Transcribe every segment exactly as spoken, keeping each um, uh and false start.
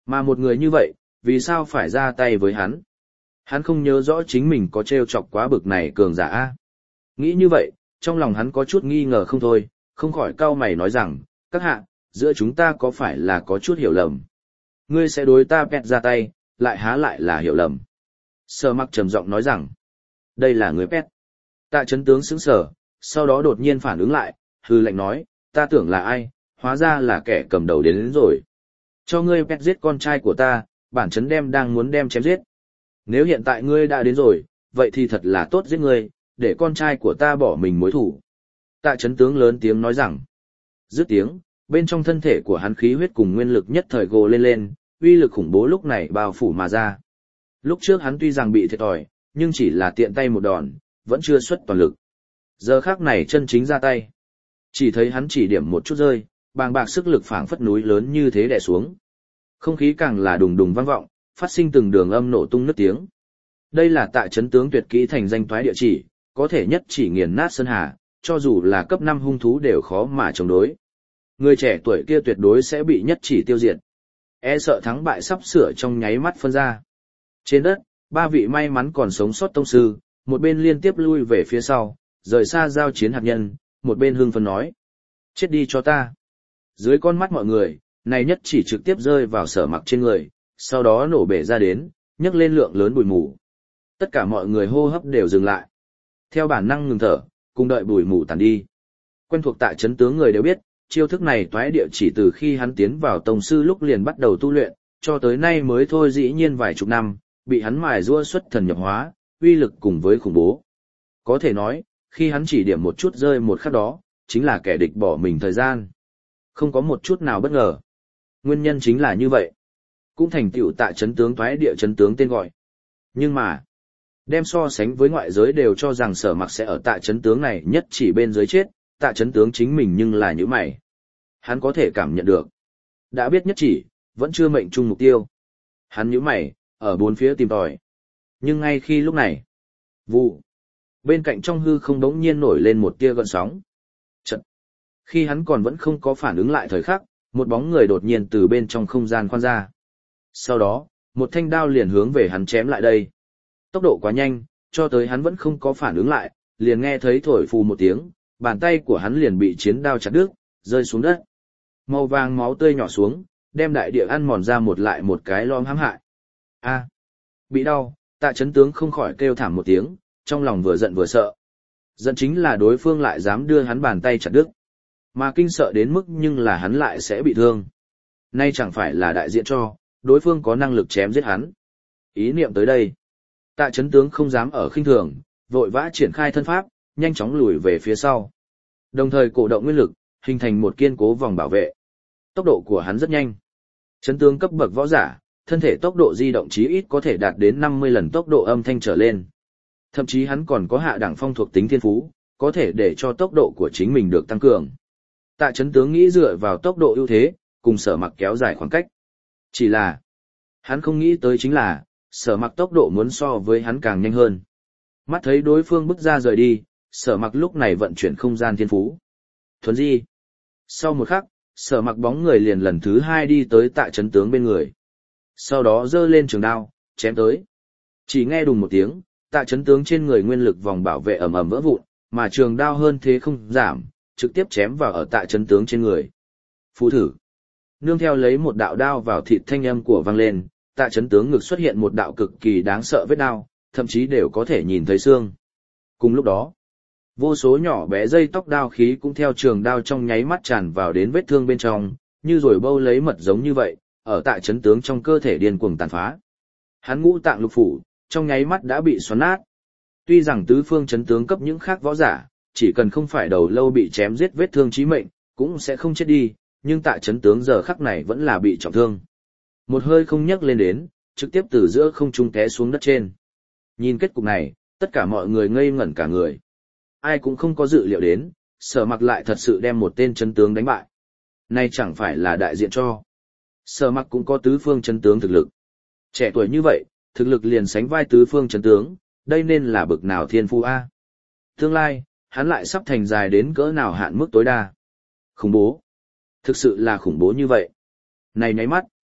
Mà một người như vậy, vì sao phải ra tay với hắn? Hắn không nhớ rõ chính mình có trêu chọc quá bực này cường giả a. Nghĩ như vậy, trong lòng hắn có chút nghi ngờ không thôi, không khỏi cau mày nói rằng, các hạ, giữa chúng ta có phải là có chút hiểu lầm? Ngươi sẽ đối ta pet ra tay, lại há lại là hiểu lầm. Sở Mặc trầm giọng nói rằng, đây là người pet. Tạ Chấn tướng sững sờ, sau đó đột nhiên phản ứng lại, hư lệnh nói, ta tưởng là ai, hóa ra là kẻ cầm đầu đến, đến rồi. Cho ngươi pet giết con trai của ta, bản chấn đem đang muốn đem chém giết. Nếu hiện tại ngươi đã đến rồi, vậy thì thật là tốt giết ngươi, để con trai của ta bỏ mình mối thủ. Tạ Chấn tướng lớn tiếng nói rằng, dứt tiếng, bên trong thân thể của hắn khí huyết cùng nguyên lực nhất thời gồ lên lên, uy lực khủng bố lúc này bao phủ mà ra. Lúc trước hắn tuy rằng bị thiệt thòi, nhưng chỉ là tiện tay một đòn, vẫn chưa xuất toàn lực. Giờ khắc này chân chính ra tay. Chỉ thấy hắn chỉ điểm một chút rơi, bàng bạc sức lực phảng phất núi lớn như thế đè xuống. Không khí càng là đùng đùng vang vọng, phát sinh từng đường âm nổ tung nứt tiếng. Đây là Tạ Chấn tướng tuyệt kỹ thành danh toái địa chỉ, có thể nhất chỉ nghiền nát sơn hà, cho dù là cấp năm hung thú đều khó mà chống đối. Người trẻ tuổi kia tuyệt đối sẽ bị nhất chỉ tiêu diệt. E sợ thắng bại sắp sửa trong nháy mắt phân ra. Trên đất, ba vị may mắn còn sống sót tông sư, một bên liên tiếp lui về phía sau, rời xa giao chiến hạt nhân, một bên hưng phấn nói. Chết đi cho ta. Dưới con mắt mọi người, này nhất chỉ trực tiếp rơi vào Sở Mặc trên người, sau đó nổ bể ra đến, nhấc lên lượng lớn bụi mù. Tất cả mọi người hô hấp đều dừng lại. Theo bản năng ngừng thở, cùng đợi bụi mù tàn đi. Quen thuộc Tạ Chấn tướng người đều biết, chiêu thức này toái địa chỉ từ khi hắn tiến vào tông sư lúc liền bắt đầu tu luyện, cho tới nay mới thôi dĩ nhiên vài chục năm, bị hắn mài giũa xuất thần nhập hóa, uy lực cùng với khủng bố. Có thể nói, khi hắn chỉ điểm một chút rơi một khắc đó, chính là kẻ địch bỏ mình thời gian. Không có một chút nào bất ngờ. Nguyên nhân chính là như vậy. Cũng thành tựu Tạ Chấn tướng toái địa chấn tướng tên gọi. Nhưng mà, đem so sánh với ngoại giới đều cho rằng Sở Mặc sẽ ở Tạ Chấn tướng này nhất chỉ bên dưới chết, Tạ Chấn tướng chính mình nhưng là như mày. Hắn có thể cảm nhận được. Đã biết nhất chỉ, vẫn chưa mệnh trung mục tiêu. Hắn nhíu mày, ở bốn phía tìm tòi. Nhưng ngay khi lúc này, vụ, bên cạnh trong hư không đống nhiên nổi lên một tia gợn sóng. Chật. Khi hắn còn vẫn không có phản ứng lại thời khắc, một bóng người đột nhiên từ bên trong không gian khoan ra. Sau đó, một thanh đao liền hướng về hắn chém lại đây. Tốc độ quá nhanh, cho tới hắn vẫn không có phản ứng lại, liền nghe thấy thổi phù một tiếng, bàn tay của hắn liền bị chiến đao chặt đứt, rơi xuống đất. Màu vàng máu tươi nhỏ xuống, đem đại địa ăn mòn ra một lại một cái lom hãm hại. A, bị đau, Tạ Chấn tướng không khỏi kêu thảm một tiếng, trong lòng vừa giận vừa sợ. Giận chính là đối phương lại dám đưa hắn bàn tay chặt đứt. Mà kinh sợ đến mức nhưng là hắn lại sẽ bị thương. Nay chẳng phải là đại diện cho, đối phương có năng lực chém giết hắn. Ý niệm tới đây. Tạ Chấn tướng không dám ở khinh thường, vội vã triển khai thân pháp, nhanh chóng lùi về phía sau. Đồng thời cổ động nguyên lực, hình thành một kiên cố vòng bảo vệ. Tốc độ của hắn rất nhanh. Chấn tướng cấp bậc võ giả, thân thể tốc độ di động chí ít có thể đạt đến năm mươi lần tốc độ âm thanh trở lên. Thậm chí hắn còn có hạ đẳng phong thuộc tính thiên phú, có thể để cho tốc độ của chính mình được tăng cường. Tạ Chấn tướng nghĩ dựa vào tốc độ ưu thế, cùng Sở Mặc kéo dài khoảng cách. Chỉ là, hắn không nghĩ tới chính là, Sở Mặc tốc độ muốn so với hắn càng nhanh hơn. Mắt thấy đối phương bước ra rời đi, Sở Mặc lúc này vận chuyển không gian thiên phú. Thuấn di. Sau một khắc, Sở Mặc bóng người liền lần thứ hai đi tới Tạ Chấn tướng bên người. Sau đó giơ lên trường đao, chém tới. Chỉ nghe đùng một tiếng, Tạ Chấn tướng trên người nguyên lực vòng bảo vệ ầm ầm vỡ vụn, mà trường đao hơn thế không giảm, trực tiếp chém vào ở Tạ Chấn tướng trên người. Phù thử. Nương theo lấy một đạo đao vào thịt thanh âm của vang lên, Tạ Chấn tướng ngực xuất hiện một đạo cực kỳ đáng sợ vết đao, thậm chí đều có thể nhìn thấy xương. Cùng lúc đó, vô số nhỏ bé dây tóc đao khí cũng theo trường đao trong nháy mắt tràn vào đến vết thương bên trong, như rồi bâu lấy mật giống như vậy, ở Tạ Chấn tướng trong cơ thể điên cuồng tàn phá. Hắn ngũ tạng lục phủ, trong nháy mắt đã bị xoắn nát. Tuy rằng tứ phương chấn tướng cấp những khác võ giả, chỉ cần không phải đầu lâu bị chém giết vết thương chí mệnh, cũng sẽ không chết đi, nhưng Tạ Chấn tướng giờ khắc này vẫn là bị trọng thương. Một hơi không nhấc lên đến, trực tiếp từ giữa không trung té xuống đất trên. Nhìn kết cục này, tất cả mọi người ngây ngẩn cả người. Ai cũng không có dự liệu đến, Sở Mặc lại thật sự đem một tên chấn tướng đánh bại. Này chẳng phải là đại diện cho. Sở Mặc cũng có tứ phương chấn tướng thực lực. Trẻ tuổi như vậy, thực lực liền sánh vai tứ phương chấn tướng, đây nên là bực nào thiên phu a. Tương lai, hắn lại sắp thành dài đến cỡ nào hạn mức tối đa. Khủng bố. Thực sự là khủng bố như vậy. Này nháy mắt.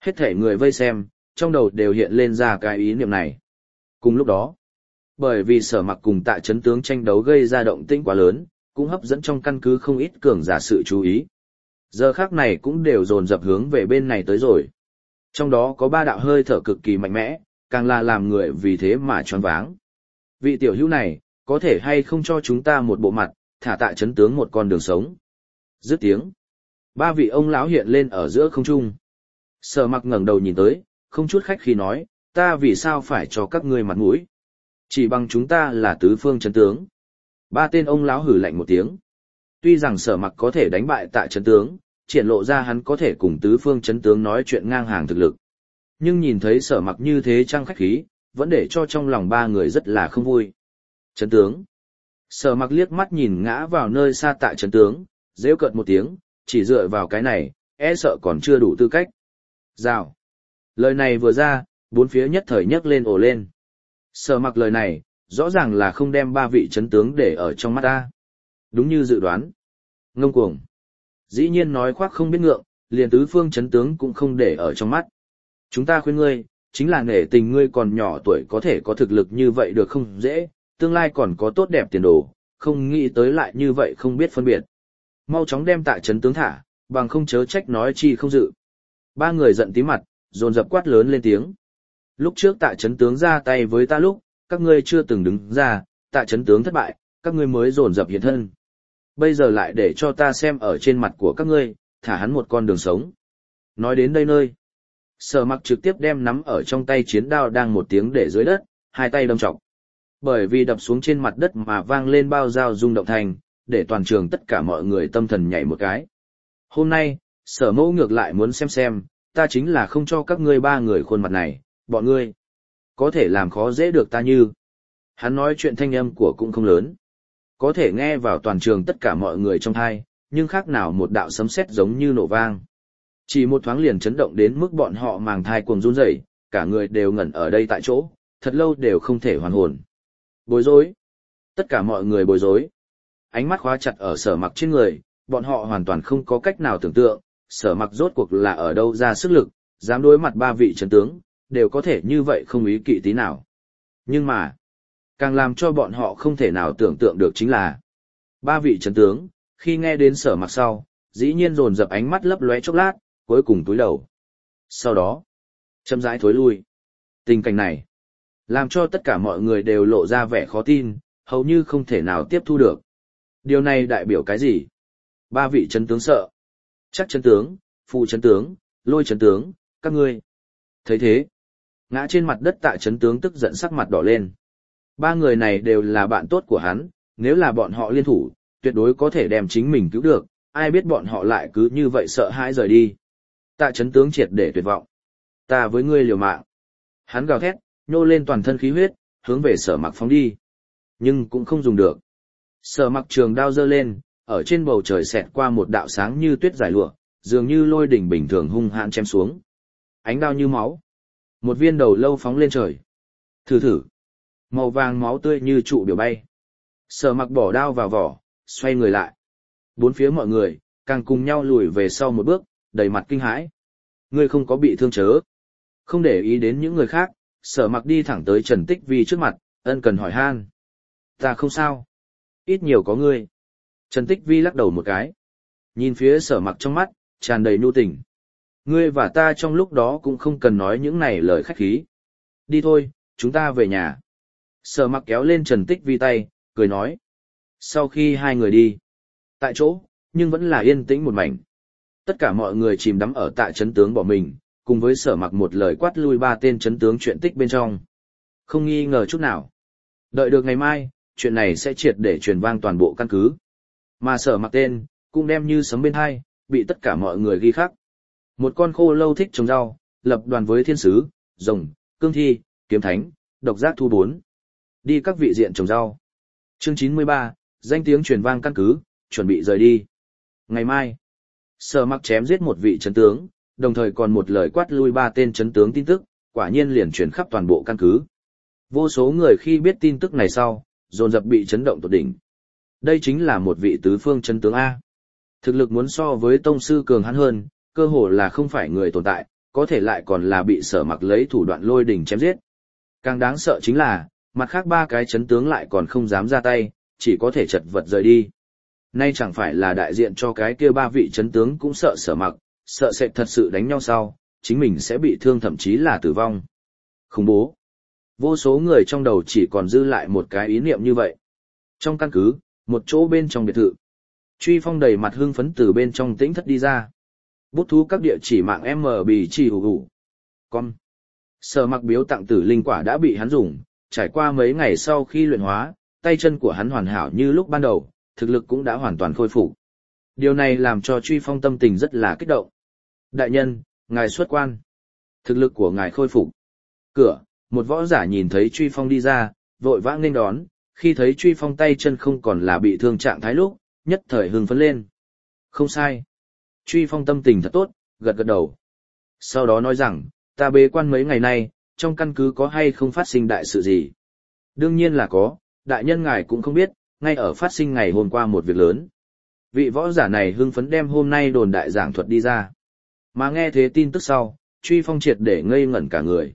Hết thể người vây xem, trong đầu đều hiện lên ra cái ý niệm này. Cùng lúc đó, bởi vì Sở Mặc cùng Tạ Chấn tướng tranh đấu gây ra động tĩnh quá lớn, cũng hấp dẫn trong căn cứ không ít cường giả sự chú ý. Giờ khắc này cũng đều dồn dập hướng về bên này tới rồi. Trong đó có ba đạo hơi thở cực kỳ mạnh mẽ, càng là làm người vì thế mà choáng váng. Vị tiểu hữu này, có thể hay không cho chúng ta một bộ mặt, thả Tạ Chấn tướng một con đường sống. Dứt tiếng, ba vị ông lão hiện lên ở giữa không trung. Sở Mặc ngẩng đầu nhìn tới, không chút khách khí nói, ta vì sao phải cho các ngươi mặt mũi? Chỉ bằng chúng ta là tứ phương chấn tướng. Ba tên ông lão hử lạnh một tiếng. Tuy rằng Sở Mặc có thể đánh bại Tạ chấn tướng, triển lộ ra hắn có thể cùng tứ phương chấn tướng nói chuyện ngang hàng thực lực. Nhưng nhìn thấy Sở Mặc như thế trăng khách khí, vẫn để cho trong lòng ba người rất là không vui. Chấn tướng. Sở Mặc liếc mắt nhìn ngã vào nơi xa Tạ chấn tướng, rêu cợt một tiếng, chỉ dựa vào cái này, e sợ còn chưa đủ tư cách. Rào. Lời này vừa ra, bốn phía nhất thời nhấc lên ồ lên. Sở Mặc lời này, rõ ràng là không đem ba vị chấn tướng để ở trong mắt ta. Đúng như dự đoán. Ngông cuồng. Dĩ nhiên nói khoác không biết ngượng, liền tứ phương chấn tướng cũng không để ở trong mắt. Chúng ta khuyên ngươi, chính là nể tình ngươi còn nhỏ tuổi có thể có thực lực như vậy được không dễ, tương lai còn có tốt đẹp tiền đồ, không nghĩ tới lại như vậy không biết phân biệt. Mau chóng đem Tạ chấn tướng thả, bằng không chớ trách nói chi không dự. Ba người giận tí mặt, dồn dập quát lớn lên tiếng. Lúc trước Tạ chấn tướng ra tay với ta lúc, các ngươi chưa từng đứng ra, Tạ chấn tướng thất bại, các ngươi mới dồn dập hiện thân. Bây giờ lại để cho ta xem ở trên mặt của các ngươi, thả hắn một con đường sống. Nói đến đây nơi, Sở Mặc trực tiếp đem nắm ở trong tay chiến đao đang một tiếng để dưới đất, hai tay đâm trọng. Bởi vì đập xuống trên mặt đất mà vang lên bao dao rung động thành, để toàn trường tất cả mọi người tâm thần nhảy một cái. Hôm nay, Sở Mẫu ngược lại muốn xem xem, ta chính là không cho các ngươi ba người khuôn mặt này, bọn ngươi có thể làm khó dễ được ta như. Hắn nói chuyện thanh âm của cũng không lớn, có thể nghe vào toàn trường tất cả mọi người trong tai, nhưng khác nào một đạo sấm sét giống như nổ vang. Chỉ một thoáng liền chấn động đến mức bọn họ màng thai cuồng run rẩy, cả người đều ngẩn ở đây tại chỗ, thật lâu đều không thể hoàn hồn. Bối rối. Tất cả mọi người bối rối. Ánh mắt khóa chặt ở Sở Mặc trên người, bọn họ hoàn toàn không có cách nào tưởng tượng, Sở Mặc rốt cuộc là ở đâu ra sức lực, dám đối mặt ba vị chấn tướng, đều có thể như vậy không ý kỵ tí nào. Nhưng mà, càng làm cho bọn họ không thể nào tưởng tượng được chính là, ba vị chấn tướng, khi nghe đến Sở Mặc sau, dĩ nhiên dồn dập ánh mắt lấp lóe chốc lát, cuối cùng túi đầu. Sau đó, chậm rãi thối lui. Tình cảnh này, làm cho tất cả mọi người đều lộ ra vẻ khó tin, hầu như không thể nào tiếp thu được. Điều này đại biểu cái gì? Ba vị chấn tướng sợ. Chắc chấn tướng, Phù chấn tướng, Lôi chấn tướng, các ngươi. Thấy thế, ngã trên mặt đất Tạ chấn tướng tức giận sắc mặt đỏ lên. Ba người này đều là bạn tốt của hắn, nếu là bọn họ liên thủ, tuyệt đối có thể đem chính mình cứu được, ai biết bọn họ lại cứ như vậy sợ hãi rời đi. Tạ chấn tướng triệt để tuyệt vọng. Ta với ngươi liều mạng. Hắn gào thét, nhô lên toàn thân khí huyết, hướng về Sở Mặc phóng đi. Nhưng cũng không dùng được. Sở Mặc trường đao giơ lên, ở trên bầu trời xẹt qua một đạo sáng như tuyết giải lụa, dường như lôi đỉnh bình thường hung hãn chém xuống. Ánh đao như máu. Một viên đầu lâu phóng lên trời. Thử thử. Màu vàng máu tươi như trụ biểu bay. Sở Mặc bỏ đao vào vỏ, xoay người lại. Bốn phía mọi người, càng cùng nhau lùi về sau một bước, đầy mặt kinh hãi. Ngươi không có bị thương chớ. Không để ý đến những người khác, Sở Mặc đi thẳng tới Trần Tích Vi trước mặt, ân cần hỏi han. Ta không sao. Ít nhiều có ngươi. Trần Tích Vi lắc đầu một cái. Nhìn phía Sở Mặc trong mắt, tràn đầy nhu tình. Ngươi và ta trong lúc đó cũng không cần nói những này lời khách khí. Đi thôi, chúng ta về nhà. Sở Mặc kéo lên Trần Tích Vi tay, cười nói. Sau khi hai người đi, tại chỗ, nhưng vẫn là yên tĩnh một mảnh. Tất cả mọi người chìm đắm ở Tạ chấn tướng bỏ mình, cùng với Sở Mặc một lời quát lui ba tên chấn tướng chuyện tích bên trong. Không nghi ngờ chút nào. Đợi được ngày mai, chuyện này sẽ triệt để truyền vang toàn bộ căn cứ. Mà Sở Mặc tên, cũng đem như sấm bên hai, bị tất cả mọi người ghi khắc. Một con khô lâu thích trồng rau, lập đoàn với thiên sứ, rồng, cương thi, kiếm thánh, độc giác thu bốn. Đi các vị diện trồng rau. Chương chín mươi ba, danh tiếng truyền vang căn cứ, chuẩn bị rời đi. Ngày mai, Sở Mặc chém giết một vị chấn tướng, đồng thời còn một lời quát lui ba tên chấn tướng tin tức, quả nhiên liền truyền khắp toàn bộ căn cứ. Vô số người khi biết tin tức này sau, dồn dập bị chấn động tột đỉnh. Đây chính là một vị tứ phương chấn tướng A. Thực lực muốn so với tông sư cường hắn hơn, cơ hồ là không phải người tồn tại, có thể lại còn là bị Sở Mặc lấy thủ đoạn lôi đỉnh chém giết. Càng đáng sợ chính là, mặt khác ba cái chấn tướng lại còn không dám ra tay, chỉ có thể chật vật rời đi. Nay chẳng phải là đại diện cho cái kia ba vị chấn tướng cũng sợ Sở Mặc, sợ sẽ thật sự đánh nhau sau, chính mình sẽ bị thương thậm chí là tử vong. Khủng bố. Vô số người trong đầu chỉ còn dư lại một cái ý niệm như vậy. Trong căn cứ, một chỗ bên trong biệt thự, Truy Phong đầy mặt hưng phấn từ bên trong tĩnh thất đi ra. Bút thú các địa chỉ mạng em em bì chỉ hủ hủ. Con. Sở Mặc biếu tặng tử linh quả đã bị hắn dùng, trải qua mấy ngày sau khi luyện hóa, tay chân của hắn hoàn hảo như lúc ban đầu, thực lực cũng đã hoàn toàn khôi phục. Điều này làm cho Truy Phong tâm tình rất là kích động. Đại nhân, ngài xuất quan. Thực lực của ngài khôi phục. Cửa, một võ giả nhìn thấy Truy Phong đi ra, vội vã nghênh đón, khi thấy Truy Phong tay chân không còn là bị thương trạng thái lúc, nhất thời hưng phấn lên. Không sai. Truy Phong tâm tình thật tốt, gật gật đầu. Sau đó nói rằng, ta bế quan mấy ngày nay, trong căn cứ có hay không phát sinh đại sự gì? Đương nhiên là có, đại nhân ngài cũng không biết, ngay ở phát sinh ngày hôm qua một việc lớn. Vị võ giả này hưng phấn đem hôm nay đồn đại giảng thuật đi ra. Mà nghe thế tin tức sau, Truy Phong triệt để ngây ngẩn cả người.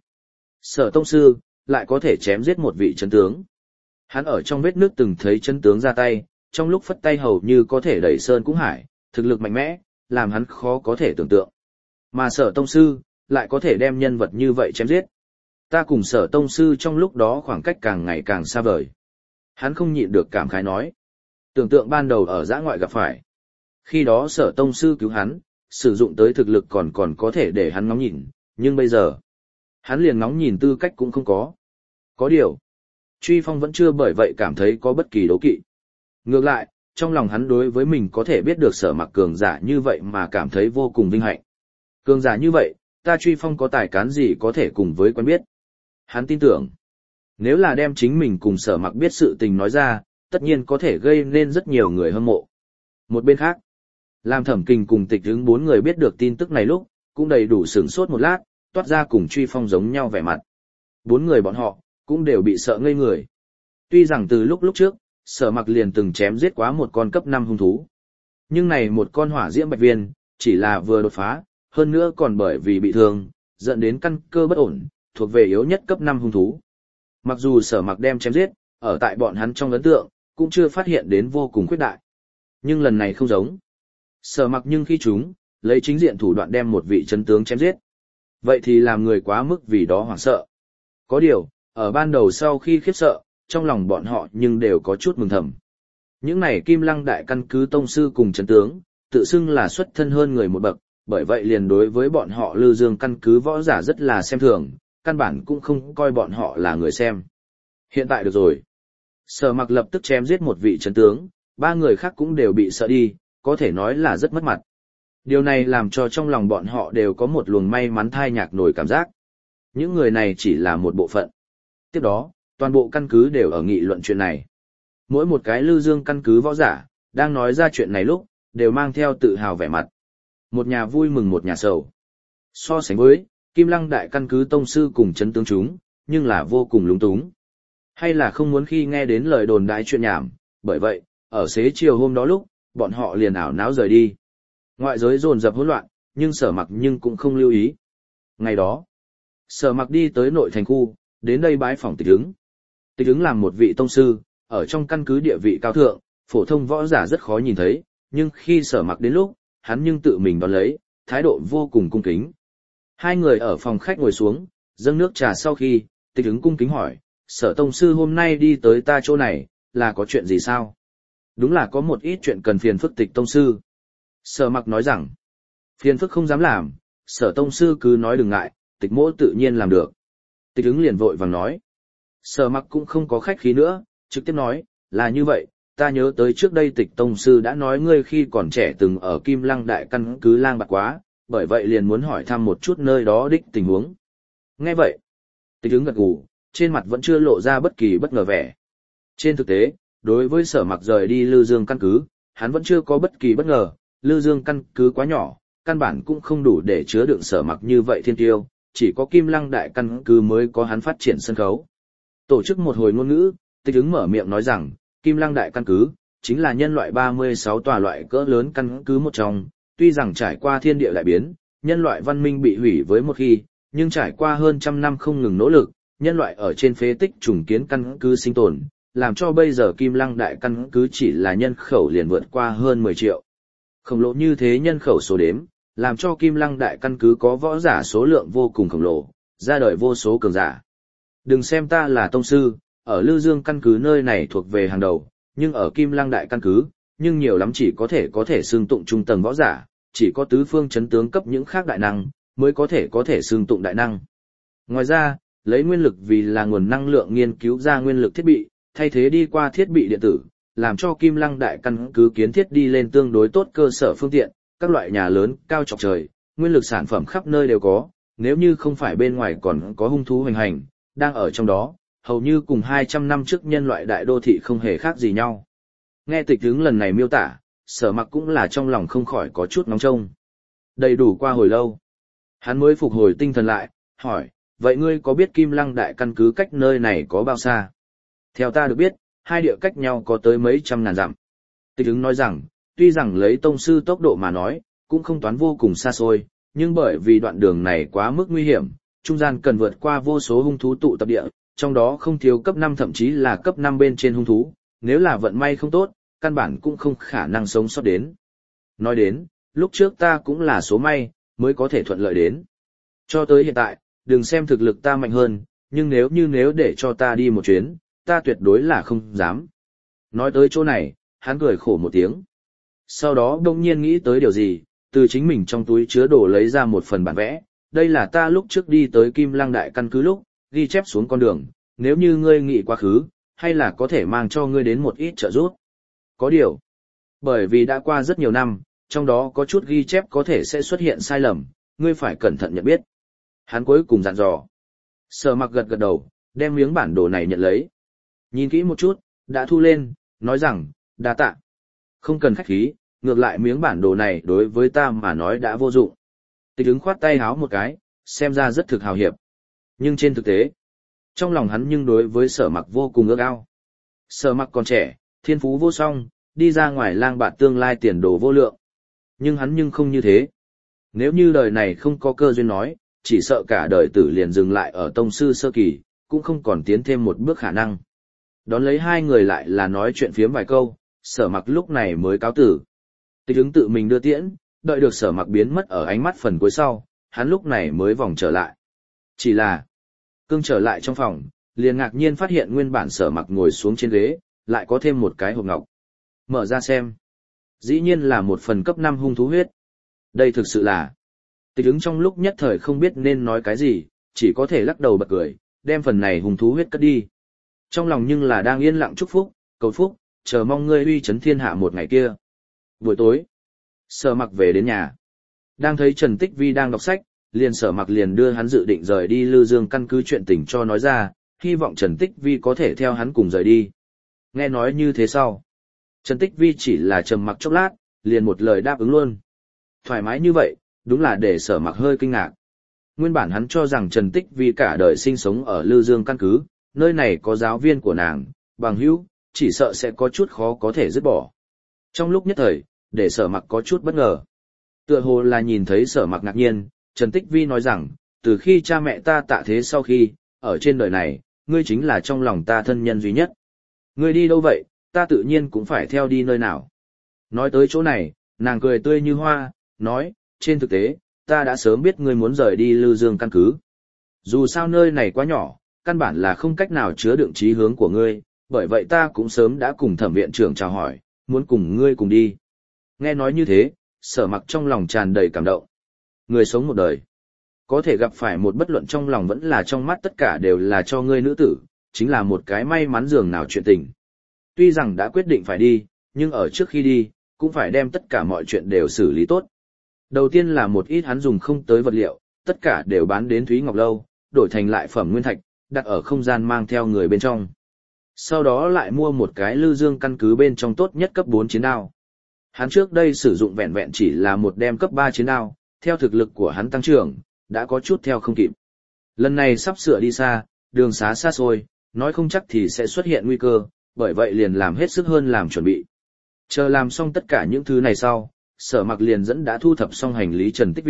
Sở tông sư, lại có thể chém giết một vị chấn tướng. Hắn ở trong vết nước từng thấy chấn tướng ra tay, trong lúc phất tay hầu như có thể đẩy sơn cũng hải, thực lực mạnh mẽ, làm hắn khó có thể tưởng tượng. Mà sở tông sư, lại có thể đem nhân vật như vậy chém giết. Ta cùng sở tông sư trong lúc đó khoảng cách càng ngày càng xa vời. Hắn không nhịn được cảm khái nói. Tưởng tượng ban đầu ở giã ngoại gặp phải. Khi đó sở tông sư cứu hắn, sử dụng tới thực lực còn còn có thể để hắn ngóng nhìn, nhưng bây giờ, hắn liền ngóng nhìn tư cách cũng không có. Có điều, Truy Phong vẫn chưa bởi vậy cảm thấy có bất kỳ đố kỵ. Ngược lại, trong lòng hắn đối với mình có thể biết được Sở Mặc cường giả như vậy mà cảm thấy vô cùng vinh hạnh. Cường giả như vậy, ta Truy Phong có tài cán gì có thể cùng với quen biết. Hắn tin tưởng, nếu là đem chính mình cùng Sở Mặc biết sự tình nói ra, tất nhiên có thể gây nên rất nhiều người hâm mộ. Một bên khác, làm Thẩm Kình cùng Tịch Ứng bốn người biết được tin tức này lúc, cũng đầy đủ sửng sốt một lát, toát ra cùng Truy Phong giống nhau vẻ mặt. Bốn người bọn họ, cũng đều bị sợ ngây người. Tuy rằng từ lúc lúc trước, Sở Mặc liền từng chém giết quá một con cấp năm hung thú. Nhưng này một con hỏa diễm bạch viên, chỉ là vừa đột phá, hơn nữa còn bởi vì bị thương, dẫn đến căn cơ bất ổn, thuộc về yếu nhất cấp năm hung thú. Mặc dù Sở Mặc đem chém giết, ở tại bọn hắn trong ấn tượng, cũng chưa phát hiện đến vô cùng khuyết đại. Nhưng lần này không giống. Sở Mặc nhưng khi chúng, lấy chính diện thủ đoạn đem một vị chấn tướng chém giết. Vậy thì làm người quá mức vì đó hoảng sợ. Có điều, ở ban đầu sau khi khiếp sợ, trong lòng bọn họ nhưng đều có chút mừng thầm. Những này Kim Lăng đại căn cứ tông sư cùng chấn tướng, tự xưng là xuất thân hơn người một bậc, bởi vậy liền đối với bọn họ Lư Dương căn cứ võ giả rất là xem thường, căn bản cũng không coi bọn họ là người xem. Hiện tại được rồi. Sở Mặc lập tức chém giết một vị chấn tướng, ba người khác cũng đều bị sợ đi, có thể nói là rất mất mặt. Điều này làm cho trong lòng bọn họ đều có một luồng may mắn thai nhạc nổi cảm giác. Những người này chỉ là một bộ phận. Tiếp đó, toàn bộ căn cứ đều ở nghị luận chuyện này. Mỗi một cái Lư Dương căn cứ võ giả, đang nói ra chuyện này lúc, đều mang theo tự hào vẻ mặt. Một nhà vui mừng một nhà sầu. So sánh với, Kim Lăng đại căn cứ tông sư cùng chấn tướng chúng, nhưng là vô cùng lúng túng. Hay là không muốn khi nghe đến lời đồn đại chuyện nhảm, bởi vậy, ở xế chiều hôm đó lúc, bọn họ liền ảo não rời đi. Ngoại giới dồn dập hỗn loạn, nhưng Sở Mặc nhưng cũng không lưu ý. Ngày đó, Sở Mặc đi tới nội thành khu, đến đây bái phỏng Tịch Ứng. Tịch Ứng làm một vị tông sư, ở trong căn cứ địa vị cao thượng, phổ thông võ giả rất khó nhìn thấy, nhưng khi Sở Mặc đến lúc, hắn nhưng tự mình đón lấy, thái độ vô cùng cung kính. Hai người ở phòng khách ngồi xuống, dâng nước trà sau khi, Tịch Ứng cung kính hỏi, Sở tông sư hôm nay đi tới ta chỗ này, là có chuyện gì sao? Đúng là có một ít chuyện cần phiền phức Tịch tông sư. Sở Mặc nói rằng, phiền phức không dám làm, Sở tông sư cứ nói đừng ngại, Tịch mỗ tự nhiên làm được. Tịch Ứng liền vội vàng nói. Sở Mặc cũng không có khách khí nữa, trực tiếp nói, là như vậy, ta nhớ tới trước đây Tịch tông sư đã nói ngươi khi còn trẻ từng ở Kim Lăng đại căn cứ lang bạc quá, bởi vậy liền muốn hỏi thăm một chút nơi đó đích tình huống. Nghe vậy, Tịch Ứng gật gù, trên mặt vẫn chưa lộ ra bất kỳ bất ngờ vẻ. Trên thực tế, đối với Sở Mặc rời đi Lư Dương căn cứ, hắn vẫn chưa có bất kỳ bất ngờ, Lư Dương căn cứ quá nhỏ, căn bản cũng không đủ để chứa đựng Sở Mặc như vậy thiên tiêu, chỉ có Kim Lăng đại căn cứ mới có hắn phát triển sân khấu. Tổ chức một hồi ngôn ngữ, Tịch Ứng mở miệng nói rằng, Kim Lăng đại căn cứ, chính là nhân loại ba mươi sáu tòa loại cỡ lớn căn cứ một trong, tuy rằng trải qua thiên địa đại biến, nhân loại văn minh bị hủy với một khi, nhưng trải qua hơn trăm năm không ngừng nỗ lực, nhân loại ở trên phế tích trùng kiến căn cứ sinh tồn, làm cho bây giờ Kim Lăng đại căn cứ chỉ là nhân khẩu liền vượt qua hơn mười triệu. Khổng lồ như thế nhân khẩu số đếm, làm cho Kim Lăng đại căn cứ có võ giả số lượng vô cùng khổng lồ, ra đời vô số cường giả. Đừng xem ta là tông sư, ở Lư Dương căn cứ nơi này thuộc về hàng đầu, nhưng ở Kim Lăng đại căn cứ, nhưng nhiều lắm chỉ có thể có thể xương tụng trung tầng võ giả, chỉ có tứ phương chấn tướng cấp những khác đại năng, mới có thể có thể xương tụng đại năng. Ngoài ra, lấy nguyên lực vì là nguồn năng lượng nghiên cứu ra nguyên lực thiết bị, thay thế đi qua thiết bị điện tử, làm cho Kim Lăng đại căn cứ kiến thiết đi lên tương đối tốt cơ sở phương tiện, các loại nhà lớn, cao chọc trời, nguyên lực sản phẩm khắp nơi đều có, nếu như không phải bên ngoài còn có hung thú hoành hành, đang ở trong đó, hầu như cùng hai trăm năm trước nhân loại đại đô thị không hề khác gì nhau. Nghe Tịch Hướng lần này miêu tả, Sở Mặc cũng là trong lòng không khỏi có chút nóng trông. Đầy đủ qua hồi lâu, hắn mới phục hồi tinh thần lại, hỏi, vậy ngươi có biết Kim Lăng đại căn cứ cách nơi này có bao xa? Theo ta được biết, hai địa cách nhau có tới mấy trăm ngàn dặm. Tịch Hướng nói rằng, tuy rằng lấy tông sư tốc độ mà nói, cũng không toán vô cùng xa xôi, nhưng bởi vì đoạn đường này quá mức nguy hiểm, trung gian cần vượt qua vô số hung thú tụ tập địa, trong đó không thiếu cấp năm thậm chí là cấp năm bên trên hung thú, nếu là vận may không tốt, căn bản cũng không khả năng sống sót đến. Nói đến, lúc trước ta cũng là số may, mới có thể thuận lợi đến. Cho tới hiện tại, đừng xem thực lực ta mạnh hơn, nhưng nếu như nếu để cho ta đi một chuyến, ta tuyệt đối là không dám. Nói tới chỗ này, hắn cười khổ một tiếng. Sau đó đông nhiên nghĩ tới điều gì, từ chính mình trong túi chứa đồ lấy ra một phần bản vẽ. Đây là ta lúc trước đi tới Kim Lăng đại căn cứ lúc, ghi chép xuống con đường, nếu như ngươi nghĩ quá khứ, hay là có thể mang cho ngươi đến một ít trợ giúp. Có điều, bởi vì đã qua rất nhiều năm, trong đó có chút ghi chép có thể sẽ xuất hiện sai lầm, ngươi phải cẩn thận nhận biết. Hắn cuối cùng dặn dò. Sở Mặc gật gật đầu, đem miếng bản đồ này nhận lấy. Nhìn kỹ một chút, đã thu lên, nói rằng, đa tạ. Không cần khách khí, ngược lại miếng bản đồ này đối với ta mà nói đã vô dụng. Tịch Hướng khoát tay háo một cái, xem ra rất thực hào hiệp. Nhưng trên thực tế, trong lòng hắn nhưng đối với Sở Mặc vô cùng ước ao. Sở Mặc còn trẻ, thiên phú vô song, đi ra ngoài lang bạt tương lai tiền đồ vô lượng. Nhưng hắn nhưng không như thế. Nếu như đời này không có cơ duyên nói, chỉ sợ cả đời tử liền dừng lại ở tông sư sơ kỳ, cũng không còn tiến thêm một bước khả năng. Đón lấy hai người lại là nói chuyện phiếm vài câu, Sở Mặc lúc này mới cáo tử. Tịch Hướng tự mình đưa tiễn, đợi được Sở Mặc biến mất ở ánh mắt phần cuối sau, hắn lúc này mới vòng trở lại. Chỉ là, cương trở lại trong phòng, liền ngạc nhiên phát hiện nguyên bản Sở Mặc ngồi xuống trên ghế, lại có thêm một cái hộp ngọc. Mở ra xem. Dĩ nhiên là một phần cấp năm hung thú huyết. Đây thực sự là... Tịch Hướng trong lúc nhất thời không biết nên nói cái gì, chỉ có thể lắc đầu bật cười, đem phần này hung thú huyết cất đi. Trong lòng nhưng là đang yên lặng chúc phúc, cầu phúc, chờ mong ngươi uy chấn thiên hạ một ngày kia. Buổi tối, Sở Mặc về đến nhà. Đang thấy Trần Tích Vi đang đọc sách, liền Sở Mặc liền đưa hắn dự định rời đi Lư Dương căn cứ chuyện tình cho nói ra, hy vọng Trần Tích Vi có thể theo hắn cùng rời đi. Nghe nói như thế sau, Trần Tích Vi chỉ là trầm mặc chốc lát, liền một lời đáp ứng luôn. Thoải mái như vậy, đúng là để Sở Mặc hơi kinh ngạc. Nguyên bản hắn cho rằng Trần Tích Vi cả đời sinh sống ở Lư Dương căn cứ, nơi này có giáo viên của nàng, bằng hữu, chỉ sợ sẽ có chút khó có thể dứt bỏ. Trong lúc nhất thời, để Sở Mặc có chút bất ngờ. Tựa hồ là nhìn thấy Sở Mặc ngạc nhiên, Trần Tích Vi nói rằng, từ khi cha mẹ ta tạ thế sau khi, ở trên đời này, ngươi chính là trong lòng ta thân nhân duy nhất. Ngươi đi đâu vậy, ta tự nhiên cũng phải theo đi nơi nào. Nói tới chỗ này, nàng cười tươi như hoa, nói, trên thực tế, ta đã sớm biết ngươi muốn rời đi Lư Dương căn cứ. Dù sao nơi này quá nhỏ, căn bản là không cách nào chứa đựng chí hướng của ngươi, bởi vậy ta cũng sớm đã cùng thẩm viện trưởng chào hỏi, muốn cùng ngươi cùng đi. Nghe nói như thế, Sở Mặc trong lòng tràn đầy cảm động. Người sống một đời, có thể gặp phải một bất luận trong lòng vẫn là trong mắt tất cả đều là cho ngươi nữ tử, chính là một cái may mắn dường nào chuyện tình. Tuy rằng đã quyết định phải đi, nhưng ở trước khi đi, cũng phải đem tất cả mọi chuyện đều xử lý tốt. Đầu tiên là một ít hắn dùng không tới vật liệu, tất cả đều bán đến Thúy Ngọc Lâu, đổi thành lại phẩm nguyên thạch, đặt ở không gian mang theo người bên trong. Sau đó lại mua một cái Lư Dương căn cứ bên trong tốt nhất cấp bốn chiến đao. Hắn trước đây sử dụng vẹn vẹn chỉ là một đem cấp ba chiến đao, theo thực lực của hắn tăng trưởng, đã có chút theo không kịp. Lần này sắp sửa đi xa, đường xá xa xôi, nói không chắc thì sẽ xuất hiện nguy cơ, bởi vậy liền làm hết sức hơn làm chuẩn bị. Chờ làm xong tất cả những thứ này sau, Sở Mặc liền dẫn đã thu thập xong hành lý Trần Tích Vi,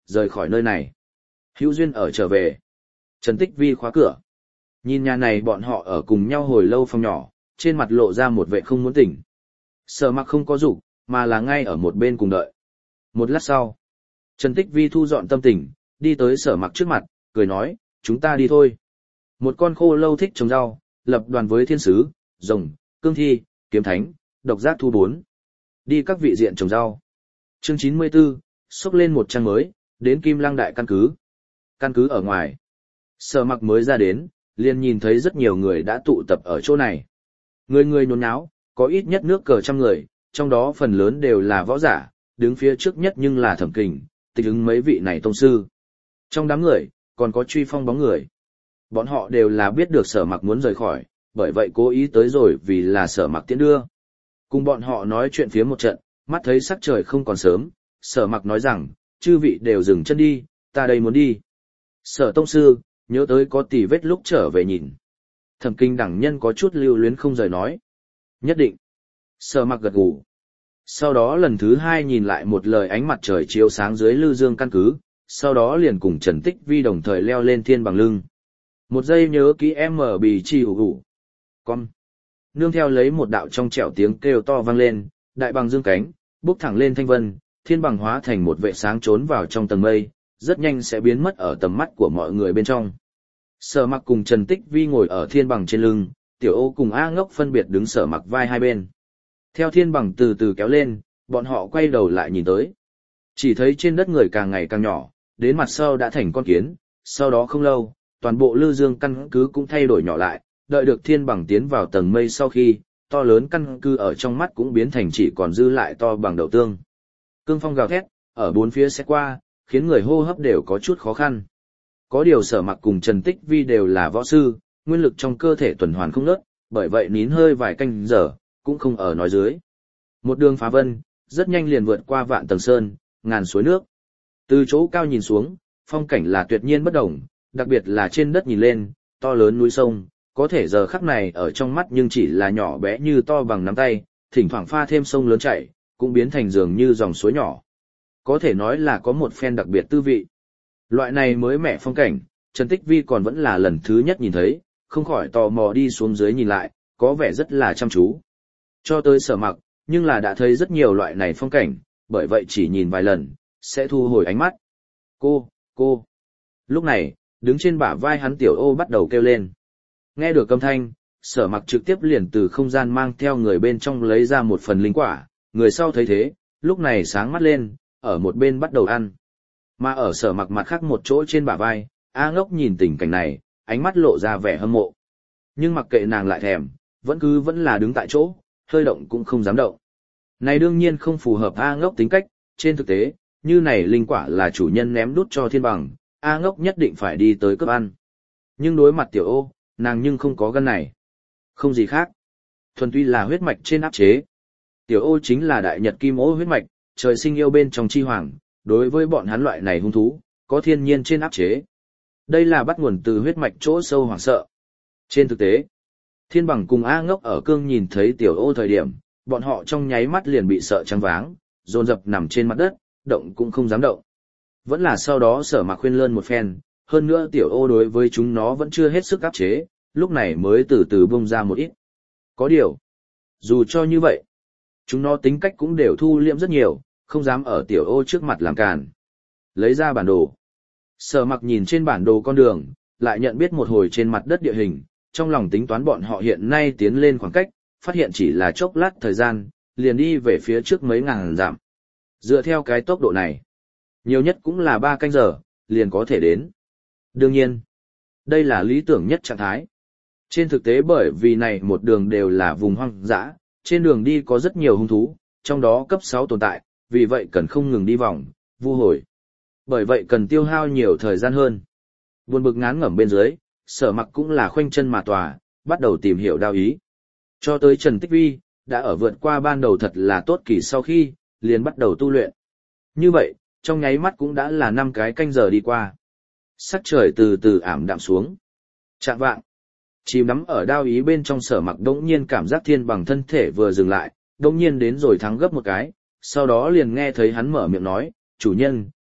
rời khỏi nơi này. Hữu duyên ở trở về. Trần Tích Vi khóa cửa. Nhìn nhà này bọn họ ở cùng nhau hồi lâu phòng nhỏ, trên mặt lộ ra một vẻ không muốn tỉnh. Sở Mặc không có dục, mà là ngay ở một bên cùng đợi. Một lát sau, Trần Tích Vi thu dọn tâm tình, đi tới Sở Mặc trước mặt, cười nói, chúng ta đi thôi. Một con khô lâu thích trồng rau, lập đoàn với thiên sứ, rồng, cương thi, kiếm thánh, độc giác thu bốn. Đi các vị diện trồng rau. Chương chín mươi tư, xốc lên một trang mới, đến Kim Lăng Đại căn cứ. Căn cứ ở ngoài. Sở Mặc mới ra đến, liền nhìn thấy rất nhiều người đã tụ tập ở chỗ này. Người người nhốn nháo, có ít nhất nước cờ trăm người, trong đó phần lớn đều là võ giả, đứng phía trước nhất nhưng là Thẩm Kình, tịch ứng mấy vị này tông sư. Trong đám người, còn có Truy Phong bóng người. Bọn họ đều là biết được Sở Mặc muốn rời khỏi, bởi vậy cố ý tới rồi vì là Sở Mặc tiễn đưa. Cùng bọn họ nói chuyện phía một trận, mắt thấy sắc trời không còn sớm, Sở Mặc nói rằng, chư vị đều dừng chân đi, ta đây muốn đi. Sở tông sư, nhớ tới có tì vết lúc trở về nhìn. Thẩm Kinh đẳng nhân có chút lưu luyến không rời nói. Nhất định. Sở Mặc gật gù. Sau đó lần thứ hai nhìn lại một lời ánh mặt trời chiếu sáng dưới Lư Dương căn cứ, sau đó liền cùng Trần Tích Vi đồng thời leo lên thiên bằng lưng. Một giây nhớ kỹ em mở bì chi hủ hủ. Con. Nương theo lấy một đạo trong trẻo tiếng kêu to vang lên, đại bằng dương cánh, bốc thẳng lên thanh vân, thiên bằng hóa thành một vệ sáng trốn vào trong tầng mây, rất nhanh sẽ biến mất ở tầm mắt của mọi người bên trong. Sở Mặc cùng Trần Tích Vi ngồi ở thiên bằng trên lưng, Tiểu Ô cùng A Ngốc phân biệt đứng Sở Mặc vai hai bên. Theo thiên bằng từ từ kéo lên, bọn họ quay đầu lại nhìn tới. Chỉ thấy trên đất người càng ngày càng nhỏ, đến mặt sau đã thành con kiến, sau đó không lâu, toàn bộ Lư Dương căn cứ cũng thay đổi nhỏ lại, đợi được thiên bằng tiến vào tầng mây sau khi, to lớn căn cứ ở trong mắt cũng biến thành chỉ còn dư lại to bằng đậu tương. Cương phong gào thét, ở bốn phía sẽ qua, khiến người hô hấp đều có chút khó khăn. Có điều Sở Mặc cùng Trần Tích Vi đều là võ sư, nguyên lực trong cơ thể tuần hoàn không ngớt, bởi vậy nín hơi vài canh giờ, cũng không ở nói dưới. Một đường phá vân, rất nhanh liền vượt qua vạn tầng sơn, ngàn suối nước. Từ chỗ cao nhìn xuống, phong cảnh là tuyệt nhiên bất đồng, đặc biệt là trên đất nhìn lên, to lớn núi sông, có thể giờ khắc này ở trong mắt nhưng chỉ là nhỏ bé như to bằng nắm tay, thỉnh thoảng pha thêm sông lớn chảy, cũng biến thành dường như dòng suối nhỏ. Có thể nói là có một phen đặc biệt tư vị. Loại này mới mẻ phong cảnh, Trần Tích Vi còn vẫn là lần thứ nhất nhìn thấy, không khỏi tò mò đi xuống dưới nhìn lại, có vẻ rất là chăm chú. Cho tới Sở Mặc, nhưng là đã thấy rất nhiều loại này phong cảnh, bởi vậy chỉ nhìn vài lần, sẽ thu hồi ánh mắt. Cô, cô. Lúc này, đứng trên bả vai hắn Tiểu Ô bắt đầu kêu lên. Nghe được âm thanh, Sở Mặc trực tiếp liền từ không gian mang theo người bên trong lấy ra một phần linh quả, người sau thấy thế, lúc này sáng mắt lên, ở một bên bắt đầu ăn. Mà ở Sở Mặc mặt khác một chỗ trên bả vai, A Ngốc nhìn tình cảnh này, ánh mắt lộ ra vẻ hâm mộ. Nhưng mặc kệ nàng lại thèm, vẫn cứ vẫn là đứng tại chỗ, hơi động cũng không dám động. Này đương nhiên không phù hợp A Ngốc tính cách, trên thực tế, như này linh quả là chủ nhân ném đút cho thiên bằng, A Ngốc nhất định phải đi tới cướp ăn. Nhưng đối mặt Tiểu Ô, nàng nhưng không có gân này. Không gì khác. Thuần túy là huyết mạch trên áp chế. Tiểu Ô chính là đại nhật kim ô huyết mạch, trời sinh yêu bên trong chi hoàng, đối với bọn hắn loại này hung thú, có thiên nhiên trên áp chế. Đây là bắt nguồn từ huyết mạch chỗ sâu hoảng sợ. Trên thực tế, thiên bằng cùng A Ngốc ở cương nhìn thấy Tiểu Ô thời điểm, bọn họ trong nháy mắt liền bị sợ choáng váng, dồn dập nằm trên mặt đất, động cũng không dám động. Vẫn là sau đó Sở Mặc khuyên lơn một phen, hơn nữa Tiểu Ô đối với chúng nó vẫn chưa hết sức áp chế, lúc này mới từ từ bung ra một ít. Có điều, dù cho như vậy, chúng nó tính cách cũng đều thu liễm rất nhiều, không dám ở Tiểu Ô trước mặt làm càn. Lấy ra bản đồ. Sở Mặc nhìn trên bản đồ con đường, lại nhận biết một hồi trên mặt đất địa hình, trong lòng tính toán bọn họ hiện nay tiến lên khoảng cách, phát hiện chỉ là chốc lát thời gian, liền đi về phía trước mấy ngàn dặm. Dựa theo cái tốc độ này, nhiều nhất cũng là ba canh giờ, liền có thể đến. Đương nhiên, đây là lý tưởng nhất trạng thái. Trên thực tế bởi vì này một đường đều là vùng hoang dã, trên đường đi có rất nhiều hung thú, trong đó cấp sáu tồn tại, vì vậy cần không ngừng đi vòng, vu hồi. Bởi vậy cần tiêu hao nhiều thời gian hơn. Buồn bực ngán ngẩm bên dưới, Sở Mặc cũng là khoanh chân mà tòa, bắt đầu tìm hiểu đạo ý. Cho tới Trần Tích Vi, đã ở vượt qua ban đầu thật là tốt kỳ sau khi, liền bắt đầu tu luyện. Như vậy, trong nháy mắt cũng đã là năm cái canh giờ đi qua. Sắc trời từ từ ảm đạm xuống. Chạng vạng, chìm đắm ở đao ý bên trong Sở Mặc đống nhiên cảm giác thiên bằng thân thể vừa dừng lại, đống nhiên đến rồi thắng gấp một cái, sau đó liền nghe thấy hắn mở miệng nói, chủ nhân,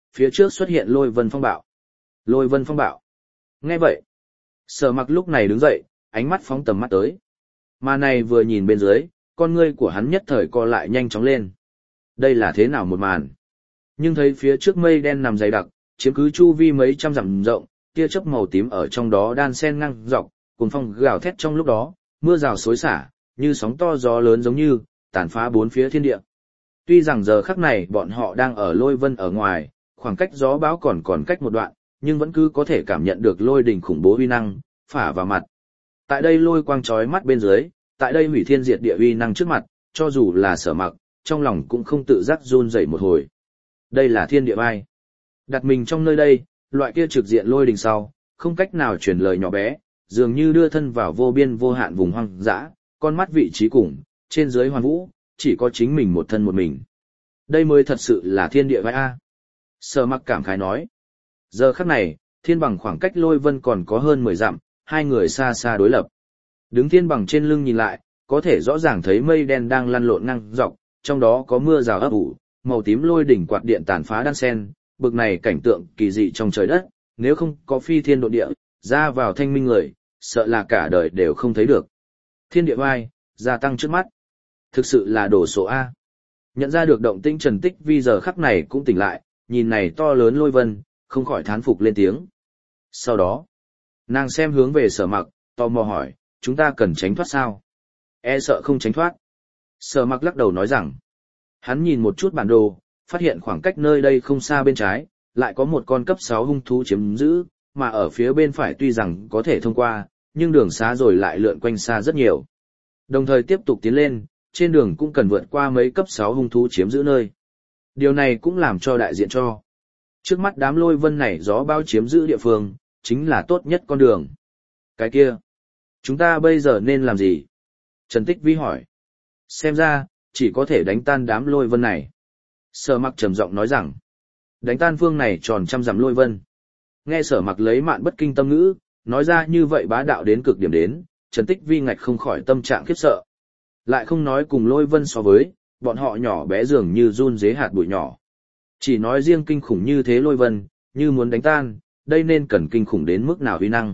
phía trước xuất hiện lôi vân phong bạo. Lôi vân phong bạo. Nghe vậy, Sở Mặc lúc này đứng dậy, ánh mắt phóng tầm mắt tới. Mà này vừa nhìn bên dưới, con ngươi của hắn nhất thời co lại nhanh chóng lên. Đây là thế nào một màn? Nhưng thấy phía trước mây đen nằm dày đặc, chiếm cứ chu vi mấy trăm dặm rộng, tia chớp màu tím ở trong đó đan xen ngang dọc, cuồng phong gào thét trong lúc đó, mưa rào xối xả, như sóng to gió lớn giống như tàn phá bốn phía thiên địa. Tuy rằng giờ khắc này bọn họ đang ở lôi vân ở ngoài, khoảng cách gió bão còn còn cách một đoạn, nhưng vẫn cứ có thể cảm nhận được lôi đình khủng bố uy năng phả vào mặt. Tại đây lôi quang chói mắt bên dưới, tại đây hủy thiên diệt địa uy năng trước mặt, cho dù là Sở Mặc, trong lòng cũng không tự giác run rẩy một hồi. Đây là thiên địa vai. Đặt mình trong nơi đây, loại kia trực diện lôi đình sau, không cách nào truyền lời nhỏ bé, dường như đưa thân vào vô biên vô hạn vùng hoang dã, con mắt vị trí cùng, trên dưới hoàn vũ, chỉ có chính mình một thân một mình. Đây mới thật sự là thiên địa vai a. Sở Mặc cảm khái nói. Giờ khắc này, thiên bằng khoảng cách lôi vân còn có hơn mười dặm, hai người xa xa đối lập. Đứng thiên bằng trên lưng nhìn lại, có thể rõ ràng thấy mây đen đang lăn lộn ngang dọc, trong đó có mưa rào ấp ủ, màu tím lôi đỉnh quạt điện tàn phá đan sen, bực này cảnh tượng kỳ dị trong trời đất, nếu không có phi thiên độ địa, ra vào thanh minh người, sợ là cả đời đều không thấy được. Thiên địa vai, gia tăng trước mắt. Thực sự là đổ số A. Nhận ra được động tĩnh Trần Tích Vi giờ khắc này cũng tỉnh lại, nhìn này to lớn lôi vân, không khỏi thán phục lên tiếng. Sau đó, nàng xem hướng về Sở Mặc, tò mò hỏi, chúng ta cần tránh thoát sao? E sợ không tránh thoát. Sở Mặc lắc đầu nói rằng, hắn nhìn một chút bản đồ, phát hiện khoảng cách nơi đây không xa bên trái, lại có một con cấp sáu hung thú chiếm giữ, mà ở phía bên phải tuy rằng có thể thông qua, nhưng đường xá rồi lại lượn quanh xa rất nhiều. Đồng thời tiếp tục tiến lên, trên đường cũng cần vượt qua mấy cấp sáu hung thú chiếm giữ nơi. Điều này cũng làm cho đại diện cho. Trước mắt đám lôi vân này gió bao chiếm giữ địa phương, chính là tốt nhất con đường. Cái kia, chúng ta bây giờ nên làm gì? Trần Tích Vi hỏi. Xem ra, chỉ có thể đánh tan đám lôi vân này. Sở Mặc trầm giọng nói rằng, đánh tan phương này tròn trăm dặm lôi vân. Nghe Sở Mặc lấy mạn bất kinh tâm ngữ, nói ra như vậy bá đạo đến cực điểm đến, Trần Tích Vi ngạch không khỏi tâm trạng khiếp sợ. Lại không nói cùng lôi vân so với, bọn họ nhỏ bé dường như run dế hạt bụi nhỏ. Chỉ nói riêng kinh khủng như thế lôi vân, như muốn đánh tan, đây nên cần kinh khủng đến mức nào uy năng.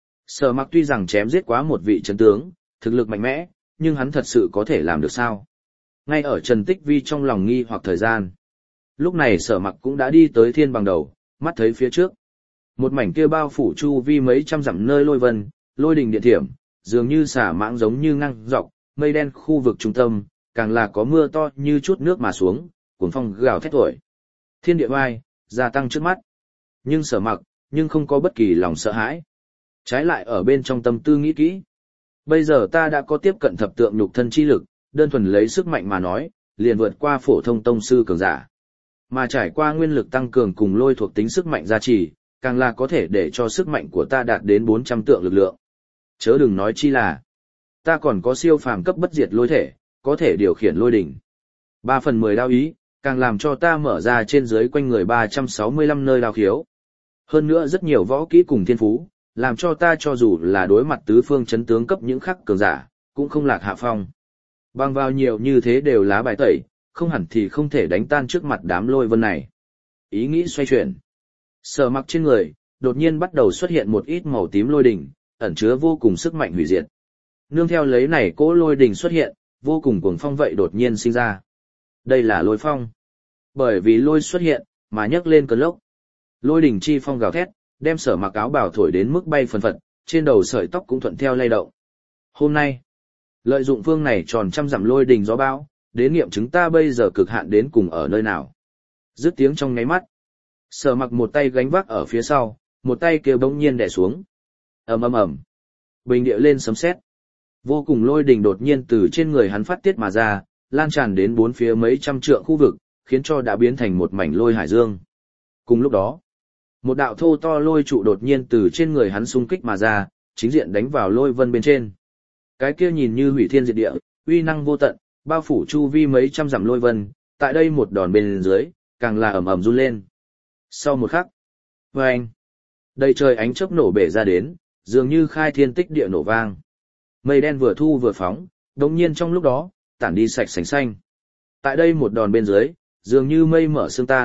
Sở Mặc tuy rằng chém giết quá một vị trấn tướng, thực lực mạnh mẽ, nhưng hắn thật sự có thể làm được sao? Ngay ở Trần Tích Vi trong lòng nghi hoặc thời gian. Lúc này Sở Mặc cũng đã đi tới thiên bằng đầu, mắt thấy phía trước. Một mảnh kia bao phủ chu vi mấy trăm dặm nơi lôi vân, lôi đình điện thiểm, dường như xả mãng giống như ngang dọc, mây đen khu vực trung tâm, càng là có mưa to như chút nước mà xuống, cuồng phong gào thét thổi. Thiên địa vai, gia tăng trước mắt. Nhưng Sở Mặc, nhưng không có bất kỳ lòng sợ hãi. Trái lại ở bên trong tâm tư nghĩ kỹ. Bây giờ ta đã có tiếp cận thập tượng nhục thân chi lực, đơn thuần lấy sức mạnh mà nói, liền vượt qua phổ thông tông sư cường giả. Mà trải qua nguyên lực tăng cường cùng lôi thuộc tính sức mạnh gia trì, càng là có thể để cho sức mạnh của ta đạt đến bốn trăm tượng lực lượng. Chớ đừng nói chi là, ta còn có siêu phàm cấp bất diệt lôi thể, có thể điều khiển lôi đỉnh. Ba phần mười đao ý, càng làm cho ta mở ra trên dưới quanh người ba trăm sáu mươi lăm nơi đao khiếu. Hơn nữa rất nhiều võ kỹ cùng thiên phú, làm cho ta cho dù là đối mặt tứ phương chấn tướng cấp những khắc cường giả, cũng không lạc hạ phong. Bằng vào nhiều như thế đều lá bài tẩy, không hẳn thì không thể đánh tan trước mặt đám lôi vân này. Ý nghĩ xoay chuyển. Sở Mặc trên người, đột nhiên bắt đầu xuất hiện một ít màu tím lôi đỉnh, ẩn chứa vô cùng sức mạnh hủy diệt. Nương theo lấy này cỗ lôi đỉnh xuất hiện, vô cùng cuồng phong vậy đột nhiên sinh ra. Đây là lôi phong. Bởi vì lôi xuất hiện, mà nhấc lên cơn lốc. Lôi đỉnh chi phong gào thét, đem Sở Mặc áo bào thổi đến mức bay phần phật, trên đầu sợi tóc cũng thuận theo lay động. Hôm nay, lợi dụng phương này tròn trăm dặm lôi đỉnh gió bão, đến nghiệm chứng ta bây giờ cực hạn đến cùng ở nơi nào. Dứt tiếng trong nháy mắt, Sở Mặc một tay gánh vác ở phía sau, một tay kia bỗng nhiên đè xuống. Ầm ầm ầm. Bình địa lên sấm sét. Vô cùng lôi đỉnh đột nhiên từ trên người hắn phát tiết mà ra, lan tràn đến bốn phía mấy trăm trượng khu vực, khiến cho đã biến thành một mảnh lôi hải dương. Cùng lúc đó, một đạo thô to lôi trụ đột nhiên từ trên người hắn xung kích mà ra, chính diện đánh vào lôi vân bên trên. Cái kia nhìn như hủy thiên diệt địa, uy năng vô tận, bao phủ chu vi mấy trăm dặm lôi vân, tại đây một đòn bên dưới, càng là ầm ầm run lên. Sau một khắc, vâng, đầy trời ánh chớp nổ bể ra đến, dường như khai thiên tích địa nổ vang. Mây đen vừa thu vừa phóng, đồng nhiên trong lúc đó, tản đi sạch sành xanh. Tại đây một đòn bên dưới, dường như mây mở xương tan,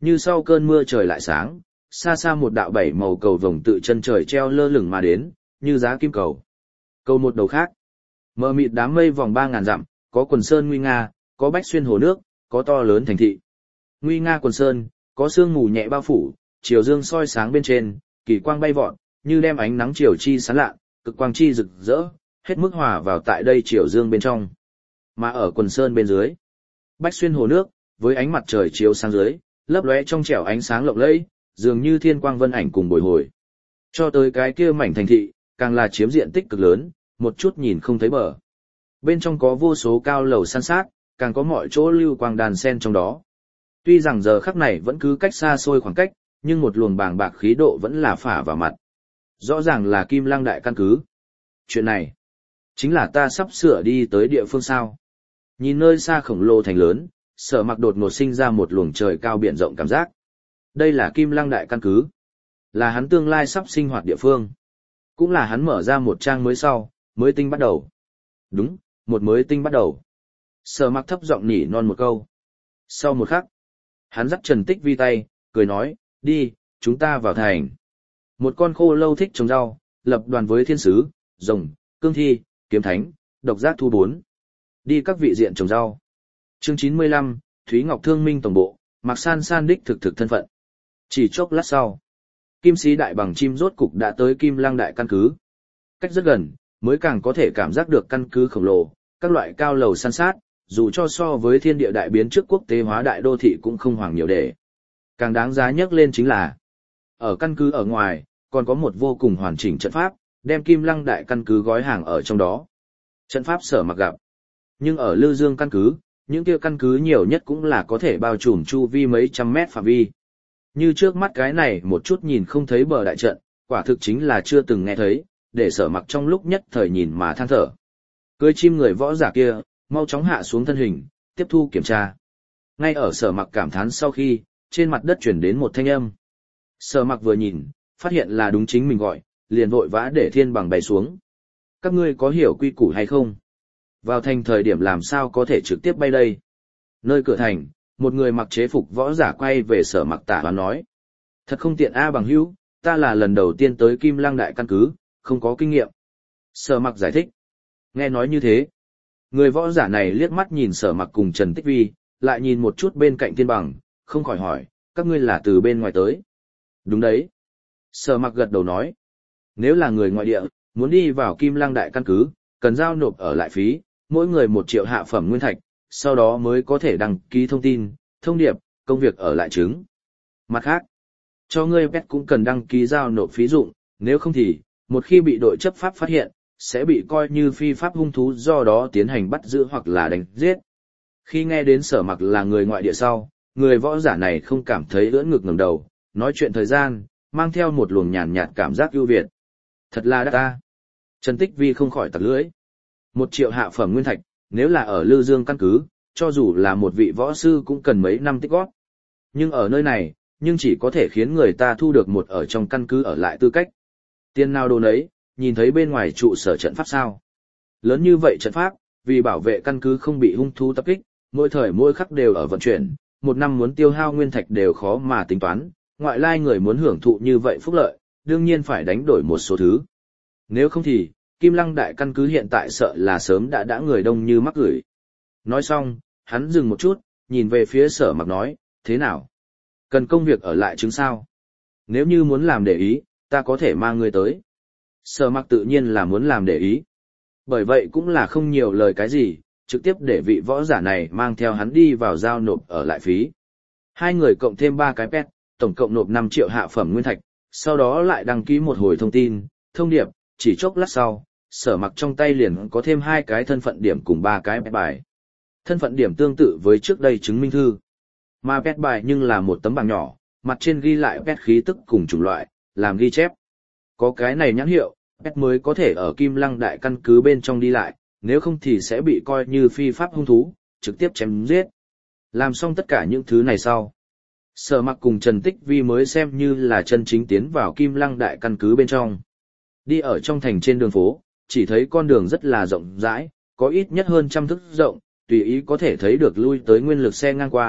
Như sau cơn mưa trời lại sáng, xa xa một đạo bảy màu cầu vồng tự chân trời treo lơ lửng mà đến, như giá kim cầu. Cầu một đầu khác, mờ mịt đám mây vòng ba ngàn dặm, có quần sơn nguy nga, có bách xuyên hồ nước, có to lớn thành thị. Nguy nga quần sơn, có sương mù nhẹ bao phủ, chiều dương soi sáng bên trên, kỳ quang bay vọt, như đem ánh nắng chiều chi sáng lạ, cực quang chi rực rỡ, hết mức hòa vào tại đây chiều dương bên trong. Mà ở quần sơn bên dưới, bách xuyên hồ nước, với ánh mặt trời chiếu sáng dưới, lấp lóe trong trẻo ánh sáng lộng lẫy, dường như thiên quang vân ảnh cùng bồi hồi. Cho tới cái kia mảnh thành thị, càng là chiếm diện tích cực lớn, một chút nhìn không thấy bờ. Bên trong có vô số cao lầu san sát, càng có mọi chỗ lưu quang đàn sen trong đó. Tuy rằng giờ khắc này vẫn cứ cách xa xôi khoảng cách, nhưng một luồng bàng bạc khí độ vẫn là phả vào mặt. Rõ ràng là Kim Lăng đại căn cứ. Chuyện này, chính là ta sắp sửa đi tới địa phương sao. Nhìn nơi xa khổng lồ thành lớn, Sở Mặc đột ngột sinh ra một luồng trời cao biển rộng cảm giác. Đây là Kim Lăng đại căn cứ. Là hắn tương lai sắp sinh hoạt địa phương. Cũng là hắn mở ra một trang mới sau, mới tinh bắt đầu. Đúng, một mới tinh bắt đầu. Sở Mặc thấp giọng nỉ non một câu. Sau một khắc, hắn dắt Trần Tích Vi tay, cười nói, đi, chúng ta vào thành. Một con khô lâu thích trồng rau, lập đoàn với thiên sứ, rồng, cương thi, kiếm thánh, độc giác thu bốn. Đi các vị diện trồng rau. Chương chín mươi lăm, Thúy Ngọc Thương Minh tổng bộ, Mạc San San đích thực thực thân phận. Chỉ chốc lát sau, Kim Sĩ đại bằng chim rốt cục đã tới Kim Lăng đại căn cứ. Cách rất gần, mới càng có thể cảm giác được căn cứ khổng lồ, các loại cao lầu san sát, dù cho so với thiên địa đại biến trước quốc tế hóa đại đô thị cũng không hoàng nhiều để. Càng đáng giá nhắc lên chính là, ở căn cứ ở ngoài, còn có một vô cùng hoàn chỉnh trận pháp, đem Kim Lăng đại căn cứ gói hàng ở trong đó. Trận pháp Sở Mặc gặp. Nhưng ở Lư Dương căn cứ, những kia căn cứ nhiều nhất cũng là có thể bao trùm chu vi mấy trăm mét phạm vi. Như trước mắt cái này một chút nhìn không thấy bờ đại trận, quả thực chính là chưa từng nghe thấy, để Sở Mặc trong lúc nhất thời nhìn mà than thở. Cưới chim người võ giả kia, mau chóng hạ xuống thân hình, tiếp thu kiểm tra. Ngay ở Sở Mặc cảm thán sau khi, trên mặt đất chuyển đến một thanh âm. Sở Mặc vừa nhìn, phát hiện là đúng chính mình gọi, liền vội vã để thiên bằng bày xuống. Các ngươi có hiểu quy củ hay không? Vào thành thời điểm làm sao có thể trực tiếp bay đây? Nơi cửa thành, một người mặc chế phục võ giả quay về Sở Mặc tả và nói. Thật không tiện a bằng hữu, ta là lần đầu tiên tới Kim Lăng đại căn cứ, không có kinh nghiệm. Sở Mặc giải thích. Nghe nói như thế, người võ giả này liếc mắt nhìn Sở Mặc cùng Trần Tích Vi, lại nhìn một chút bên cạnh thiên bằng, không khỏi hỏi, các ngươi là từ bên ngoài tới. Đúng đấy. Sở Mặc gật đầu nói. Nếu là người ngoại địa, muốn đi vào Kim Lăng đại căn cứ, cần giao nộp ở lại phí, mỗi người một triệu hạ phẩm nguyên thạch, sau đó mới có thể đăng ký thông tin, thông điệp, công việc ở lại chứng. Mặt khác, cho ngươi pet cũng cần đăng ký giao nộp phí dụng, nếu không thì, một khi bị đội chấp pháp phát hiện, sẽ bị coi như phi pháp hung thú, do đó tiến hành bắt giữ hoặc là đánh giết. Khi nghe đến Sở Mặc là người ngoại địa sau, người võ giả này không cảm thấy ưỡn ngực ngẩng đầu, nói chuyện thời gian, mang theo một luồng nhàn nhạt cảm giác ưu việt. Thật là đắt ta. Trần Tích Vi không khỏi tặc lưỡi. Một triệu hạ phẩm nguyên thạch, nếu là ở Lư Dương căn cứ, cho dù là một vị võ sư cũng cần mấy năm tích góp. Nhưng ở nơi này, nhưng chỉ có thể khiến người ta thu được một ở trong căn cứ ở lại tư cách. Tiền nào đồ nấy, nhìn thấy bên ngoài trụ sở trận pháp sao. Lớn như vậy trận pháp, vì bảo vệ căn cứ không bị hung thú tập kích, mỗi thời mỗi khắc đều ở vận chuyển, một năm muốn tiêu hao nguyên thạch đều khó mà tính toán, ngoại lai người muốn hưởng thụ như vậy phúc lợi, đương nhiên phải đánh đổi một số thứ. Nếu không thì, Kim Lăng đại căn cứ hiện tại sợ là sớm đã đã người đông như mắc gửi. Nói xong, hắn dừng một chút, nhìn về phía Sở Mặc nói, thế nào? Cần công việc ở lại chứng sao? Nếu như muốn làm để ý, ta có thể mang ngươi tới. Sở Mặc tự nhiên là muốn làm để ý. Bởi vậy cũng là không nhiều lời cái gì, trực tiếp để vị võ giả này mang theo hắn đi vào giao nộp ở lại phí. Hai người cộng thêm ba cái pet, tổng cộng nộp năm triệu hạ phẩm nguyên thạch, sau đó lại đăng ký một hồi thông tin, thông điệp, chỉ chốc lát sau, Sở Mặc trong tay liền có thêm hai cái thân phận điểm cùng ba cái pet bài. Thân phận điểm tương tự với trước đây chứng minh thư. Mà pet bài nhưng là một tấm bảng nhỏ, mặt trên ghi lại pet khí tức cùng chủng loại, làm ghi chép. Có cái này nhãn hiệu, pet mới có thể ở Kim Lăng đại căn cứ bên trong đi lại, nếu không thì sẽ bị coi như phi pháp hung thú, trực tiếp chém giết. Làm xong tất cả những thứ này sau, Sở Mặc cùng Trần Tích Vi mới xem như là chân chính tiến vào Kim Lăng đại căn cứ bên trong. Đi ở trong thành trên đường phố, chỉ thấy con đường rất là rộng rãi, có ít nhất hơn trăm thước rộng, tùy ý có thể thấy được lui tới nguyên lực xe ngang qua,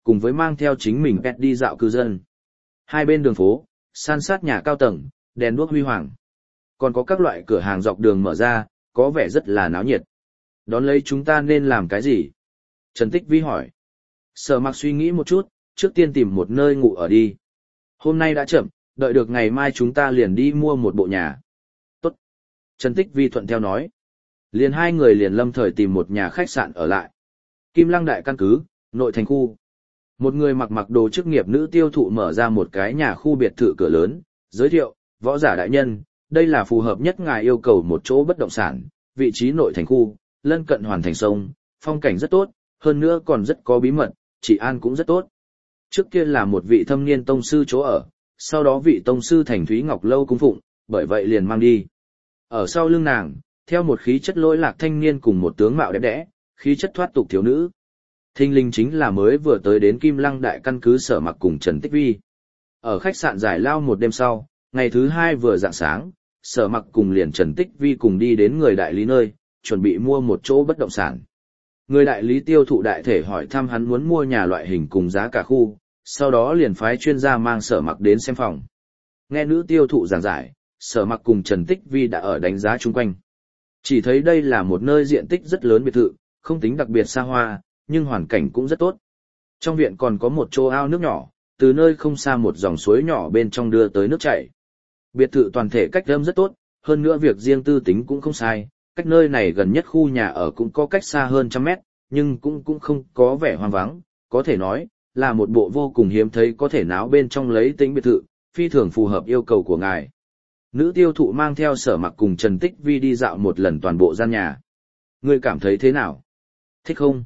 cùng với mang theo chính mình pet đi dạo cư dân. Hai bên đường phố, san sát nhà cao tầng, đèn đuốc huy hoàng. Còn có các loại cửa hàng dọc đường mở ra, có vẻ rất là náo nhiệt. Đón lấy chúng ta nên làm cái gì? Trần Tích Vi hỏi. Sở Mặc suy nghĩ một chút, trước tiên tìm một nơi ngủ ở đi. Hôm nay đã chậm, đợi được ngày mai chúng ta liền đi mua một bộ nhà. Tốt. Trần Tích Vi thuận theo nói. Liền hai người liền lâm thời tìm một nhà khách sạn ở lại. Kim Lăng Đại căn cứ, nội thành khu. Một người mặc mặc đồ chức nghiệp nữ tiêu thụ mở ra một cái nhà khu biệt thự cửa lớn, giới thiệu, võ giả đại nhân, đây là phù hợp nhất ngài yêu cầu một chỗ bất động sản, vị trí nội thành khu, lân cận hoàn thành sông, phong cảnh rất tốt, hơn nữa còn rất có bí mật, trị an cũng rất tốt. Trước kia là một vị thâm niên tông sư chỗ ở, sau đó vị tông sư thành Thúy Ngọc Lâu cung phụng, bởi vậy liền mang đi. Ở sau lưng nàng, theo một khí chất lỗi lạc thanh niên cùng một tướng mạo đẹp đẽ, khí chất thoát tục thiếu nữ. Thinh linh chính là mới vừa tới đến Kim Lăng Đại căn cứ Sở Mặc cùng Trần Tích Vi. Ở khách sạn giải lao một đêm sau, ngày thứ hai vừa rạng sáng, Sở Mặc cùng liền Trần Tích Vi cùng đi đến người đại lý nơi, chuẩn bị mua một chỗ bất động sản. Người đại lý tiêu thụ đại thể hỏi thăm hắn muốn mua nhà loại hình cùng giá cả khu, sau đó liền phái chuyên gia mang Sở Mặc đến xem phòng. Nghe nữ tiêu thụ giảng giải, Sở Mặc cùng Trần Tích Vi đã ở đánh giá chung quanh. Chỉ thấy đây là một nơi diện tích rất lớn biệt thự, không tính đặc biệt xa hoa, nhưng hoàn cảnh cũng rất tốt. Trong viện còn có một chỗ ao nước nhỏ, từ nơi không xa một dòng suối nhỏ bên trong đưa tới nước chảy. Biệt thự toàn thể cách âm rất tốt, hơn nữa việc riêng tư tính cũng không sai, cách nơi này gần nhất khu nhà ở cũng có cách xa hơn trăm mét, nhưng cũng cũng không có vẻ hoang vắng, có thể nói là một bộ vô cùng hiếm thấy có thể náo bên trong lấy tính biệt thự, phi thường phù hợp yêu cầu của ngài. Nữ tiêu thụ mang theo Sở Mặc cùng Trần Tích Vi đi dạo một lần toàn bộ gian nhà. Ngươi cảm thấy thế nào? Thích không?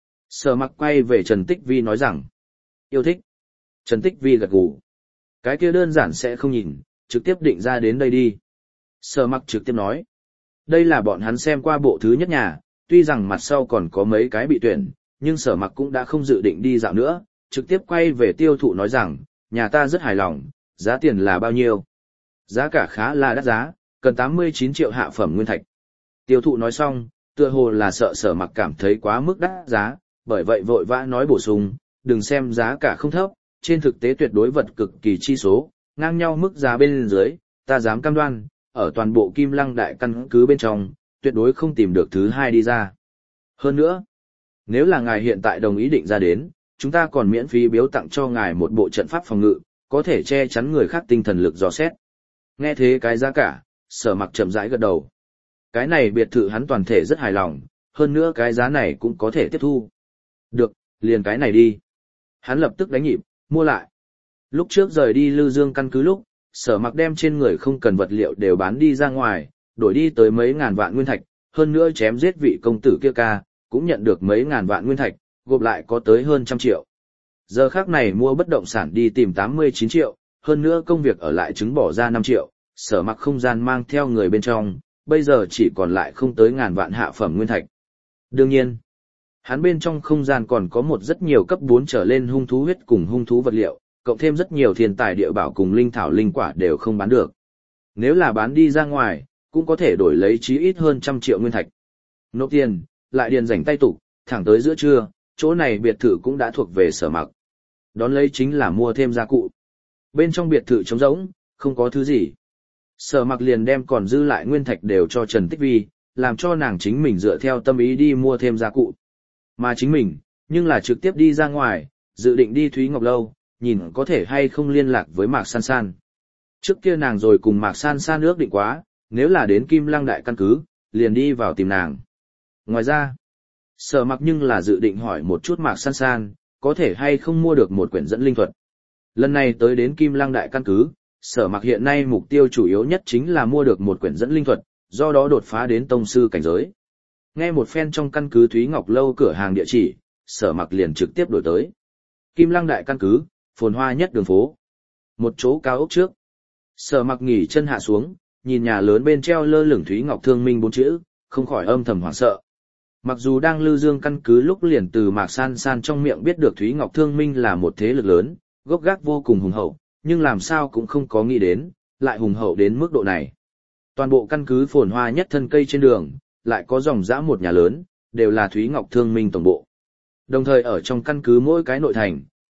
Sở Mặc quay về Trần Tích Vi nói rằng, yêu thích. Trần Tích Vi gật gù. Cái kia đơn giản sẽ không nhìn, trực tiếp định ra đến đây đi. Sở Mặc trực tiếp nói, đây là bọn hắn xem qua bộ thứ nhất nhà, tuy rằng mặt sau còn có mấy cái bị tuyển, nhưng Sở Mặc cũng đã không dự định đi dạo nữa, trực tiếp quay về tiêu thụ nói rằng, nhà ta rất hài lòng, giá tiền là bao nhiêu? Giá cả khá là đắt giá, cần tám mươi chín triệu hạ phẩm nguyên thạch. Tiêu thụ nói xong, tựa hồ là sợ Sở Mặc cảm thấy quá mức đắt giá, bởi vậy vội vã nói bổ sung, đừng xem giá cả không thấp, trên thực tế tuyệt đối vật cực kỳ chi số, ngang nhau mức giá bên dưới, ta dám cam đoan, ở toàn bộ Kim Lăng Đại căn cứ bên trong, tuyệt đối không tìm được thứ hai đi ra. Hơn nữa, nếu là ngài hiện tại đồng ý định ra đến, chúng ta còn miễn phí biếu tặng cho ngài một bộ trận pháp phòng ngự, có thể che chắn người khác tinh thần lực dò xét. Nghe thế cái giá cả, Sở Mặc chậm rãi gật đầu. Cái này biệt thự hắn toàn thể rất hài lòng, hơn nữa cái giá này cũng có thể tiếp thu. Được, liền cái này đi. Hắn lập tức đánh nhịp, mua lại. Lúc trước rời đi Lư Dương căn cứ lúc, Sở Mặc đem trên người không cần vật liệu đều bán đi ra ngoài, đổi đi tới mấy ngàn vạn nguyên thạch, hơn nữa chém giết vị công tử kia ca, cũng nhận được mấy ngàn vạn nguyên thạch, gộp lại có tới hơn trăm triệu. Giờ khác này mua bất động sản đi tìm tám mươi chín triệu, hơn nữa công việc ở lại chứng bỏ ra năm triệu, Sở Mặc không gian mang theo người bên trong, bây giờ chỉ còn lại không tới ngàn vạn hạ phẩm nguyên thạch. Đương nhiên, hắn bên trong không gian còn có một rất nhiều cấp bốn trở lên hung thú huyết cùng hung thú vật liệu, cộng thêm rất nhiều thiên tài địa bảo cùng linh thảo linh quả đều không bán được. Nếu là bán đi ra ngoài, cũng có thể đổi lấy chí ít hơn trăm triệu nguyên thạch. Nộp tiền, lại điền rảnh tay tục, thẳng tới giữa trưa, chỗ này biệt thự cũng đã thuộc về Sở Mặc. Đón lấy chính là mua thêm gia cụ. Bên trong biệt thự trống rỗng, không có thứ gì. Sở Mặc liền đem còn dư lại nguyên thạch đều cho Trần Tích Vi, làm cho nàng chính mình dựa theo tâm ý đi mua thêm gia cụ. Mà chính mình, nhưng là trực tiếp đi ra ngoài, dự định đi Thúy Ngọc Lâu, nhìn có thể hay không liên lạc với Mạc San San. Trước kia nàng rồi cùng Mạc San San ước định quá, nếu là đến Kim Lăng Đại căn cứ, liền đi vào tìm nàng. Ngoài ra, Sở Mặc nhưng là dự định hỏi một chút Mạc San San, có thể hay không mua được một quyển dẫn linh thuật. Lần này tới đến Kim Lăng Đại căn cứ, Sở Mặc hiện nay mục tiêu chủ yếu nhất chính là mua được một quyển dẫn linh thuật, do đó đột phá đến tông sư cảnh giới. Nghe một phen trong căn cứ Thúy Ngọc Lâu cửa hàng địa chỉ, Sở Mặc liền trực tiếp đổi tới. Kim Lăng Đại căn cứ, phồn hoa nhất đường phố. Một chỗ cao ốc trước. Sở Mặc nghỉ chân hạ xuống, nhìn nhà lớn bên treo lơ lửng Thúy Ngọc Thương Minh bốn chữ, không khỏi âm thầm hoảng sợ. Mặc dù đang Lư Dương căn cứ lúc liền từ Mạc San San trong miệng biết được Thúy Ngọc Thương Minh là một thế lực lớn, gốc gác vô cùng hùng hậu, nhưng làm sao cũng không có nghĩ đến, lại hùng hậu đến mức độ này. Toàn bộ căn cứ phồn hoa nhất thân cây trên đường, lại có dòng dã một nhà lớn, đều là Thúy Ngọc Thương Minh tổng bộ. Đồng thời ở trong căn cứ mỗi cái nội thành,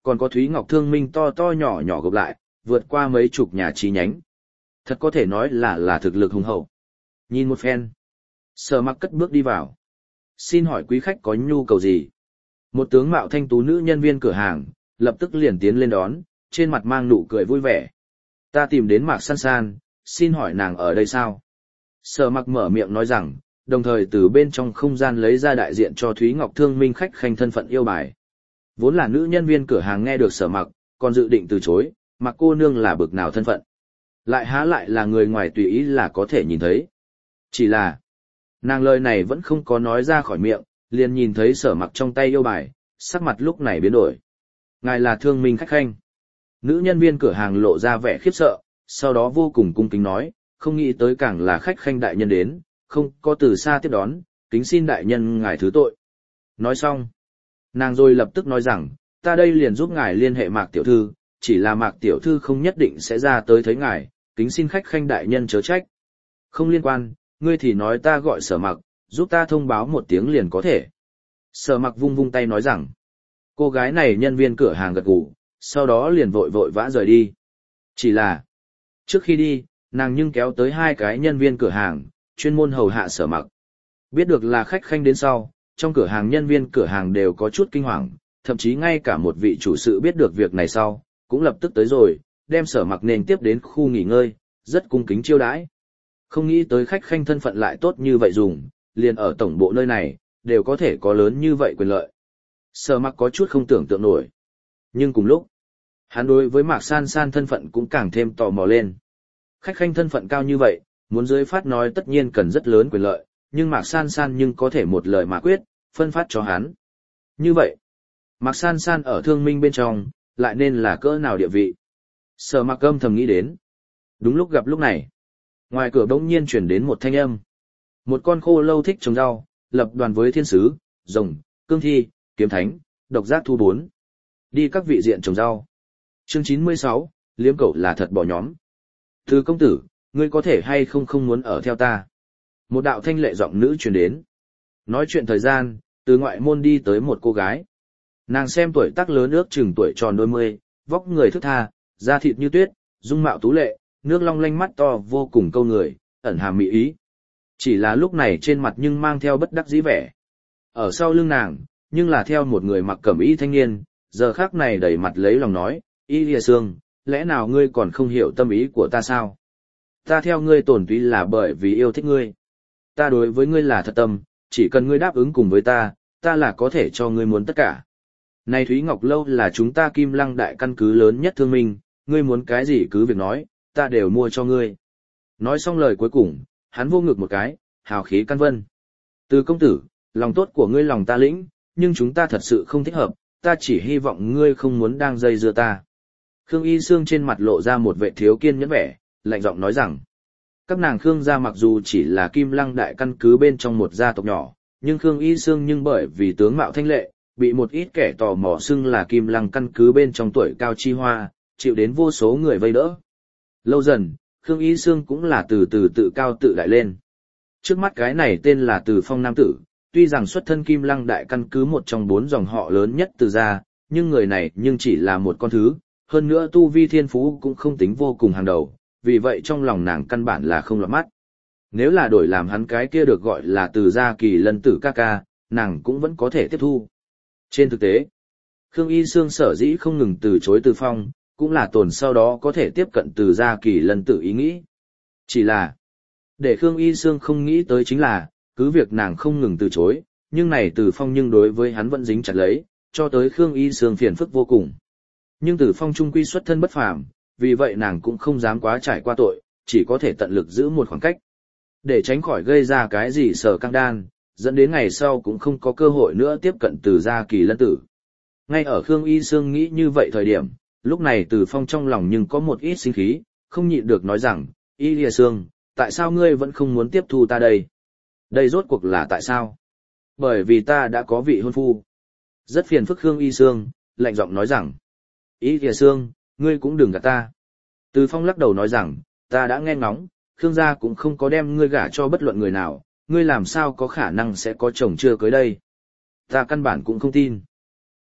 còn có Thúy Ngọc Thương Minh to to nhỏ nhỏ gộp lại, vượt qua mấy chục nhà chi nhánh. Thật có thể nói là là thực lực hùng hậu. Nhìn một phen, Sở Mặc cất bước đi vào. Xin hỏi quý khách có nhu cầu gì? Một tướng mạo thanh tú nữ nhân viên cửa hàng, lập tức liền tiến lên đón, trên mặt mang nụ cười vui vẻ. Ta tìm đến Mạc San San, xin hỏi nàng ở đây sao? Sở Mặc mở miệng nói rằng, đồng thời từ bên trong không gian lấy ra đại diện cho Thúy Ngọc Thương Minh khách khanh thân phận yêu bài. Vốn là nữ nhân viên cửa hàng nghe được Sở Mặc, còn dự định từ chối, Mặc cô nương là bực nào thân phận. Lại há lại là người ngoài tùy ý là có thể nhìn thấy. Chỉ là, nàng lời này vẫn không có nói ra khỏi miệng, liền nhìn thấy Sở Mặc trong tay yêu bài, sắc mặt lúc này biến đổi. Ngài là Thương Minh khách khanh. Nữ nhân viên cửa hàng lộ ra vẻ khiếp sợ, sau đó vô cùng cung kính nói, không nghĩ tới càng là khách khanh đại nhân đến, không có từ xa tiếp đón, kính xin đại nhân ngài thứ tội. Nói xong, nàng rồi lập tức nói rằng, ta đây liền giúp ngài liên hệ Mạc tiểu thư, chỉ là Mạc tiểu thư không nhất định sẽ ra tới thấy ngài, kính xin khách khanh đại nhân chớ trách. Không liên quan, ngươi thì nói ta gọi Sở Mặc, giúp ta thông báo một tiếng liền có thể. Sở Mặc vung vung tay nói rằng, cô gái này nhân viên cửa hàng gật gù, sau đó liền vội vội vã rời đi. Chỉ là, trước khi đi, nàng nhưng kéo tới hai cái nhân viên cửa hàng, chuyên môn hầu hạ Sở Mặc. Biết được là khách khanh đến sau, trong cửa hàng nhân viên cửa hàng đều có chút kinh hoàng, thậm chí ngay cả một vị chủ sự biết được việc này sau, cũng lập tức tới rồi, đem Sở Mặc nên tiếp đến khu nghỉ ngơi, rất cung kính chiêu đãi. Không nghĩ tới khách khanh thân phận lại tốt như vậy dùng, liền ở tổng bộ nơi này, đều có thể có lớn như vậy quyền lợi. Sở Mặc có chút không tưởng tượng nổi. Nhưng cùng lúc, hắn đối với Mạc San San thân phận cũng càng thêm tò mò lên. Khách khanh thân phận cao như vậy, muốn dưới phát nói tất nhiên cần rất lớn quyền lợi, nhưng Mạc San San nhưng có thể một lời mà quyết, phân phát cho hắn. Như vậy, Mạc San San ở Thương Minh bên trong, lại nên là cỡ nào địa vị? Sở Mặc âm thầm nghĩ đến. Đúng lúc gặp lúc này, ngoài cửa bỗng nhiên chuyển đến một thanh âm. Một con khô lâu thích trồng rau, lập đoàn với thiên sứ, rồng, cương thi, kiếm thánh, độc giác thu bốn. Đi các vị diện trồng rau. Chương chín mươi sáu, liếm cậu là thật bỏ nhóm. Thư công tử, ngươi có thể hay không không muốn ở theo ta? Một đạo thanh lệ giọng nữ truyền đến. Nói chuyện thời gian, từ ngoại môn đi tới một cô gái. Nàng xem tuổi tác lớn ước chừng tuổi tròn đôi mươi, vóc người thướt tha, da thịt như tuyết, dung mạo tú lệ, nước long lanh mắt to vô cùng câu người, ẩn hàm mỹ ý. Chỉ là lúc này trên mặt nhưng mang theo bất đắc dĩ vẻ. Ở sau lưng nàng, nhưng là theo một người mặc cẩm y thanh niên, giờ khắc này đầy mặt lấy lòng nói, Y Lìa Sương, lẽ nào ngươi còn không hiểu tâm ý của ta sao? Ta theo ngươi tổn túy là bởi vì yêu thích ngươi. Ta đối với ngươi là thật tâm, chỉ cần ngươi đáp ứng cùng với ta, ta là có thể cho ngươi muốn tất cả. Này Thúy Ngọc Lâu là chúng ta Kim Lăng đại căn cứ lớn nhất Thương Minh, ngươi muốn cái gì cứ việc nói, ta đều mua cho ngươi. Nói xong lời cuối cùng, hắn vô ngực một cái, hào khí căn vân. Từ công tử, lòng tốt của ngươi lòng ta lĩnh, nhưng chúng ta thật sự không thích hợp, ta chỉ hy vọng ngươi không muốn đang dây dưa ta. Khương Y Sương trên mặt lộ ra một vẻ thiếu kiên nhẫn vẻ, lạnh giọng nói rằng, các nàng Khương gia mặc dù chỉ là Kim Lăng đại căn cứ bên trong một gia tộc nhỏ, nhưng Khương Y Sương nhưng bởi vì tướng mạo thanh lệ, bị một ít kẻ tò mò xưng là Kim Lăng căn cứ bên trong tuổi cao chi hoa, chịu đến vô số người vây đỡ. Lâu dần, Khương Y Sương cũng là từ từ tự cao tự đại lên. Trước mắt cái này tên là Từ Phong nam tử, tuy rằng xuất thân Kim Lăng đại căn cứ một trong bốn dòng họ lớn nhất Từ gia, nhưng người này nhưng chỉ là một con thứ, hơn nữa tu vi thiên phú cũng không tính vô cùng hàng đầu, vì vậy trong lòng nàng căn bản là không lọt mắt. Nếu là đổi làm hắn cái kia được gọi là Từ gia Kỳ Lân tử ca ca, nàng cũng vẫn có thể tiếp thu. Trên thực tế, Khương Y Sương sở dĩ không ngừng từ chối Từ Phong, cũng là tồn sau đó có thể tiếp cận Từ gia Kỳ Lân tử ý nghĩ. Chỉ là, để Khương Y Sương không nghĩ tới chính là, cứ việc nàng không ngừng từ chối, nhưng này Từ Phong nhưng đối với hắn vẫn dính chặt lấy, cho tới Khương Y Sương phiền phức vô cùng. Nhưng Từ Phong trung quy xuất thân bất phàm, vì vậy nàng cũng không dám quá trải qua tội, chỉ có thể tận lực giữ một khoảng cách. Để tránh khỏi gây ra cái gì sở căng đan, dẫn đến ngày sau cũng không có cơ hội nữa tiếp cận Từ gia Kỳ Lân tử. Ngay ở Khương Y Sương nghĩ như vậy thời điểm, lúc này Từ Phong trong lòng nhưng có một ít sinh khí, không nhịn được nói rằng, Y Lìa Sương, tại sao ngươi vẫn không muốn tiếp thu ta đây? Đây rốt cuộc là tại sao? Bởi vì ta đã có vị hôn phu. Rất phiền phức Khương Y Sương, lạnh giọng nói rằng, Y Lìa Sương, ngươi cũng đừng gạt ta. Từ Phong lắc đầu nói rằng, ta đã nghe ngóng, Khương gia cũng không có đem ngươi gả cho bất luận người nào, ngươi làm sao có khả năng sẽ có chồng chưa cưới đây? Ta căn bản cũng không tin.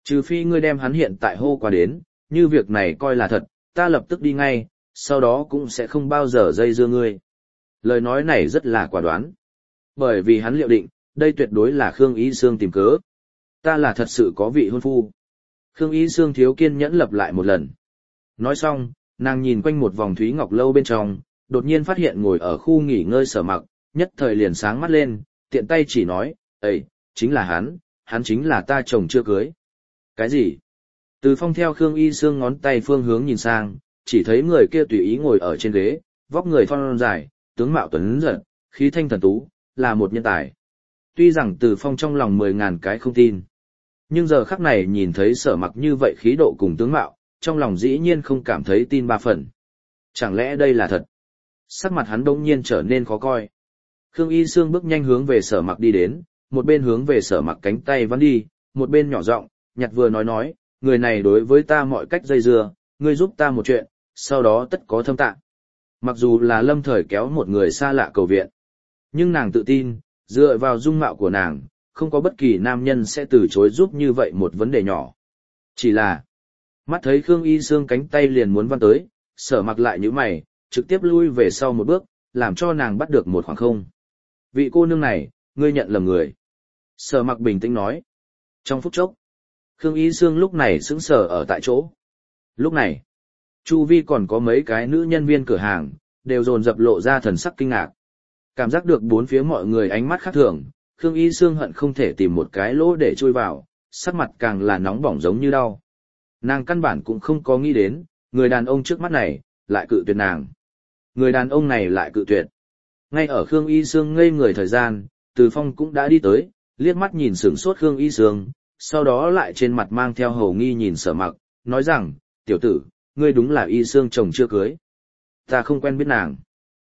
Trừ phi ngươi đem hắn hiện tại hô qua đến, như việc này coi là thật, ta lập tức đi ngay, sau đó cũng sẽ không bao giờ dây dưa ngươi. Lời nói này rất là quả đoán. Bởi vì hắn liệu định, đây tuyệt đối là Khương Y Sương tìm cớ. Ta là thật sự có vị hôn phu. Khương Y Sương thiếu kiên nhẫn lặp lại một lần. Nói xong, nàng nhìn quanh một vòng Thúy Ngọc Lâu bên trong, đột nhiên phát hiện ngồi ở khu nghỉ ngơi Sở Mặc, nhất thời liền sáng mắt lên, tiện tay chỉ nói, "Ê, chính là hắn, hắn chính là ta chồng chưa cưới." Cái gì? Từ Phong theo Khương Y Sương ngón tay phương hướng nhìn sang, chỉ thấy người kia tùy ý ngồi ở trên ghế, vóc người thon dài, tướng mạo tuấn giật, khí thanh thần tú, là một nhân tài. Tuy rằng Từ Phong trong lòng mười ngàn cái không tin, nhưng giờ khắc này nhìn thấy Sở Mặc như vậy khí độ cùng tướng mạo, trong lòng dĩ nhiên không cảm thấy tin ba phần. Chẳng lẽ đây là thật? Sắc mặt hắn bỗng nhiên trở nên khó coi. Khương Y Sương bước nhanh hướng về Sở Mặc đi đến, một bên hướng về Sở Mặc cánh tay vắn đi, một bên nhỏ giọng, nhặt vừa nói nói, người này đối với ta mọi cách dây dưa, ngươi giúp ta một chuyện, sau đó tất có thâm tạng. Mặc dù là lâm thời kéo một người xa lạ cầu viện, nhưng nàng tự tin, dựa vào dung mạo của nàng, không có bất kỳ nam nhân sẽ từ chối giúp như vậy một vấn đề nhỏ. Chỉ là, mắt thấy Khương Y Sương cánh tay liền muốn văng tới, Sở Mặc lại nhíu mày, trực tiếp lui về sau một bước, làm cho nàng bắt được một khoảng không. Vị cô nương này, ngươi nhận lầm người. Sở Mặc bình tĩnh nói. Trong phút chốc, Khương Y Sương lúc này sững sờ ở tại chỗ. Lúc này, chu vi còn có mấy cái nữ nhân viên cửa hàng, đều dồn dập lộ ra thần sắc kinh ngạc. Cảm giác được bốn phía mọi người ánh mắt khác thường, Khương Y Sương hận không thể tìm một cái lỗ để chui vào, sắc mặt càng là nóng bỏng giống như đau. Nàng căn bản cũng không có nghĩ đến, người đàn ông trước mắt này, lại cự tuyệt nàng. Người đàn ông này lại cự tuyệt. Ngay ở Khương Y Sương ngây người thời gian, Từ Phong cũng đã đi tới, liếc mắt nhìn sửng sốt Khương Y Sương, sau đó lại trên mặt mang theo hầu nghi nhìn Sở Mặc, nói rằng, tiểu tử, ngươi đúng là Y Sương chồng chưa cưới. Ta không quen biết nàng.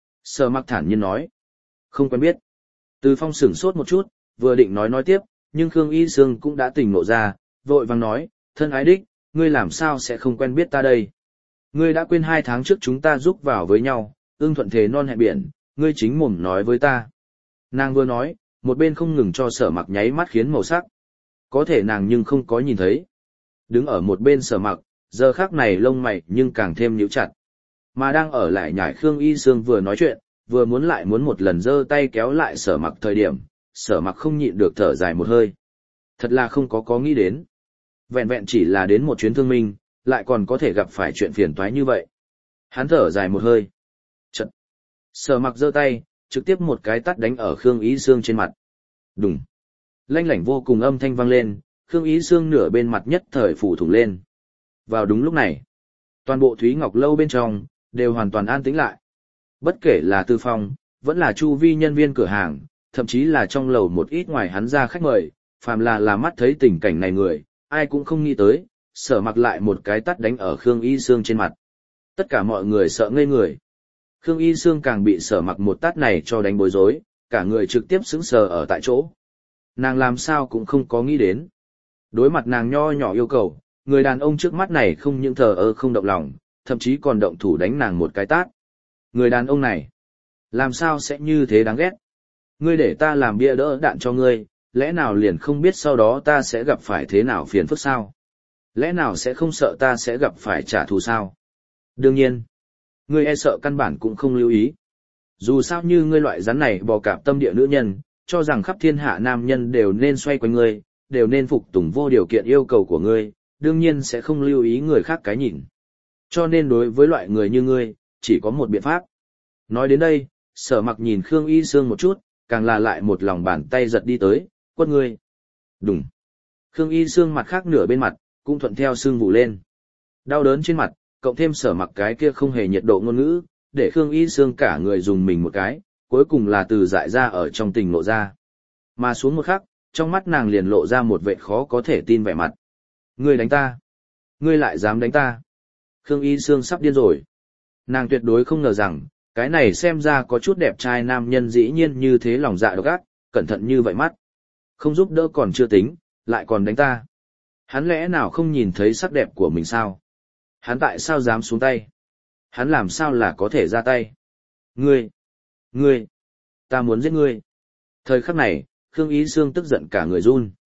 Sở Mặc thản nhiên nói. Không quen biết. Từ Phong sửng sốt một chút, vừa định nói nói tiếp, nhưng Khương Y Sương cũng đã tỉnh ngộ ra, vội vàng nói, thân ái đích, ngươi làm sao sẽ không quen biết ta đây? Ngươi đã quên hai tháng trước chúng ta giúp vào với nhau, ương thuận thế non hẹn biển, ngươi chính mồm nói với ta. Nàng vừa nói, một bên không ngừng cho Sở Mặc nháy mắt khiến màu sắc. Có thể nàng nhưng không có nhìn thấy. Đứng ở một bên Sở Mặc, giờ khắc này lông mày nhưng càng thêm nhíu chặt. Mà đang ở lại nhải Khương Y Sương vừa nói chuyện, vừa muốn lại muốn một lần giơ tay kéo lại Sở Mặc thời điểm, Sở Mặc không nhịn được thở dài một hơi. Thật là không có có nghĩ đến. Vẹn vẹn chỉ là đến một chuyến thương minh, lại còn có thể gặp phải chuyện phiền toái như vậy. Hắn thở dài một hơi. Chật. Sở Mặc giơ tay, trực tiếp một cái tát đánh ở Khương Y Sương trên mặt. Đùng. Lanh lảnh vô cùng âm thanh vang lên, Khương Y Sương nửa bên mặt nhất thời phủ thủng lên. Vào đúng lúc này, toàn bộ Thúy Ngọc Lâu bên trong, đều hoàn toàn an tĩnh lại. Bất kể là Tư Phong, vẫn là chu vi nhân viên cửa hàng, thậm chí là trong lầu một ít ngoài hắn ra khách mời, phàm là là mắt thấy tình cảnh này người, ai cũng không nghĩ tới, Sở Mặc lại một cái tát đánh ở Khương Y Sương trên mặt. Tất cả mọi người sợ ngây người. Khương Y Sương càng bị Sở Mặc một tát này cho đánh bối rối, cả người trực tiếp sững sờ ở tại chỗ. Nàng làm sao cũng không có nghĩ đến. Đối mặt nàng nho nhỏ yêu cầu, người đàn ông trước mắt này không những thờ ơ không động lòng, thậm chí còn động thủ đánh nàng một cái tát. Người đàn ông này, làm sao sẽ như thế đáng ghét? Ngươi để ta làm bia đỡ đạn cho ngươi, lẽ nào liền không biết sau đó ta sẽ gặp phải thế nào phiền phức sao? Lẽ nào sẽ không sợ ta sẽ gặp phải trả thù sao? Đương nhiên, ngươi e sợ căn bản cũng không lưu ý. Dù sao như ngươi loại rắn này bò cạp tâm địa nữ nhân, cho rằng khắp thiên hạ nam nhân đều nên xoay quanh ngươi, đều nên phục tùng vô điều kiện yêu cầu của ngươi, đương nhiên sẽ không lưu ý người khác cái nhìn. Cho nên đối với loại người như ngươi, chỉ có một biện pháp. Nói đến đây, Sở Mặc nhìn Khương Y Sương một chút, càng là lại một lòng bàn tay giật đi tới, quất ngươi. Đùng. Khương Y Sương mặt khác nửa bên mặt, cũng thuận theo sưng vụ lên. Đau đớn trên mặt, cộng thêm Sở Mặc cái kia không hề nhiệt độ ngôn ngữ, để Khương Y Sương cả người dùng mình một cái, cuối cùng là từ dại ra ở trong tình lộ ra. Mà xuống một khắc, trong mắt nàng liền lộ ra một vẻ khó có thể tin vẻ mặt. Ngươi đánh ta. Ngươi lại dám đánh ta. Khương Y Sương sắp điên rồi. Nàng tuyệt đối không ngờ rằng, cái này xem ra có chút đẹp trai nam nhân dĩ nhiên như thế lòng dạ độc ác, cẩn thận như vậy mắt. Không giúp đỡ còn chưa tính, lại còn đánh ta. Hắn lẽ nào không nhìn thấy sắc đẹp của mình sao? Hắn tại sao dám xuống tay? Hắn làm sao là có thể ra tay? Ngươi! Ngươi! Ta muốn giết ngươi! Thời khắc này, Khương Y Sương tức giận cả người run.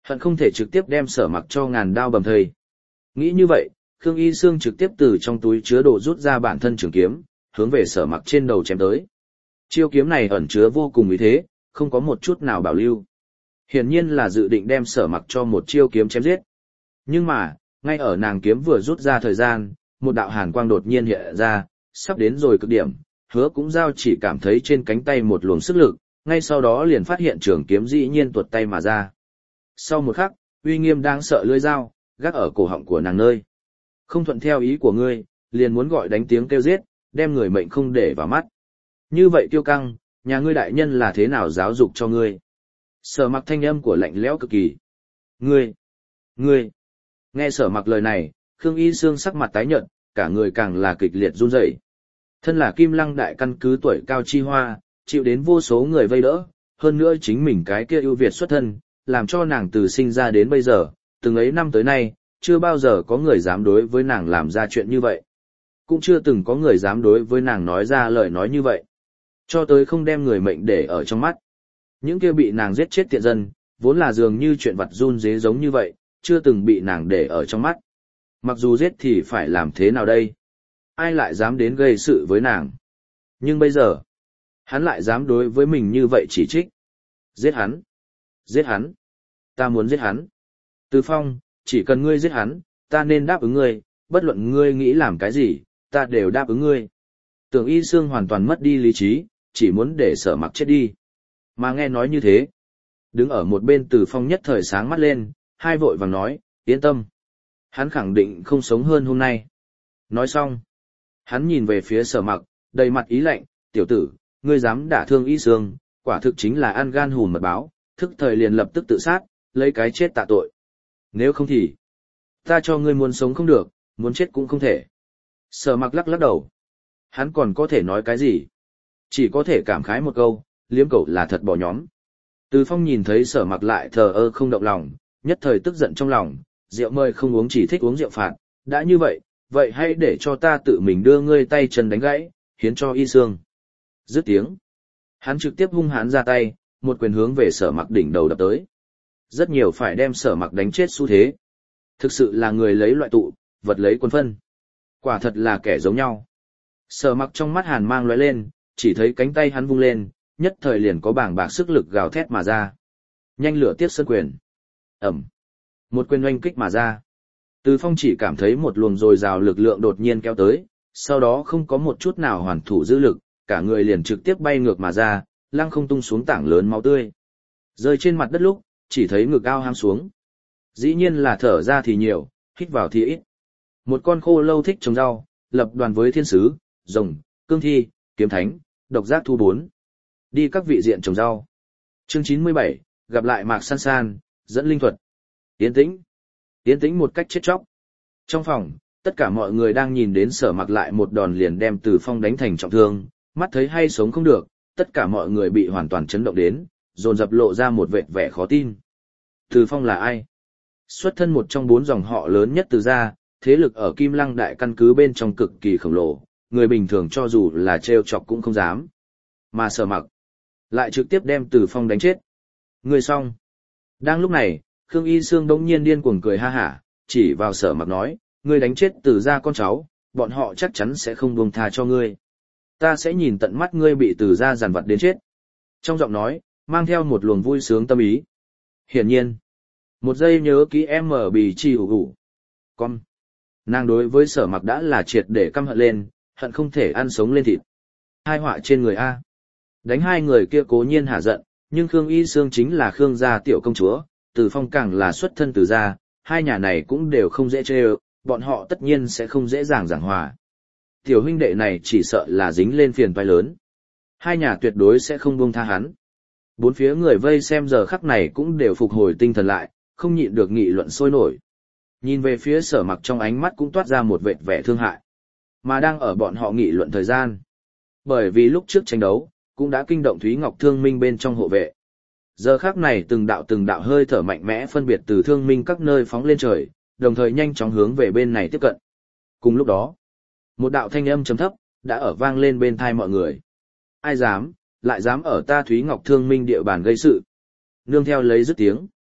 Hận không thể trực tiếp đem Sở Mặc cho ngàn đao bầm thây. Nghĩ như vậy, Khương Y Sương trực tiếp từ trong túi chứa đồ rút ra bản thân trường kiếm, hướng về Sở Mặc trên đầu chém tới. Chiêu kiếm này ẩn chứa vô cùng ý thế, không có một chút nào bảo lưu. Hiển nhiên là dự định đem Sở Mặc cho một chiêu kiếm chém giết. Nhưng mà, ngay ở nàng kiếm vừa rút ra thời gian, một đạo hàn quang đột nhiên hiện ra, sắp đến rồi cực điểm, Hứa Cũng Giao chỉ cảm thấy trên cánh tay một luồng sức lực, ngay sau đó liền phát hiện trường kiếm dĩ nhiên tuột tay mà ra. Sau một khắc, uy nghiêm đang sợ lưỡi dao, gác ở cổ họng của nàng nơi. Không thuận theo ý của ngươi, liền muốn gọi đánh tiếng kêu giết, đem người mệnh không để vào mắt. Như vậy Tiêu Căng, nhà ngươi đại nhân là thế nào giáo dục cho ngươi? Sở Mặc thanh âm của lạnh lẽo cực kỳ. Ngươi, ngươi. Nghe Sở Mặc lời này, Khương Y Sương sắc mặt tái nhợt, cả người càng là kịch liệt run rẩy. Thân là Kim Lăng đại căn cứ tuổi cao chi hoa, chịu đến vô số người vây đỡ, hơn nữa chính mình cái kia ưu việt xuất thân, làm cho nàng từ sinh ra đến bây giờ, từng ấy năm tới nay, chưa bao giờ có người dám đối với nàng làm ra chuyện như vậy. Cũng chưa từng có người dám đối với nàng nói ra lời nói như vậy. Cho tới không đem người mệnh để ở trong mắt. Những kia bị nàng giết chết tiện dân, vốn là dường như chuyện vặt run dế giống như vậy, chưa từng bị nàng để ở trong mắt. Mặc dù giết thì phải làm thế nào đây? Ai lại dám đến gây sự với nàng? Nhưng bây giờ, hắn lại dám đối với mình như vậy chỉ trích. Giết hắn! Giết hắn! Ta muốn giết hắn! Từ Phong, chỉ cần ngươi giết hắn, ta nên đáp ứng ngươi, bất luận ngươi nghĩ làm cái gì, ta đều đáp ứng ngươi. Tưởng Y Sương hoàn toàn mất đi lý trí, chỉ muốn để Sở Mặc chết đi. Mà nghe nói như thế, đứng ở một bên Từ Phong nhất thời sáng mắt lên, hai vội vàng nói, yên tâm. Hắn khẳng định không sống hơn hôm nay. Nói xong, hắn nhìn về phía Sở Mặc, đầy mặt ý lạnh, tiểu tử, ngươi dám đả thương Y Sương, quả thực chính là ăn gan hùm mật báo, thức thời liền lập tức tự sát, lấy cái chết tạ tội. Nếu không thì, ta cho ngươi muốn sống không được, muốn chết cũng không thể. Sở Mặc lắc lắc đầu. Hắn còn có thể nói cái gì? Chỉ có thể cảm khái một câu, liếm cẩu là thật bỏ nhóm. Từ Phong nhìn thấy Sở Mặc lại thờ ơ không động lòng, nhất thời tức giận trong lòng, rượu mời không uống chỉ thích uống rượu phạt, đã như vậy, vậy hãy để cho ta tự mình đưa ngươi tay chân đánh gãy, hiến cho Y Sương. Dứt tiếng, hắn trực tiếp hung hãn ra tay, một quyền hướng về Sở Mặc đỉnh đầu đập tới. Rất nhiều phải đem Sở Mặc đánh chết xu thế. Thực sự là người lấy loại tụ, vật lấy quân phân. Quả thật là kẻ giống nhau. Sở Mặc trong mắt hàn mang lóe lên, chỉ thấy cánh tay hắn vung lên, nhất thời liền có bảng bạc sức lực gào thét mà ra. Nhanh lửa tiếp sơn quyền. Ẩm. Một quyền oanh kích mà ra. Từ Phong chỉ cảm thấy một luồng dồi dào lực lượng đột nhiên kéo tới, sau đó không có một chút nào hoàn thủ dư lực, cả người liền trực tiếp bay ngược mà ra, lăng không tung xuống tảng lớn máu tươi. Rơi trên mặt đất lúc, chỉ thấy ngực ao ham xuống. Dĩ nhiên là thở ra thì nhiều, hít vào thì ít. Một con khô lâu thích trồng rau, lập đoàn với thiên sứ, rồng, cương thi, kiếm thánh, độc giác thu bốn. Đi các vị diện trồng rau. Chương chín mươi bảy, gặp lại Mạc San San, dẫn linh thuật. Yên tĩnh. Yên tĩnh một cách chết chóc. Trong phòng, tất cả mọi người đang nhìn đến Sở Mặc lại một đòn liền đem Từ Phong đánh thành trọng thương, mắt thấy hay sống không được, tất cả mọi người bị hoàn toàn chấn động đến, dồn dập lộ ra một vệt vẻ khó tin. Từ Phong là ai? Xuất thân một trong bốn dòng họ lớn nhất Từ gia, thế lực ở Kim Lăng đại căn cứ bên trong cực kỳ khổng lồ, người bình thường cho dù là trêu chọc cũng không dám. Mà Sở Mặc lại trực tiếp đem Từ Phong đánh chết. Người xong. Đang lúc này, Khương Y Sương đống nhiên điên cuồng cười ha hả, chỉ vào Sở Mặc nói, ngươi đánh chết Từ gia con cháu, bọn họ chắc chắn sẽ không buông tha cho ngươi. Ta sẽ nhìn tận mắt ngươi bị Từ gia giàn vặt đến chết. Trong giọng nói, mang theo một luồng vui sướng tâm ý. Hiển nhiên, một giây nhớ kỹ em ở bì chi ủ ủ. Con. Nàng đối với Sở Mặc đã là triệt để căm hận lên, hận không thể ăn sống lên thịt. Hai họa trên người A. Đánh hai người kia cố nhiên hả giận, nhưng Khương Y Sương chính là Khương gia tiểu công chúa, Từ Phong càng là xuất thân Từ gia, hai nhà này cũng đều không dễ chê ơ, bọn họ tất nhiên sẽ không dễ dàng giảng hòa. Tiểu huynh đệ này chỉ sợ là dính lên phiền toái lớn. Hai nhà tuyệt đối sẽ không buông tha hắn. Bốn phía người vây xem giờ khắc này cũng đều phục hồi tinh thần lại, không nhịn được nghị luận sôi nổi. Nhìn về phía Sở Mặc trong ánh mắt cũng toát ra một vệt vẻ thương hại. Mà đang ở bọn họ nghị luận thời gian. Bởi vì lúc trước tranh đấu, cũng đã kinh động Thúy Ngọc Thương Minh bên trong hộ vệ. Giờ khắc này từng đạo từng đạo hơi thở mạnh mẽ phân biệt từ Thương Minh các nơi phóng lên trời, đồng thời nhanh chóng hướng về bên này tiếp cận. Cùng lúc đó, một đạo thanh âm trầm thấp đã ở vang lên bên tai mọi người. Ai dám, lại dám ở ta Thúy Ngọc Thương Minh địa bàn gây sự. Nương theo lấy dứt tiếng.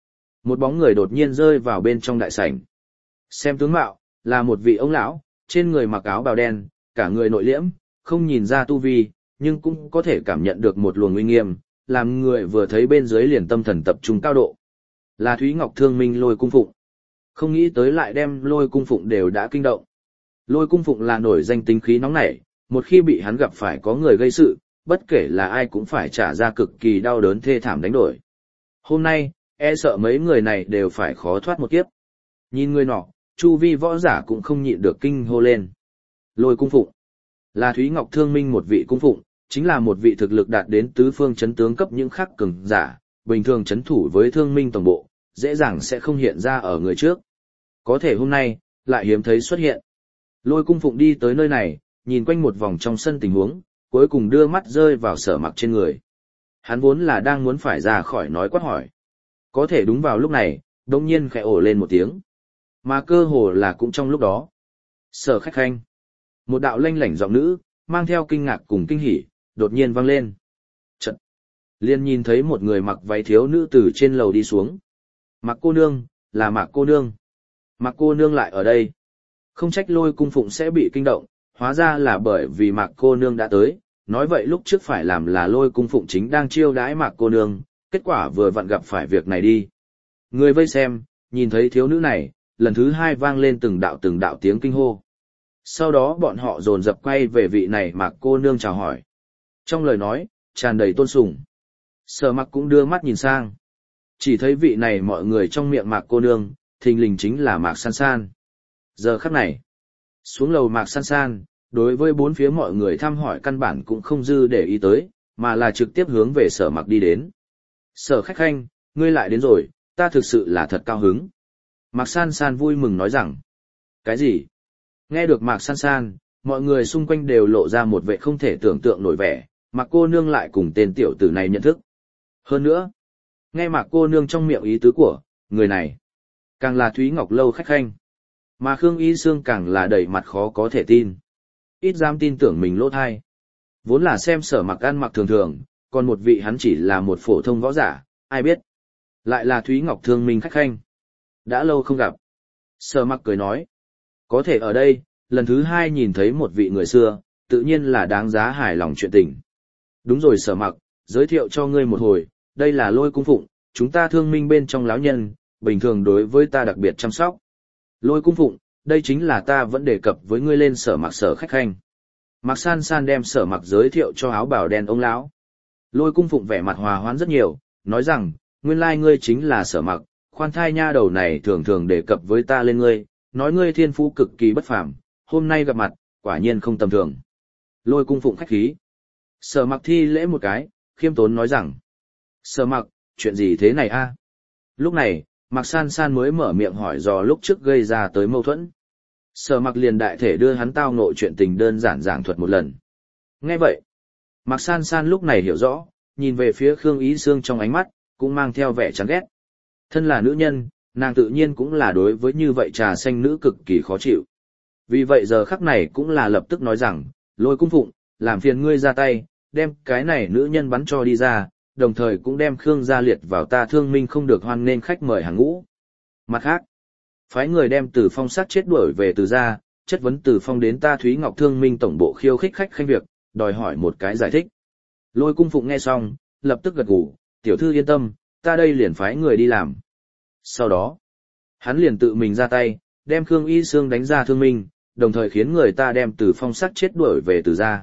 Một bóng người đột nhiên rơi vào bên trong đại sảnh. Xem tướng mạo, là một vị ông lão, trên người mặc áo bào đen, cả người nội liễm, không nhìn ra tu vi, nhưng cũng có thể cảm nhận được một luồng uy nghiêm, làm người vừa thấy bên dưới liền tâm thần tập trung cao độ. Là Thúy Ngọc Thương Minh Lôi Cung Phụng. Không nghĩ tới lại đem Lôi Cung Phụng đều đã kinh động. Lôi Cung Phụng là nổi danh tính khí nóng nảy, một khi bị hắn gặp phải có người gây sự, bất kể là ai cũng phải trả ra cực kỳ đau đớn thê thảm đánh đổi. Hôm nay, e sợ mấy người này đều phải khó thoát một kiếp. Nhìn người nọ, chu vi võ giả cũng không nhịn được kinh hô lên. Lôi Cung Phụng là Thúy Ngọc Thương Minh một vị cung phụng, chính là một vị thực lực đạt đến tứ phương chấn tướng cấp những khắc cường giả, bình thường chấn thủ với Thương Minh tổng bộ, dễ dàng sẽ không hiện ra ở người trước. Có thể hôm nay, lại hiếm thấy xuất hiện. Lôi Cung Phụng đi tới nơi này, nhìn quanh một vòng trong sân tình huống, cuối cùng đưa mắt rơi vào Sở Mặc trên người. Hắn vốn là đang muốn phải ra khỏi nói quát hỏi. Có thể đúng vào lúc này, đột nhiên khẽ ồ lên một tiếng. Mà cơ hồ là cũng trong lúc đó. Sở Khách Khanh. Một đạo lanh lảnh giọng nữ, mang theo kinh ngạc cùng kinh hỉ, đột nhiên vang lên. Chợt, liền nhìn thấy một người mặc váy thiếu nữ từ trên lầu đi xuống. Mạc cô nương, là Mạc cô nương. Mạc cô nương lại ở đây. Không trách Lôi Cung Phụng sẽ bị kinh động, hóa ra là bởi vì Mạc cô nương đã tới, nói vậy lúc trước phải làm là Lôi Cung Phụng chính đang chiêu đãi Mạc cô nương, kết quả vừa vặn gặp phải việc này đi. Người vây xem, nhìn thấy thiếu nữ này, lần thứ hai vang lên từng đạo từng đạo tiếng kinh hô. Sau đó bọn họ dồn dập quay về vị này Mạc cô nương chào hỏi. Trong lời nói, tràn đầy tôn sùng. Sở Mặc cũng đưa mắt nhìn sang. Chỉ thấy vị này mọi người trong miệng Mạc cô nương, thình lình chính là Mạc San San. Giờ khắc này, xuống lầu Mạc San San, đối với bốn phía mọi người thăm hỏi căn bản cũng không dư để ý tới, mà là trực tiếp hướng về Sở Mặc đi đến. Sở Khách Khanh, ngươi lại đến rồi, ta thực sự là thật cao hứng. Mạc San San vui mừng nói rằng. Cái gì? Nghe được Mạc San San, mọi người xung quanh đều lộ ra một vẻ không thể tưởng tượng nổi vẻ, Mạc cô nương lại cùng tên tiểu tử này nhận thức. Hơn nữa, nghe Mạc cô nương trong miệng ý tứ của người này, càng là Thúy Ngọc Lâu khách khanh. Mà Khương Y Sương càng là đầy mặt khó có thể tin. Ít dám tin tưởng mình lỗ thai. Vốn là xem Sở Mặc ăn mặc thường thường, còn một vị hắn chỉ là một phổ thông võ giả, ai biết. Lại là Thúy Ngọc Thương Minh khách khanh. Đã lâu không gặp. Sở Mặc cười nói. Có thể ở đây, lần thứ hai nhìn thấy một vị người xưa, tự nhiên là đáng giá hài lòng chuyện tình. Đúng rồi Sở Mặc, giới thiệu cho ngươi một hồi, đây là Lôi Cung Phụng, chúng ta Thương Minh bên trong lão nhân, bình thường đối với ta đặc biệt chăm sóc. Lôi Cung Phụng, đây chính là ta vẫn đề cập với ngươi lên Sở Mặc Sở Khách Khanh. Mạc San San đem Sở Mặc giới thiệu cho áo bào đen ông lão. Lôi Cung Phụng vẻ mặt hòa hoãn rất nhiều, nói rằng, nguyên lai ngươi chính là Sở Mặc, khoan thai nha đầu này thường thường đề cập với ta lên ngươi, nói ngươi thiên phú cực kỳ bất phàm, hôm nay gặp mặt, quả nhiên không tầm thường. Lôi Cung Phụng khách khí. Sở Mặc thi lễ một cái, khiêm tốn nói rằng, Sở Mặc, chuyện gì thế này a? Lúc này, Mạc San San mới mở miệng hỏi dò lúc trước gây ra tới mâu thuẫn. Sở Mặc liền đại thể đưa hắn tao nội chuyện tình đơn giản giảng thuật một lần. Nghe vậy, Mạc San San lúc này hiểu rõ, nhìn về phía Khương Ý Sương trong ánh mắt, cũng mang theo vẻ chán ghét. Thân là nữ nhân, nàng tự nhiên cũng là đối với như vậy trà xanh nữ cực kỳ khó chịu. Vì vậy giờ khắc này cũng là lập tức nói rằng, Lôi Cung Phụng, làm phiền ngươi ra tay, đem cái này nữ nhân bắn cho đi ra, đồng thời cũng đem Khương gia liệt vào ta Thương Minh không được hoan nên khách mời hàng ngũ. Mặt khác, phái người đem Từ Phong sát chết đuổi về Từ gia, chất vấn Từ Phong đến ta Thúy Ngọc Thương Minh tổng bộ khiêu khích khách khanh việc, đòi hỏi một cái giải thích. Lôi Cung Phụng nghe xong, lập tức gật gù, tiểu thư yên tâm, ta đây liền phái người đi làm. Sau đó, hắn liền tự mình ra tay, đem Khương Y Sương đánh ra Thương Minh, đồng thời khiến người ta đem Từ Phong sát chết đuổi về Từ gia.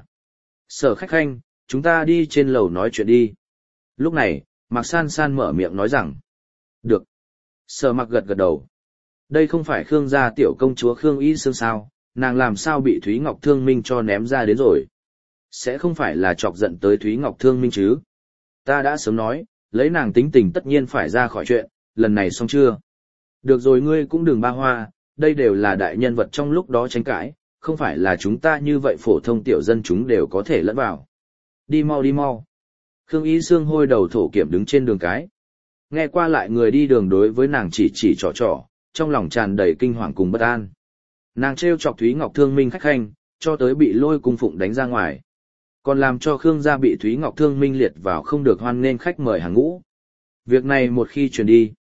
Sở Khách Khanh, chúng ta đi trên lầu nói chuyện đi. Lúc này, Mạc San San mở miệng nói rằng, được. Sở Mặc gật gật đầu. Đây không phải Khương gia tiểu công chúa Khương Y Sương sao, nàng làm sao bị Thúy Ngọc Thương Minh cho ném ra đến rồi. Sẽ không phải là chọc giận tới Thúy Ngọc Thương Minh chứ. Ta đã sớm nói, lấy nàng tính tình tất nhiên phải ra khỏi chuyện, lần này xong chưa? Được rồi ngươi cũng đừng ba hoa, đây đều là đại nhân vật trong lúc đó tranh cãi, không phải là chúng ta như vậy phổ thông tiểu dân chúng đều có thể lẫn vào. Đi mau đi mau. Khương Y Sương hôi đầu thổ kiểm đứng trên đường cái. Nghe qua lại người đi đường đối với nàng chỉ chỉ trò trò, trong lòng tràn đầy kinh hoàng cùng bất an. Nàng trêu chọc Thúy Ngọc Thương Minh khách khanh, cho tới bị Lôi Cung Phụng đánh ra ngoài. Còn làm cho Khương gia bị Thúy Ngọc Thương Minh liệt vào không được hoan nên khách mời hàng ngũ. Việc này một khi truyền đi,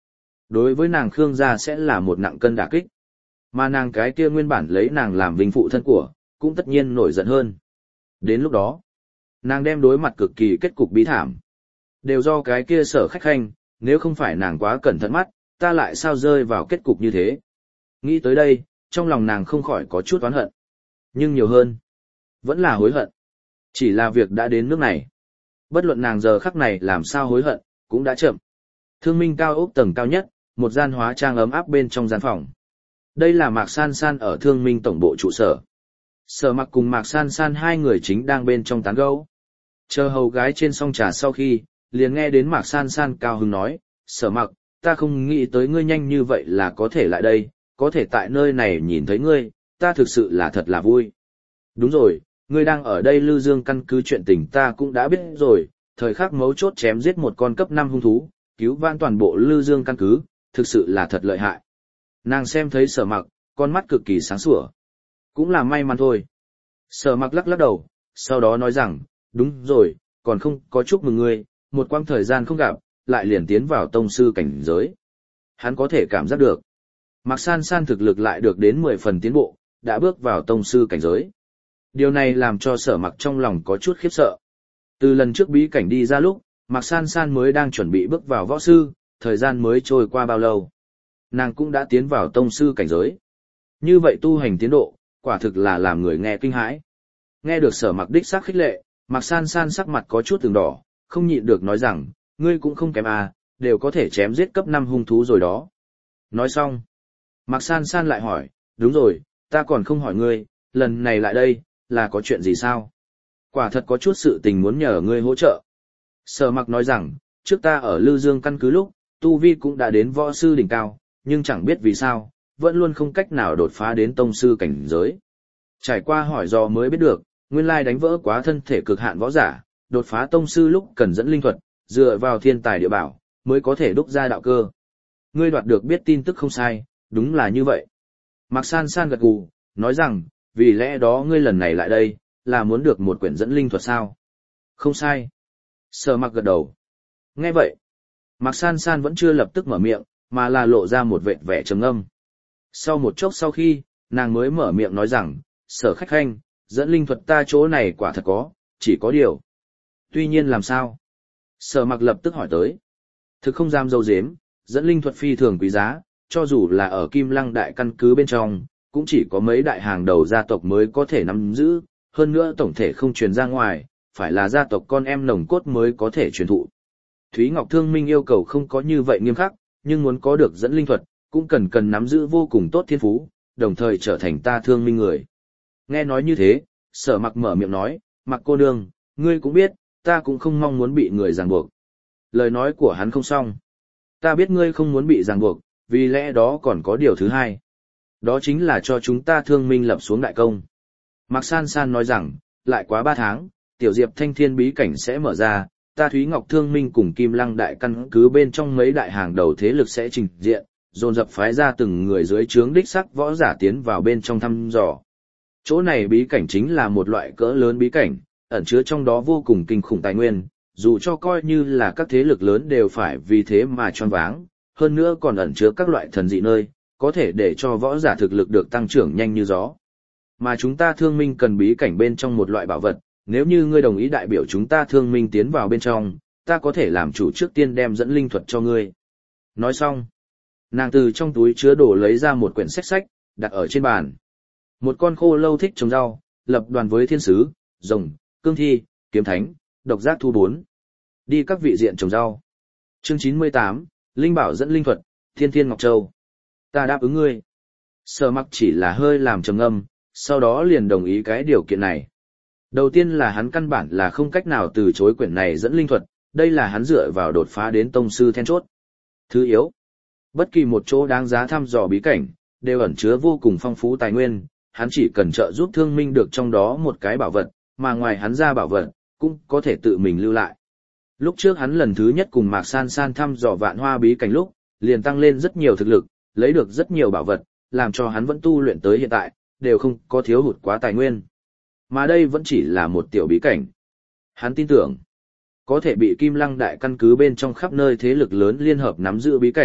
Đối với nàng Khương gia sẽ là một nặng cân đả kích. Mà nàng cái kia nguyên bản lấy nàng làm vinh phụ thân của, cũng tất nhiên nổi giận hơn. Đến lúc đó, nàng đem đối mặt cực kỳ kết cục bí thảm. Đều do cái kia Sở Khách Khanh, nếu không phải nàng quá cẩn thận mắt, ta lại sao rơi vào kết cục như thế. Nghĩ tới đây, trong lòng nàng không khỏi có chút oán hận. Nhưng nhiều hơn, vẫn là hối hận. Chỉ là việc đã đến nước này. Bất luận nàng giờ khắc này làm sao hối hận, cũng đã chậm. Thương Minh cao ốc tầng cao nhất, một gian hóa trang ấm áp bên trong gian phòng. Đây là Mạc San San ở Thương Minh tổng bộ trụ sở. Sở Mặc cùng Mạc San San hai người chính đang bên trong tán gẫu. Chờ hầu gái trên song trà sau khi, liền nghe đến Mạc San San cao hứng nói, Sở Mặc, ta không nghĩ tới ngươi nhanh như vậy là có thể lại đây, có thể tại nơi này nhìn thấy ngươi, ta thực sự là thật là vui. Đúng rồi, ngươi đang ở đây Lư Dương căn cứ chuyện tình ta cũng đã biết rồi, thời khắc mấu chốt chém giết một con cấp năm hung thú, cứu vãn toàn bộ Lư Dương căn cứ, thực sự là thật lợi hại. Nàng xem thấy Sở Mặc, con mắt cực kỳ sáng sủa. Cũng là may mắn thôi. Sở Mặc lắc lắc đầu, sau đó nói rằng, đúng rồi, còn không có chúc mừng ngươi, một quãng thời gian không gặp, lại liền tiến vào tông sư cảnh giới. Hắn có thể cảm giác được. Mạc San San thực lực lại được đến mười phần tiến bộ, đã bước vào tông sư cảnh giới. Điều này làm cho Sở Mặc trong lòng có chút khiếp sợ. Từ lần trước bí cảnh đi ra lúc, Mạc San San mới đang chuẩn bị bước vào võ sư, thời gian mới trôi qua bao lâu. Nàng cũng đã tiến vào tông sư cảnh giới. Như vậy tu hành tiến độ, quả thực là làm người nghe kinh hãi. Nghe được Sở Mặc đích xác khích lệ, Mạc San San sắc mặt có chút từng đỏ, không nhịn được nói rằng, ngươi cũng không kém à, đều có thể chém giết cấp năm hung thú rồi đó. Nói xong, Mạc San San lại hỏi, đúng rồi, ta còn không hỏi ngươi, lần này lại đây, là có chuyện gì sao? Quả thật có chút sự tình muốn nhờ ngươi hỗ trợ. Sở Mặc nói rằng, trước ta ở Lư Dương căn cứ lúc, tu vi cũng đã đến võ sư đỉnh cao, nhưng chẳng biết vì sao, vẫn luôn không cách nào đột phá đến tông sư cảnh giới. Trải qua hỏi dò mới biết được, nguyên lai đánh vỡ quá thân thể cực hạn võ giả, đột phá tông sư lúc cần dẫn linh thuật, dựa vào thiên tài địa bảo, mới có thể đúc ra đạo cơ. Ngươi đoạt được biết tin tức không sai, đúng là như vậy. Mạc San San gật gù, nói rằng, vì lẽ đó ngươi lần này lại đây, là muốn được một quyển dẫn linh thuật sao? Không sai. Sở Mặc gật đầu. Nghe vậy, Mạc San San vẫn chưa lập tức mở miệng, mà là lộ ra một vệt vẻ trầm ngâm. Sau một chốc sau khi, nàng mới mở miệng nói rằng, Sở Khách Khanh, dẫn linh thuật ta chỗ này quả thật có, chỉ có điều. Tuy nhiên làm sao? Sở Mặc lập tức hỏi tới. Thực không dám dâu dếm, dẫn linh thuật phi thường quý giá, cho dù là ở Kim Lăng đại căn cứ bên trong, cũng chỉ có mấy đại hàng đầu gia tộc mới có thể nắm giữ, hơn nữa tổng thể không truyền ra ngoài, phải là gia tộc con em nồng cốt mới có thể truyền thụ. Thúy Ngọc Thương Minh yêu cầu không có như vậy nghiêm khắc, nhưng muốn có được dẫn linh thuật, cũng cần cần nắm giữ vô cùng tốt thiên phú, đồng thời trở thành ta Thương Minh người. Nghe nói như thế, Sở Mặc mở miệng nói, Mặc cô nương, ngươi cũng biết, ta cũng không mong muốn bị người ràng buộc. Lời nói của hắn không xong. Ta biết ngươi không muốn bị ràng buộc, vì lẽ đó còn có điều thứ hai. Đó chính là cho chúng ta Thương Minh lập xuống đại công. Mạc San San nói rằng, lại quá ba tháng, Tiểu Diệp Thanh Thiên bí cảnh sẽ mở ra, ta Thúy Ngọc Thương Minh cùng Kim Lăng đại căn cứ bên trong mấy đại hàng đầu thế lực sẽ trình diện, dồn dập phái ra từng người dưới trướng đích sắc võ giả tiến vào bên trong thăm dò. Chỗ này bí cảnh chính là một loại cỡ lớn bí cảnh, ẩn chứa trong đó vô cùng kinh khủng tài nguyên, dù cho coi như là các thế lực lớn đều phải vì thế mà choáng váng, hơn nữa còn ẩn chứa các loại thần dị nơi, có thể để cho võ giả thực lực được tăng trưởng nhanh như gió. Mà chúng ta Thương Minh cần bí cảnh bên trong một loại bảo vật, nếu như ngươi đồng ý đại biểu chúng ta Thương Minh tiến vào bên trong, ta có thể làm chủ trước tiên đem dẫn linh thuật cho ngươi. Nói xong, nàng từ trong túi chứa đồ lấy ra một quyển sách sách, đặt ở trên bàn. Một con khô lâu thích trồng rau, lập đoàn với thiên sứ, rồng, cương thi, kiếm thánh, độc giác thu bốn. Đi các vị diện trồng rau. Chương chín mươi tám, Linh bảo dẫn linh thuật, Thiên Thiên Ngọc Châu. Ta đáp ứng ngươi. Sở Mặc chỉ là hơi làm trầm ngâm, sau đó liền đồng ý cái điều kiện này. Đầu tiên là hắn căn bản là không cách nào từ chối quyển này dẫn linh thuật, đây là hắn dựa vào đột phá đến tông sư then chốt. Thứ yếu, bất kỳ một chỗ đáng giá thăm dò bí cảnh, đều ẩn chứa vô cùng phong phú tài nguyên, hắn chỉ cần trợ giúp Thương Minh được trong đó một cái bảo vật, mà ngoài hắn ra bảo vật, cũng có thể tự mình lưu lại. Lúc trước hắn lần thứ nhất cùng Mạc San San thăm dò Vạn Hoa bí cảnh lúc, liền tăng lên rất nhiều thực lực, lấy được rất nhiều bảo vật, làm cho hắn vẫn tu luyện tới hiện tại, đều không có thiếu hụt quá tài nguyên. Mà đây vẫn chỉ là một tiểu bí cảnh. Hắn tin tưởng, có thể bị Kim Lăng đại căn cứ bên trong khắp nơi thế lực lớn liên hợp nắm giữ bí cảnh,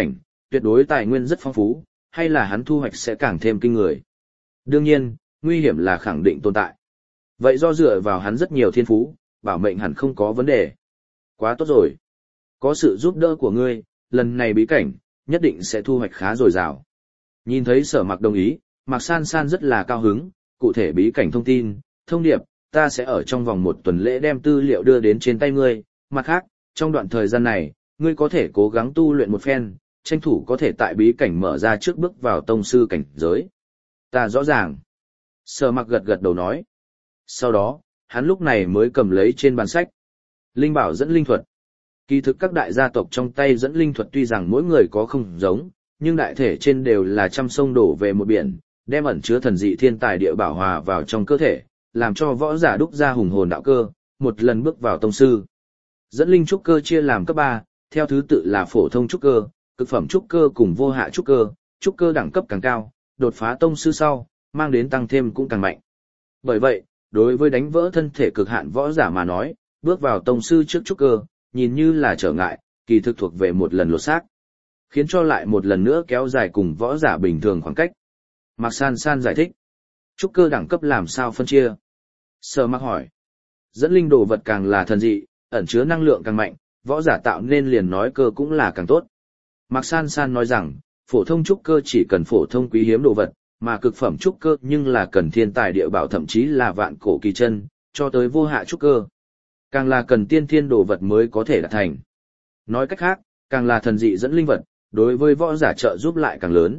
tuyệt đối tài nguyên rất phong phú, hay là hắn thu hoạch sẽ càng thêm kinh người. Đương nhiên, nguy hiểm là khẳng định tồn tại. Vậy do dựa vào hắn rất nhiều thiên phú, bảo mệnh hẳn không có vấn đề. Quá tốt rồi. Có sự giúp đỡ của ngươi, lần này bí cảnh, nhất định sẽ thu hoạch khá dồi dào. Nhìn thấy Sở Mặc đồng ý, Mạc San San rất là cao hứng, cụ thể bí cảnh thông tin, thông điệp, ta sẽ ở trong vòng một tuần lễ đem tư liệu đưa đến trên tay ngươi. Mặt khác, trong đoạn thời gian này, ngươi có thể cố gắng tu luyện một phen, tranh thủ có thể tại bí cảnh mở ra trước bước vào tông sư cảnh giới. Ta rõ ràng. Sở Mặc gật gật đầu nói. Sau đó, hắn lúc này mới cầm lấy trên bàn sách. Linh bảo dẫn linh thuật. Kỳ thực các đại gia tộc trong tay dẫn linh thuật tuy rằng mỗi người có không giống, nhưng đại thể trên đều là trăm sông đổ về một biển, đem ẩn chứa thần dị thiên tài địa bảo hòa vào trong cơ thể, làm cho võ giả đúc ra hùng hồn đạo cơ, một lần bước vào tông sư. Dẫn linh trúc cơ chia làm cấp ba, theo thứ tự là phổ thông trúc cơ, cực phẩm trúc cơ cùng vô hạ trúc cơ, trúc cơ đẳng cấp càng cao, đột phá tông sư sau, mang đến tăng thêm cũng càng mạnh. Bởi vậy, đối với đánh vỡ thân thể cực hạn võ giả mà nói, bước vào tông sư trước trúc cơ, nhìn như là trở ngại, kỳ thực thuộc về một lần lột xác, khiến cho lại một lần nữa kéo dài cùng võ giả bình thường khoảng cách. Mạc San San giải thích, trúc cơ đẳng cấp làm sao phân chia? Sở Mặc hỏi, dẫn linh đồ vật càng là thần dị, ẩn chứa năng lượng càng mạnh, võ giả tạo nên liền nói cơ cũng là càng tốt. Mạc San San nói rằng, phổ thông trúc cơ chỉ cần phổ thông quý hiếm đồ vật, mà cực phẩm trúc cơ nhưng là cần thiên tài địa bảo thậm chí là vạn cổ kỳ chân, cho tới vô hạ trúc cơ. Càng là cần tiên thiên đồ vật mới có thể đạt thành. Nói cách khác, càng là thần dị dẫn linh vật, đối với võ giả trợ giúp lại càng lớn.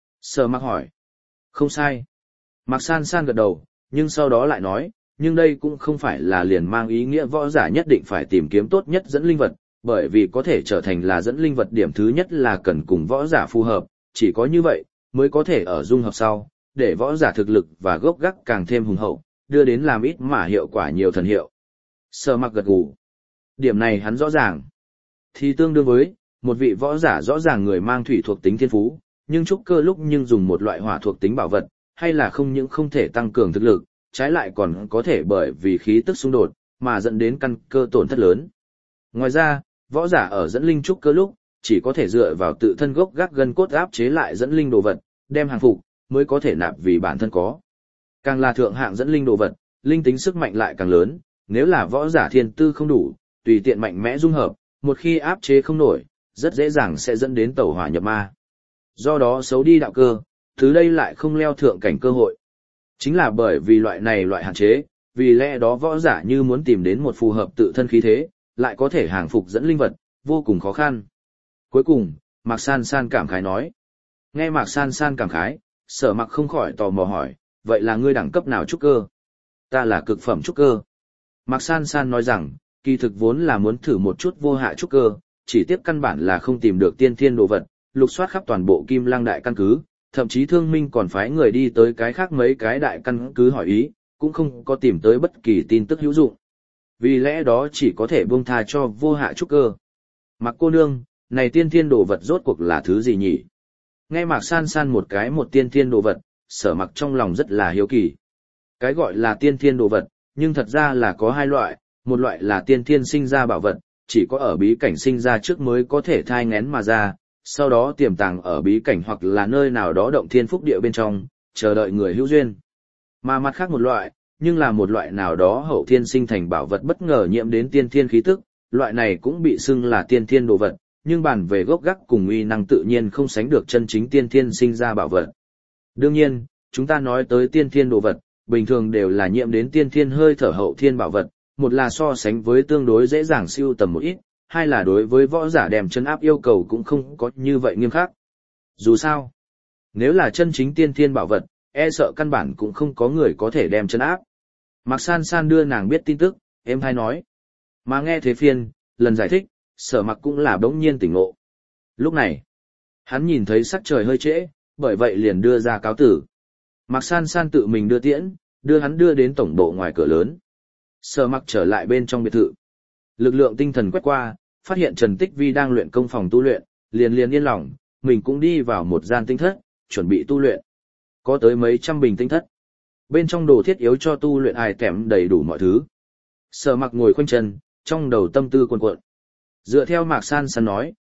Sở Mặc hỏi. Không sai. Mạc San San gật đầu, nhưng sau đó lại nói, nhưng đây cũng không phải là liền mang ý nghĩa võ giả nhất định phải tìm kiếm tốt nhất dẫn linh vật, bởi vì có thể trở thành là dẫn linh vật điểm thứ nhất là cần cùng võ giả phù hợp, chỉ có như vậy, mới có thể ở dung hợp sau, để võ giả thực lực và gốc gác càng thêm hùng hậu, đưa đến làm ít mà hiệu quả nhiều thần hiệu. Sở Mặc gật gù. Điểm này hắn rõ ràng. Thì tương đương với, một vị võ giả rõ ràng người mang thủy thuộc tính thiên phú, nhưng trúc cơ lúc nhưng dùng một loại hỏa thuộc tính bảo vật, hay là không những không thể tăng cường thực lực, trái lại còn có thể bởi vì khí tức xung đột, mà dẫn đến căn cơ tổn thất lớn. Ngoài ra, võ giả ở dẫn linh trúc cơ lúc, chỉ có thể dựa vào tự thân gốc gác gân cốt áp chế lại dẫn linh đồ vật, đem hàng phục, mới có thể nạp vì bản thân có. Càng là thượng hạng dẫn linh đồ vật, linh tính sức mạnh lại càng lớn, nếu là võ giả thiên tư không đủ, tùy tiện mạnh mẽ dung hợp, một khi áp chế không nổi, rất dễ dàng sẽ dẫn đến tẩu hỏa nhập ma. Do đó xấu đi đạo cơ, từ đây lại không leo thượng cảnh cơ hội. Chính là bởi vì loại này loại hạn chế, vì lẽ đó võ giả như muốn tìm đến một phù hợp tự thân khí thế, lại có thể hàng phục dẫn linh vật, vô cùng khó khăn. Cuối cùng, Mạc San San cảm khái nói. Nghe Mạc San San cảm khái, Sở Mặc không khỏi tò mò hỏi, vậy là ngươi đẳng cấp nào trúc cơ? Ta là cực phẩm trúc cơ. Mạc San San nói rằng, kỳ thực vốn là muốn thử một chút vô hạ trúc cơ, chỉ tiếp căn bản là không tìm được tiên thiên đồ vật, lục soát khắp toàn bộ Kim Lăng đại căn cứ, thậm chí Thương Minh còn phái người đi tới cái khác mấy cái đại căn cứ hỏi ý, cũng không có tìm tới bất kỳ tin tức hữu dụng. Vì lẽ đó chỉ có thể buông tha cho vô hạ trúc cơ. Mạc cô nương, này tiên thiên đồ vật rốt cuộc là thứ gì nhỉ? Nghe Mạc San San một cái một tiên thiên đồ vật, Sở Mặc trong lòng rất là hiếu kỳ. Cái gọi là tiên thiên đồ vật, nhưng thật ra là có hai loại, một loại là tiên thiên sinh ra bảo vật, chỉ có ở bí cảnh sinh ra trước mới có thể thai nghén mà ra, sau đó tiềm tàng ở bí cảnh hoặc là nơi nào đó động thiên phúc địa bên trong, chờ đợi người hữu duyên. Mà mặt khác một loại, nhưng là một loại nào đó hậu thiên sinh thành bảo vật bất ngờ nhiễm đến tiên thiên khí tức, loại này cũng bị xưng là tiên thiên đồ vật, nhưng bàn về gốc gác cùng uy năng tự nhiên không sánh được chân chính tiên thiên sinh ra bảo vật. Đương nhiên, chúng ta nói tới tiên thiên đồ vật, bình thường đều là nhiễm đến tiên thiên hơi thở hậu thiên bảo vật, một là so sánh với tương đối dễ dàng siêu tầm một ít, hai là đối với võ giả đem chân áp yêu cầu cũng không có như vậy nghiêm khắc. Dù sao, nếu là chân chính tiên thiên bảo vật, e sợ căn bản cũng không có người có thể đem chân áp. Mạc San San đưa nàng biết tin tức, em hay nói. Mà nghe thế phiên, lần giải thích, Sở Mặc cũng là bỗng nhiên tỉnh ngộ. Lúc này, hắn nhìn thấy sắc trời hơi trễ, bởi vậy liền đưa ra cáo tử. Mạc San San tự mình đưa tiễn, đưa hắn đưa đến tổng bộ ngoài cửa lớn. Sở Mặc trở lại bên trong biệt thự. Lực lượng tinh thần quét qua, phát hiện Trần Tích Vi đang luyện công phòng tu luyện, liền liền yên lòng, mình cũng đi vào một gian tinh thất, chuẩn bị tu luyện. Có tới mấy trăm bình tinh thất. Bên trong đồ thiết yếu cho tu luyện ai tẻm đầy đủ mọi thứ. Sở Mặc ngồi khoanh chân, trong đầu tâm tư cuồn cuộn. Dựa theo Mạc San San nói,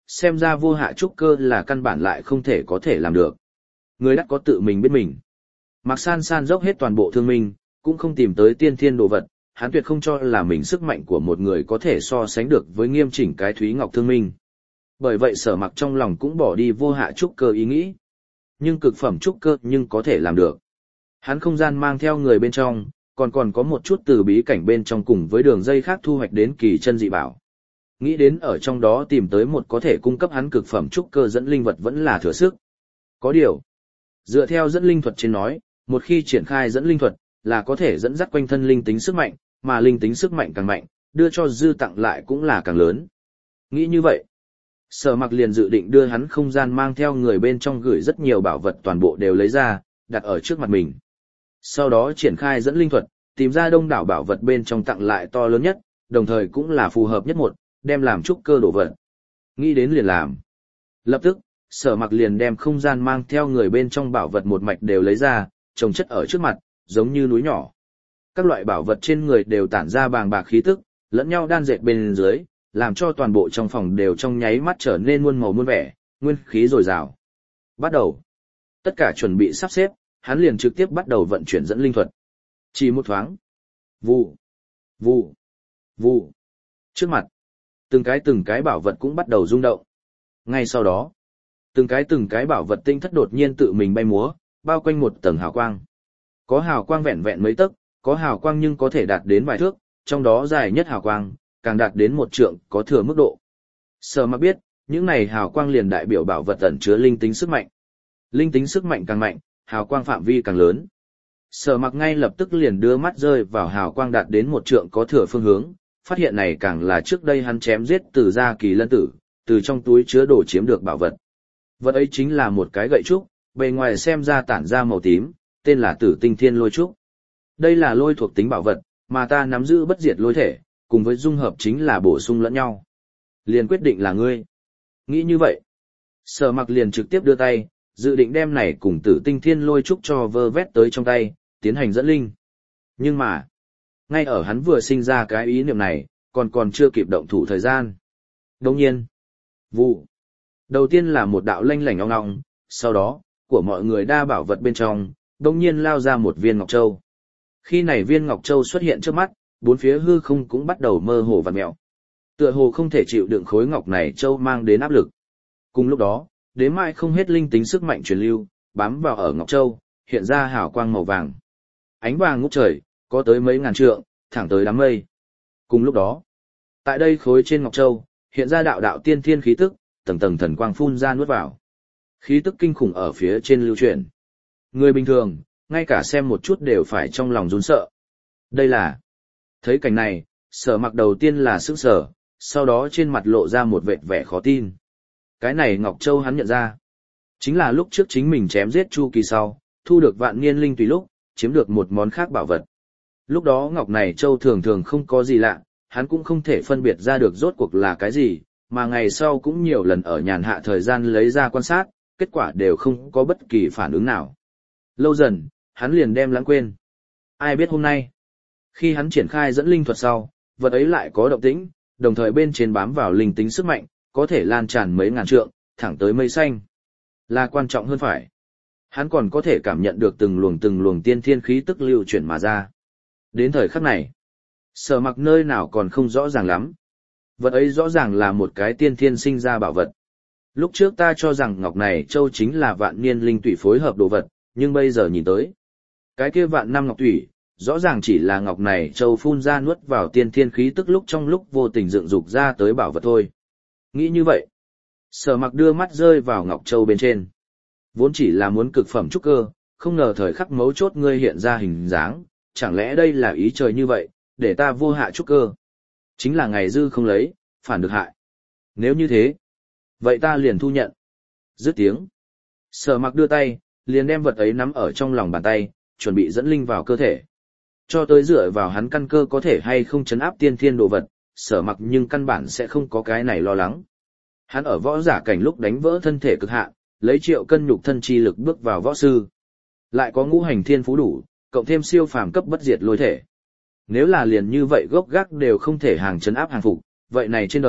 xem ra vô hạ trúc cơ là căn bản lại không thể có thể làm được. Người đắc có tự mình biết mình. Mạc San San dốc hết toàn bộ thương minh, cũng không tìm tới tiên thiên đồ vật, hắn tuyệt không cho là mình sức mạnh của một người có thể so sánh được với nghiêm chỉnh cái Thúy Ngọc thương minh. Bởi vậy Sở Mặc trong lòng cũng bỏ đi vô hạ trúc cơ ý nghĩ. Nhưng cực phẩm trúc cơ nhưng có thể làm được. Hắn không gian mang theo người bên trong, còn còn có một chút từ bí cảnh bên trong cùng với đường dây khác thu hoạch đến kỳ chân dị bảo. Nghĩ đến ở trong đó tìm tới một có thể cung cấp hắn cực phẩm trúc cơ dẫn linh vật vẫn là thừa sức. Có điều, dựa theo dẫn linh thuật trên nói, một khi triển khai dẫn linh thuật, là có thể dẫn dắt quanh thân linh tính sức mạnh, mà linh tính sức mạnh càng mạnh, đưa cho dư tặng lại cũng là càng lớn. Nghĩ như vậy, Sở Mặc liền dự định đưa hắn không gian mang theo người bên trong gửi rất nhiều bảo vật toàn bộ đều lấy ra, đặt ở trước mặt mình. Sau đó triển khai dẫn linh thuật, tìm ra đông đảo bảo vật bên trong tặng lại to lớn nhất, đồng thời cũng là phù hợp nhất một, đem làm trúc cơ đồ vật. Nghĩ đến liền làm. Lập tức, Sở Mặc liền đem không gian mang theo người bên trong bảo vật một mạch đều lấy ra, chồng chất ở trước mặt, giống như núi nhỏ. Các loại bảo vật trên người đều tản ra bàng bạc khí tức, lẫn nhau đan dệt bên dưới, làm cho toàn bộ trong phòng đều trong nháy mắt trở nên muôn màu muôn vẻ, nguyên khí dồi dào. Bắt đầu. Tất cả chuẩn bị sắp xếp, hắn liền trực tiếp bắt đầu vận chuyển dẫn linh thuật. Chỉ một thoáng. Vù, vù, vù. Trước mặt, từng cái từng cái bảo vật cũng bắt đầu rung động. Ngay sau đó, từng cái từng cái bảo vật tinh thất đột nhiên tự mình bay múa, bao quanh một tầng hào quang. Có hào quang vẹn vẹn mấy tấc, có hào quang nhưng có thể đạt đến vài thước, trong đó dài nhất hào quang, càng đạt đến một trượng, có thừa mức độ. Sở Mặc biết, những này hào quang liền đại biểu bảo vật ẩn chứa linh tính sức mạnh. Linh tính sức mạnh càng mạnh, hào quang phạm vi càng lớn. Sở Mặc ngay lập tức liền đưa mắt rơi vào hào quang đạt đến một trượng có thừa phương hướng, phát hiện này càng là trước đây hắn chém giết từ gia kỳ lân tử, từ trong túi chứa đồ chiếm được bảo vật. Vật ấy chính là một cái gậy trúc, bề ngoài xem ra tản ra màu tím, tên là Tử Tinh Thiên Lôi Trúc. Đây là lôi thuộc tính bảo vật, mà ta nắm giữ bất diệt lôi thể, cùng với dung hợp chính là bổ sung lẫn nhau. Liền quyết định là ngươi. Nghĩ như vậy, Sở Mặc liền trực tiếp đưa tay, dự định đem này cùng Tử Tinh Thiên Lôi Trúc cho vơ vét tới trong tay, tiến hành dẫn linh. Nhưng mà, ngay ở hắn vừa sinh ra cái ý niệm này, còn còn chưa kịp động thủ thời gian. Đồng nhiên, vụ. Đầu tiên là một đạo lanh lảnh ong ong, sau đó, của mọi người đa bảo vật bên trong, đồng nhiên lao ra một viên ngọc châu. Khi này viên ngọc châu xuất hiện trước mắt, bốn phía hư không cũng bắt đầu mơ hồ vặn mèo. Tựa hồ không thể chịu đựng khối ngọc này châu mang đến áp lực. Cùng lúc đó, đến mãi không hết linh tính sức mạnh truyền lưu, bám vào ở ngọc châu, hiện ra hào quang màu vàng. Ánh vàng ngút trời, có tới mấy ngàn trượng, thẳng tới đám mây. Cùng lúc đó, tại đây khối trên ngọc châu, hiện ra đạo đạo tiên thiên khí tức, tầng tầng thần quang phun ra nuốt vào. Khí tức kinh khủng ở phía trên lưu chuyển. Người bình thường, ngay cả xem một chút đều phải trong lòng run sợ. Đây là... Thấy cảnh này, Sở Mặc đầu tiên là sững sờ, sau đó trên mặt lộ ra một vệt vẻ khó tin. Cái này Ngọc Châu hắn nhận ra. Chính là lúc trước chính mình chém giết Chu Kỳ sau, thu được vạn niên linh tùy lúc, chiếm được một món khác bảo vật. Lúc đó Ngọc này Châu thường thường không có gì lạ, hắn cũng không thể phân biệt ra được rốt cuộc là cái gì, mà ngày sau cũng nhiều lần ở nhàn hạ thời gian lấy ra quan sát, kết quả đều không có bất kỳ phản ứng nào. Lâu dần, hắn liền đem lãng quên. Ai biết hôm nay, khi hắn triển khai dẫn linh thuật sau, vật ấy lại có động tĩnh, đồng thời bên trên bám vào linh tính sức mạnh, có thể lan tràn mấy ngàn trượng, thẳng tới mây xanh. Là quan trọng hơn phải. Hắn còn có thể cảm nhận được từng luồng từng luồng tiên thiên khí tức lưu chuyển mà ra. Đến thời khắc này, Sở Mặc nơi nào còn không rõ ràng lắm. Vật ấy rõ ràng là một cái tiên thiên sinh ra bảo vật. Lúc trước ta cho rằng ngọc này châu chính là vạn niên linh tủy phối hợp đồ vật, nhưng bây giờ nhìn tới, cái kia vạn năm ngọc tủy, rõ ràng chỉ là ngọc này châu phun ra nuốt vào tiên thiên khí tức lúc trong lúc vô tình dựng dục ra tới bảo vật thôi. Nghĩ như vậy, Sở Mặc đưa mắt rơi vào ngọc châu bên trên. Vốn chỉ là muốn cực phẩm trúc cơ, không ngờ thời khắc mấu chốt ngươi hiện ra hình dáng, chẳng lẽ đây là ý trời như vậy, để ta vô hạ trúc cơ. Chính là ngày dư không lấy, phản được hại. Nếu như thế, vậy ta liền thu nhận. Dứt tiếng. Sở Mặc đưa tay, liền đem vật ấy nắm ở trong lòng bàn tay, chuẩn bị dẫn linh vào cơ thể. Cho tới dựa vào hắn căn cơ có thể hay không chấn áp tiên thiên đồ vật, Sở Mặc nhưng căn bản sẽ không có cái này lo lắng. Hắn ở võ giả cảnh lúc đánh vỡ thân thể cực hạn, lấy triệu cân nhục thân chi lực bước vào võ sư. Lại có ngũ hành thiên phú đủ, cộng thêm siêu phàm cấp bất diệt lôi thể. Nếu là liền như vậy gốc gác đều không thể hàng chấn áp hàng phục, vậy này trên đời,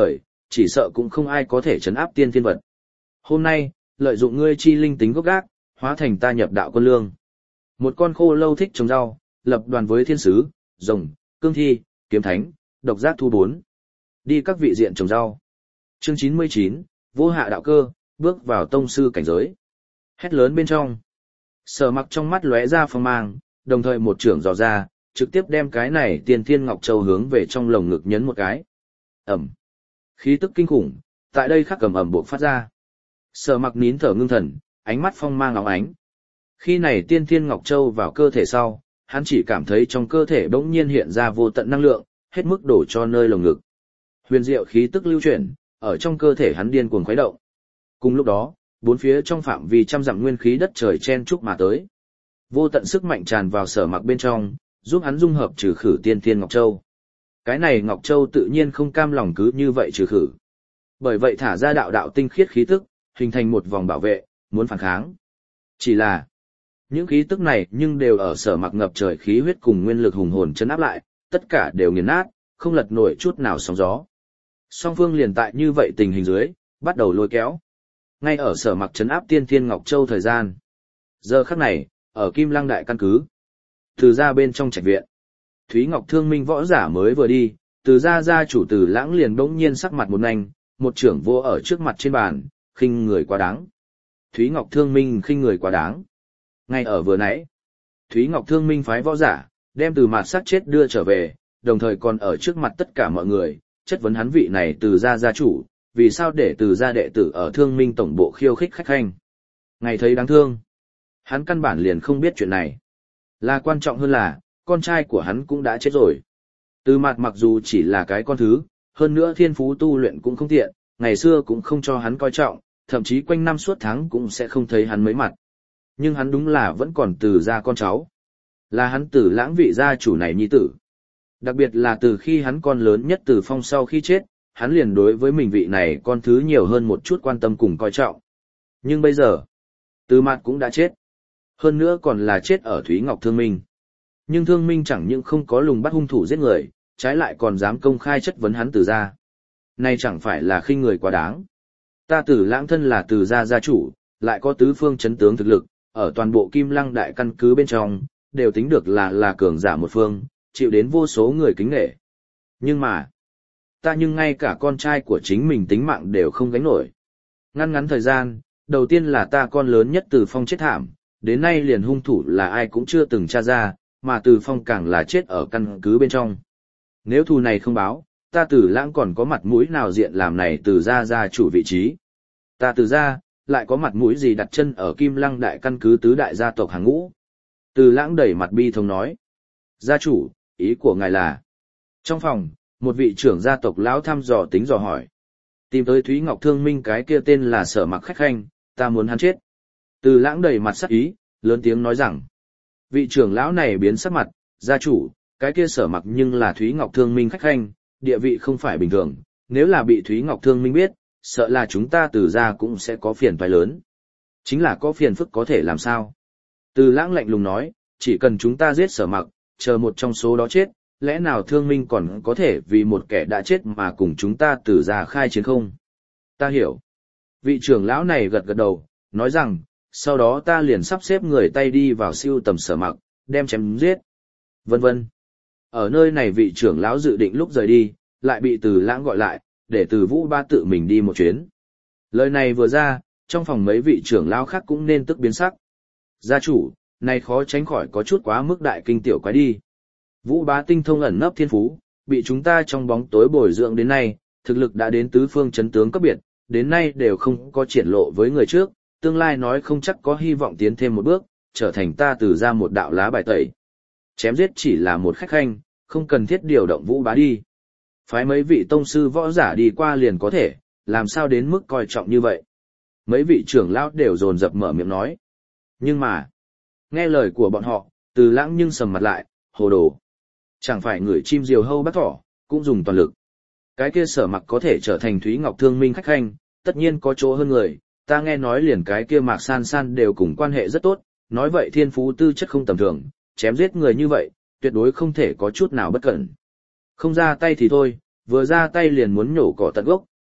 chỉ sợ cũng không ai có thể trấn áp tiên thiên vật. Hôm nay, lợi dụng ngươi chi linh tính gốc gác, hóa thành ta nhập đạo quân lương. Một con khô lâu thích trồng rau, lập đoàn với thiên sứ, rồng, cương thi, kiếm thánh, độc giác thu bốn. Đi các vị diện trồng rau. Chương chín mươi chín, vô hạ đạo cơ, bước vào tông sư cảnh giới. Hét lớn bên trong. Sở Mặc trong mắt lóe ra phong mang, đồng thời một trưởng dò ra, trực tiếp đem cái này tiên thiên ngọc châu hướng về trong lồng ngực nhấn một cái. Ẩm. Khí tức kinh khủng, tại đây khắc cầm ẩm bộc phát ra. Sở Mặc nín thở ngưng thần, ánh mắt phong mang óng ánh. Khi này tiên thiên ngọc châu vào cơ thể sau, hắn chỉ cảm thấy trong cơ thể bỗng nhiên hiện ra vô tận năng lượng, hết mức đổ cho nơi lồng ngực. Huyền diệu khí tức lưu chuyển, ở trong cơ thể hắn điên cuồng khuấy động. Cùng lúc đó, bốn phía trong phạm vi trăm dặm nguyên khí đất trời chen chúc mà tới. Vô tận sức mạnh tràn vào Sở Mặc bên trong, giúp hắn dung hợp trừ khử tiên thiên ngọc châu. Cái này ngọc châu tự nhiên không cam lòng cứ như vậy trừ khử. Bởi vậy thả ra đạo đạo tinh khiết khí tức, hình thành một vòng bảo vệ, muốn phản kháng. Chỉ là, những khí tức này nhưng đều ở Sở Mặc ngập trời khí huyết cùng nguyên lực hùng hồn chấn áp lại, tất cả đều nghiền nát, không lật nổi chút nào sóng gió. Song phương liền tại như vậy tình hình dưới, bắt đầu lôi kéo. Ngay ở Sở Mặc chấn áp tiên thiên ngọc châu thời gian. Giờ khắc này, ở Kim Lăng đại căn cứ, từ ra bên trong trạch viện, Thúy Ngọc Thương Minh võ giả mới vừa đi, từ ra gia chủ Từ Lãng liền bỗng nhiên sắc mặt một nhanh, một trưởng vô ở trước mặt trên bàn, khinh người quá đáng. Thúy Ngọc Thương Minh khinh người quá đáng. Ngay ở vừa nãy, Thúy Ngọc Thương Minh phái võ giả, đem Từ Mạt sát chết đưa trở về, đồng thời còn ở trước mặt tất cả mọi người, chất vấn hắn vị này Từ gia gia chủ, vì sao để Từ gia đệ tử ở Thương Minh tổng bộ khiêu khích khách khanh. Ngày thấy đáng thương, hắn căn bản liền không biết chuyện này. Là quan trọng hơn là, con trai của hắn cũng đã chết rồi. Từ Mạt mặc dù chỉ là cái con thứ, hơn nữa thiên phú tu luyện cũng không tiện, ngày xưa cũng không cho hắn coi trọng, thậm chí quanh năm suốt tháng cũng sẽ không thấy hắn mấy mặt. Nhưng hắn đúng là vẫn còn Từ gia con cháu. Là hắn Từ Lãng vị gia chủ này nhi tử. Đặc biệt là từ khi hắn con lớn nhất Từ Phong sau khi chết, hắn liền đối với mình vị này con thứ nhiều hơn một chút quan tâm cùng coi trọng. Nhưng bây giờ, Từ Mạt cũng đã chết. Hơn nữa còn là chết ở Thúy Ngọc Thương Minh. Nhưng Thương Minh chẳng những không có lùng bắt hung thủ giết người, trái lại còn dám công khai chất vấn hắn Từ gia. Này chẳng phải là khinh người quá đáng. Ta Từ Lãng thân là Từ gia gia chủ, lại có tứ phương chấn tướng thực lực, ở toàn bộ Kim Lăng đại căn cứ bên trong, đều tính được là là cường giả một phương, chịu đến vô số người kính nể. Nhưng mà, ta nhưng ngay cả con trai của chính mình tính mạng đều không gánh nổi. Ngăn ngắn thời gian, đầu tiên là ta con lớn nhất Từ Phong chết thảm, đến nay liền hung thủ là ai cũng chưa từng tra ra, mà Từ Phong càng là chết ở căn cứ bên trong. Nếu thù này không báo, ta Từ Lãng còn có mặt mũi nào diện làm này Từ gia gia chủ vị trí. Ta Từ gia, lại có mặt mũi gì đặt chân ở Kim Lăng đại căn cứ tứ đại gia tộc hàng ngũ. Từ Lãng đẩy mặt bi thống nói. Gia chủ, ý của ngài là. Trong phòng, một vị trưởng gia tộc lão thăm dò tính dò hỏi. Tìm tới Thúy Ngọc Thương Minh cái kia tên là Sở Mặc khách khanh, ta muốn hắn chết. Từ Lãng đầy mặt sắc ý, lớn tiếng nói rằng. Vị trưởng lão này biến sắc mặt, gia chủ, cái kia Sở Mặc nhưng là Thúy Ngọc Thương Minh khách khanh, địa vị không phải bình thường, nếu là bị Thúy Ngọc Thương Minh biết, sợ là chúng ta Từ gia cũng sẽ có phiền toái lớn. Chính là có phiền phức có thể làm sao? Từ Lãng lạnh lùng nói, chỉ cần chúng ta giết Sở Mặc, chờ một trong số đó chết, lẽ nào Thương Minh còn có thể vì một kẻ đã chết mà cùng chúng ta Từ gia khai chiến không? Ta hiểu. Vị trưởng lão này gật gật đầu, nói rằng, sau đó ta liền sắp xếp người tay đi vào siêu tầm Sở Mặc, đem chém giết. Vân vân. Ở nơi này vị trưởng lão dự định lúc rời đi, lại bị Từ Lãng gọi lại, để Từ Vũ Ba tự mình đi một chuyến. Lời này vừa ra, trong phòng mấy vị trưởng lão khác cũng nên tức biến sắc. Gia chủ, này khó tránh khỏi có chút quá mức đại kinh tiểu quái đi. Vũ Bá tinh thông ẩn nấp thiên phú, bị chúng ta trong bóng tối bồi dưỡng đến nay, thực lực đã đến tứ phương chấn tướng cấp biệt, đến nay đều không có triển lộ với người trước, tương lai nói không chắc có hy vọng tiến thêm một bước, trở thành ta Từ ra một đạo lá bài tẩy. Chém giết chỉ là một khách khanh, không cần thiết điều động Vũ Bá đi. Phái mấy vị tông sư võ giả đi qua liền có thể, làm sao đến mức coi trọng như vậy. Mấy vị trưởng lão đều dồn dập mở miệng nói. Nhưng mà, nghe lời của bọn họ, Từ Lãng nhưng sầm mặt lại, hồ đồ. Chẳng phải người chim diều hâu bắt thỏ, cũng dùng toàn lực. Cái kia Sở Mặc có thể trở thành Thúy Ngọc Thương Minh khách khanh, tất nhiên có chỗ hơn người, ta nghe nói liền cái kia Mạc San San đều cùng quan hệ rất tốt, nói vậy thiên phú tư chất không tầm thường, chém giết người như vậy, tuyệt đối không thể có chút nào bất cẩn. Không ra tay thì thôi, vừa ra tay liền muốn nhổ cỏ tận gốc,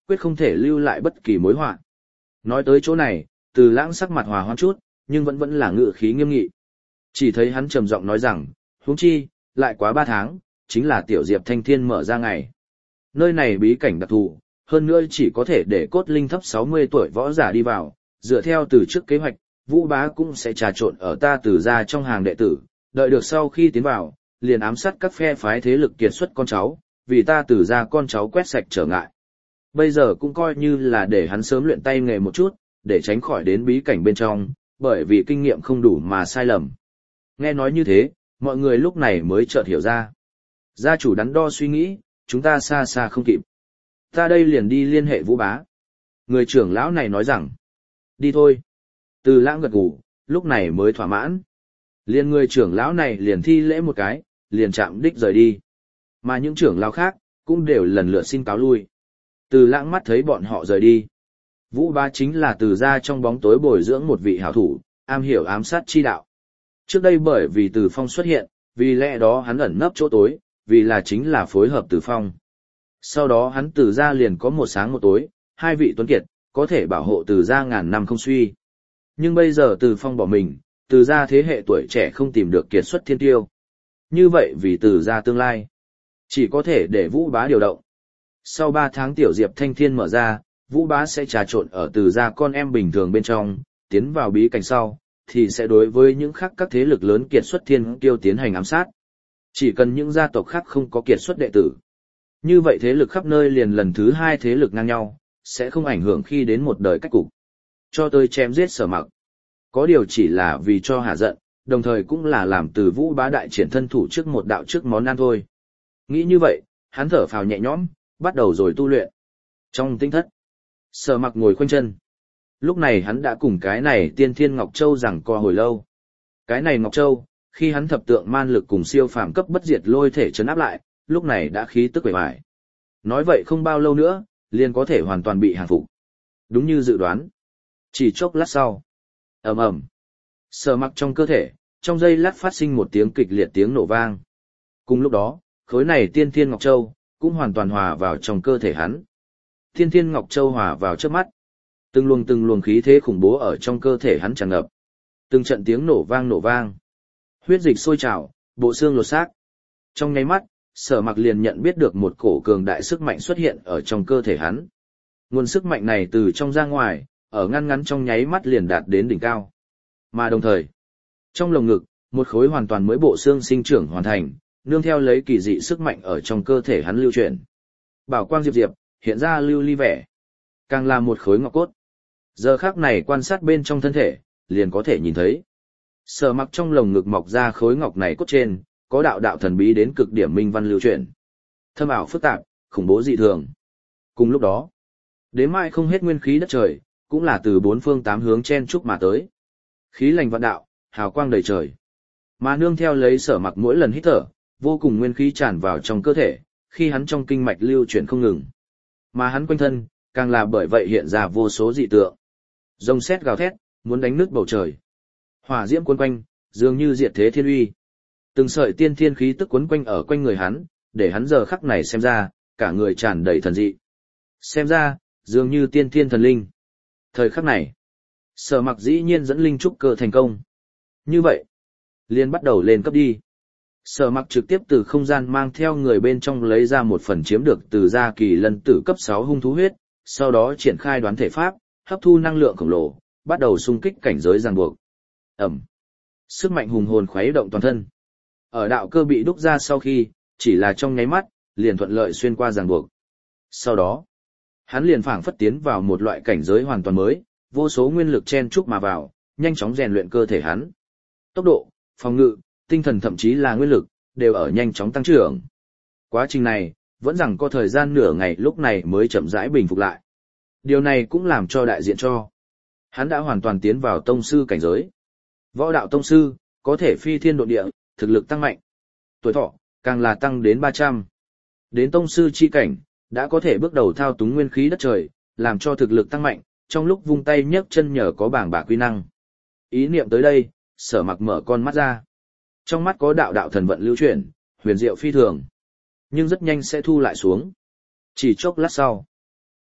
quyết không thể lưu lại bất kỳ mối họa. Nói tới chỗ này, Từ Lãng sắc mặt hòa hoãn chút, nhưng vẫn vẫn là ngự khí nghiêm nghị. Chỉ thấy hắn trầm giọng nói rằng, huống chi, lại quá ba tháng, chính là tiểu diệp thanh thiên mở ra ngày. Nơi này bí cảnh đặc thù, hơn nữa chỉ có thể để cốt linh thấp sáu mươi tuổi võ giả đi vào, dựa theo từ trước kế hoạch, Vũ Bá cũng sẽ trà trộn ở ta Từ gia trong hàng đệ tử, đợi được sau khi tiến vào, liền ám sát các phe phái thế lực kiệt xuất con cháu, vì ta Từ gia con cháu quét sạch trở ngại. Bây giờ cũng coi như là để hắn sớm luyện tay nghề một chút, để tránh khỏi đến bí cảnh bên trong, bởi vì kinh nghiệm không đủ mà sai lầm. Nghe nói như thế, mọi người lúc này mới chợt hiểu ra. Gia chủ đắn đo suy nghĩ, chúng ta xa xa không kịp. Ta đây liền đi liên hệ Vũ Bá. Người trưởng lão này nói rằng, đi thôi. Từ Lãng gật gù, lúc này mới thỏa mãn. Liên người trưởng lão này liền thi lễ một cái, liền chạm đích rời đi. Mà những trưởng lão khác, cũng đều lần lượt xin cáo lui. Từ Lãng mắt thấy bọn họ rời đi. Vũ Bá chính là Từ gia trong bóng tối bồi dưỡng một vị hảo thủ, am hiểu ám sát chi đạo. Trước đây bởi vì Từ Phong xuất hiện, vì lẽ đó hắn ẩn nấp chỗ tối, vì là chính là phối hợp Từ Phong. Sau đó hắn Từ gia liền có một sáng một tối, hai vị tuấn kiệt, có thể bảo hộ Từ gia ngàn năm không suy. Nhưng bây giờ Từ Phong bỏ mình, Từ gia thế hệ tuổi trẻ không tìm được kiệt xuất thiên tiêu. Như vậy vì Từ gia tương lai, chỉ có thể để Vũ Bá điều động. Sau ba tháng tiểu diệp thanh thiên mở ra, Vũ Bá sẽ trà trộn ở Từ gia con em bình thường bên trong, tiến vào bí cảnh sau, thì sẽ đối với những khác các thế lực lớn kiệt xuất thiên tiêu tiến hành ám sát. Chỉ cần những gia tộc khác không có kiệt xuất đệ tử. Như vậy thế lực khắp nơi liền lần thứ hai thế lực ngang nhau, sẽ không ảnh hưởng khi đến một đời cách cục. Cho tới chém giết Sở Mặc. Có điều chỉ là vì cho hạ giận, đồng thời cũng là làm từ Vũ Bá đại triển thân thủ trước một đạo trước món ăn thôi. Nghĩ như vậy, hắn thở phào nhẹ nhõm, bắt đầu rồi tu luyện. Trong tinh thất, Sở Mặc ngồi khoanh chân. Lúc này hắn đã cùng cái này Tiên Thiên Ngọc Châu giằng co hồi lâu. Cái này Ngọc Châu, khi hắn thập tượng man lực cùng siêu phàm cấp bất diệt lôi thể trấn áp lại, lúc này đã khí tức quẩy bại. Nói vậy không bao lâu nữa, liền có thể hoàn toàn bị hàng phục. Đúng như dự đoán. Chỉ chốc lát sau, ầm ầm, Sở Mặc trong cơ thể, trong giây lát phát sinh một tiếng kịch liệt tiếng nổ vang. Cùng lúc đó, khối này Tiên Thiên Ngọc Châu cũng hoàn toàn hòa vào trong cơ thể hắn. Tiên Thiên Ngọc Châu hòa vào trước mắt, từng luồng từng luồng khí thế khủng bố ở trong cơ thể hắn tràn ngập. Từng trận tiếng nổ vang nổ vang, huyết dịch sôi trào, bộ xương lột xác. Trong nháy mắt, Sở Mặc liền nhận biết được một cổ cường đại sức mạnh xuất hiện ở trong cơ thể hắn. Nguồn sức mạnh này từ trong ra ngoài, ở ngăn ngắn trong nháy mắt liền đạt đến đỉnh cao. Mà đồng thời, trong lồng ngực, một khối hoàn toàn mới bộ xương sinh trưởng hoàn thành, nương theo lấy kỳ dị sức mạnh ở trong cơ thể hắn lưu chuyển. Bảo quang diệp diệp, hiện ra lưu ly vẻ. Càng là một khối ngọc cốt. Giờ khắc này quan sát bên trong thân thể, liền có thể nhìn thấy. Sở Mặc trong lồng ngực mọc ra khối ngọc này cốt trên, có đạo đạo thần bí đến cực điểm minh văn lưu chuyển. Thâm ảo phức tạp, khủng bố dị thường. Cùng lúc đó, đến mai không hết nguyên khí đất trời, cũng là từ bốn phương tám hướng chen chúc mà tới. Khí lành vạn đạo, hào quang đầy trời. Mà nương theo lấy Sở Mặc mỗi lần hít thở, vô cùng nguyên khí tràn vào trong cơ thể, khi hắn trong kinh mạch lưu chuyển không ngừng. Mà hắn quanh thân, càng là bởi vậy hiện ra vô số dị tượng. Rồng sét gào thét, muốn đánh nứt bầu trời. Hỏa diễm cuốn quanh, dường như diệt thế thiên uy. Từng sợi tiên thiên khí tức quấn quanh ở quanh người hắn, để hắn giờ khắc này xem ra, cả người tràn đầy thần dị. Xem ra, dường như tiên thiên thần linh. Thời khắc này, Sở Mặc dĩ nhiên dẫn linh trúc cơ thành công. Như vậy, liền bắt đầu lên cấp đi. Sở Mặc trực tiếp từ không gian mang theo người bên trong lấy ra một phần chiếm được từ gia kỳ lân tử cấp sáu hung thú huyết, sau đó triển khai đoán thể pháp, hấp thu năng lượng khổng lồ, bắt đầu xung kích cảnh giới ràng buộc. Ẩm. Sức mạnh hùng hồn khuấy động toàn thân. Ở đạo cơ bị đúc ra sau khi, chỉ là trong nháy mắt, liền thuận lợi xuyên qua ràng buộc. Sau đó, hắn liền phảng phất tiến vào một loại cảnh giới hoàn toàn mới, vô số nguyên lực chen chúc mà vào, nhanh chóng rèn luyện cơ thể hắn. Tốc độ, phòng ngự, tinh thần thậm chí là nguyên lực, đều ở nhanh chóng tăng trưởng. Quá trình này, vẫn rằng có thời gian nửa ngày lúc này mới chậm rãi bình phục lại. Điều này cũng làm cho đại diện cho. Hắn đã hoàn toàn tiến vào tông sư cảnh giới. Võ đạo tông sư, có thể phi thiên độ địa, thực lực tăng mạnh. Tuổi thọ, càng là tăng đến ba trăm. Đến tông sư chi cảnh, đã có thể bước đầu thao túng nguyên khí đất trời, làm cho thực lực tăng mạnh, trong lúc vung tay nhấc chân nhờ có bảng bạc quy năng. Ý niệm tới đây, Sở Mặc mở con mắt ra. Trong mắt có đạo đạo thần vận lưu chuyển, huyền diệu phi thường. Nhưng rất nhanh sẽ thu lại xuống. Chỉ chốc lát sau,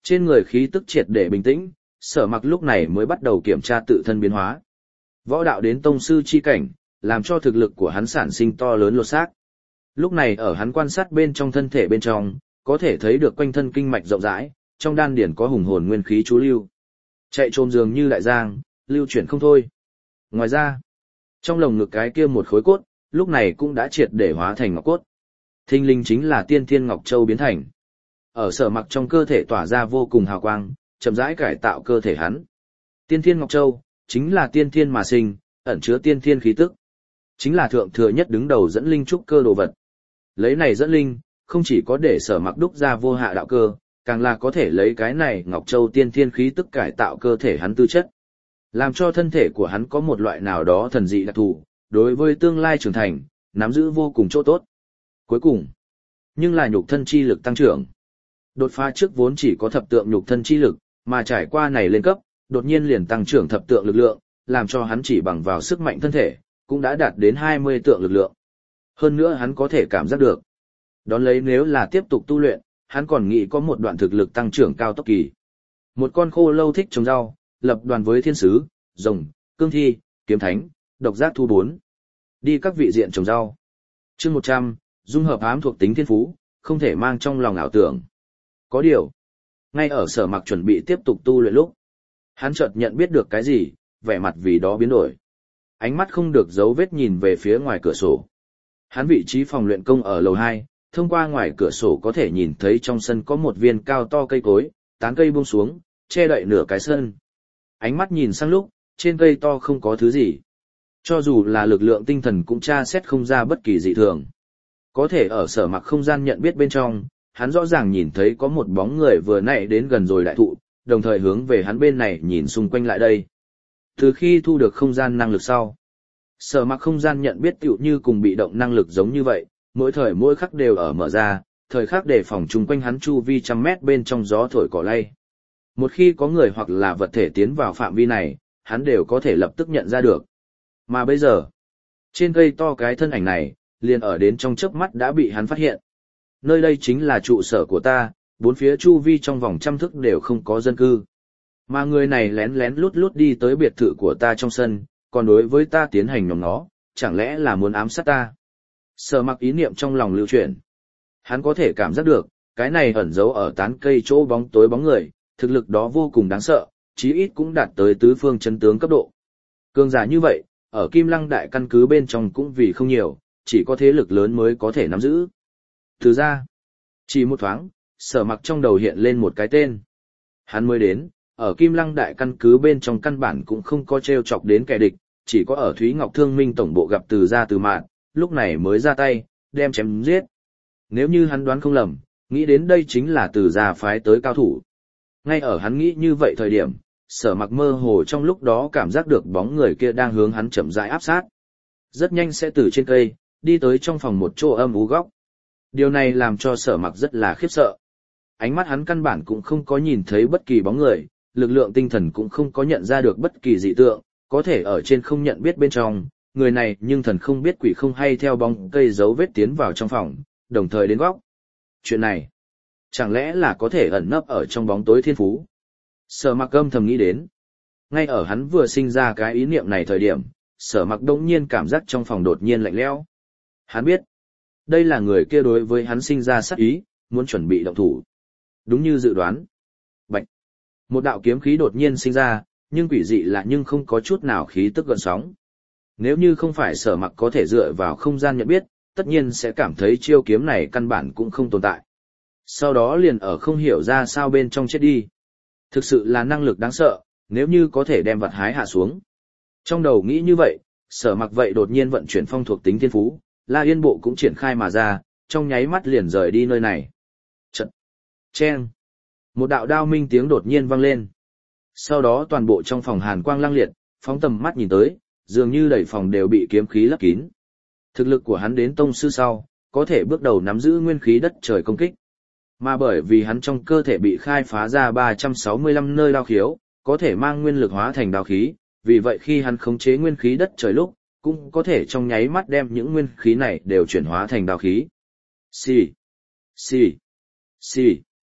Trên người khí tức triệt để bình tĩnh, Sở Mặc lúc này mới bắt đầu kiểm tra tự thân biến hóa. Võ đạo đến tông sư chi cảnh, làm cho thực lực của hắn sản sinh to lớn lột xác. Lúc này ở hắn quan sát bên trong thân thể bên trong, có thể thấy được quanh thân kinh mạch rộng rãi, trong đan điển có hùng hồn nguyên khí chú lưu. Chạy trồm dường như đại giang, lưu chuyển không thôi. Ngoài ra, trong lồng ngực cái kia một khối cốt, lúc này cũng đã triệt để hóa thành ngọc cốt. Thinh linh chính là tiên thiên ngọc châu biến thành. Ở Sở Mặc trong cơ thể tỏa ra vô cùng hào quang, chậm rãi cải tạo cơ thể hắn. Tiên thiên ngọc châu, chính là tiên thiên mà sinh, ẩn chứa tiên thiên khí tức. Chính là thượng thừa nhất đứng đầu dẫn linh trúc cơ đồ vật. Lấy này dẫn linh, không chỉ có để Sở Mặc đúc ra vô hạ đạo cơ, càng là có thể lấy cái này ngọc châu tiên thiên khí tức cải tạo cơ thể hắn tư chất. Làm cho thân thể của hắn có một loại nào đó thần dị đặc thù, đối với tương lai trưởng thành, nắm giữ vô cùng chỗ tốt. Cuối cùng, nhưng là nhục thân chi lực tăng trưởng. Đột phá trước vốn chỉ có thập tượng nhục thân chi lực, mà trải qua này lên cấp, đột nhiên liền tăng trưởng thập tượng lực lượng, làm cho hắn chỉ bằng vào sức mạnh thân thể, cũng đã đạt đến hai mươi tượng lực lượng. Hơn nữa hắn có thể cảm giác được. Đón lấy nếu là tiếp tục tu luyện, hắn còn nghĩ có một đoạn thực lực tăng trưởng cao tốc kỳ. Một con khô lâu thích trồng rau, lập đoàn với thiên sứ, rồng, cương thi, kiếm thánh, độc giác thu bốn. Đi các vị diện trồng rau. Chương một trăm, dung hợp ám thuộc tính thiên phú, không thể mang trong lòng ảo tưởng. Có điều, ngay ở Sở Mặc chuẩn bị tiếp tục tu luyện lúc, hắn chợt nhận biết được cái gì, vẻ mặt vì đó biến đổi. Ánh mắt không được giấu vết nhìn về phía ngoài cửa sổ. Hắn vị trí phòng luyện công ở lầu hai, thông qua ngoài cửa sổ có thể nhìn thấy trong sân có một viên cao to cây cối, tán cây buông xuống, che đậy nửa cái sân. Ánh mắt nhìn sang lúc, trên cây to không có thứ gì. Cho dù là lực lượng tinh thần cũng tra xét không ra bất kỳ dị thường. Có thể ở Sở Mặc không gian nhận biết bên trong, hắn rõ ràng nhìn thấy có một bóng người vừa nãy đến gần rồi đại thụ, đồng thời hướng về hắn bên này nhìn xung quanh lại đây. Từ khi thu được không gian năng lực sau, Sở Mặc không gian nhận biết tựu như cùng bị động năng lực giống như vậy, mỗi thời mỗi khắc đều ở mở ra, thời khắc đề phòng chung quanh hắn chu vi trăm mét bên trong gió thổi cỏ lay. Một khi có người hoặc là vật thể tiến vào phạm vi này, hắn đều có thể lập tức nhận ra được. Mà bây giờ, trên cây to cái thân ảnh này, liền ở đến trong chớp mắt đã bị hắn phát hiện. Nơi đây chính là trụ sở của ta, bốn phía chu vi trong vòng trăm thước đều không có dân cư. Mà người này lén lén lút lút đi tới biệt thự của ta trong sân, còn đối với ta tiến hành nhóm nó, chẳng lẽ là muốn ám sát ta? Sở Mặc ý niệm trong lòng lưu chuyển. Hắn có thể cảm giác được, cái này ẩn giấu ở tán cây chỗ bóng tối bóng người, thực lực đó vô cùng đáng sợ, chí ít cũng đạt tới tứ phương chân tướng cấp độ. Cường giả như vậy, ở Kim Lăng đại căn cứ bên trong cũng vì không nhiều, chỉ có thế lực lớn mới có thể nắm giữ. Từ ra, chỉ một thoáng, Sở Mặc trong đầu hiện lên một cái tên. Hắn mới đến, ở Kim Lăng đại căn cứ bên trong căn bản cũng không có treo chọc đến kẻ địch, chỉ có ở Thúy Ngọc Thương Minh tổng bộ gặp Từ gia Từ Mạn, lúc này mới ra tay, đem chém giết. Nếu như hắn đoán không lầm, nghĩ đến đây chính là Từ gia phái tới cao thủ. Ngay ở hắn nghĩ như vậy thời điểm, Sở Mặc mơ hồ trong lúc đó cảm giác được bóng người kia đang hướng hắn chậm rãi áp sát. Rất nhanh sẽ từ trên cây, đi tới trong phòng một chỗ âm u góc. Điều này làm cho Sở Mặc rất là khiếp sợ. Ánh mắt hắn căn bản cũng không có nhìn thấy bất kỳ bóng người, lực lượng tinh thần cũng không có nhận ra được bất kỳ dị tượng, có thể ở trên không nhận biết bên trong, người này nhưng thần không biết quỷ không hay theo bóng cây dấu vết tiến vào trong phòng, đồng thời đến góc. Chuyện này, chẳng lẽ là có thể ẩn nấp ở trong bóng tối thiên phú? Sở Mặc âm thầm nghĩ đến. Ngay ở hắn vừa sinh ra cái ý niệm này thời điểm, Sở Mặc đột nhiên cảm giác trong phòng đột nhiên lạnh lẽo. Hắn biết, đây là người kia đối với hắn sinh ra sát ý, muốn chuẩn bị động thủ. Đúng như dự đoán. Bạch. Một đạo kiếm khí đột nhiên sinh ra, nhưng quỷ dị là nhưng không có chút nào khí tức gợn sóng. Nếu như không phải Sở Mặc có thể dựa vào không gian nhận biết, tất nhiên sẽ cảm thấy chiêu kiếm này căn bản cũng không tồn tại. Sau đó liền ở không hiểu ra sao bên trong chết đi. Thực sự là năng lực đáng sợ, nếu như có thể đem vật hái hạ xuống. Trong đầu nghĩ như vậy, Sở Mặc vậy đột nhiên vận chuyển phong thuộc tính thiên phú, La Yên Bộ cũng triển khai mà ra, trong nháy mắt liền rời đi nơi này. Trận. Chen. Một đạo đao minh tiếng đột nhiên vang lên. Sau đó toàn bộ trong phòng hàn quang lăng liệt, phóng tầm mắt nhìn tới, dường như đầy phòng đều bị kiếm khí lấp kín. Thực lực của hắn đến tông sư sau, có thể bước đầu nắm giữ nguyên khí đất trời công kích. Mà bởi vì hắn trong cơ thể bị khai phá ra ba trăm sáu mươi lăm nơi đao khiếu, có thể mang nguyên lực hóa thành đao khí, vì vậy khi hắn khống chế nguyên khí đất trời lúc, cũng có thể trong nháy mắt đem những nguyên khí này đều chuyển hóa thành đao khí. Xì, xì, xì.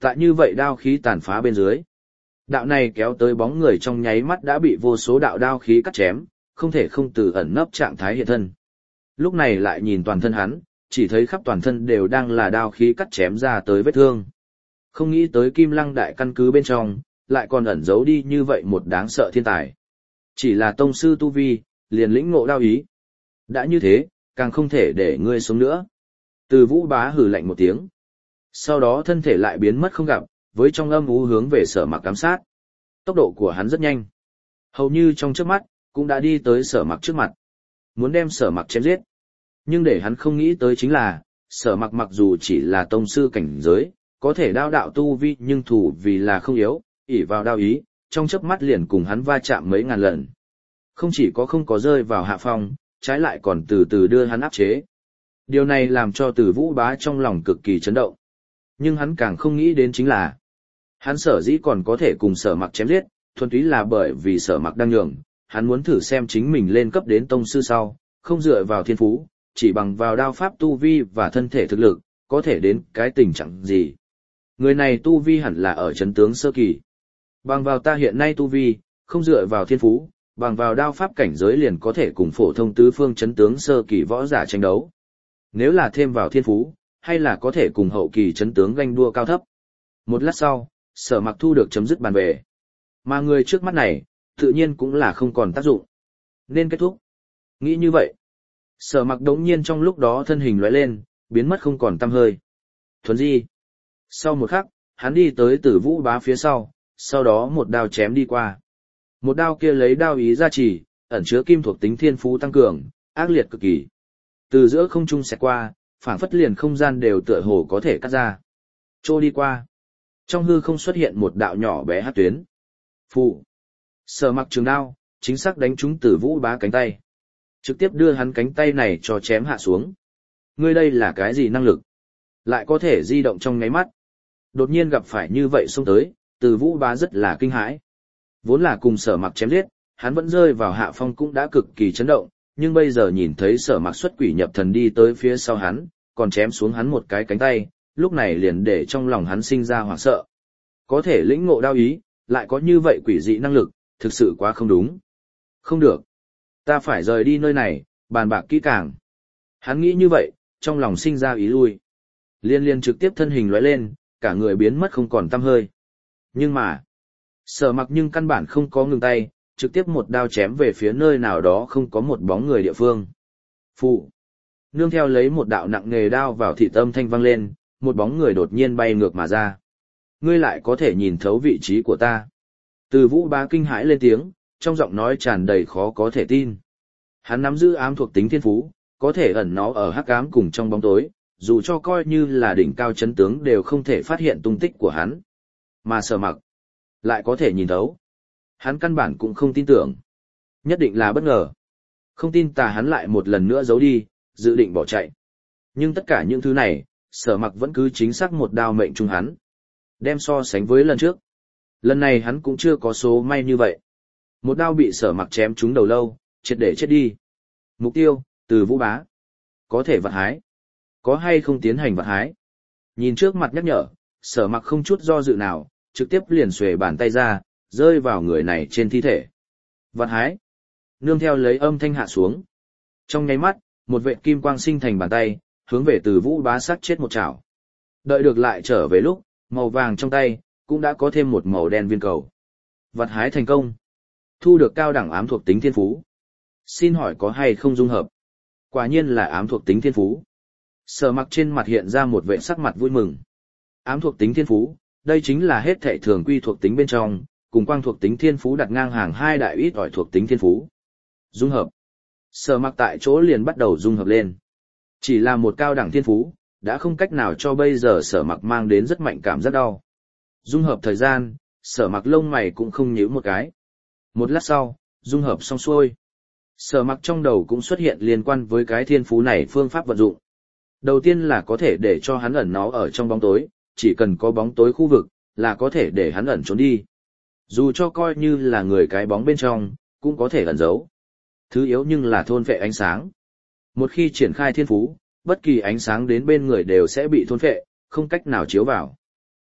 Tại như vậy đao khí tàn phá bên dưới. Đạo này kéo tới bóng người trong nháy mắt đã bị vô số đạo đao khí cắt chém, không thể không từ ẩn nấp trạng thái hiện thân. Lúc này lại nhìn toàn thân hắn, chỉ thấy khắp toàn thân đều đang là đao khí cắt chém ra tới vết thương. Không nghĩ tới Kim Lăng đại căn cứ bên trong, lại còn ẩn giấu đi như vậy một đáng sợ thiên tài. Chỉ là tông sư tu vi, liền lĩnh ngộ đao ý. Đã như thế, càng không thể để ngươi sống nữa. Từ Vũ Bá hừ lạnh một tiếng. Sau đó thân thể lại biến mất không gặp, với trong âm u hướng về Sở Mặc ám sát. Tốc độ của hắn rất nhanh. Hầu như trong chớp mắt, cũng đã đi tới Sở Mặc trước mặt. Muốn đem Sở Mặc chém giết. Nhưng để hắn không nghĩ tới chính là, Sở Mặc mặc dù chỉ là tông sư cảnh giới, có thể đao đạo tu vi nhưng thủ vì là không yếu, ỷ vào đao ý, trong chớp mắt liền cùng hắn va chạm mấy ngàn lần. Không chỉ có không có rơi vào hạ phong, trái lại còn từ từ đưa hắn áp chế. Điều này làm cho Từ Vũ Bá trong lòng cực kỳ chấn động. Nhưng hắn càng không nghĩ đến chính là, hắn sở dĩ còn có thể cùng Sở Mặc chém giết, thuần túy là bởi vì Sở Mặc đang nhường, hắn muốn thử xem chính mình lên cấp đến tông sư sau, không dựa vào thiên phú, chỉ bằng vào đao pháp tu vi và thân thể thực lực, có thể đến cái tình trạng gì. Người này tu vi hẳn là ở chấn tướng sơ kỳ. Bằng vào ta hiện nay tu vi, không dựa vào thiên phú, bằng vào đao pháp cảnh giới liền có thể cùng phổ thông tứ phương chấn tướng sơ kỳ võ giả tranh đấu. Nếu là thêm vào thiên phú, hay là có thể cùng hậu kỳ chấn tướng ganh đua cao thấp. Một lát sau, Sở Mặc thu được chấm dứt bàn về. Mà người trước mắt này, tự nhiên cũng là không còn tác dụng. Nên kết thúc. Nghĩ như vậy. Sở Mặc đống nhiên trong lúc đó thân hình lóe lên, biến mất không còn tăm hơi. Thuần di. Sau một khắc, hắn đi tới Từ Vũ Bá phía sau, sau đó một đao chém đi qua. Một đao kia lấy đao ý gia trì, ẩn chứa kim thuộc tính thiên phú tăng cường, ác liệt cực kỳ. Từ giữa không trung xẹt qua, phảng phất liền không gian đều tựa hồ có thể cắt ra. Trôi đi qua. Trong hư không xuất hiện một đạo nhỏ bé hắc tuyến. Phụ. Sở Mặc trường đao, chính xác đánh trúng Từ Vũ Bá cánh tay. Trực tiếp đưa hắn cánh tay này cho chém hạ xuống. Ngươi đây là cái gì năng lực? Lại có thể di động trong nháy mắt. Đột nhiên gặp phải như vậy xông tới, Từ Vũ Bá rất là kinh hãi. Vốn là cùng Sở Mặc chém giết, hắn vẫn rơi vào hạ phong cũng đã cực kỳ chấn động, nhưng bây giờ nhìn thấy Sở Mặc xuất quỷ nhập thần đi tới phía sau hắn, còn chém xuống hắn một cái cánh tay, lúc này liền để trong lòng hắn sinh ra hoảng sợ. Có thể lĩnh ngộ đao ý, lại có như vậy quỷ dị năng lực, thực sự quá không đúng. Không được. Ta phải rời đi nơi này, bàn bạc kỹ càng. Hắn nghĩ như vậy, trong lòng sinh ra ý lui. Liên liên trực tiếp thân hình lóe lên, cả người biến mất không còn tăm hơi. Nhưng mà, Sở Mặc nhưng căn bản không có ngừng tay, trực tiếp một đao chém về phía nơi nào đó không có một bóng người địa phương. Phụ. Nương theo lấy một đạo nặng nghề đao vào thị tâm thanh vang lên, một bóng người đột nhiên bay ngược mà ra. Ngươi lại có thể nhìn thấu vị trí của ta. Từ Vũ Bá kinh hãi lên tiếng, trong giọng nói tràn đầy khó có thể tin. Hắn nắm giữ ám thuộc tính thiên phú, có thể ẩn nó ở hắc ám cùng trong bóng tối, dù cho coi như là đỉnh cao chấn tướng đều không thể phát hiện tung tích của hắn. Mà Sở Mặc lại có thể nhìn thấu. Hắn căn bản cũng không tin tưởng. Nhất định là bất ngờ. Không tin tà hắn lại một lần nữa giấu đi, dự định bỏ chạy. Nhưng tất cả những thứ này, Sở Mặc vẫn cứ chính xác một đao mệnh trung hắn. Đem so sánh với lần trước. Lần này hắn cũng chưa có số may như vậy. Một đao bị Sở Mặc chém trúng đầu lâu, triệt để chết đi. Mục tiêu, Từ Vũ Bá. Có thể vặt hái. Có hay không tiến hành vặt hái. Nhìn trước mặt nhắc nhở, Sở Mặc không chút do dự nào, trực tiếp liền xuề bàn tay ra, rơi vào người này trên thi thể. Vặt hái. Nương theo lấy âm thanh hạ xuống. Trong nháy mắt, một vệt kim quang sinh thành bàn tay, hướng về Từ Vũ Bá sát chết một chảo. Đợi được lại trở về lúc, màu vàng trong tay, cũng đã có thêm một màu đen viên cầu. Vặt hái thành công. Thu được cao đẳng ám thuộc tính thiên phú. Xin hỏi có hay không dung hợp? Quả nhiên là ám thuộc tính thiên phú. Sở Mặc trên mặt hiện ra một vẻ sắc mặt vui mừng. Ám thuộc tính thiên phú, đây chính là hết thảy thường quy thuộc tính bên trong, cùng quang thuộc tính thiên phú đặt ngang hàng hai đại ít ỏi thuộc tính thiên phú. Dung hợp. Sở Mặc tại chỗ liền bắt đầu dung hợp lên. Chỉ là một cao đẳng thiên phú, đã không cách nào cho bây giờ Sở Mặc mang đến rất mạnh cảm giác đau. Dung hợp thời gian, Sở Mặc lông mày cũng không nhíu một cái. Một lát sau, dung hợp xong xuôi. Sở Mặc trong đầu cũng xuất hiện liên quan với cái thiên phú này phương pháp vận dụng. Đầu tiên là có thể để cho hắn ẩn nó ở trong bóng tối, chỉ cần có bóng tối khu vực, là có thể để hắn ẩn trốn đi. Dù cho coi như là người cái bóng bên trong, cũng có thể ẩn giấu. Thứ yếu nhưng là thôn phệ ánh sáng. Một khi triển khai thiên phú, bất kỳ ánh sáng đến bên người đều sẽ bị thôn phệ, không cách nào chiếu vào.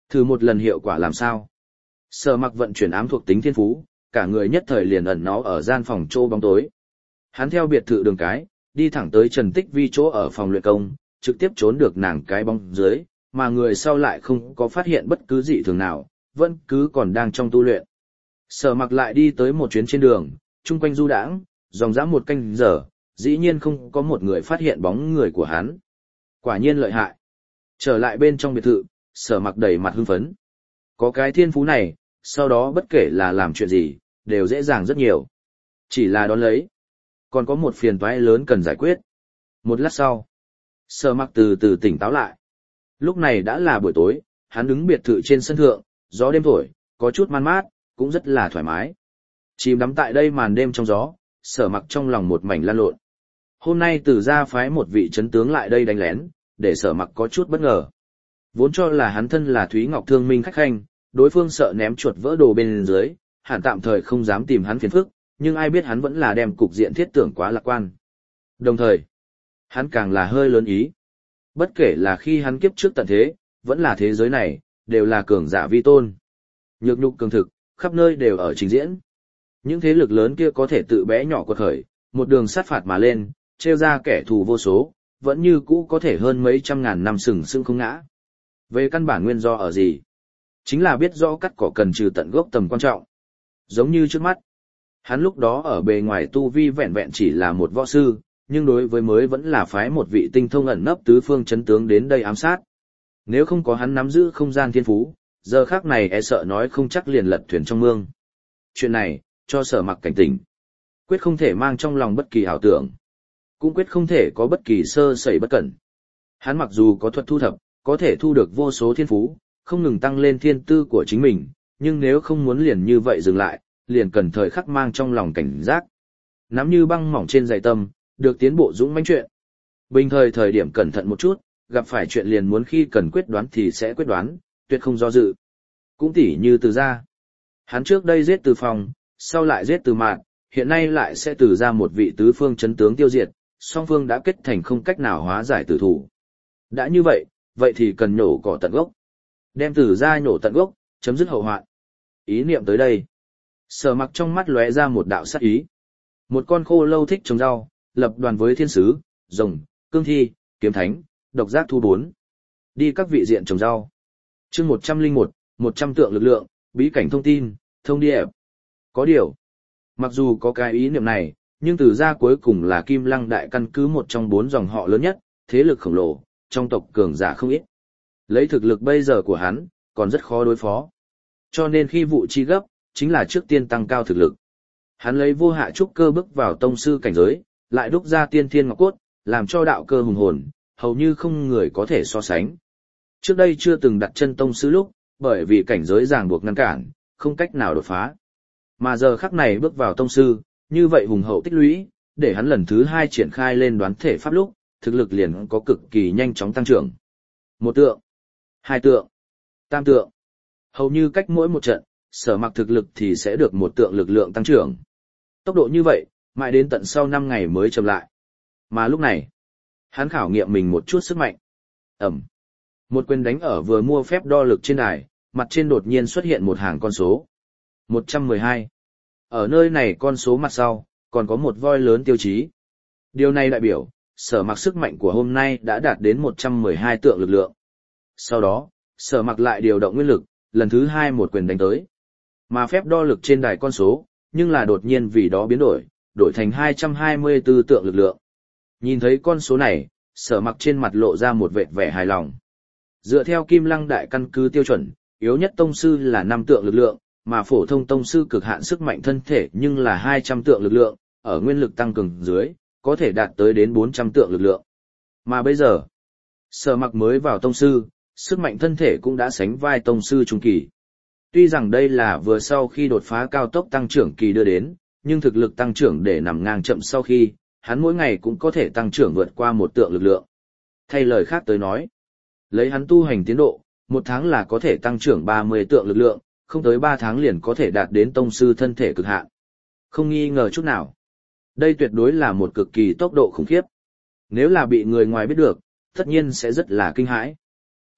Thử một lần hiệu quả làm sao? Sở Mặc vận chuyển ám thuộc tính thiên phú, cả người nhất thời liền ẩn náu ở gian phòng chỗ bóng tối. Hắn theo biệt thự đường cái, đi thẳng tới Trần Tích Vi chỗ ở phòng luyện công, trực tiếp trốn được nàng cái bóng dưới, mà người sau lại không có phát hiện bất cứ dị thường nào, vẫn cứ còn đang trong tu luyện. Sở Mặc lại đi tới một chuyến trên đường, chung quanh du đãng, dòng dã một canh giờ, dĩ nhiên không có một người phát hiện bóng người của hắn. Quả nhiên lợi hại. Trở lại bên trong biệt thự, Sở Mặc đầy mặt hưng phấn. Có cái thiên phú này, sau đó bất kể là làm chuyện gì, đều dễ dàng rất nhiều. Chỉ là đón lấy. Còn có một phiền toái lớn cần giải quyết. Một lát sau, Sở Mặc từ từ tỉnh táo lại. Lúc này đã là buổi tối, hắn đứng biệt thự trên sân thượng, gió đêm thổi, có chút man mát, cũng rất là thoải mái. Chìm đắm tại đây màn đêm trong gió, Sở Mặc trong lòng một mảnh lan lộn. Hôm nay Từ gia phái một vị chấn tướng lại đây đánh lén, để Sở Mặc có chút bất ngờ. Vốn cho là hắn thân là Thúy Ngọc Thương Minh khách khanh, đối phương sợ ném chuột vỡ đồ bên dưới, hẳn tạm thời không dám tìm hắn phiền phức, nhưng ai biết hắn vẫn là đem cục diện thiết tưởng quá lạc quan. Đồng thời, hắn càng là hơi lớn ý. Bất kể là khi hắn kiếp trước tận thế, vẫn là thế giới này, đều là cường giả vi tôn. Nhược nhục cường thực, khắp nơi đều ở trình diễn. Những thế lực lớn kia có thể tự bé nhỏ quật khởi, một đường sát phạt mà lên, trêu ra kẻ thù vô số, vẫn như cũ có thể hơn mấy trăm ngàn năm sừng sững không ngã. Về căn bản nguyên do ở gì? Chính là biết rõ cắt cỏ cần trừ tận gốc tầm quan trọng. Giống như trước mắt, hắn lúc đó ở bề ngoài tu vi vẹn vẹn chỉ là một võ sư, nhưng đối với mới vẫn là phái một vị tinh thông ẩn nấp tứ phương chấn tướng đến đây ám sát. Nếu không có hắn nắm giữ không gian thiên phú, giờ khác này e sợ nói không chắc liền lật thuyền trong mương. Chuyện này, cho Sở Mặc cảnh tỉnh. Quyết không thể mang trong lòng bất kỳ ảo tưởng. Cũng quyết không thể có bất kỳ sơ sẩy bất cẩn. Hắn mặc dù có thuật thu thập, có thể thu được vô số thiên phú, không ngừng tăng lên thiên tư của chính mình, nhưng nếu không muốn liền như vậy dừng lại, liền cần thời khắc mang trong lòng cảnh giác. Nắm như băng mỏng trên dày tâm, được tiến bộ dũng mãnh chuyện. Bình thời thời điểm cẩn thận một chút, gặp phải chuyện liền muốn khi cần quyết đoán thì sẽ quyết đoán, tuyệt không do dự. Cũng tỉ như Từ gia. Hắn trước đây giết Từ Phong, sau lại giết Từ Mạn, hiện nay lại sẽ Từ ra một vị tứ phương chấn tướng tiêu diệt, song phương đã kết thành không cách nào hóa giải tử thủ. Đã như vậy, vậy thì cần nhổ cỏ tận gốc. Đem Từ ra nhổ tận gốc, chấm dứt hậu hoạn. Ý niệm tới đây. Sở Mặc trong mắt lóe ra một đạo sát ý. Một con khô lâu thích trồng rau, lập đoàn với thiên sứ, rồng, cương thi, kiếm thánh, độc giác thu bốn. Đi các vị diện trồng rau. Chương một trăm lẻ một, một trăm tượng lực lượng, bí cảnh thông tin, thông điệp. Có điều, mặc dù có cái ý niệm này, nhưng Từ gia cuối cùng là Kim Lăng đại căn cứ một trong bốn dòng họ lớn nhất, thế lực khổng lồ, trong tộc cường giả không ít. Lấy thực lực bây giờ của hắn, còn rất khó đối phó. Cho nên khi vụ chi gấp, chính là trước tiên tăng cao thực lực. Hắn lấy vô hạ trúc cơ bước vào tông sư cảnh giới, lại đúc ra tiên thiên ngọc cốt, làm cho đạo cơ hùng hồn, hầu như không người có thể so sánh. Trước đây chưa từng đặt chân tông sư lúc, bởi vì cảnh giới ràng buộc ngăn cản, không cách nào đột phá. Mà giờ khắc này bước vào tông sư, như vậy hùng hậu tích lũy, để hắn lần thứ hai triển khai lên đoán thể pháp lúc, thực lực liền có cực kỳ nhanh chóng tăng trưởng. Một tượng, hai tượng, tam tượng. Hầu như cách mỗi một trận, Sở Mặc thực lực thì sẽ được một tượng lực lượng tăng trưởng. Tốc độ như vậy, mãi đến tận sau năm ngày mới chậm lại. Mà lúc này, hắn khảo nghiệm mình một chút sức mạnh. Ẩm. Một quyền đánh ở vừa mua phép đo lực trên đài, mặt trên đột nhiên xuất hiện một hàng con số. một trăm mười hai. Ở nơi này con số mặt sau, còn có một voi lớn tiêu chí. Điều này đại biểu, Sở Mặc sức mạnh của hôm nay đã đạt đến một trăm mười hai tượng lực lượng. Sau đó, Sở Mặc lại điều động nguyên lực, lần thứ hai một quyền đánh tới. Mà phép đo lực trên đài con số, nhưng là đột nhiên vì đó biến đổi, đổi thành hai trăm hai mươi tư tượng lực lượng. Nhìn thấy con số này, Sở Mặc trên mặt lộ ra một vệt vẻ hài lòng. Dựa theo Kim Lăng đại căn cứ tiêu chuẩn, yếu nhất tông sư là năm tượng lực lượng, mà phổ thông tông sư cực hạn sức mạnh thân thể nhưng là hai trăm tượng lực lượng, ở nguyên lực tăng cường dưới, có thể đạt tới đến bốn trăm tượng lực lượng. Mà bây giờ, Sở Mặc mới vào tông sư, sức mạnh thân thể cũng đã sánh vai tông sư trung kỳ. Tuy rằng đây là vừa sau khi đột phá cao tốc tăng trưởng kỳ đưa đến, nhưng thực lực tăng trưởng để nằm ngang chậm sau khi, hắn mỗi ngày cũng có thể tăng trưởng vượt qua một tượng lực lượng. Thay lời khác tới nói, lấy hắn tu hành tiến độ, một tháng là có thể tăng trưởng ba mươi tượng lực lượng, không tới ba tháng liền có thể đạt đến tông sư thân thể cực hạn. Không nghi ngờ chút nào. Đây tuyệt đối là một cực kỳ tốc độ khủng khiếp. Nếu là bị người ngoài biết được, tất nhiên sẽ rất là kinh hãi.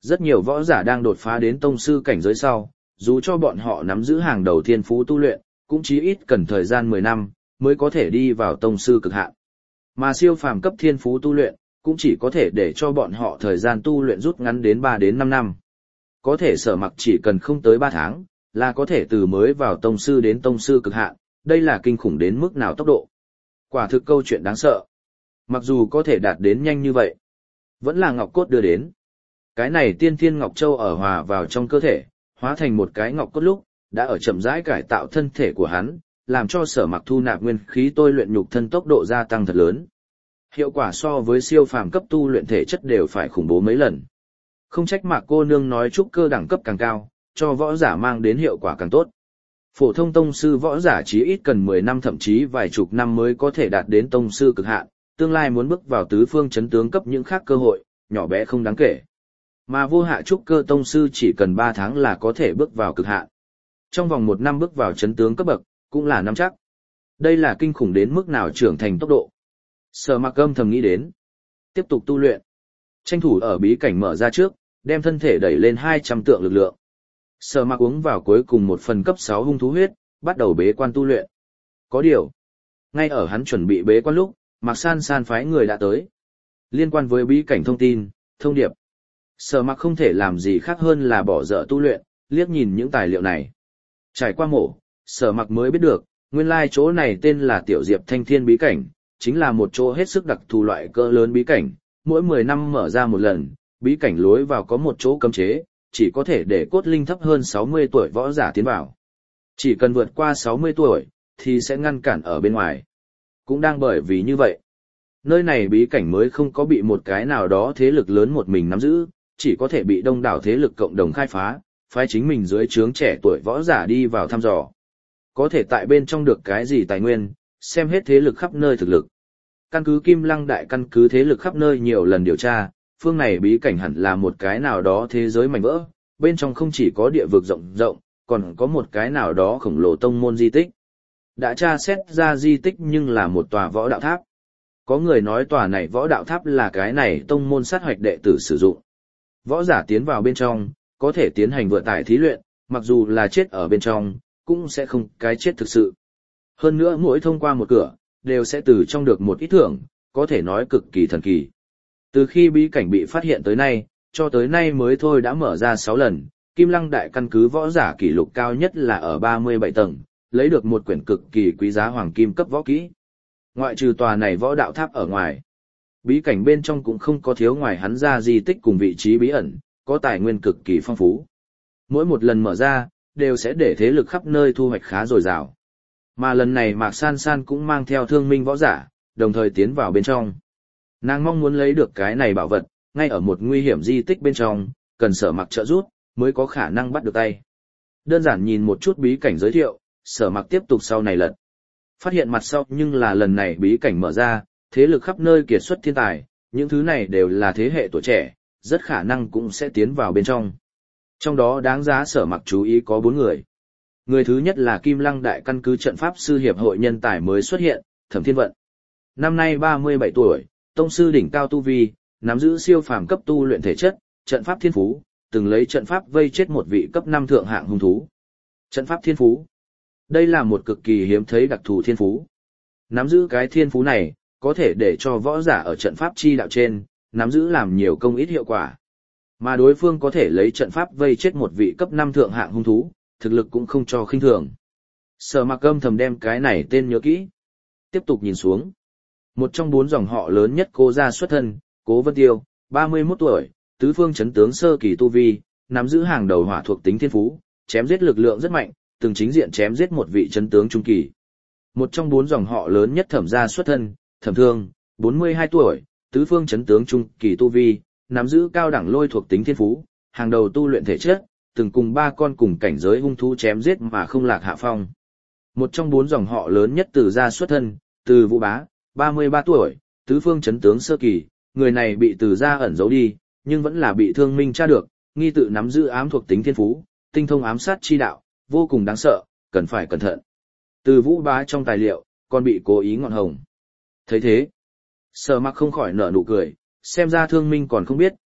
Rất nhiều võ giả đang đột phá đến tông sư cảnh giới sau, dù cho bọn họ nắm giữ hàng đầu thiên phú tu luyện, cũng chí ít cần thời gian mười năm mới có thể đi vào tông sư cực hạn. Mà siêu phàm cấp thiên phú tu luyện, cũng chỉ có thể để cho bọn họ thời gian tu luyện rút ngắn đến ba đến năm năm. Có thể Sở Mặc chỉ cần không tới ba tháng, là có thể từ mới vào tông sư đến tông sư cực hạn, đây là kinh khủng đến mức nào tốc độ. Quả thực câu chuyện đáng sợ. Mặc dù có thể đạt đến nhanh như vậy, vẫn là ngọc cốt đưa đến. Cái này tiên thiên ngọc châu ở hòa vào trong cơ thể, hóa thành một cái ngọc cốt lúc, đã ở chậm rãi cải tạo thân thể của hắn, làm cho Sở Mặc thu nạp nguyên khí tôi luyện nhục thân tốc độ gia tăng thật lớn. Hiệu quả so với siêu phàm cấp tu luyện thể chất đều phải khủng bố mấy lần. Không trách Mạc cô nương nói trúc cơ đẳng cấp càng cao, cho võ giả mang đến hiệu quả càng tốt. Phổ thông tông sư võ giả chí ít cần mười năm thậm chí vài chục năm mới có thể đạt đến tông sư cực hạn, tương lai muốn bước vào tứ phương chấn tướng cấp những khác cơ hội, nhỏ bé không đáng kể. Mà vô hạ trúc cơ tông sư chỉ cần ba tháng là có thể bước vào cực hạn. Trong vòng một năm bước vào chấn tướng cấp bậc, cũng là năm chắc. Đây là kinh khủng đến mức nào trưởng thành tốc độ. Sở Mặc âm thầm nghĩ đến. Tiếp tục tu luyện. Tranh thủ ở bí cảnh mở ra trước, đem thân thể đẩy lên hai trăm tượng lực lượng. Sở Mặc uống vào cuối cùng một phần cấp sáu hung thú huyết, bắt đầu bế quan tu luyện. Có điều, ngay ở hắn chuẩn bị bế quan lúc, Mạc San San phái người đã tới. Liên quan với bí cảnh thông tin, thông điệp. Sở Mặc không thể làm gì khác hơn là bỏ dở tu luyện, liếc nhìn những tài liệu này. Trải qua mổ, Sở Mặc mới biết được, nguyên lai chỗ này tên là Tiểu Diệp Thanh Thiên bí cảnh, chính là một chỗ hết sức đặc thù loại cỡ lớn bí cảnh, mỗi mười năm mở ra một lần, bí cảnh lối vào có một chỗ cấm chế, chỉ có thể để cốt linh thấp hơn sáu mươi tuổi võ giả tiến vào. Chỉ cần vượt qua sáu mươi tuổi, thì sẽ ngăn cản ở bên ngoài. Cũng đang bởi vì như vậy, nơi này bí cảnh mới không có bị một cái nào đó thế lực lớn một mình nắm giữ, chỉ có thể bị đông đảo thế lực cộng đồng khai phá, phái chính mình dưới trướng trẻ tuổi võ giả đi vào thăm dò. Có thể tại bên trong được cái gì tài nguyên, xem hết thế lực khắp nơi thực lực. Căn cứ Kim Lăng đại căn cứ thế lực khắp nơi nhiều lần điều tra, phương này bí cảnh hẳn là một cái nào đó thế giới mảnh vỡ, bên trong không chỉ có địa vực rộng rộng, còn có một cái nào đó khổng lồ tông môn di tích. Đã tra xét ra di tích nhưng là một tòa võ đạo tháp. Có người nói tòa này võ đạo tháp là cái này tông môn sát hoạch đệ tử sử dụng. Võ giả tiến vào bên trong, có thể tiến hành vừa tải thí luyện, mặc dù là chết ở bên trong, cũng sẽ không cái chết thực sự. Hơn nữa mỗi thông qua một cửa, đều sẽ từ trong được một ít thưởng, có thể nói cực kỳ thần kỳ. Từ khi bí cảnh bị phát hiện tới nay, cho tới nay mới thôi đã mở ra sáu lần, Kim Lăng đại căn cứ võ giả kỷ lục cao nhất là ở ba mươi bảy tầng, lấy được một quyển cực kỳ quý giá hoàng kim cấp võ kỹ. Ngoại trừ tòa này võ đạo tháp ở ngoài, bí cảnh bên trong cũng không có thiếu ngoài hắn ra di tích cùng vị trí bí ẩn, có tài nguyên cực kỳ phong phú. Mỗi một lần mở ra, đều sẽ để thế lực khắp nơi thu hoạch khá dồi dào. Mà lần này Mạc San San cũng mang theo thương minh võ giả, đồng thời tiến vào bên trong. Nàng mong muốn lấy được cái này bảo vật, ngay ở một nguy hiểm di tích bên trong, cần Sở Mặc trợ giúp, mới có khả năng bắt được tay. Đơn giản nhìn một chút bí cảnh giới thiệu, Sở Mặc tiếp tục sau này lật. Phát hiện mặt sau nhưng là lần này bí cảnh mở ra, thế lực khắp nơi kiệt xuất thiên tài, những thứ này đều là thế hệ tuổi trẻ, rất khả năng cũng sẽ tiến vào bên trong. Trong đó đáng giá Sở Mặc chú ý có bốn người. Người thứ nhất là Kim Lăng đại căn cứ trận pháp sư hiệp hội nhân tài mới xuất hiện, Thẩm Thiên Vận. Năm nay ba mươi bảy tuổi, tông sư đỉnh cao tu vi, nắm giữ siêu phàm cấp tu luyện thể chất, trận pháp thiên phú, từng lấy trận pháp vây chết một vị cấp năm thượng hạng hung thú. Trận pháp thiên phú. Đây là một cực kỳ hiếm thấy đặc thù thiên phú. Nắm giữ cái thiên phú này, có thể để cho võ giả ở trận pháp chi đạo trên, nắm giữ làm nhiều công ít hiệu quả. Mà đối phương có thể lấy trận pháp vây chết một vị cấp năm thượng hạng hung thú, thực lực cũng không cho khinh thường. Sở Mặc âm thầm đem cái này tên nhớ kỹ. Tiếp tục nhìn xuống. Một trong bốn dòng họ lớn nhất Cố gia xuất thân, Cố Vân Tiêu, ba mươi mốt tuổi, tứ phương chấn tướng sơ kỳ tu vi, nắm giữ hàng đầu hỏa thuộc tính thiên phú, chém giết lực lượng rất mạnh, từng chính diện chém giết một vị chấn tướng trung kỳ. Một trong bốn dòng họ lớn nhất Thẩm gia xuất thân, Thẩm Thương, bốn mươi hai tuổi, tứ phương chấn tướng trung kỳ tu vi, nắm giữ cao đẳng lôi thuộc tính thiên phú, hàng đầu tu luyện thể chất, từng cùng ba con cùng cảnh giới hung thú chém giết mà không lạc hạ phong. Một trong bốn dòng họ lớn nhất Từ gia xuất thân, Từ Vũ Bá, ba mươi ba tuổi, tứ phương chấn tướng sơ kỳ, người này bị Từ gia ẩn giấu đi, nhưng vẫn là bị Thương Minh tra được, nghi tự nắm giữ ám thuộc tính thiên phú, tinh thông ám sát chi đạo, vô cùng đáng sợ, cần phải cẩn thận. Từ Vũ Bá trong tài liệu, còn bị cố ý ngọn hồng. Thấy thế, Sở Mặc không khỏi nở nụ cười, xem ra Thương Minh còn không biết,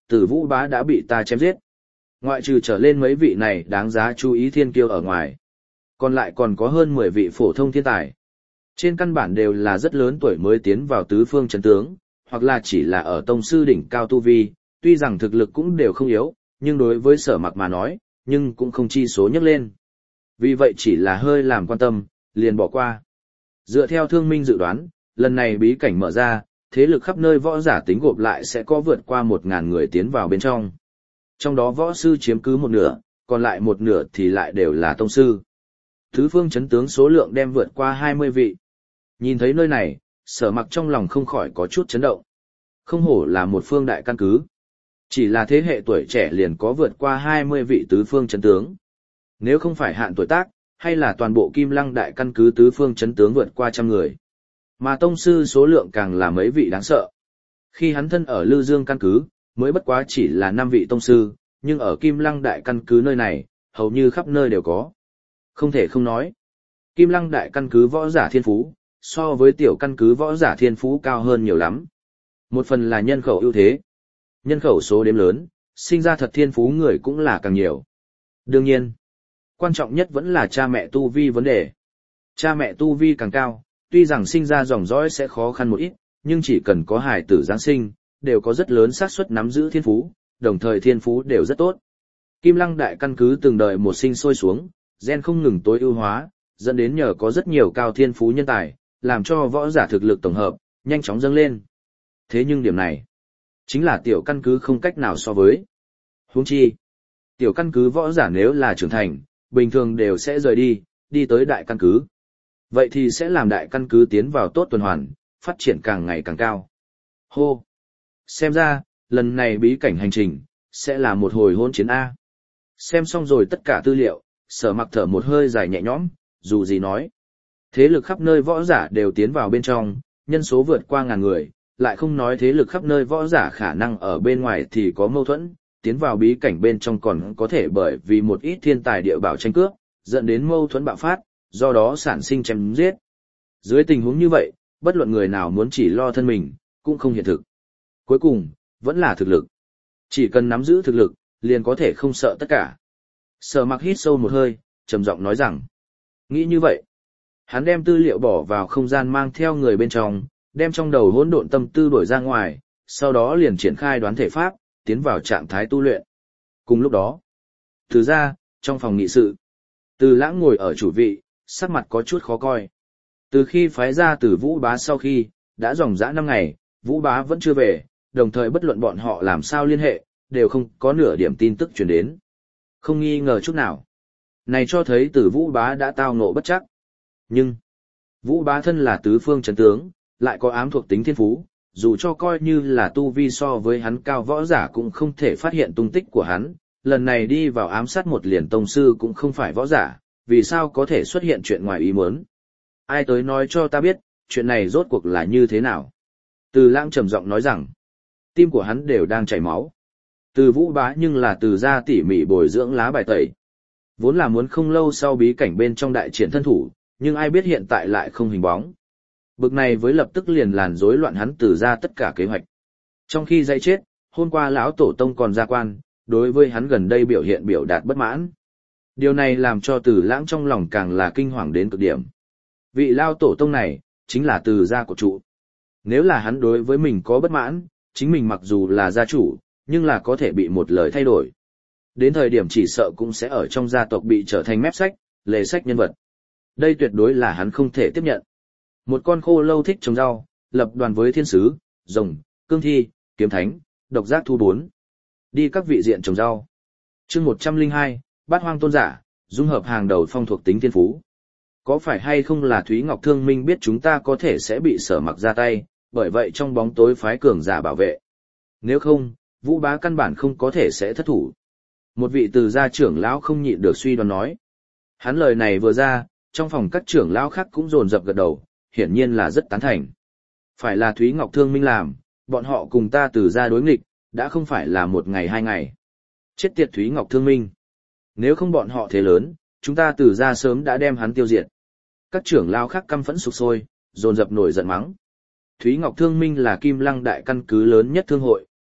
Tử Vũ Bá đã bị ta chém giết. Ngoại trừ trở lên mấy vị này đáng giá chú ý thiên kiêu ở ngoài. Còn lại còn có hơn mười vị phổ thông thiên tài. Trên căn bản đều là rất lớn tuổi mới tiến vào tứ phương chấn tướng, hoặc là chỉ là ở tông sư đỉnh cao tu vi, tuy rằng thực lực cũng đều không yếu, nhưng đối với Sở Mặc mà nói, nhưng cũng không chi số nhắc lên. Vì vậy chỉ là hơi làm quan tâm, liền bỏ qua. Dựa theo thương minh dự đoán, lần này bí cảnh mở ra, thế lực khắp nơi võ giả tính gộp lại sẽ có vượt qua một ngàn người tiến vào bên trong. Trong đó võ sư chiếm cứ một nửa, còn lại một nửa thì lại đều là tông sư. Tứ phương chấn tướng số lượng đem vượt qua hai mươi vị. Nhìn thấy nơi này, Sở Mặc trong lòng không khỏi có chút chấn động. Không hổ là một phương đại căn cứ. Chỉ là thế hệ tuổi trẻ liền có vượt qua hai mươi vị tứ phương chấn tướng. Nếu không phải hạn tuổi tác, hay là toàn bộ Kim Lăng đại căn cứ tứ phương chấn tướng vượt qua trăm người. Mà tông sư số lượng càng là mấy vị đáng sợ. Khi hắn thân ở Lư Dương căn cứ, mới bất quá chỉ là năm vị tông sư, nhưng ở Kim Lăng đại căn cứ nơi này, hầu như khắp nơi đều có. Không thể không nói. Kim Lăng đại căn cứ võ giả thiên phú, so với tiểu căn cứ võ giả thiên phú cao hơn nhiều lắm. Một phần là nhân khẩu ưu thế. Nhân khẩu số đếm lớn, sinh ra thật thiên phú người cũng là càng nhiều. Đương nhiên, quan trọng nhất vẫn là cha mẹ tu vi vấn đề. Cha mẹ tu vi càng cao, tuy rằng sinh ra dòng dõi sẽ khó khăn một ít, nhưng chỉ cần có hài tử giáng sinh, đều có rất lớn xác suất nắm giữ thiên phú, đồng thời thiên phú đều rất tốt. Kim Lăng đại căn cứ từng đời một sinh sôi xuống, gen không ngừng tối ưu hóa, dẫn đến nhờ có rất nhiều cao thiên phú nhân tài, làm cho võ giả thực lực tổng hợp, nhanh chóng dâng lên. Thế nhưng điểm này, chính là tiểu căn cứ không cách nào so với. Huống chi, tiểu căn cứ võ giả nếu là trưởng thành, bình thường đều sẽ rời đi, đi tới đại căn cứ. Vậy thì sẽ làm đại căn cứ tiến vào tốt tuần hoàn, phát triển càng ngày càng cao. Hô! Xem ra, lần này bí cảnh hành trình, sẽ là một hồi hôn chiến A. Xem xong rồi tất cả tư liệu, Sở Mặc thở một hơi dài nhẹ nhõm, dù gì nói. Thế lực khắp nơi võ giả đều tiến vào bên trong, nhân số vượt qua ngàn người, lại không nói thế lực khắp nơi võ giả khả năng ở bên ngoài thì có mâu thuẫn, tiến vào bí cảnh bên trong còn có thể bởi vì một ít thiên tài địa bảo tranh cướp, dẫn đến mâu thuẫn bạo phát, do đó sản sinh chém giết. Dưới tình huống như vậy, bất luận người nào muốn chỉ lo thân mình, cũng không hiện thực. Cuối cùng, vẫn là thực lực. Chỉ cần nắm giữ thực lực, liền có thể không sợ tất cả. Sở Mặc hít sâu một hơi, trầm giọng nói rằng, nghĩ như vậy. Hắn đem tư liệu bỏ vào không gian mang theo người bên trong, đem trong đầu hỗn độn tâm tư đổi ra ngoài, sau đó liền triển khai đoán thể pháp, tiến vào trạng thái tu luyện. Cùng lúc đó, Từ ra, trong phòng nghị sự, Từ Lãng ngồi ở chủ vị, sắc mặt có chút khó coi. Từ khi phái ra Từ Vũ Bá sau khi, đã dòng dã năm ngày, Vũ Bá vẫn chưa về, đồng thời bất luận bọn họ làm sao liên hệ, đều không có nửa điểm tin tức truyền đến. Không nghi ngờ chút nào. Này cho thấy Từ Vũ Bá đã tao ngộ bất chắc. Nhưng, Vũ Bá thân là tứ phương chấn tướng, lại có ám thuộc tính thiên phú, dù cho coi như là tu vi so với hắn cao võ giả cũng không thể phát hiện tung tích của hắn, lần này đi vào ám sát một liền tông sư cũng không phải võ giả, vì sao có thể xuất hiện chuyện ngoài ý muốn. Ai tới nói cho ta biết, chuyện này rốt cuộc là như thế nào. Từ Lãng trầm giọng nói rằng, tim của hắn đều đang chảy máu. Từ Vũ Bá nhưng là từ ra tỉ mỉ bồi dưỡng lá bài tẩy. Vốn là muốn không lâu sau bí cảnh bên trong đại triển thân thủ, nhưng ai biết hiện tại lại không hình bóng. Bực này với lập tức liền làn rối loạn hắn từ ra tất cả kế hoạch. Trong khi dây chết, hôm qua lão tổ tông còn ra quan, đối với hắn gần đây biểu hiện biểu đạt bất mãn. Điều này làm cho Từ Lãng trong lòng càng là kinh hoàng đến cực điểm. Vị lão tổ tông này, chính là Từ gia của trụ. Nếu là hắn đối với mình có bất mãn, chính mình mặc dù là gia chủ, nhưng là có thể bị một lời thay đổi. Đến thời điểm chỉ sợ cũng sẽ ở trong gia tộc bị trở thành mép sách, lề sách nhân vật. Đây tuyệt đối là hắn không thể tiếp nhận. Một con khô lâu thích trồng rau, lập đoàn với thiên sứ, rồng, cương thi, kiếm thánh, độc giác thu bốn. Đi các vị diện trồng rau. Chương một trăm lẻ hai, Bát Hoang tôn giả, dung hợp hàng đầu phong thuộc tính thiên phú. Có phải hay không là Thúy Ngọc Thương Minh biết chúng ta có thể sẽ bị Sở Mặc ra tay, bởi vậy trong bóng tối phái cường giả bảo vệ. Nếu không, Vũ Bá căn bản không có thể sẽ thất thủ. Một vị từ gia trưởng lão không nhịn được suy đoán nói. Hắn lời này vừa ra, trong phòng các trưởng lão khác cũng rồn rập gật đầu, hiển nhiên là rất tán thành. Phải là Thúy Ngọc Thương Minh làm, bọn họ cùng ta từ gia đối nghịch, đã không phải là một ngày hai ngày. Chết tiệt Thúy Ngọc Thương Minh. Nếu không bọn họ thế lớn, chúng ta từ gia sớm đã đem hắn tiêu diệt. Các trưởng lão khác căm phẫn sục sôi, rồn rập nổi giận mắng. Thúy Ngọc Thương Minh là Kim Lăng đại căn cứ lớn nhất thương hội,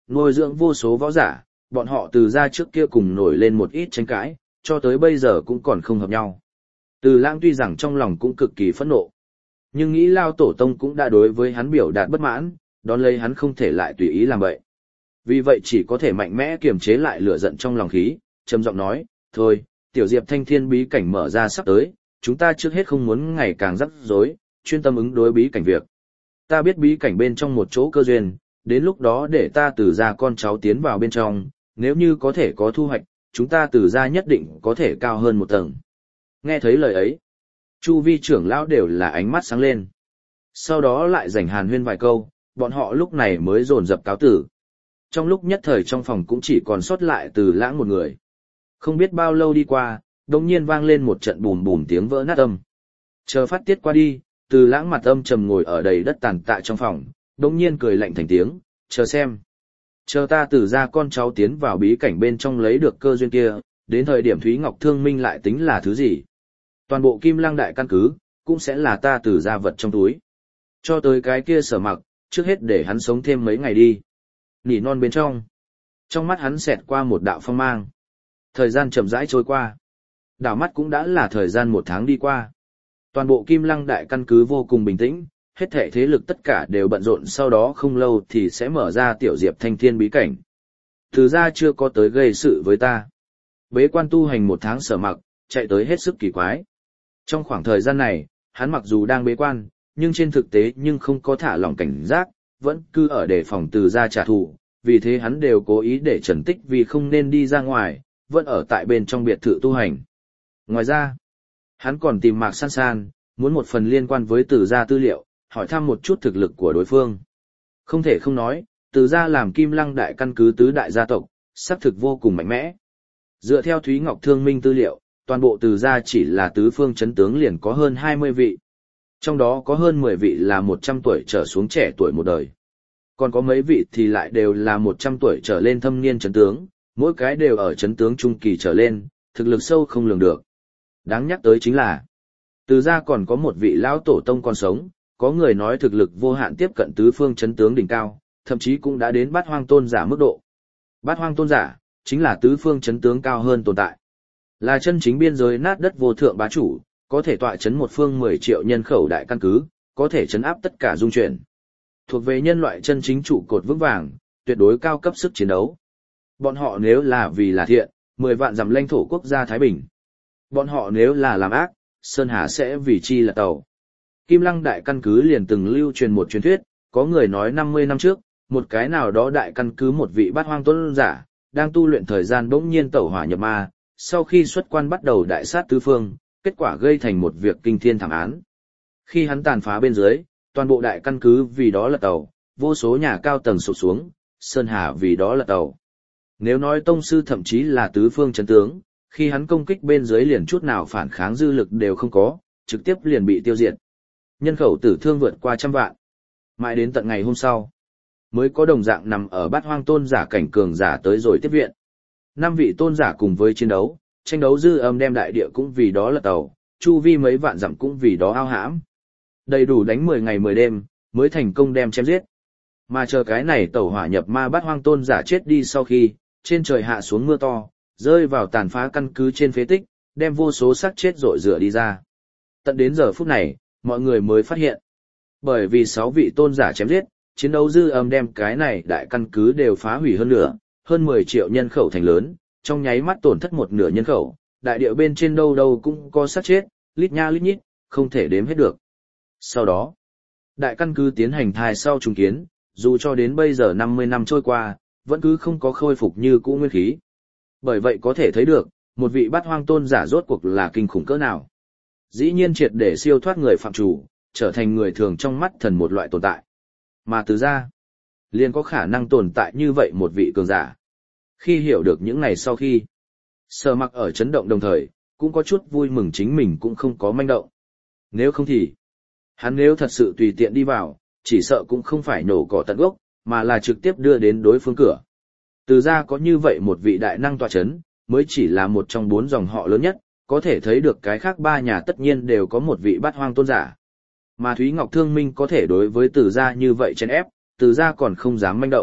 nuôi dưỡng vô số võ giả, bọn họ từ ra trước kia cùng nổi lên một ít tranh cãi, cho tới bây giờ cũng còn không hợp nhau. Từ Lãng tuy rằng trong lòng cũng cực kỳ phẫn nộ, nhưng nghĩ Lao Tổ Tông cũng đã đối với hắn biểu đạt bất mãn, đón lấy hắn không thể lại tùy ý làm vậy. Vì vậy chỉ có thể mạnh mẽ kiềm chế lại lửa giận trong lòng khí, trầm giọng nói, thôi, tiểu Diệp Thanh Thiên bí cảnh mở ra sắp tới, chúng ta trước hết không muốn ngày càng rắc rối, chuyên tâm ứng đối bí cảnh việc. Ta biết bí cảnh bên trong một chỗ cơ duyên, đến lúc đó để ta từ ra con cháu tiến vào bên trong, nếu như có thể có thu hoạch, chúng ta từ ra nhất định có thể cao hơn một tầng. Nghe thấy lời ấy, chu vi trưởng lão đều là ánh mắt sáng lên. Sau đó lại rảnh hàn huyên vài câu, bọn họ lúc này mới dồn dập cáo tử. Trong lúc nhất thời trong phòng cũng chỉ còn sót lại Từ Lãng một người. Không biết bao lâu đi qua, đột nhiên vang lên một trận bùm bùm tiếng vỡ nát âm. Chờ phát tiết qua đi, Từ Lãng mặt âm trầm ngồi ở đầy đất tàn tạ trong phòng, đột nhiên cười lạnh thành tiếng, chờ xem. Chờ ta từ ra con cháu tiến vào bí cảnh bên trong lấy được cơ duyên kia, đến thời điểm Thúy Ngọc Thương Minh lại tính là thứ gì. Toàn bộ Kim Lăng đại căn cứ, cũng sẽ là ta từ ra vật trong túi. Cho tới cái kia Sở Mặc, trước hết để hắn sống thêm mấy ngày đi. Nỉ non bên trong. Trong mắt hắn xẹt qua một đạo phong mang. Thời gian chậm rãi trôi qua. Đảo mắt cũng đã là thời gian một tháng đi qua. Toàn bộ Kim Lăng đại căn cứ vô cùng bình tĩnh, hết thảy thế lực tất cả đều bận rộn, sau đó không lâu thì sẽ mở ra tiểu Diệp Thanh Thiên bí cảnh. Từ ra chưa có tới gây sự với ta. Bế quan tu hành một tháng Sở Mặc, chạy tới hết sức kỳ quái. Trong khoảng thời gian này, hắn mặc dù đang bế quan, nhưng trên thực tế nhưng không có thả lỏng cảnh giác, vẫn cứ ở đề phòng từ ra trả thù, vì thế hắn đều cố ý để Trần Tích vì không nên đi ra ngoài, vẫn ở tại bên trong biệt thự tu hành. Ngoài ra, hắn còn tìm Mạc San San, muốn một phần liên quan với từ gia tư liệu, hỏi thăm một chút thực lực của đối phương. Không thể không nói, từ gia làm Kim Lăng đại căn cứ tứ đại gia tộc, xác thực vô cùng mạnh mẽ. Dựa theo Thúy Ngọc Thương Minh tư liệu, toàn bộ từ gia chỉ là tứ phương chấn tướng liền có hơn hai mươi vị. Trong đó có hơn mười vị là một trăm tuổi trở xuống trẻ tuổi một đời. Còn có mấy vị thì lại đều là một trăm tuổi trở lên thâm niên chấn tướng, mỗi cái đều ở chấn tướng trung kỳ trở lên, thực lực sâu không lường được. Đáng nhắc tới chính là, từ gia còn có một vị lão tổ tông còn sống, có người nói thực lực vô hạn tiếp cận tứ phương chấn tướng đỉnh cao, thậm chí cũng đã đến bát hoang tôn giả mức độ. Bát hoang tôn giả, chính là tứ phương chấn tướng cao hơn tồn tại. Là chân chính biên giới nát đất vô thượng bá chủ, có thể tọa chấn một phương mười triệu nhân khẩu đại căn cứ, có thể chấn áp tất cả dung chuyển. Thuộc về nhân loại chân chính trụ cột vững vàng, tuyệt đối cao cấp sức chiến đấu. Bọn họ nếu là vì là thiện, mười vạn dặm lãnh thổ quốc gia Thái Bình. Bọn họ nếu là làm ác, Sơn Hà sẽ vì chi là tàu. Kim Lăng đại căn cứ liền từng lưu truyền một truyền thuyết, có người nói năm mươi năm trước, một cái nào đó đại căn cứ một vị bát hoang tôn giả, đang tu luyện thời gian bỗng nhiên tẩu hỏa nhập ma, sau khi xuất quan bắt đầu đại sát tứ phương, kết quả gây thành một việc kinh thiên thảm án. Khi hắn tàn phá bên dưới, toàn bộ đại căn cứ vì đó là tàu, vô số nhà cao tầng sụp xuống, Sơn Hà vì đó là tàu. Nếu nói tông sư thậm chí là tứ phương chấn tướng, khi hắn công kích bên dưới liền chút nào phản kháng dư lực đều không có, trực tiếp liền bị tiêu diệt. Nhân khẩu tử thương vượt qua trăm vạn. Mãi đến tận ngày hôm sau, mới có đồng dạng nằm ở bát hoang tôn giả cảnh cường giả tới rồi tiếp viện. Năm vị tôn giả cùng với chiến đấu, tranh đấu dư âm đem đại địa cũng vì đó là tàu, chu vi mấy vạn dặm cũng vì đó ao hãm. Đầy đủ đánh mười ngày mười đêm, mới thành công đem chém giết. Mà chờ cái này tẩu hỏa nhập ma bát hoang tôn giả chết đi sau khi, trên trời hạ xuống mưa to, rơi vào tàn phá căn cứ trên phế tích, đem vô số xác chết rội rửa đi ra. Tận đến giờ phút này, mọi người mới phát hiện. Bởi vì sáu vị tôn giả chém giết, chiến đấu dư âm đem cái này đại căn cứ đều phá hủy hơn nữa, hơn mười triệu nhân khẩu thành lớn, trong nháy mắt tổn thất một nửa nhân khẩu, đại địa bên trên đâu đâu cũng có xác chết, lít nha lít nhít, không thể đếm hết được. Sau đó, đại căn cứ tiến hành thai sau trùng kiến, dù cho đến bây giờ năm mươi năm trôi qua, vẫn cứ không có khôi phục như cũ nguyên khí. Bởi vậy có thể thấy được, một vị bát hoang tôn giả rốt cuộc là kinh khủng cỡ nào. Dĩ nhiên triệt để siêu thoát người phạm chủ, trở thành người thường trong mắt thần một loại tồn tại. Mà từ ra, liền có khả năng tồn tại như vậy một vị cường giả. Khi hiểu được những ngày sau khi, Sở Mặc ở chấn động đồng thời, cũng có chút vui mừng chính mình cũng không có manh động. Nếu không thì, hắn nếu thật sự tùy tiện đi vào, chỉ sợ cũng không phải nổ cỏ tận gốc, mà là trực tiếp đưa đến đối phương cửa. Từ ra có như vậy một vị đại năng tọa chấn, mới chỉ là một trong bốn dòng họ lớn nhất, có thể thấy được cái khác ba nhà tất nhiên đều có một vị bát hoang tôn giả. Mà Thúy Ngọc Thương Minh có thể đối với từ gia như vậy chèn ép, từ gia còn không dám manh động,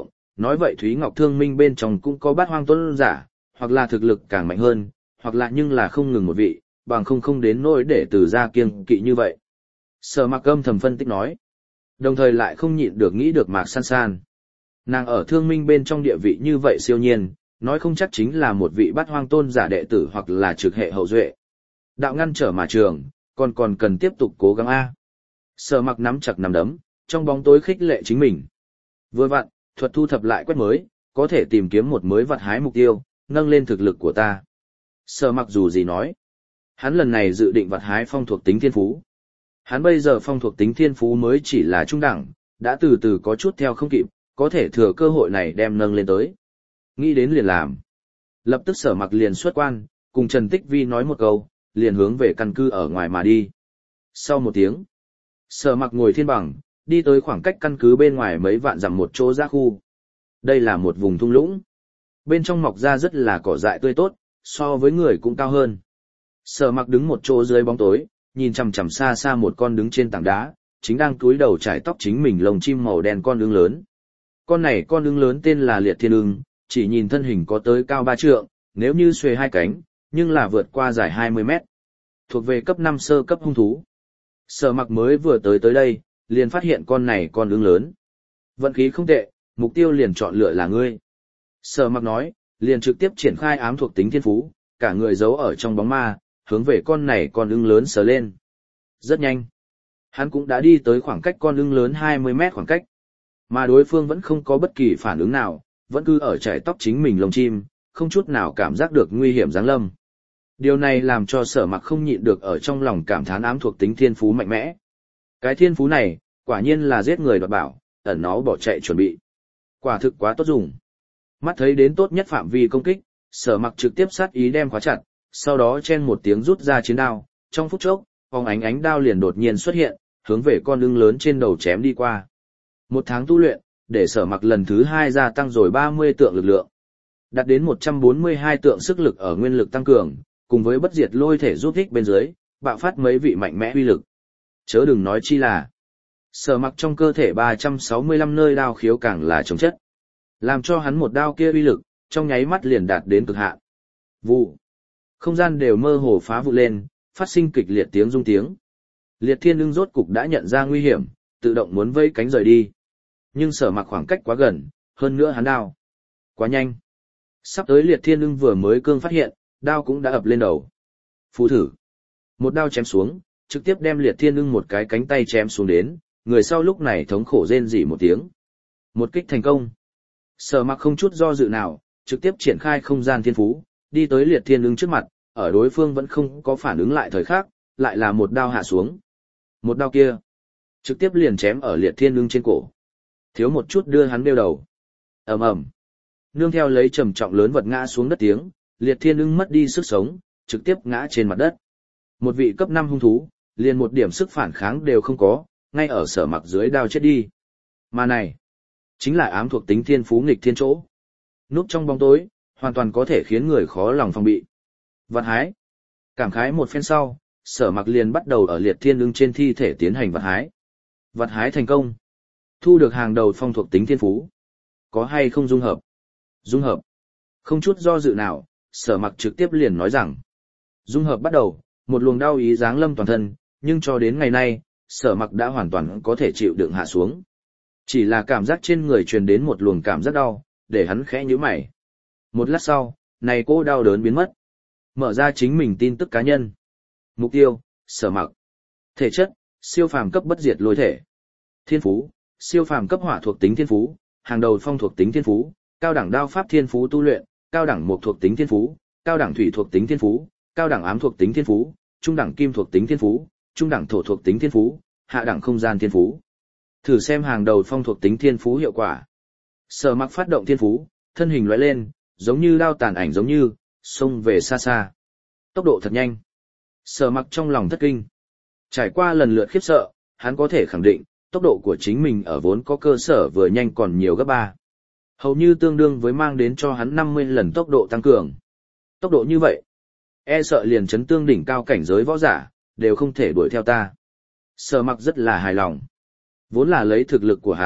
nói vậy Thúy Ngọc Thương Minh bên trong cũng có bát hoang tôn giả, hoặc là thực lực càng mạnh hơn, hoặc là nhưng là không ngừng một vị, bằng không không đến nỗi để từ ra kiêng kỵ như vậy. Sở Mặc âm thầm phân tích nói, đồng thời lại không nhịn được nghĩ được Mạc San San. Nàng ở Thương Minh bên trong địa vị như vậy siêu nhiên, nói không chắc chính là một vị bát hoang tôn giả đệ tử hoặc là trực hệ hậu duệ. Đạo ngăn trở mà trường, còn còn cần tiếp tục cố gắng a. Sở Mặc nắm chặt nắm đấm, trong bóng tối khích lệ chính mình. Vừa vặn, thuật thu thập lại quét mới, có thể tìm kiếm một mới vặt hái mục tiêu, nâng lên thực lực của ta. Sở Mặc dù gì nói, hắn lần này dự định vặt hái phong thuộc tính thiên phú. Hắn bây giờ phong thuộc tính thiên phú mới chỉ là trung đẳng, đã từ từ có chút theo không kịp, có thể thừa cơ hội này đem nâng lên tới. Nghĩ đến liền làm. Lập tức Sở Mặc liền xuất quan, cùng Trần Tích Vi nói một câu, liền hướng về căn cứ ở ngoài mà đi. Sau một tiếng, Sở Mặc ngồi thiên bằng, đi tới khoảng cách căn cứ bên ngoài mấy vạn dặm một chỗ dã khu. Đây là một vùng thung lũng. Bên trong mọc ra rất là cỏ dại tươi tốt, so với người cũng cao hơn. Sở Mặc đứng một chỗ dưới bóng tối, nhìn chằm chằm xa xa một con đứng trên tảng đá, chính đang cúi đầu trải tóc chính mình lồng chim màu đen con ưng lớn. Con này con ưng lớn tên là Liệt Thiên Ưng, chỉ nhìn thân hình có tới cao ba trượng, nếu như xuề hai cánh, nhưng là vượt qua dài hai mươi mét. Thuộc về cấp năm sơ cấp hung thú. Sở Mặc mới vừa tới tới đây, liền phát hiện con này con ưng lớn. Vận khí không tệ, mục tiêu liền chọn lựa là ngươi. Sở Mặc nói, liền trực tiếp triển khai ám thuộc tính thiên phú, cả người giấu ở trong bóng ma, hướng về con này con ưng lớn sờ lên. Rất nhanh. Hắn cũng đã đi tới khoảng cách con ưng lớn hai mươi mét khoảng cách. Mà đối phương vẫn không có bất kỳ phản ứng nào, vẫn cứ ở chải tóc chính mình lồng chim, không chút nào cảm giác được nguy hiểm giáng lâm. Điều này làm cho Sở Mặc không nhịn được ở trong lòng cảm thán ám thuộc tính thiên phú mạnh mẽ. Cái thiên phú này, quả nhiên là giết người đoạt bảo, ẩn nó bỏ chạy chuẩn bị. Quả thực quá tốt dùng. Mắt thấy đến tốt nhất phạm vi công kích, Sở Mặc trực tiếp sát ý đem khóa chặt, sau đó chen một tiếng rút ra chiến đao, trong phút chốc, phóng ánh ánh đao liền đột nhiên xuất hiện, hướng về con ưng lớn trên đầu chém đi qua. Một tháng tu luyện, để Sở Mặc lần thứ hai gia tăng rồi ba mươi tượng lực lượng. Đạt đến một trăm bốn mươi hai tượng sức lực ở nguyên lực tăng cường, cùng với bất diệt lôi thể giúp ích bên dưới, bạo phát mấy vị mạnh mẽ uy lực. Chớ đừng nói chi là, Sở Mặc trong cơ thể ba trăm sáu mươi lăm nơi đao khiếu càng là chống chất. Làm cho hắn một đao kia uy lực, trong nháy mắt liền đạt đến cực hạn. Vụ. Không gian đều mơ hồ phá vụn lên, phát sinh kịch liệt tiếng rung tiếng. Liệt Thiên Ưng rốt cục đã nhận ra nguy hiểm, tự động muốn vây cánh rời đi. Nhưng Sở Mặc khoảng cách quá gần, hơn nữa hắn đao quá nhanh. Sắp tới Liệt Thiên Ưng vừa mới cương phát hiện, đao cũng đã ập lên đầu. Phù thử. Một đao chém xuống, trực tiếp đem Liệt Thiên Ưng một cái cánh tay chém xuống đến, người sau lúc này thống khổ rên rỉ một tiếng. Một kích thành công. Sở Mặc không chút do dự nào, trực tiếp triển khai không gian thiên phú, đi tới Liệt Thiên Ưng trước mặt, ở đối phương vẫn không có phản ứng lại thời khắc, lại là một đao hạ xuống. Một đao kia, trực tiếp liền chém ở Liệt Thiên Ưng trên cổ. Thiếu một chút đưa hắn đeo đầu. Ầm ầm. Nương theo lấy trầm trọng lớn vật ngã xuống đất tiếng, Liệt Thiên Ưng mất đi sức sống, trực tiếp ngã trên mặt đất. Một vị cấp năm hung thú, liền một điểm sức phản kháng đều không có, ngay ở Sở Mặc dưới đao chết đi. Mà này, chính là ám thuộc tính thiên phú nghịch thiên chỗ. Núp trong bóng tối, hoàn toàn có thể khiến người khó lòng phòng bị. Vặt hái. Cảm khái một phen sau, Sở Mặc liền bắt đầu ở Liệt Thiên Ưng trên thi thể tiến hành vặt hái. Vặt hái thành công. Thu được hàng đầu phong thuộc tính thiên phú. Có hay không dung hợp? Dung hợp. Không chút do dự nào, Sở Mặc trực tiếp liền nói rằng. Dung hợp bắt đầu, một luồng đau ý giáng lâm toàn thân, nhưng cho đến ngày nay, Sở Mặc đã hoàn toàn có thể chịu đựng hạ xuống. Chỉ là cảm giác trên người truyền đến một luồng cảm giác đau, để hắn khẽ nhíu mày. Một lát sau, này cô đau đớn biến mất. Mở ra chính mình tin tức cá nhân. Mục tiêu, Sở Mặc. Thể chất, siêu phàm cấp bất diệt lôi thể. Thiên phú, siêu phàm cấp hỏa thuộc tính thiên phú, hàng đầu phong thuộc tính thiên phú, cao đẳng đao pháp thiên phú tu luyện, cao đẳng mộc thuộc tính thiên phú, cao đẳng thủy thuộc tính thiên phú, cao đẳng ám thuộc tính thiên phú, trung đẳng kim thuộc tính thiên phú, trung đẳng thổ thuộc tính thiên phú, hạ đẳng không gian thiên phú. Thử xem hàng đầu phong thuộc tính thiên phú hiệu quả. Sở Mặc phát động thiên phú, thân hình lóe lên, giống như đao tàn ảnh giống như, xông về xa xa. Tốc độ thật nhanh. Sở Mặc trong lòng thất kinh. Trải qua lần lượt khiếp sợ, hắn có thể khẳng định, tốc độ của chính mình ở vốn có cơ sở vừa nhanh còn nhiều gấp ba. Hầu như tương đương với mang đến cho hắn năm mươi lần tốc độ tăng cường. Tốc độ như vậy, e sợ liền chấn tương đỉnh cao cảnh giới võ giả, đều không thể đuổi theo ta. Sở Mặc rất là hài lòng. Vốn là lấy thực lực của hắn,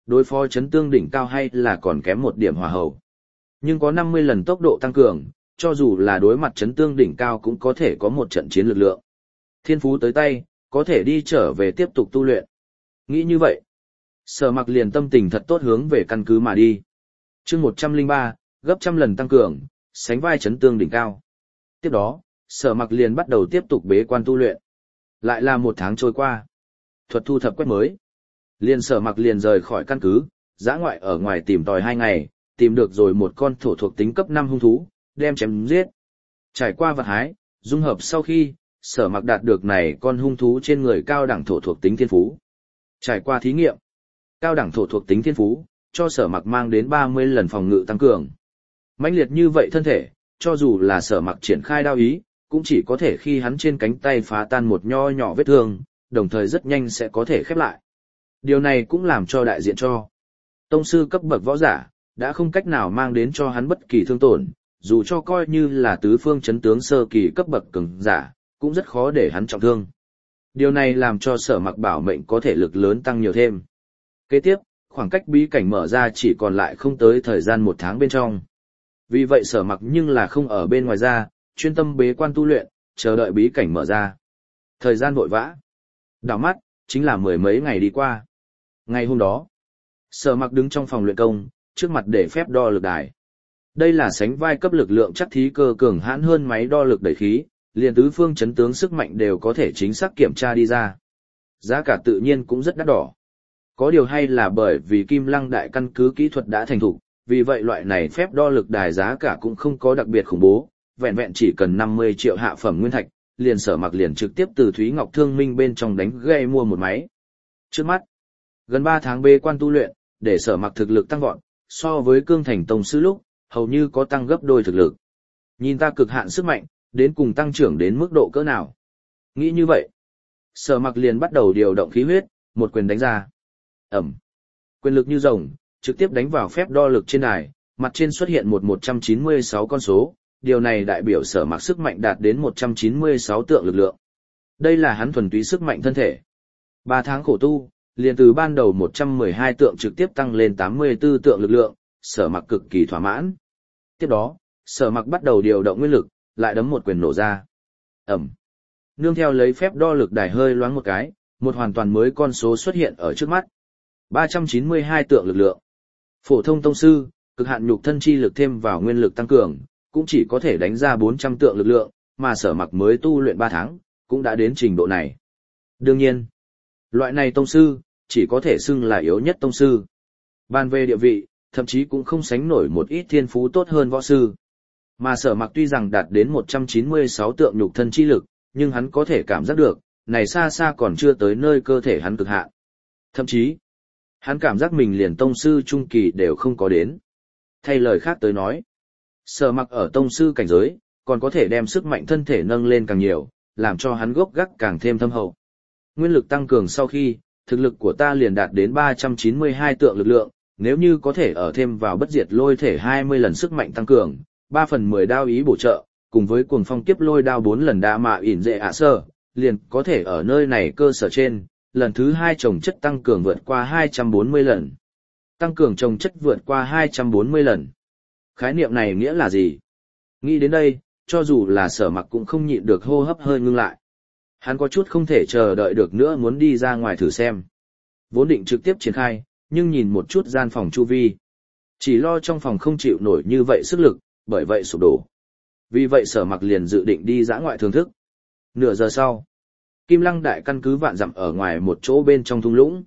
đối phó chấn tương đỉnh cao hay là còn kém một điểm hòa hậu. Nhưng có năm mươi lần tốc độ tăng cường, cho dù là đối mặt chấn tương đỉnh cao cũng có thể có một trận chiến lực lượng. Thiên phú tới tay, có thể đi trở về tiếp tục tu luyện. Nghĩ như vậy, Sở Mặc liền tâm tình thật tốt hướng về căn cứ mà đi. Chương một trăm lẻ ba, gấp trăm lần tăng cường, sánh vai chấn tương đỉnh cao. Tiếp đó, Sở Mặc liền bắt đầu tiếp tục bế quan tu luyện. Lại là một tháng trôi qua. Thuật thu thập quét mới. Liền Sở Mặc liền rời khỏi căn cứ, dã ngoại ở ngoài tìm tòi hai ngày, tìm được rồi một con thổ thuộc tính cấp năm hung thú, đem chém giết. Trải qua vật hái, dung hợp sau khi, Sở Mặc đạt được này con hung thú trên người cao đẳng thổ thuộc tính thiên phú. Trải qua thí nghiệm, cao đẳng thổ thuộc tính thiên phú, cho Sở Mặc mang đến ba mươi lần phòng ngự tăng cường. Mãnh liệt như vậy thân thể, cho dù là Sở Mặc triển khai đao ý, cũng chỉ có thể khi hắn trên cánh tay phá tan một nho nhỏ vết thương, đồng thời rất nhanh sẽ có thể khép lại. Điều này cũng làm cho đại diện cho tông sư cấp bậc võ giả, đã không cách nào mang đến cho hắn bất kỳ thương tổn, dù cho coi như là tứ phương chấn tướng sơ kỳ cấp bậc cường giả, cũng rất khó để hắn trọng thương. Điều này làm cho Sở Mặc bảo mệnh có thể lực lớn tăng nhiều thêm. Kế tiếp, khoảng cách bí cảnh mở ra chỉ còn lại không tới thời gian một tháng bên trong. Vì vậy Sở Mặc nhưng là không ở bên ngoài ra, chuyên tâm bế quan tu luyện, chờ đợi bí cảnh mở ra. Thời gian vội vã. Đảo mắt, chính là mười mấy ngày đi qua. Ngày hôm đó, Sở Mặc đứng trong phòng luyện công, trước mặt để phép đo lực đài. Đây là sánh vai cấp lực lượng chắc thí cơ cường hãn hơn máy đo lực đẩy khí, liền tứ phương chấn tướng sức mạnh đều có thể chính xác kiểm tra đi ra. Giá cả tự nhiên cũng rất đắt đỏ. Có điều hay là bởi vì Kim Lăng đại căn cứ kỹ thuật đã thành thục, vì vậy loại này phép đo lực đài giá cả cũng không có đặc biệt khủng bố, vẹn vẹn chỉ cần năm mươi triệu hạ phẩm nguyên thạch, liền Sở Mặc liền trực tiếp từ Thúy Ngọc Thương Minh bên trong đánh gây mua một máy. Trước mắt, gần ba tháng bế quan tu luyện, để Sở Mặc thực lực tăng vọt, so với Cương Thành tông sư lúc, hầu như có tăng gấp đôi thực lực. Nhìn ta cực hạn sức mạnh, đến cùng tăng trưởng đến mức độ cỡ nào. Nghĩ như vậy, Sở Mặc liền bắt đầu điều động khí huyết, một quyền đánh ra. Ẩm. Quyền lực như rồng, trực tiếp đánh vào phép đo lực trên đài, mặt trên xuất hiện một một trăm chín mươi sáu con số, điều này đại biểu Sở Mặc sức mạnh đạt đến một trăm chín mươi sáu tượng lực lượng. Đây là hắn thuần túy sức mạnh thân thể. Ba tháng khổ tu, liền từ ban đầu một trăm mười hai tượng trực tiếp tăng lên tám mươi tư tượng lực lượng, Sở Mặc cực kỳ thỏa mãn. Tiếp đó, Sở Mặc bắt đầu điều động nguyên lực, lại đấm một quyền nổ ra. Ẩm. Nương theo lấy phép đo lực đài hơi loáng một cái, một hoàn toàn mới con số xuất hiện ở trước mắt. ba trăm chín mươi hai tượng lực lượng. Phổ thông tông sư, cực hạn nhục thân chi lực thêm vào nguyên lực tăng cường, cũng chỉ có thể đánh ra bốn trăm tượng lực lượng, mà Sở Mặc mới tu luyện ba tháng, cũng đã đến trình độ này. Đương nhiên, loại này tông sư, chỉ có thể xưng là yếu nhất tông sư. Bàn về địa vị, thậm chí cũng không sánh nổi một ít thiên phú tốt hơn võ sư. Mà Sở Mặc tuy rằng đạt đến một trăm chín mươi sáu tượng nhục thân chi lực, nhưng hắn có thể cảm giác được, này xa xa còn chưa tới nơi cơ thể hắn cực hạn. Thậm chí, hắn cảm giác mình liền tông sư trung kỳ đều không có đến. Thay lời khác tới nói, Sở Mặc ở tông sư cảnh giới, còn có thể đem sức mạnh thân thể nâng lên càng nhiều, làm cho hắn gốc gác càng thêm thâm hậu. Nguyên lực tăng cường sau khi, thực lực của ta liền đạt đến ba trăm chín mươi hai tượng lực lượng, nếu như có thể ở thêm vào bất diệt lôi thể hai mươi lần sức mạnh tăng cường, ba phần mười đao ý bổ trợ, cùng với cuồng phong kiếp lôi đao bốn lần đa mạ ỉn dệ ạ sơ, liền có thể ở nơi này cơ sở trên, lần thứ hai trồng chất tăng cường vượt qua hai trăm bốn mươi lần. Tăng cường trồng chất vượt qua hai trăm bốn mươi lần. Khái niệm này nghĩa là gì? Nghĩ đến đây, cho dù là Sở Mặc cũng không nhịn được hô hấp hơi ngưng lại. Hắn có chút không thể chờ đợi được nữa muốn đi ra ngoài thử xem. Vốn định trực tiếp triển khai, nhưng nhìn một chút gian phòng chu vi. Chỉ lo trong phòng không chịu nổi như vậy sức lực, bởi vậy sụp đổ. Vì vậy Sở Mặc liền dự định đi dã ngoại thưởng thức. Nửa giờ sau, Kim Lăng đại căn cứ vạn dặm ở ngoài một chỗ bên trong thung lũng.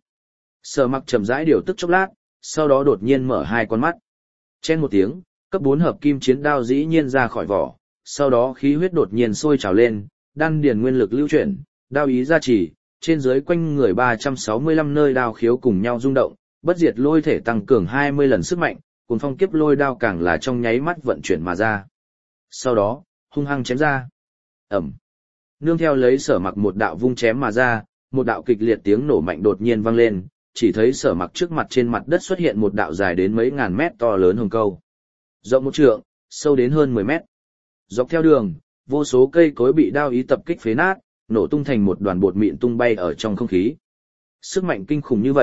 Sở Mặc chậm rãi điều tức chốc lát, sau đó đột nhiên mở hai con mắt. Chen một tiếng, cấp bốn hợp kim chiến đao dĩ nhiên ra khỏi vỏ, sau đó khí huyết đột nhiên sôi trào lên, đan điền nguyên lực lưu chuyển, đao ý gia trì, trên dưới quanh người ba trăm sáu mươi lăm nơi đao khiếu cùng nhau rung động, bất diệt lôi thể tăng cường hai mươi lần sức mạnh, cuồng phong kiếp lôi đao càng là trong nháy mắt vận chuyển mà ra. Sau đó, hung hăng chém ra. Ẩm. Nương theo lấy Sở Mặc một đạo vung chém mà ra, một đạo kịch liệt tiếng nổ mạnh đột nhiên vang lên, chỉ thấy Sở Mặc trước mặt trên mặt đất xuất hiện một đạo dài đến mấy ngàn mét to lớn hồng câu. Rộng một trượng, sâu đến hơn mười mét. Dọc theo đường, vô số cây cối bị đao ý tập kích phế nát, nổ tung thành một đoàn bột mịn tung bay ở trong không khí. Sức mạnh kinh khủng như vậy,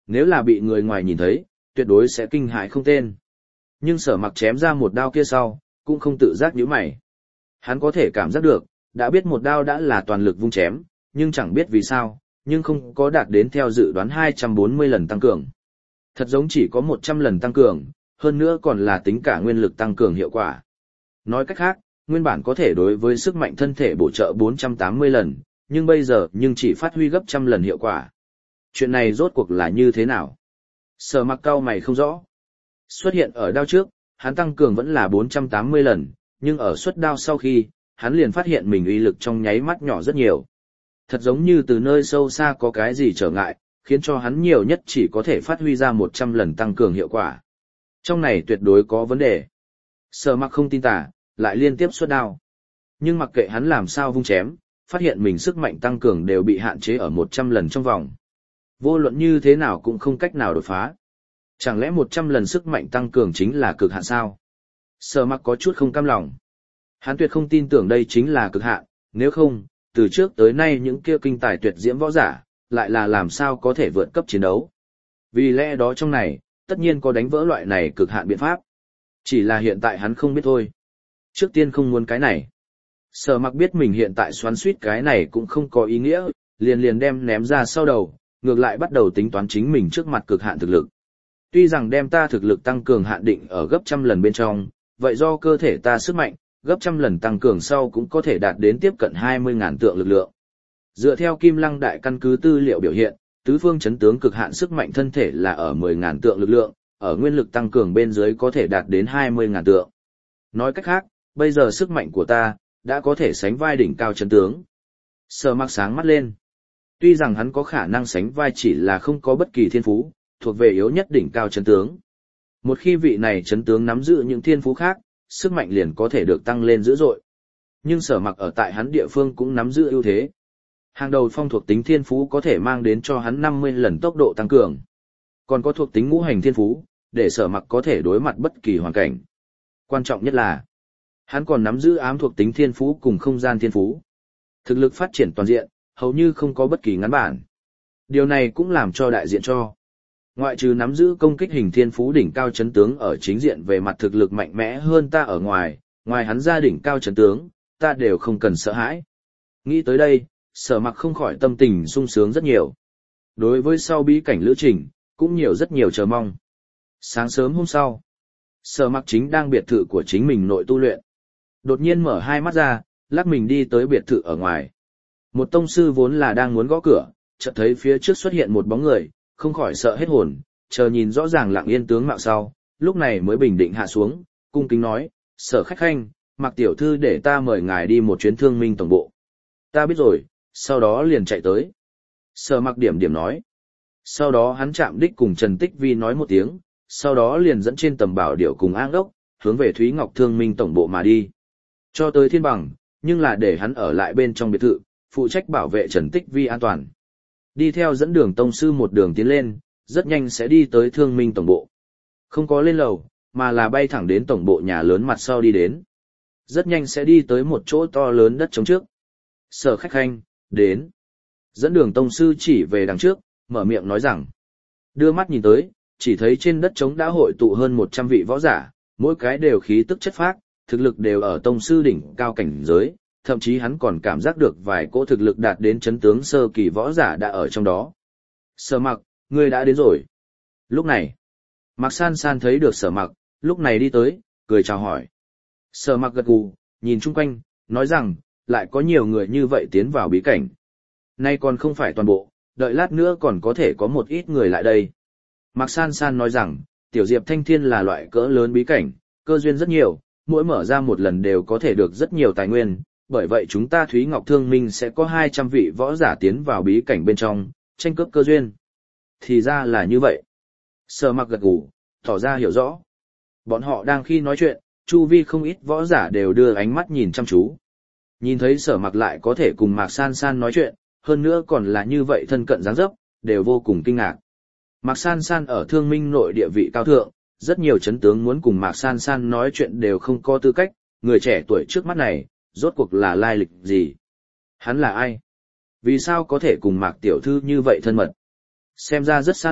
Nếu là bị người ngoài nhìn thấy, tuyệt đối sẽ kinh hãi không tên. Nhưng Sở Mặc chém ra một đao kia sau, cũng không tự giác nhíu mày. Hắn có thể cảm giác được, đã biết một đao đã là toàn lực vung chém, nhưng chẳng biết vì sao, nhưng không có đạt đến theo dự đoán hai trăm bốn mươi lần tăng cường. Thật giống chỉ có một trăm lần tăng cường, hơn nữa còn là tính cả nguyên lực tăng cường hiệu quả. Nói cách khác, nguyên bản có thể đối với sức mạnh thân thể bổ trợ bốn trăm tám mươi lần, nhưng bây giờ nhưng chỉ phát huy gấp trăm lần hiệu quả. Chuyện này rốt cuộc là như thế nào? Sở Mặc cau mày không rõ. Xuất hiện ở đao trước, hắn tăng cường vẫn là bốn trăm tám mươi lần, nhưng ở xuất đao sau khi, hắn liền phát hiện mình uy lực trong nháy mắt nhỏ rất nhiều. Thật giống như từ nơi sâu xa có cái gì trở ngại, khiến cho hắn nhiều nhất chỉ có thể phát huy ra một trăm lần tăng cường hiệu quả. Trong này tuyệt đối có vấn đề. Sở Mặc không tin tà, lại liên tiếp xuất đao. Nhưng mặc kệ hắn làm sao vung chém, phát hiện mình sức mạnh tăng cường đều bị hạn chế ở một trăm lần trong vòng. Vô luận như thế nào cũng không cách nào đột phá. Chẳng lẽ một trăm lần sức mạnh tăng cường chính là cực hạn sao? Sở Mặc có chút không cam lòng. Hắn tuyệt không tin tưởng đây chính là cực hạn, nếu không, từ trước tới nay những kia kinh tài tuyệt diễm võ giả, lại là làm sao có thể vượt cấp chiến đấu. Vì lẽ đó trong này, tất nhiên có đánh vỡ loại này cực hạn biện pháp. Chỉ là hiện tại hắn không biết thôi. Trước tiên không muốn cái này. Sở Mặc biết mình hiện tại xoắn suýt cái này cũng không có ý nghĩa, liền liền đem ném ra sau đầu, ngược lại bắt đầu tính toán chính mình trước mặt cực hạn thực lực. Tuy rằng đem ta thực lực tăng cường hạn định ở gấp trăm lần bên trong, vậy do cơ thể ta sức mạnh, gấp trăm lần tăng cường sau cũng có thể đạt đến tiếp cận hai mươi ngàn tượng lực lượng. Dựa theo Kim Lăng Đại căn cứ tư liệu biểu hiện, tứ phương chấn tướng cực hạn sức mạnh thân thể là ở mười ngàn tượng lực lượng, ở nguyên lực tăng cường bên dưới có thể đạt đến hai mươi ngàn tượng. Nói cách khác, bây giờ sức mạnh của ta đã có thể sánh vai đỉnh cao chấn tướng. Sở Mặc sáng mắt lên. Tuy rằng hắn có khả năng sánh vai chỉ là không có bất kỳ thiên phú, thuộc về yếu nhất đỉnh cao chấn tướng. Một khi vị này chấn tướng nắm giữ những thiên phú khác, sức mạnh liền có thể được tăng lên dữ dội. Nhưng Sở Mặc ở tại hắn địa phương cũng nắm giữ ưu thế. Hàng đầu phong thuộc tính thiên phú có thể mang đến cho hắn năm mươi lần tốc độ tăng cường. Còn có thuộc tính ngũ hành thiên phú, để Sở Mặc có thể đối mặt bất kỳ hoàn cảnh. Quan trọng nhất là, hắn còn nắm giữ ám thuộc tính thiên phú cùng không gian thiên phú. Thực lực phát triển toàn diện, hầu như không có bất kỳ ngắn bản. Điều này cũng làm cho đại diện cho. Ngoại trừ nắm giữ công kích hình thiên phú đỉnh cao chấn tướng ở chính diện về mặt thực lực mạnh mẽ hơn ta ở ngoài, ngoài hắn ra đỉnh cao chấn tướng, ta đều không cần sợ hãi. Nghĩ tới đây, Sở Mặc không khỏi tâm tình sung sướng rất nhiều. Đối với sau bí cảnh lữ trình, cũng nhiều rất nhiều chờ mong. Sáng sớm hôm sau, Sở Mặc chính đang biệt thự của chính mình nội tu luyện. Đột nhiên mở hai mắt ra, lắc mình đi tới biệt thự ở ngoài. Một tông sư vốn là đang muốn gõ cửa, chợt thấy phía trước xuất hiện một bóng người, không khỏi sợ hết hồn, chờ nhìn rõ ràng Lặng Yên tướng mạo sau, lúc này mới bình định hạ xuống, cung kính nói, Sở khách khanh, Mạc tiểu thư để ta mời ngài đi một chuyến Thương Minh tổng bộ. Ta biết rồi, sau đó liền chạy tới. Sở Mặc điểm điểm nói. Sau đó hắn chạm đích cùng Trần Tích Vi nói một tiếng, sau đó liền dẫn trên tầm bảo điểu cùng Áng Đốc, hướng về Thúy Ngọc Thương Minh tổng bộ mà đi. Cho tới Thiên Bằng, nhưng là để hắn ở lại bên trong biệt thự, phụ trách bảo vệ Trần Tích Vi an toàn. Đi theo dẫn đường tông sư một đường tiến lên, rất nhanh sẽ đi tới Thương Minh tổng bộ. Không có lên lầu, mà là bay thẳng đến tổng bộ nhà lớn mặt sau đi đến. Rất nhanh sẽ đi tới một chỗ to lớn đất trống trước. Sở khách khanh, đến. Dẫn đường tông sư chỉ về đằng trước, mở miệng nói rằng. Đưa mắt nhìn tới, chỉ thấy trên đất trống đã hội tụ hơn một trăm vị võ giả, mỗi cái đều khí tức chất phác, thực lực đều ở tông sư đỉnh cao cảnh giới, thậm chí hắn còn cảm giác được vài cỗ thực lực đạt đến chấn tướng sơ kỳ võ giả đã ở trong đó. Sở Mặc, ngươi đã đến rồi. Lúc này, Mạc San San thấy được Sở Mặc, lúc này đi tới, cười chào hỏi. Sở Mặc gật gù, nhìn chung quanh, nói rằng, lại có nhiều người như vậy tiến vào bí cảnh. Nay còn không phải toàn bộ, đợi lát nữa còn có thể có một ít người lại đây. Mạc San San nói rằng, Tiểu Diệp Thanh Thiên là loại cỡ lớn bí cảnh, cơ duyên rất nhiều, mỗi mở ra một lần đều có thể được rất nhiều tài nguyên, bởi vậy chúng ta Thúy Ngọc Thương Minh sẽ có hai trăm vị võ giả tiến vào bí cảnh bên trong, tranh cướp cơ duyên. Thì ra là như vậy. Sở Mặc gật gù, tỏ ra hiểu rõ. Bọn họ đang khi nói chuyện, chu vi không ít võ giả đều đưa ánh mắt nhìn chăm chú. Nhìn thấy Sở Mặc lại có thể cùng Mạc San San nói chuyện, hơn nữa còn là như vậy thân cận dáng dấp, đều vô cùng kinh ngạc. Mạc San San ở Thương Minh nội địa vị cao thượng, rất nhiều chấn tướng muốn cùng Mạc San San nói chuyện đều không có tư cách, người trẻ tuổi trước mắt này, rốt cuộc là lai lịch gì? Hắn là ai? Vì sao có thể cùng Mạc tiểu thư như vậy thân mật? Xem ra rất xa lạ,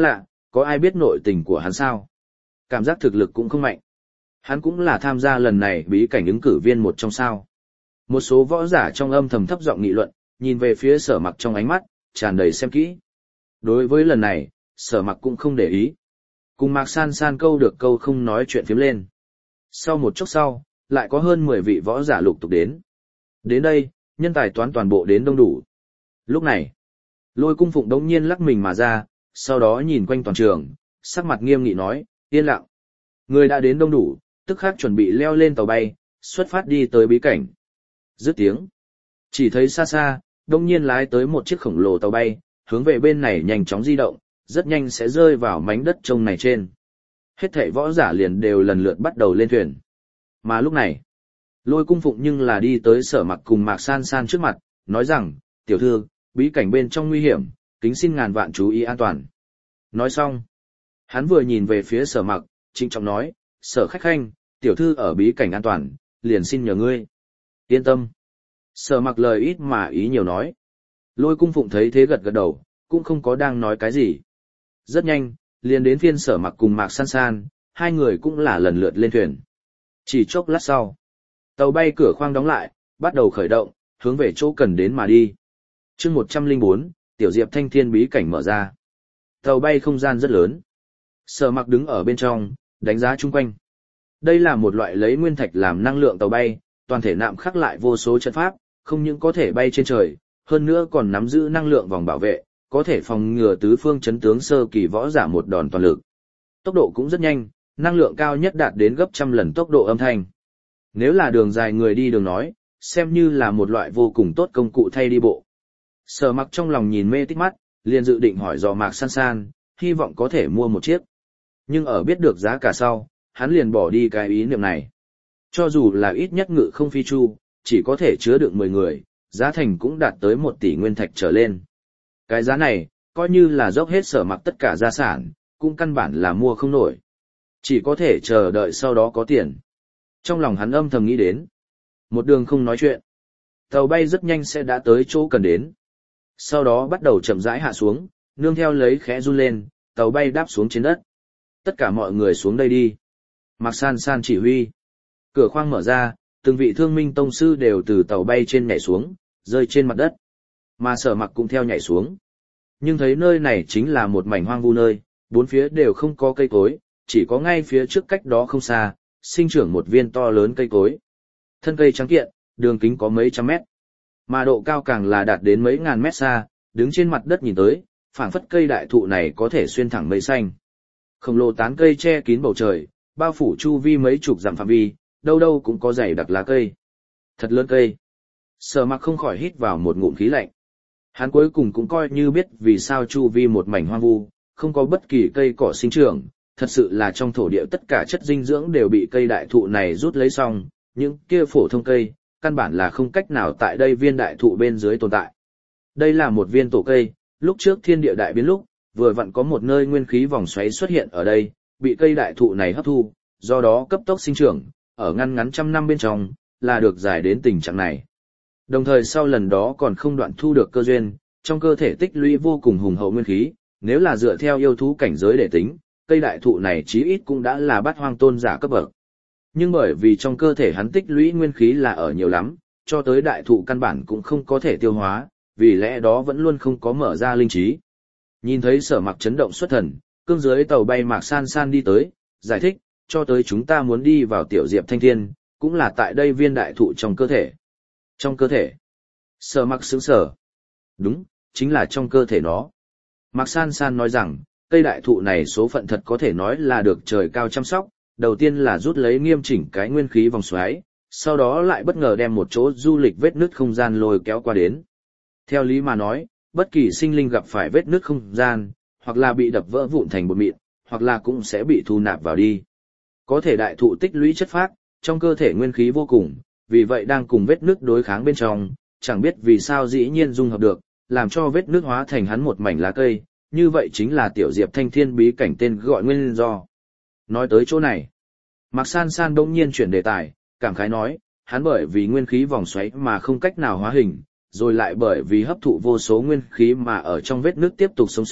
có ai biết nội tình của hắn sao? Cảm giác thực lực cũng không mạnh. Hắn cũng là tham gia lần này bí cảnh ứng cử viên một trong sao. Một số võ giả trong âm thầm thấp giọng nghị luận, nhìn về phía Sở Mặc trong ánh mắt tràn đầy xem kỹ. Đối với lần này, Sở Mặc cũng không để ý. Cùng Mạc San San câu được câu không nói chuyện phiếm lên. Sau một chốc sau, lại có hơn mười vị võ giả lục tục đến. Đến đây, nhân tài toán toàn bộ đến đông đủ. Lúc này, Lôi Cung Phụng đống nhiên lắc mình mà ra, sau đó nhìn quanh toàn trường, sắc mặt nghiêm nghị nói, yên lặng. Người đã đến đông đủ, tức khắc chuẩn bị leo lên tàu bay, xuất phát đi tới bí cảnh. Dứt tiếng, chỉ thấy xa xa, đống nhiên lái tới một chiếc khổng lồ tàu bay, hướng về bên này nhanh chóng di động, rất nhanh sẽ rơi vào mảnh đất trông này trên. Hết thảy võ giả liền đều lần lượt bắt đầu lên thuyền. Mà lúc này, Lôi Cung Phụng nhưng là đi tới Sở Mặc cùng Mạc San San trước mặt, nói rằng, tiểu thư, bí cảnh bên trong nguy hiểm, kính xin ngàn vạn chú ý an toàn. Nói xong, hắn vừa nhìn về phía Sở Mặc, trịnh trọng nói, Sở khách khanh, tiểu thư ở bí cảnh an toàn, liền xin nhờ ngươi. Yên tâm. Sở Mặc lời ít mà ý nhiều nói. Lôi Cung Phụng thấy thế gật gật đầu, cũng không có đang nói cái gì. Rất nhanh, liền đến phiên Sở Mặc cùng Mạc San San, hai người cũng là lần lượt lên thuyền. Chỉ chốc lát sau, tàu bay cửa khoang đóng lại, bắt đầu khởi động, hướng về chỗ cần đến mà đi. Chương một trăm lẻ bốn, Tiểu Diệp Thanh Thiên bí cảnh mở ra. Tàu bay không gian rất lớn. Sở Mặc đứng ở bên trong, đánh giá chung quanh. Đây là một loại lấy nguyên thạch làm năng lượng tàu bay, toàn thể nạm khắc lại vô số trận pháp, không những có thể bay trên trời, hơn nữa còn nắm giữ năng lượng vòng bảo vệ, có thể phòng ngừa tứ phương chấn tướng sơ kỳ võ giả một đòn toàn lực. Tốc độ cũng rất nhanh, năng lượng cao nhất đạt đến gấp trăm lần tốc độ âm thanh. Nếu là đường dài người đi đường nói, xem như là một loại vô cùng tốt công cụ thay đi bộ. Sở Mặc trong lòng nhìn mê tít mắt, liền dự định hỏi dò Mạc San San, hy vọng có thể mua một chiếc. Nhưng ở biết được giá cả sau, hắn liền bỏ đi cái ý niệm này. Cho dù là ít nhất ngự không phi chu, chỉ có thể chứa được mười người, giá thành cũng đạt tới một tỷ nguyên thạch trở lên. Cái giá này, coi như là dốc hết Sở Mặc tất cả gia sản, cũng căn bản là mua không nổi. Chỉ có thể chờ đợi sau đó có tiền. Trong lòng hắn âm thầm nghĩ đến. Một đường không nói chuyện. Tàu bay rất nhanh sẽ đã tới chỗ cần đến. Sau đó bắt đầu chậm rãi hạ xuống, nương theo lấy khẽ run lên, tàu bay đáp xuống trên đất. Tất cả mọi người xuống đây đi. Mạc San San chỉ huy. Cửa khoang mở ra, từng vị thương minh tông sư đều từ tàu bay trên nhảy xuống, rơi trên mặt đất. Mà Sở Mặc cũng theo nhảy xuống. Nhưng thấy nơi này chính là một mảnh hoang vu nơi, bốn phía đều không có cây cối, chỉ có ngay phía trước cách đó không xa, sinh trưởng một viên to lớn cây cối. Thân cây trắng kiện, đường kính có mấy trăm mét. Mà độ cao càng là đạt đến mấy ngàn mét xa, đứng trên mặt đất nhìn tới, phảng phất cây đại thụ này có thể xuyên thẳng mây xanh. Khổng lồ tán cây che kín bầu trời, bao phủ chu vi mấy chục dặm phạm vi, đâu đâu cũng có dày đặc lá cây. Thật lớn cây. Sở Mặc không khỏi hít vào một ngụm khí lạnh. Hắn cuối cùng cũng coi như biết vì sao chu vi một mảnh hoang vu, không có bất kỳ cây cỏ sinh trưởng, thật sự là trong thổ địa tất cả chất dinh dưỡng đều bị cây đại thụ này rút lấy xong, những kia phổ thông cây, căn bản là không cách nào tại đây viên đại thụ bên dưới tồn tại. Đây là một viên tổ cây, lúc trước thiên địa đại biến lúc, vừa vặn có một nơi nguyên khí vòng xoáy xuất hiện ở đây, bị cây đại thụ này hấp thu, do đó cấp tốc sinh trưởng, ở ngăn ngắn trăm năm bên trong, là được giải đến tình trạng này. Đồng thời sau lần đó còn không đoạn thu được cơ duyên, trong cơ thể tích lũy vô cùng hùng hậu nguyên khí, nếu là dựa theo yêu thú cảnh giới để tính, cây đại thụ này chí ít cũng đã là bát hoang tôn giả cấp bậc. Nhưng bởi vì trong cơ thể hắn tích lũy nguyên khí là ở nhiều lắm, cho tới đại thụ căn bản cũng không có thể tiêu hóa, vì lẽ đó vẫn luôn không có mở ra linh trí. Nhìn thấy Sở Mặc chấn động xuất thần, cương dưới tàu bay Mạc San San đi tới, giải thích, cho tới chúng ta muốn đi vào Tiểu Diệp Thanh Thiên, cũng là tại đây viên đại thụ trong cơ thể. Trong cơ thể. Sở Mặc sững sờ. Đúng, chính là trong cơ thể nó. Mạc San San nói rằng, cây đại thụ này số phận thật có thể nói là được trời cao chăm sóc, đầu tiên là rút lấy nghiêm chỉnh cái nguyên khí vòng xoáy, sau đó lại bất ngờ đem một chỗ du lịch vết nứt không gian lôi kéo qua đến. Theo lý mà nói, bất kỳ sinh linh gặp phải vết nứt không gian, hoặc là bị đập vỡ vụn thành bột mịn, hoặc là cũng sẽ bị thu nạp vào đi. Có thể đại thụ tích lũy chất phác, trong cơ thể nguyên khí vô cùng, vì vậy đang cùng vết nứt đối kháng bên trong, chẳng biết vì sao dĩ nhiên dung hợp được, làm cho vết nứt hóa thành hắn một mảnh lá cây, như vậy chính là Tiểu Diệp Thanh Thiên bí cảnh tên gọi nguyên do. Nói tới chỗ này, Mạc San San đông nhiên chuyển đề tài, cảm khái nói, hắn bởi vì nguyên khí vòng xoáy mà không cách nào hóa hình, rồi lại bởi vì hấp thụ vô số nguyên khí mà ở trong vết nứt tiếp tục sống sót,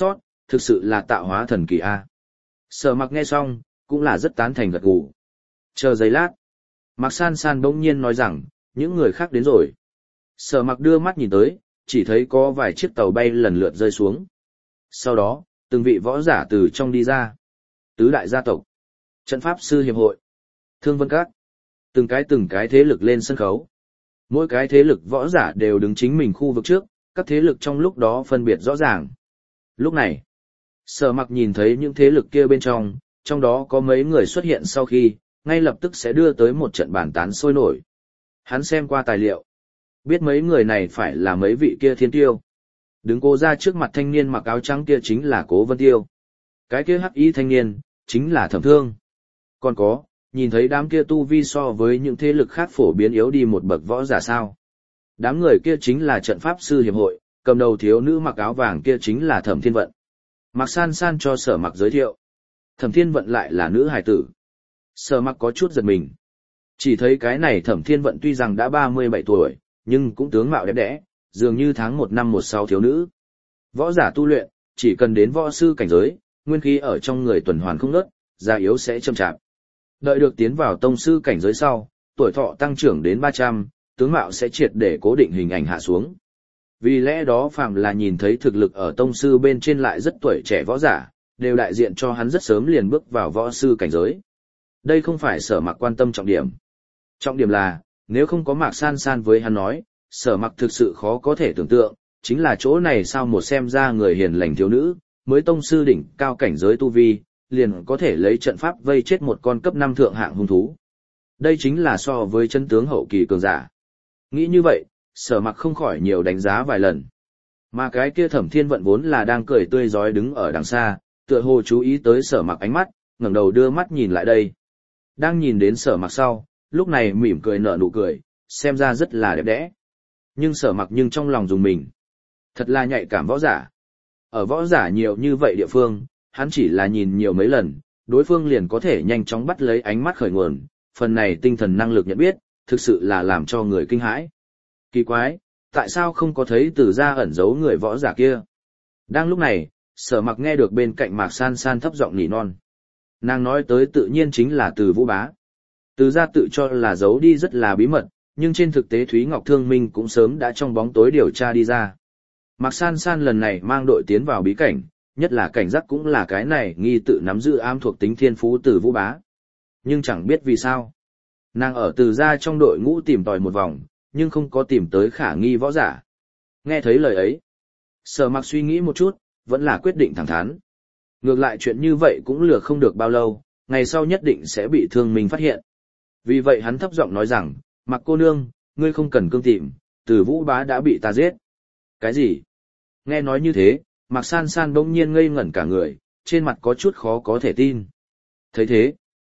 thực sự là tạo hóa thần kỳ a. Sở Mặc nghe xong, cũng là rất tán thành gật gù. Chờ giây lát, Mạc San San bỗng nhiên nói rằng, những người khác đến rồi. Sở Mặc đưa mắt nhìn tới, chỉ thấy có vài chiếc tàu bay lần lượt rơi xuống. Sau đó, từng vị võ giả từ trong đi ra. Tứ đại gia tộc, trận pháp sư hiệp hội, Thương Vân Các, từng cái từng cái thế lực lên sân khấu. Mỗi cái thế lực võ giả đều đứng chính mình khu vực trước, các thế lực trong lúc đó phân biệt rõ ràng. Lúc này, Sở Mặc nhìn thấy những thế lực kia bên trong, trong đó có mấy người xuất hiện sau khi, ngay lập tức sẽ đưa tới một trận bàn tán sôi nổi. Hắn xem qua tài liệu, biết mấy người này phải là mấy vị kia thiên tiêu. Đứng Cố ra trước mặt thanh niên mặc áo trắng kia chính là Cố Vân Tiêu. Cái kia hắc y thanh niên, chính là Thẩm Thương. Còn có, nhìn thấy đám kia tu vi so với những thế lực khác phổ biến yếu đi một bậc võ giả sao. Đám người kia chính là trận pháp sư hiệp hội, cầm đầu thiếu nữ mặc áo vàng kia chính là Thẩm Thiên Vận. Mạc San San cho Sở Mặc giới thiệu. Thẩm Thiên Vận lại là nữ hài tử. Sở Mặc có chút giật mình. Chỉ thấy cái này Thẩm Thiên Vận tuy rằng đã ba mươi bảy tuổi, nhưng cũng tướng mạo đẹp đẽ, dường như tháng một năm một sáu thiếu nữ. Võ giả tu luyện, chỉ cần đến võ sư cảnh giới, nguyên khí ở trong người tuần hoàn không ngớt, già yếu sẽ chậm chạp. Đợi được tiến vào tông sư cảnh giới sau, tuổi thọ tăng trưởng đến ba trăm, tướng mạo sẽ triệt để cố định hình ảnh hạ xuống. Vì lẽ đó phàm là nhìn thấy thực lực ở tông sư bên trên lại rất tuổi trẻ võ giả, đều đại diện cho hắn rất sớm liền bước vào võ sư cảnh giới. Đây không phải Sở Mặc quan tâm trọng điểm. Trọng điểm là, nếu không có Mạc San San với hắn nói, Sở Mặc thực sự khó có thể tưởng tượng, chính là chỗ này sao một xem ra người hiền lành thiếu nữ, mới tông sư đỉnh cao cảnh giới tu vi, liền có thể lấy trận pháp vây chết một con cấp năm thượng hạng hung thú. Đây chính là so với chân tướng hậu kỳ cường giả. Nghĩ như vậy, Sở Mặc không khỏi nhiều đánh giá vài lần. Mà cái kia Thẩm Thiên Vận vốn là đang cười tươi rói đứng ở đằng xa, tựa hồ chú ý tới Sở Mặc ánh mắt, ngẩng đầu đưa mắt nhìn lại đây. Đang nhìn đến Sở Mặc sau, lúc này mỉm cười nở nụ cười, xem ra rất là đẹp đẽ. Nhưng Sở Mặc nhưng trong lòng dùng mình. Thật là nhạy cảm võ giả. Ở võ giả nhiều như vậy địa phương, hắn chỉ là nhìn nhiều mấy lần, đối phương liền có thể nhanh chóng bắt lấy ánh mắt khởi nguồn, phần này tinh thần năng lực nhận biết, thực sự là làm cho người kinh hãi. Kỳ quái, tại sao không có thấy Từ Gia ẩn giấu người võ giả kia? Đang lúc này, Sở Mặc nghe được bên cạnh Mạc San San thấp giọng nỉ non. Nàng nói tới tự nhiên chính là Từ Vũ Bá. Từ Gia tự cho là giấu đi rất là bí mật, nhưng trên thực tế Thúy Ngọc Thương Minh cũng sớm đã trong bóng tối điều tra đi ra. Mạc San San lần này mang đội tiến vào bí cảnh, nhất là cảnh giác cũng là cái này nghi tự nắm giữ ám thuộc tính thiên phú Từ Vũ Bá. Nhưng chẳng biết vì sao. Nàng ở Từ Gia trong đội ngũ tìm tòi một vòng, nhưng không có tìm tới khả nghi võ giả. Nghe thấy lời ấy, Sở Mặc suy nghĩ một chút, vẫn là quyết định thẳng thắn. Ngược lại chuyện như vậy cũng lừa không được bao lâu, ngày sau nhất định sẽ bị Thương Minh phát hiện. Vì vậy hắn thấp giọng nói rằng, Mặc cô nương, ngươi không cần cương tìm, Từ Vũ Bá đã bị ta giết. Cái gì? Nghe nói như thế, Mạc San San bỗng nhiên ngây ngẩn cả người, trên mặt có chút khó có thể tin. Thấy thế,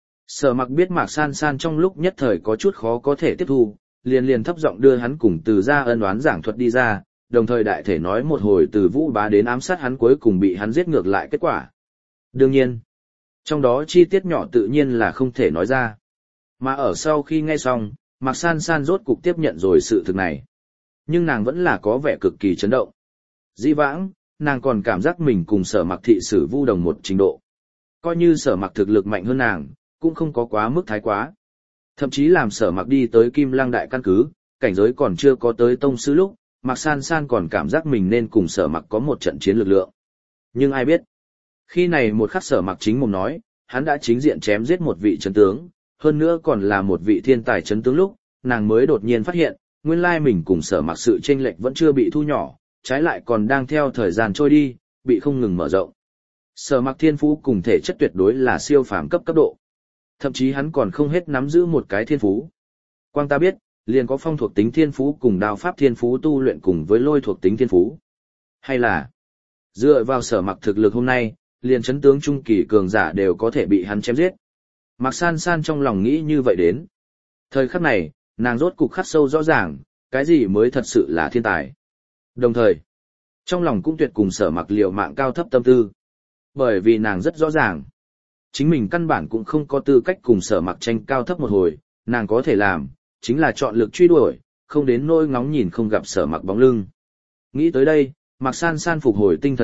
Sở Mặc biết Mạc San San trong lúc nhất thời có chút khó có thể tiếp thu, liền liền thấp giọng đưa hắn cùng Từ Gia ân oán giảng thuật đi ra, đồng thời đại thể nói một hồi Từ Vũ Bá đến ám sát hắn cuối cùng bị hắn giết ngược lại kết quả. Đương nhiên, trong đó chi tiết nhỏ tự nhiên là không thể nói ra. Mà ở sau khi nghe xong, Mạc San San rốt cục tiếp nhận rồi sự thực này. Nhưng nàng vẫn là có vẻ cực kỳ chấn động. Dĩ vãng, nàng còn cảm giác mình cùng Sở Mặc thị sử vu đồng một trình độ. Coi như Sở Mặc thực lực mạnh hơn nàng, cũng không có quá mức thái quá. Thậm chí làm Sở Mặc đi tới Kim Lăng đại căn cứ, cảnh giới còn chưa có tới tông sư lúc, Mạc San San còn cảm giác mình nên cùng Sở Mặc có một trận chiến lực lượng. Nhưng ai biết, khi này một khắc Sở Mặc chính mồm nói, hắn đã chính diện chém giết một vị chấn tướng, hơn nữa còn là một vị thiên tài chấn tướng lúc, nàng mới đột nhiên phát hiện, nguyên lai mình cùng Sở Mặc sự chênh lệch vẫn chưa bị thu nhỏ, trái lại còn đang theo thời gian trôi đi, bị không ngừng mở rộng. Sở Mặc thiên phú cùng thể chất tuyệt đối là siêu phàm cấp cấp độ. Thậm chí hắn còn không hết nắm giữ một cái thiên phú. Quang ta biết, liền có phong thuộc tính thiên phú cùng đao pháp thiên phú tu luyện cùng với lôi thuộc tính thiên phú. Hay là, dựa vào Sở Mặc thực lực hôm nay, liền chấn tướng trung kỳ cường giả đều có thể bị hắn chém giết. Mạc San San trong lòng nghĩ như vậy đến. Thời khắc này, nàng rốt cục khắc sâu rõ ràng, cái gì mới thật sự là thiên tài. Đồng thời, trong lòng cũng tuyệt cùng Sở Mặc liều mạng cao thấp tâm tư. Bởi vì nàng rất rõ ràng, chính mình căn bản cũng không có tư cách cùng Sở Mặc tranh cao thấp một hồi, nàng có thể làm, chính là chọn lực truy đuổi, không đến nỗi ngóng nhìn không gặp Sở Mặc bóng lưng. Nghĩ tới đây, Mạc San San phục hồi tinh thần lại,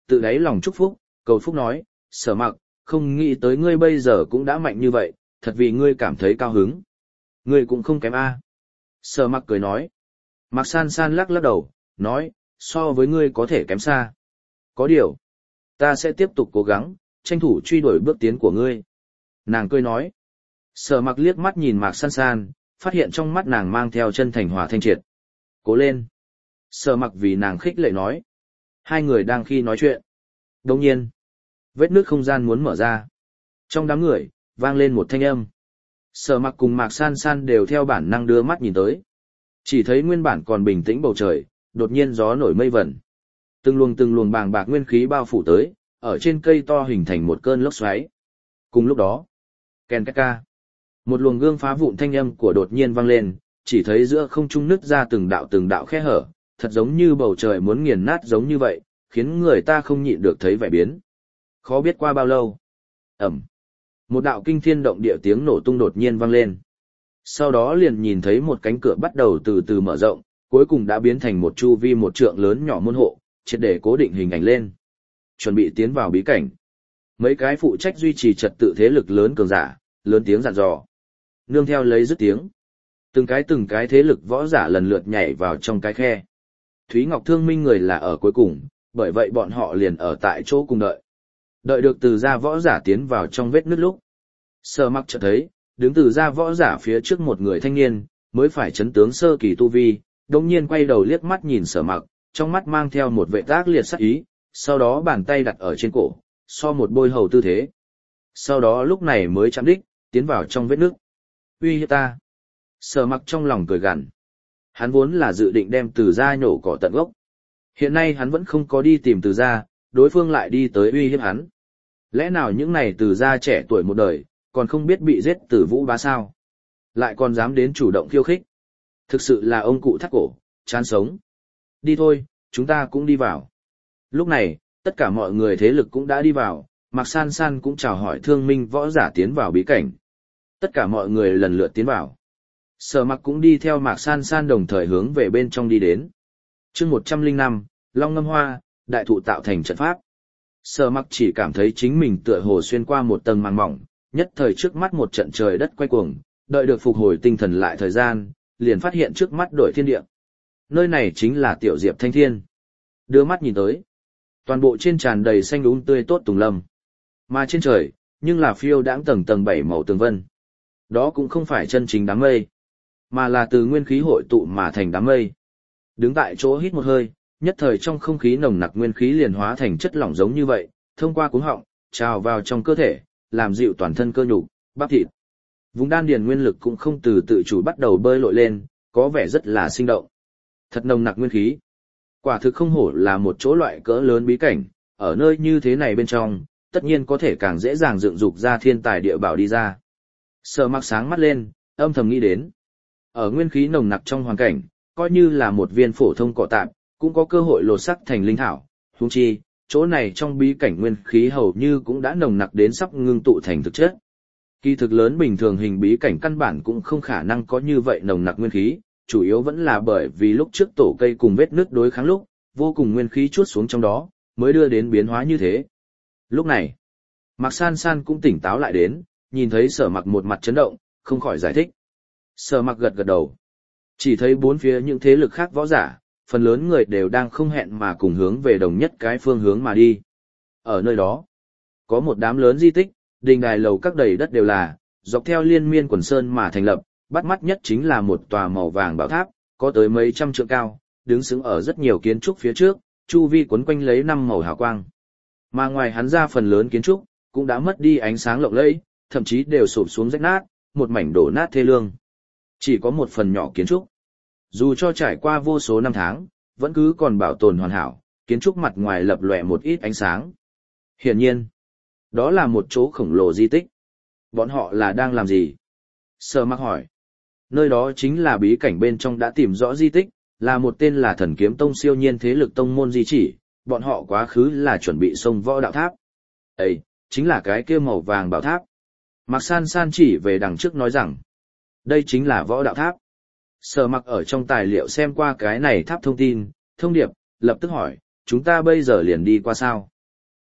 tự đáy lòng chúc phúc, cầu phúc nói, Sở Mặc, không nghĩ tới ngươi bây giờ cũng đã mạnh như vậy, thật vì ngươi cảm thấy cao hứng. Ngươi cũng không kém a. Sở Mặc cười nói. Mạc San San lắc lắc đầu, nói, so với ngươi có thể kém xa. Có điều, ta sẽ tiếp tục cố gắng, tranh thủ truy đuổi bước tiến của ngươi. Nàng cười nói. Sở Mặc liếc mắt nhìn Mạc San San, phát hiện trong mắt nàng mang theo chân thành hòa thanh triệt. Cố lên. Sở Mặc vì nàng khích lệ nói. Hai người đang khi nói chuyện. Đồng nhiên, vết nước không gian muốn mở ra. Trong đám người, vang lên một thanh âm. Sở Mặc cùng Mạc San San đều theo bản năng đưa mắt nhìn tới. Chỉ thấy nguyên bản còn bình tĩnh bầu trời, đột nhiên gió nổi mây vẩn. Từng luồng từng luồng bàng bạc nguyên khí bao phủ tới, ở trên cây to hình thành một cơn lốc xoáy. Cùng lúc đó, ken két ca. Một luồng gương phá vụn thanh âm của đột nhiên vang lên, chỉ thấy giữa không trung nứt ra từng đạo từng đạo khe hở, thật giống như bầu trời muốn nghiền nát giống như vậy, khiến người ta không nhịn được thấy vẻ biến. Khó biết qua bao lâu. Ẩm. Một đạo kinh thiên động địa tiếng nổ tung đột nhiên vang lên. Sau đó liền nhìn thấy một cánh cửa bắt đầu từ từ mở rộng, cuối cùng đã biến thành một chu vi một trượng lớn nhỏ môn hộ, triệt để cố định hình ảnh lên. Chuẩn bị tiến vào bí cảnh. Mấy cái phụ trách duy trì trật tự thế lực lớn cường giả, lớn tiếng dặn dò. Nương theo lấy dứt tiếng. Từng cái từng cái thế lực võ giả lần lượt nhảy vào trong cái khe. Thúy Ngọc Thương Minh người là ở cuối cùng, bởi vậy bọn họ liền ở tại chỗ cùng đợi. Đợi được từ gia võ giả tiến vào trong vết nứt lúc. Sở Mặc chợt thấy, đứng từ gia võ giả phía trước một người thanh niên, mới phải chấn tướng sơ kỳ tu vi, đồng nhiên quay đầu liếc mắt nhìn Sở Mặc, trong mắt mang theo một vệ tác liệt sắc ý, sau đó bàn tay đặt ở trên cổ, so một bôi hầu tư thế. Sau đó lúc này mới chạm đích, tiến vào trong vết nứt. Uy hiếp ta. Sở Mặc trong lòng cười gằn. Hắn vốn là dự định đem từ gia nhổ cỏ tận gốc. Hiện nay hắn vẫn không có đi tìm từ gia, đối phương lại đi tới uy hiếp hắn. Lẽ nào những này từ gia trẻ tuổi một đời, còn không biết bị giết từ vũ bá sao? Lại còn dám đến chủ động khiêu khích. Thực sự là ông cụ thắt cổ, chán sống. Đi thôi, chúng ta cũng đi vào. Lúc này, tất cả mọi người thế lực cũng đã đi vào, Mạc San San cũng chào hỏi Thương Minh võ giả tiến vào bí cảnh. Tất cả mọi người lần lượt tiến vào. Sở Mặc cũng đi theo Mạc San San đồng thời hướng về bên trong đi đến. Chương một trăm lẻ năm, Long Ngâm Hoa, đại thụ tạo thành trận pháp. Sở Mặc chỉ cảm thấy chính mình tựa hồ xuyên qua một tầng màng mỏng, nhất thời trước mắt một trận trời đất quay cuồng, đợi được phục hồi tinh thần lại thời gian, liền phát hiện trước mắt đổi thiên địa. Nơi này chính là Tiểu Diệp Thanh Thiên. Đưa mắt nhìn tới, toàn bộ trên tràn đầy xanh um tươi tốt tùng lâm. Mà trên trời, nhưng là phiêu đãng tầng tầng bảy màu tường vân. Đó cũng không phải chân chính đám mây, mà là từ nguyên khí hội tụ mà thành đám mây. Đứng tại chỗ hít một hơi, nhất thời trong không khí nồng nặc nguyên khí liền hóa thành chất lỏng giống như vậy, thông qua cuống họng, trào vào trong cơ thể, làm dịu toàn thân cơ nhục, bắp thịt. Vùng đan điền nguyên lực cũng không từ tự chủ bắt đầu bơi lội lên, có vẻ rất là sinh động. Thật nồng nặc nguyên khí. Quả thực không hổ là một chỗ loại cỡ lớn bí cảnh, ở nơi như thế này bên trong, tất nhiên có thể càng dễ dàng dựng dục ra thiên tài địa bảo đi ra. Sở Mặc sáng mắt lên, âm thầm nghĩ đến. Ở nguyên khí nồng nặc trong hoàn cảnh, coi như là một viên phổ thông cỏ tạm, cũng có cơ hội lột sắc thành linh thảo. Huống chi, chỗ này trong bí cảnh nguyên khí hầu như cũng đã nồng nặc đến sắp ngưng tụ thành thực chất. Kỳ thực lớn bình thường hình bí cảnh căn bản cũng không khả năng có như vậy nồng nặc nguyên khí, chủ yếu vẫn là bởi vì lúc trước tổ cây cùng vết nứt đối kháng lúc, vô cùng nguyên khí chuốt xuống trong đó, mới đưa đến biến hóa như thế. Lúc này, Mạc San San cũng tỉnh táo lại đến, nhìn thấy Sở Mặc một mặt chấn động, không khỏi giải thích. Sở Mặc gật gật đầu. Chỉ thấy bốn phía những thế lực khác võ giả, phần lớn người đều đang không hẹn mà cùng hướng về đồng nhất cái phương hướng mà đi. Ở nơi đó, có một đám lớn di tích, đình đài lầu các đầy đất đều là, dọc theo liên miên quần sơn mà thành lập, bắt mắt nhất chính là một tòa màu vàng bảo tháp, có tới mấy trăm trượng cao, đứng sững ở rất nhiều kiến trúc phía trước, chu vi quấn quanh lấy năm màu hào quang. Mà ngoài hắn ra phần lớn kiến trúc, cũng đã mất đi ánh sáng lộng lẫy, thậm chí đều sụp xuống rách nát, một mảnh đổ nát thê lương. Chỉ có một phần nhỏ kiến trúc. Dù cho trải qua vô số năm tháng, vẫn cứ còn bảo tồn hoàn hảo, kiến trúc mặt ngoài lập lòe một ít ánh sáng. Hiển nhiên, đó là một chỗ khổng lồ di tích. Bọn họ là đang làm gì? Sở Mặc hỏi. Nơi đó chính là bí cảnh bên trong đã tìm rõ di tích, là một tên là Thần Kiếm Tông siêu nhiên thế lực tông môn di chỉ, bọn họ quá khứ là chuẩn bị xông võ đạo tháp. Ấy, chính là cái kia màu vàng bảo tháp. Mạc San San chỉ về đằng trước nói rằng, đây chính là võ đạo tháp. Sở Mặc ở trong tài liệu xem qua cái này tháp thông tin, thông điệp, lập tức hỏi, chúng ta bây giờ liền đi qua sao?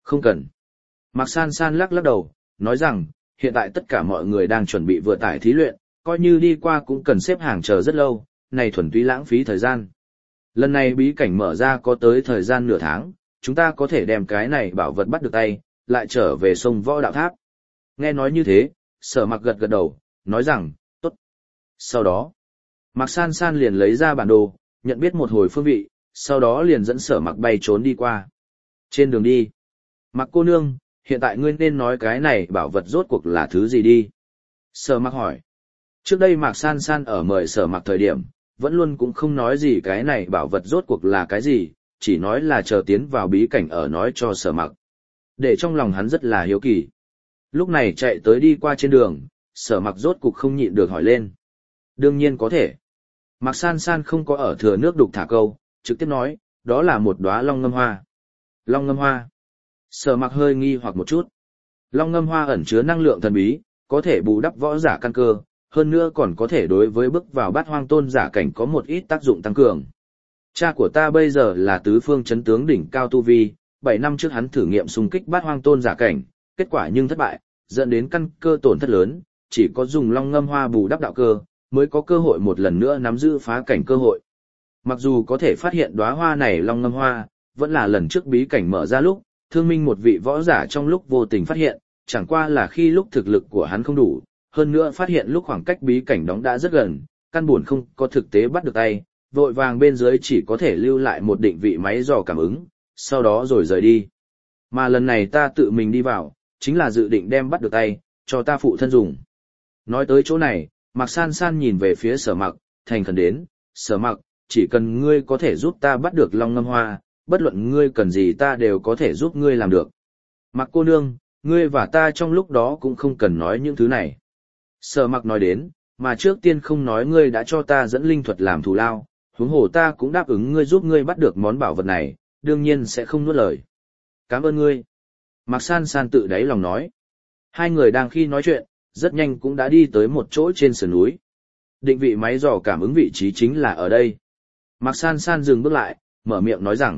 Không cần. Mạc San San lắc lắc đầu, nói rằng, hiện tại tất cả mọi người đang chuẩn bị vừa tải thí luyện, coi như đi qua cũng cần xếp hàng chờ rất lâu, này thuần túy lãng phí thời gian. Lần này bí cảnh mở ra có tới thời gian nửa tháng, chúng ta có thể đem cái này bảo vật bắt được tay, lại trở về sông Võ Đạo Tháp. Nghe nói như thế, Sở Mặc gật gật đầu, nói rằng, tốt. Sau đó, Mạc San San liền lấy ra bản đồ, nhận biết một hồi phương vị, sau đó liền dẫn Sở Mặc bay trốn đi qua. Trên đường đi, Mặc cô nương, hiện tại ngươi nên nói cái này bảo vật rốt cuộc là thứ gì đi? Sở Mặc hỏi. Trước đây Mạc San San ở mời Sở Mặc thời điểm, vẫn luôn cũng không nói gì cái này bảo vật rốt cuộc là cái gì, chỉ nói là chờ tiến vào bí cảnh ở nói cho Sở Mặc. Để trong lòng hắn rất là hiếu kỳ. Lúc này chạy tới đi qua trên đường, Sở Mặc rốt cuộc không nhịn được hỏi lên. Đương nhiên có thể. Mạc San San không có ở thừa nước đục thả câu, trực tiếp nói, đó là một đóa long ngâm hoa. Long ngâm hoa. Sở Mặc hơi nghi hoặc một chút. Long ngâm hoa ẩn chứa năng lượng thần bí, có thể bù đắp võ giả căn cơ, hơn nữa còn có thể đối với bước vào bát hoang tôn giả cảnh có một ít tác dụng tăng cường. Cha của ta bây giờ là tứ phương chấn tướng đỉnh cao tu vi, bảy năm trước hắn thử nghiệm xung kích bát hoang tôn giả cảnh, kết quả nhưng thất bại, dẫn đến căn cơ tổn thất lớn, chỉ có dùng long ngâm hoa bù đắp đạo cơ, mới có cơ hội một lần nữa nắm giữ phá cảnh cơ hội. Mặc dù có thể phát hiện đóa hoa này long ngâm hoa, vẫn là lần trước bí cảnh mở ra lúc, thương minh một vị võ giả trong lúc vô tình phát hiện, chẳng qua là khi lúc thực lực của hắn không đủ, hơn nữa phát hiện lúc khoảng cách bí cảnh đóng đã rất gần, căn buồn không có thực tế bắt được tay, vội vàng bên dưới chỉ có thể lưu lại một định vị máy dò cảm ứng, sau đó rồi rời đi. Mà lần này ta tự mình đi vào, chính là dự định đem bắt được tay, cho ta phụ thân dùng. Nói tới chỗ này, Mạc San San nhìn về phía Sở Mặc, thành khẩn đến, Sở Mặc, chỉ cần ngươi có thể giúp ta bắt được long ngâm hoa, bất luận ngươi cần gì ta đều có thể giúp ngươi làm được. Mạc cô nương, ngươi và ta trong lúc đó cũng không cần nói những thứ này. Sở Mặc nói đến, mà trước tiên không nói ngươi đã cho ta dẫn linh thuật làm thù lao, huống hồ ta cũng đáp ứng ngươi giúp ngươi bắt được món bảo vật này, đương nhiên sẽ không nuốt lời. Cảm ơn ngươi. Mạc San San tự đáy lòng nói. Hai người đang khi nói chuyện, rất nhanh cũng đã đi tới một chỗ trên sườn núi. Định vị máy dò cảm ứng vị trí chính là ở đây. Mạc San San dừng bước lại, mở miệng nói rằng.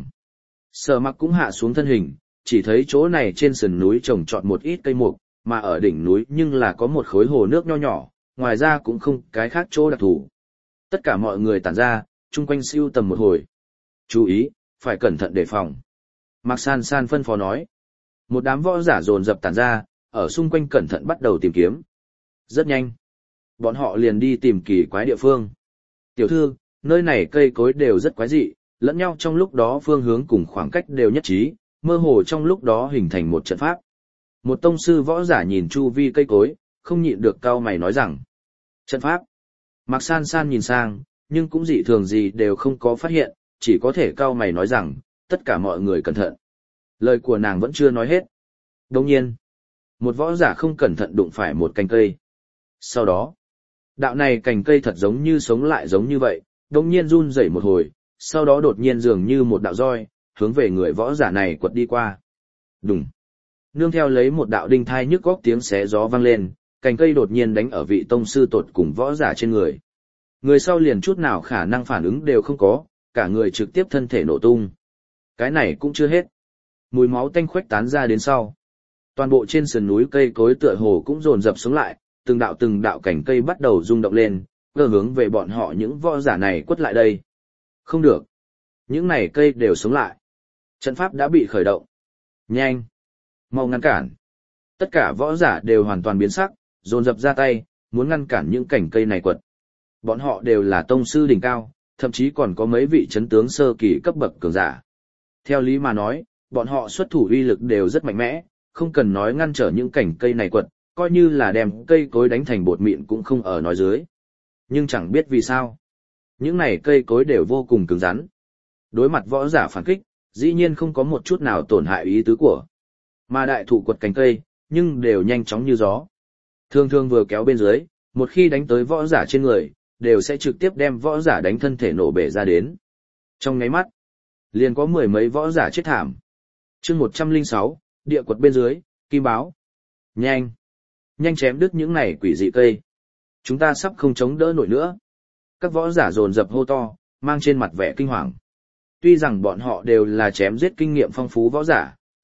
Sở Mặc cũng hạ xuống thân hình, chỉ thấy chỗ này trên sườn núi trồng trọt một ít cây mục, mà ở đỉnh núi nhưng là có một khối hồ nước nho nhỏ, ngoài ra cũng không cái khác chỗ đặc thù. Tất cả mọi người tản ra, chung quanh siêu tầm một hồi. Chú ý, phải cẩn thận đề phòng. Mạc San San phân phó nói. Một đám võ giả dồn dập tản ra, ở xung quanh cẩn thận bắt đầu tìm kiếm. Rất nhanh. Bọn họ liền đi tìm kỳ quái địa phương. Tiểu thư, nơi này cây cối đều rất quái dị, lẫn nhau trong lúc đó phương hướng cùng khoảng cách đều nhất trí, mơ hồ trong lúc đó hình thành một trận pháp. Một tông sư võ giả nhìn chu vi cây cối, không nhịn được cau mày nói rằng. Trận pháp. Mạc San San nhìn sang, nhưng cũng dị thường gì đều không có phát hiện, chỉ có thể cau mày nói rằng, tất cả mọi người cẩn thận. Lời của nàng vẫn chưa nói hết. Đồng nhiên, một võ giả không cẩn thận đụng phải một cành cây. Sau đó, đạo này cành cây thật giống như sống lại giống như vậy, đồng nhiên run rẩy một hồi, sau đó đột nhiên dường như một đạo roi, hướng về người võ giả này quật đi qua. Đùng. Nương theo lấy một đạo đinh thai nhức góc tiếng xé gió vang lên, cành cây đột nhiên đánh ở vị tông sư tột cùng võ giả trên người. Người sau liền chút nào khả năng phản ứng đều không có, cả người trực tiếp thân thể nổ tung. Cái này cũng chưa hết. Mùi máu tanh khuếch tán ra đến sau. Toàn bộ trên sườn núi cây cối tựa hồ cũng dồn dập xuống lại, từng đạo từng đạo cành cây bắt đầu rung động lên, gờ hướng về bọn họ những võ giả này quất lại đây. Không được. Những này cây đều sống lại. Trận pháp đã bị khởi động. Nhanh. Mau ngăn cản. Tất cả võ giả đều hoàn toàn biến sắc, dồn dập ra tay, muốn ngăn cản những cành cây này quật. Bọn họ đều là tông sư đỉnh cao, thậm chí còn có mấy vị chấn tướng sơ kỳ cấp bậc cường giả. Theo lý mà nói, bọn họ xuất thủ uy lực đều rất mạnh mẽ, không cần nói ngăn trở những cành cây này quật, coi như là đem cây cối đánh thành bột mịn cũng không ở nói dưới. Nhưng chẳng biết vì sao. Những này cây cối đều vô cùng cứng rắn. Đối mặt võ giả phản kích, dĩ nhiên không có một chút nào tổn hại ý tứ của. Mà đại thụ quật cành cây, nhưng đều nhanh chóng như gió. Thường thường vừa kéo bên dưới, một khi đánh tới võ giả trên người, đều sẽ trực tiếp đem võ giả đánh thân thể nổ bể ra đến. Trong nháy mắt, liền có mười mấy võ giả chết thảm. Chương một trăm lẻ sáu, địa quật bên dưới, kim báo. Nhanh, nhanh chém đứt những này quỷ dị cây. Chúng ta sắp không chống đỡ nổi nữa. Các võ giả dồn dập hô to, mang trên mặt vẻ kinh hoàng. Tuy rằng bọn họ đều là chém giết kinh nghiệm phong phú võ giả,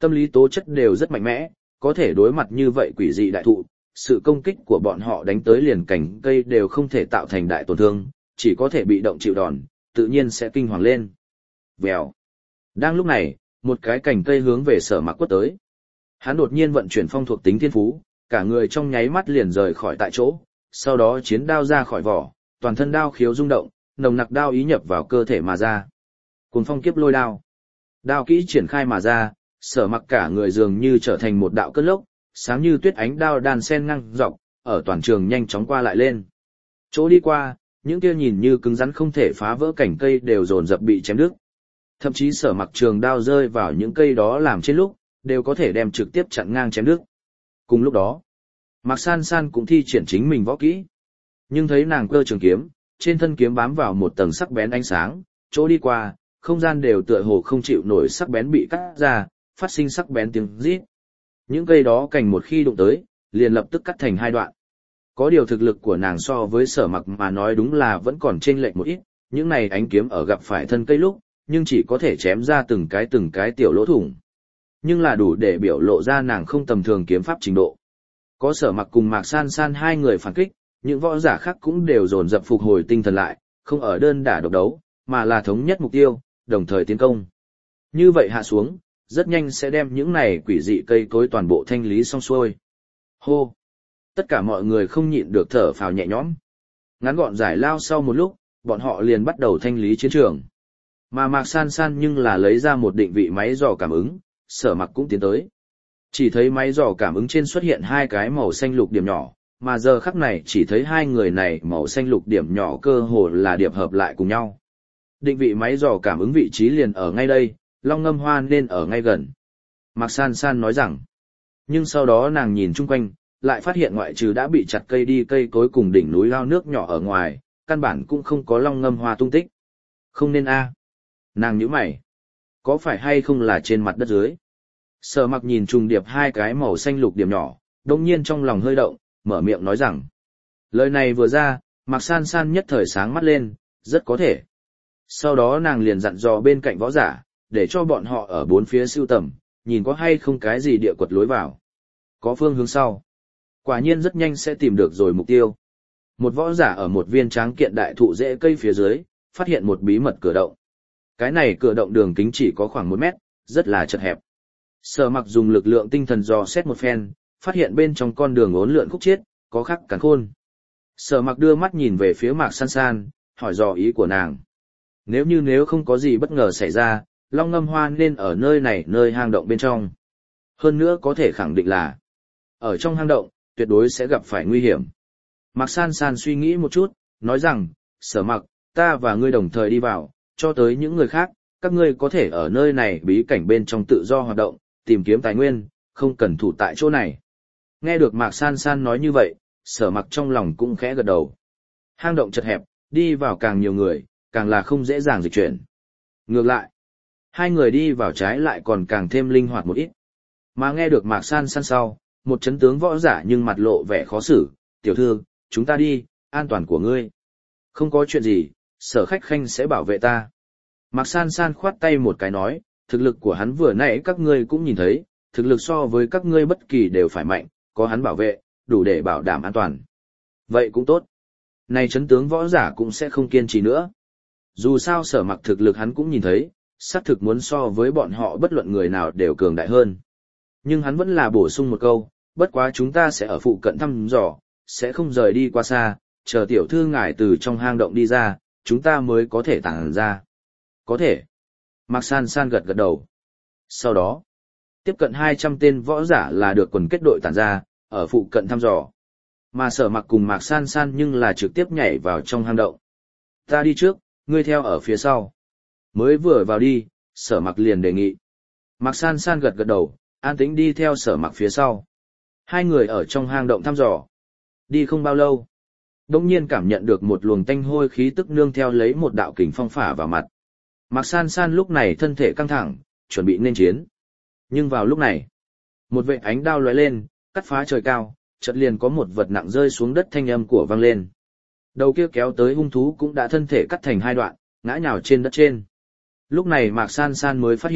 Tâm lý tố chất đều rất mạnh mẽ, có thể đối mặt như vậy quỷ dị đại thụ, sự công kích của bọn họ đánh tới liền cành cây đều không thể tạo thành đại tổn thương, chỉ có thể bị động chịu đòn, tự nhiên sẽ kinh hoàng lên. Vèo. Đang lúc này, một cái cành cây hướng về Sở Mặc quất tới. Hắn đột nhiên vận chuyển phong thuộc tính thiên phú, cả người trong nháy mắt liền rời khỏi tại chỗ, sau đó chiến đao ra khỏi vỏ, toàn thân đao khiếu rung động, nồng nặc đao ý nhập vào cơ thể mà ra. Cuồng phong kiếp lôi đao. Đao kỹ triển khai mà ra, Sở Mặc cả người dường như trở thành một đạo cơn lốc, sáng như tuyết ánh đao đan sen ngang dọc, ở toàn trường nhanh chóng qua lại lên. Chỗ đi qua, những kia nhìn như cứng rắn không thể phá vỡ cảnh cây đều dồn dập bị chém đứt. Thậm chí Sở Mặc trường đao rơi vào những cây đó làm trên lúc, đều có thể đem trực tiếp chặn ngang chém đứt. Cùng lúc đó, Mạc San San cũng thi triển chính mình võ kỹ. Nhưng thấy nàng cơ trường kiếm, trên thân kiếm bám vào một tầng sắc bén ánh sáng, chỗ đi qua, không gian đều tựa hồ không chịu nổi sắc bén bị cắt ra, phát sinh sắc bén tiếng rít. Những cây đó cành một khi đụng tới, liền lập tức cắt thành hai đoạn. Có điều thực lực của nàng so với Sở Mặc mà nói đúng là vẫn còn chênh lệch một ít, những này ánh kiếm ở gặp phải thân cây lúc, nhưng chỉ có thể chém ra từng cái từng cái tiểu lỗ thủng. Nhưng là đủ để biểu lộ ra nàng không tầm thường kiếm pháp trình độ. Có Sở Mặc cùng Mạc San San hai người phản kích, những võ giả khác cũng đều dồn dập phục hồi tinh thần lại, không ở đơn đả độc đấu, mà là thống nhất mục tiêu, đồng thời tiến công. Như vậy hạ xuống, rất nhanh sẽ đem những này quỷ dị cây cối toàn bộ thanh lý xong xuôi. Hô! Tất cả mọi người không nhịn được thở phào nhẹ nhõm. Ngắn gọn giải lao sau một lúc, bọn họ liền bắt đầu thanh lý chiến trường. Mà Mạc San San nhưng là lấy ra một định vị máy dò cảm ứng, Sở Mặc cũng tiến tới. Chỉ thấy máy dò cảm ứng trên xuất hiện hai cái màu xanh lục điểm nhỏ, mà giờ khắc này chỉ thấy hai người này màu xanh lục điểm nhỏ cơ hồ là điệp hợp lại cùng nhau. Định vị máy dò cảm ứng vị trí liền ở ngay đây, Long Ngâm Hoa nên ở ngay gần. Mạc San San nói rằng, nhưng sau đó nàng nhìn chung quanh, lại phát hiện ngoại trừ đã bị chặt cây đi cây cối cùng đỉnh núi lao nước nhỏ ở ngoài, căn bản cũng không có Long Ngâm Hoa tung tích. Không nên a. Nàng nhíu mày. Có phải hay không là trên mặt đất dưới? Sở Mặc nhìn trùng điệp hai cái màu xanh lục điểm nhỏ, đồng nhiên trong lòng hơi động, mở miệng nói rằng. Lời này vừa ra, Mạc San San nhất thời sáng mắt lên, rất có thể. Sau đó nàng liền dặn dò bên cạnh võ giả, để cho bọn họ ở bốn phía sưu tầm, nhìn có hay không cái gì địa quật lối vào. Có phương hướng sau. Quả nhiên rất nhanh sẽ tìm được rồi mục tiêu. Một võ giả ở một viên tráng kiện đại thụ rễ cây phía dưới, phát hiện một bí mật cửa động. Cái này cửa động đường kính chỉ có khoảng một mét, rất là chật hẹp. Sở Mặc dùng lực lượng tinh thần dò xét một phen, phát hiện bên trong con đường uốn lượn khúc chiết, có khắc cắn khôn. Sở Mặc đưa mắt nhìn về phía Mạc San San, hỏi dò ý của nàng. Nếu như nếu không có gì bất ngờ xảy ra, Long Ngâm Hoa nên ở nơi này nơi hang động bên trong. Hơn nữa có thể khẳng định là, ở trong hang động, tuyệt đối sẽ gặp phải nguy hiểm. Mạc San San suy nghĩ một chút, nói rằng, Sở Mặc, ta và ngươi đồng thời đi vào, cho tới những người khác, các ngươi có thể ở nơi này bí cảnh bên trong tự do hoạt động, tìm kiếm tài nguyên, không cần thủ tại chỗ này. Nghe được Mạc San San nói như vậy, Sở Mặc trong lòng cũng khẽ gật đầu. Hang động chật hẹp, đi vào càng nhiều người, càng là không dễ dàng dịch chuyển. Ngược lại, hai người đi vào trái lại còn càng thêm linh hoạt một ít. Mà nghe được Mạc San San sau, một chấn tướng võ giả nhưng mặt lộ vẻ khó xử, tiểu thư, chúng ta đi, an toàn của ngươi. Không có chuyện gì, Sở Khách Khanh sẽ bảo vệ ta. Mạc San San khoát tay một cái nói, thực lực của hắn vừa nãy các ngươi cũng nhìn thấy, thực lực so với các ngươi bất kỳ đều phải mạnh, có hắn bảo vệ, đủ để bảo đảm an toàn. Vậy cũng tốt. Này chấn tướng võ giả cũng sẽ không kiên trì nữa. Dù sao Sở Mặc thực lực hắn cũng nhìn thấy, xác thực muốn so với bọn họ bất luận người nào đều cường đại hơn. Nhưng hắn vẫn là bổ sung một câu, bất quá chúng ta sẽ ở phụ cận thăm dò, sẽ không rời đi qua xa, chờ tiểu thư ngài từ trong hang động đi ra, chúng ta mới có thể tản ra. Có thể. Mạc San San gật gật đầu. Sau đó, tiếp cận hai trăm tên võ giả là được quần kết đội tản ra, ở phụ cận thăm dò. Mà Sở Mặc cùng Mạc San San nhưng là trực tiếp nhảy vào trong hang động. Ta đi trước, ngươi theo ở phía sau. Mới vừa vào đi, Sở Mặc liền đề nghị. Mạc San San gật gật đầu, an tĩnh đi theo Sở Mặc phía sau. Hai người ở trong hang động thăm dò. Đi không bao lâu, đông nhiên cảm nhận được một luồng tanh hôi khí tức nương theo lấy một đạo kình phong phả vào mặt. Mạc San San lúc này thân thể căng thẳng, chuẩn bị nên chiến. Nhưng vào lúc này, một vệ ánh đao lóe lên, cắt phá trời cao, chợt liền có một vật nặng rơi xuống đất, thanh âm của vang lên. Đầu kia kéo tới hung thú cũng đã thân thể cắt thành hai đoạn, ngã nhào trên đất trên. Lúc này Mạc San San mới phát hiện,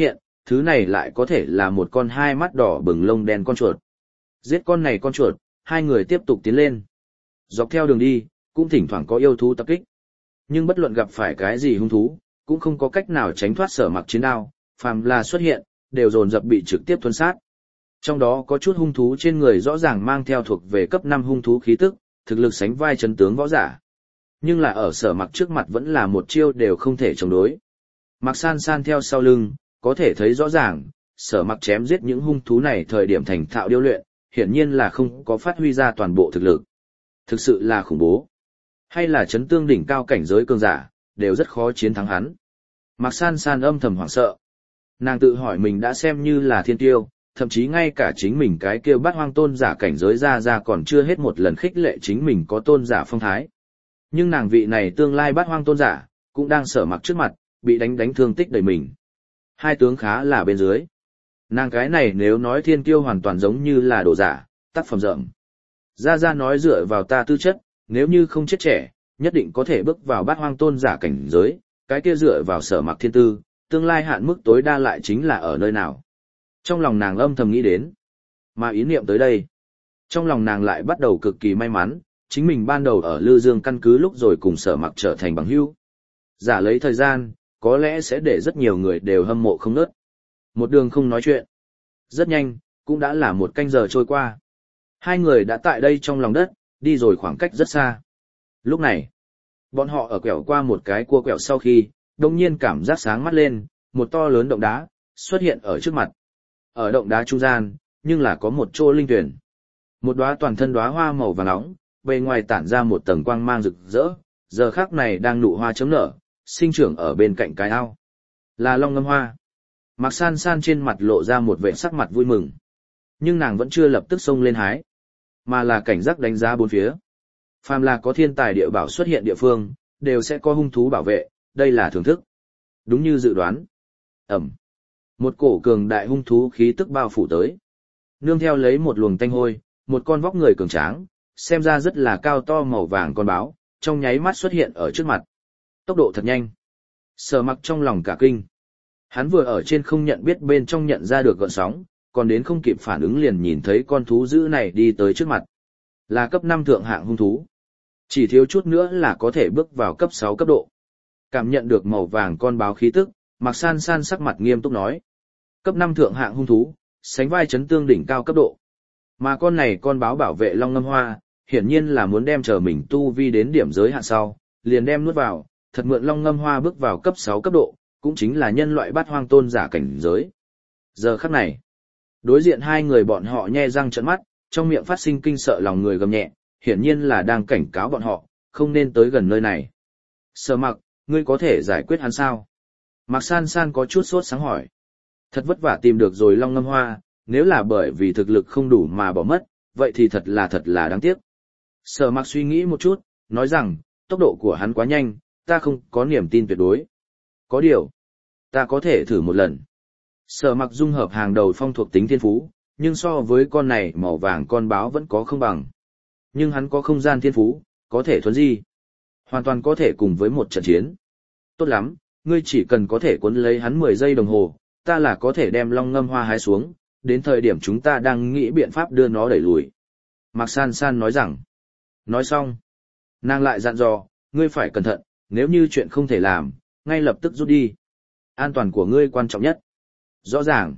thứ này lại có thể là một con hai mắt đỏ bừng lông đen con chuột. Giết con này con chuột, hai người tiếp tục tiến lên. Dọc theo đường đi, cũng thỉnh thoảng có yêu thú tập kích. Nhưng bất luận gặp phải cái gì hung thú, cũng không có cách nào tránh thoát Sở Mặc chiến đao, phàm là xuất hiện, đều dồn dập bị trực tiếp thuần sát. Trong đó có chút hung thú trên người rõ ràng mang theo thuộc về cấp năm hung thú khí tức, thực lực sánh vai chấn tướng võ giả. Nhưng là ở Sở Mặc trước mặt vẫn là một chiêu đều không thể chống đối. Mạc San San theo sau lưng, có thể thấy rõ ràng, Sở Mặc chém giết những hung thú này thời điểm thành thạo điêu luyện, hiển nhiên là không có phát huy ra toàn bộ thực lực. Thực sự là khủng bố. Hay là chấn tương đỉnh cao cảnh giới cường giả, đều rất khó chiến thắng hắn. Mạc San San âm thầm hoảng sợ. Nàng tự hỏi mình đã xem như là thiên tiêu, thậm chí ngay cả chính mình cái kia bát hoang tôn giả cảnh giới ra ra còn chưa hết một lần khích lệ chính mình có tôn giả phong thái. Nhưng nàng vị này tương lai bát hoang tôn giả, cũng đang Sở Mặc trước mặt, bị đánh đánh thương tích đầy mình. Hai tướng khá là bên dưới. Nàng cái này nếu nói thiên kiêu hoàn toàn giống như là đồ giả, tác phẩm rợm. Ra ra nói dựa vào ta tư chất, nếu như không chết trẻ, nhất định có thể bước vào bát hoang tôn giả cảnh giới, cái kia dựa vào Sở Mặc thiên tư, tương lai hạn mức tối đa lại chính là ở nơi nào. Trong lòng nàng âm thầm nghĩ đến. Mà ý niệm tới đây. Trong lòng nàng lại bắt đầu cực kỳ may mắn, chính mình ban đầu ở Lư Dương căn cứ lúc rồi cùng Sở Mặc trở thành bằng hữu. Giả lấy thời gian, có lẽ sẽ để rất nhiều người đều hâm mộ không nớt. Một đường không nói chuyện. Rất nhanh, cũng đã là một canh giờ trôi qua. Hai người đã tại đây trong lòng đất, đi rồi khoảng cách rất xa. Lúc này, bọn họ ở quẹo qua một cái cua quẹo sau khi, đồng nhiên cảm giác sáng mắt lên, một to lớn động đá, xuất hiện ở trước mặt. Ở động đá trung gian, nhưng là có một chỗ linh tuyển. Một đóa toàn thân đóa hoa màu vàng nóng, bề ngoài tản ra một tầng quang mang rực rỡ, giờ khắc này đang nụ hoa chớm nở, sinh trưởng ở bên cạnh cái ao. Là long ngâm hoa. Mạc San San trên mặt lộ ra một vẻ sắc mặt vui mừng. Nhưng nàng vẫn chưa lập tức xông lên hái, mà là cảnh giác đánh giá bốn phía. Phàm là có thiên tài địa bảo xuất hiện địa phương, đều sẽ có hung thú bảo vệ, đây là thưởng thức. Đúng như dự đoán. Ẩm. Một cổ cường đại hung thú khí tức bao phủ tới. Nương theo lấy một luồng tanh hôi, một con vóc người cường tráng, xem ra rất là cao to màu vàng con báo, trong nháy mắt xuất hiện ở trước mặt. Tốc độ thật nhanh. Sở Mặc trong lòng cả kinh. Hắn vừa ở trên không nhận biết bên trong nhận ra được gợn sóng, còn đến không kịp phản ứng liền nhìn thấy con thú dữ này đi tới trước mặt. Là cấp năm thượng hạng hung thú. Chỉ thiếu chút nữa là có thể bước vào cấp sáu cấp độ. Cảm nhận được màu vàng con báo khí tức, Mạc San San sắc mặt nghiêm túc nói. Cấp năm thượng hạng hung thú, sánh vai chấn tương đỉnh cao cấp độ. Mà con này con báo bảo vệ long ngâm hoa, hiển nhiên là muốn đem chờ mình tu vi đến điểm giới hạn sau, liền đem nuốt vào, thật mượn long ngâm hoa bước vào cấp sáu cấp độ, cũng chính là nhân loại bát hoang tôn giả cảnh giới. Giờ khắc này, đối diện hai người bọn họ nhe răng trợn mắt, trong miệng phát sinh kinh sợ lòng người gầm nhẹ, hiển nhiên là đang cảnh cáo bọn họ, không nên tới gần nơi này. Sở Mặc, ngươi có thể giải quyết hắn sao? Mạc San San có chút sốt sáng hỏi. Thật vất vả tìm được rồi long ngâm hoa, nếu là bởi vì thực lực không đủ mà bỏ mất, vậy thì thật là thật là đáng tiếc. Sở Mặc suy nghĩ một chút, nói rằng, tốc độ của hắn quá nhanh, ta không có niềm tin tuyệt đối. Có điều, ta có thể thử một lần. Sở Mặc dung hợp hàng đầu phong thuộc tính thiên phú, nhưng so với con này màu vàng con báo vẫn có không bằng. Nhưng hắn có không gian thiên phú, có thể thuấn di. Hoàn toàn có thể cùng với một trận chiến. Tốt lắm, ngươi chỉ cần có thể cuốn lấy hắn mười giây đồng hồ, ta là có thể đem long ngâm hoa hái xuống, đến thời điểm chúng ta đang nghĩ biện pháp đưa nó đẩy lùi. Mạc San San nói rằng. Nói xong, nàng lại dặn dò, ngươi phải cẩn thận, nếu như chuyện không thể làm, ngay lập tức rút đi. An toàn của ngươi quan trọng nhất. Rõ ràng.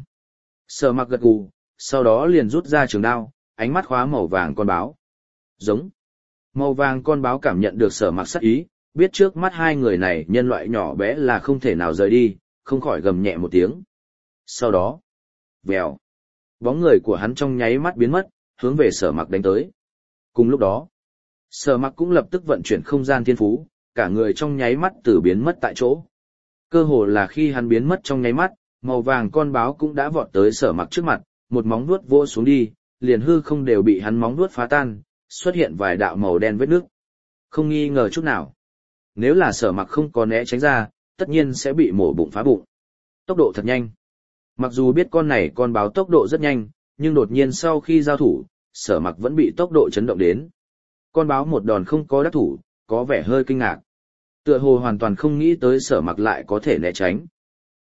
Sở Mặc gật gù, sau đó liền rút ra trường đao, ánh mắt khóa màu vàng con báo. Giống. Màu vàng con báo cảm nhận được Sở Mặc sắc ý, biết trước mắt hai người này nhân loại nhỏ bé là không thể nào rời đi, không khỏi gầm nhẹ một tiếng. Sau đó, vèo, bóng người của hắn trong nháy mắt biến mất, hướng về Sở Mặc đánh tới. Cùng lúc đó, Sở Mặc cũng lập tức vận chuyển không gian thiên phú, cả người trong nháy mắt từ biến mất tại chỗ. Cơ hồ là khi hắn biến mất trong nháy mắt, màu vàng con báo cũng đã vọt tới Sở Mặc trước mặt, một móng vuốt vỗ xuống đi, liền hư không đều bị hắn móng vuốt phá tan, xuất hiện vài đạo màu đen vết nước. Không nghi ngờ chút nào. Nếu là Sở Mặc không có né tránh ra, tất nhiên sẽ bị mổ bụng phá bụng. Tốc độ thật nhanh. Mặc dù biết con này con báo tốc độ rất nhanh, nhưng đột nhiên sau khi giao thủ, Sở Mặc vẫn bị tốc độ chấn động đến. Con báo một đòn không có đắc thủ, có vẻ hơi kinh ngạc. Tựa hồ hoàn toàn không nghĩ tới Sở Mặc lại có thể né tránh.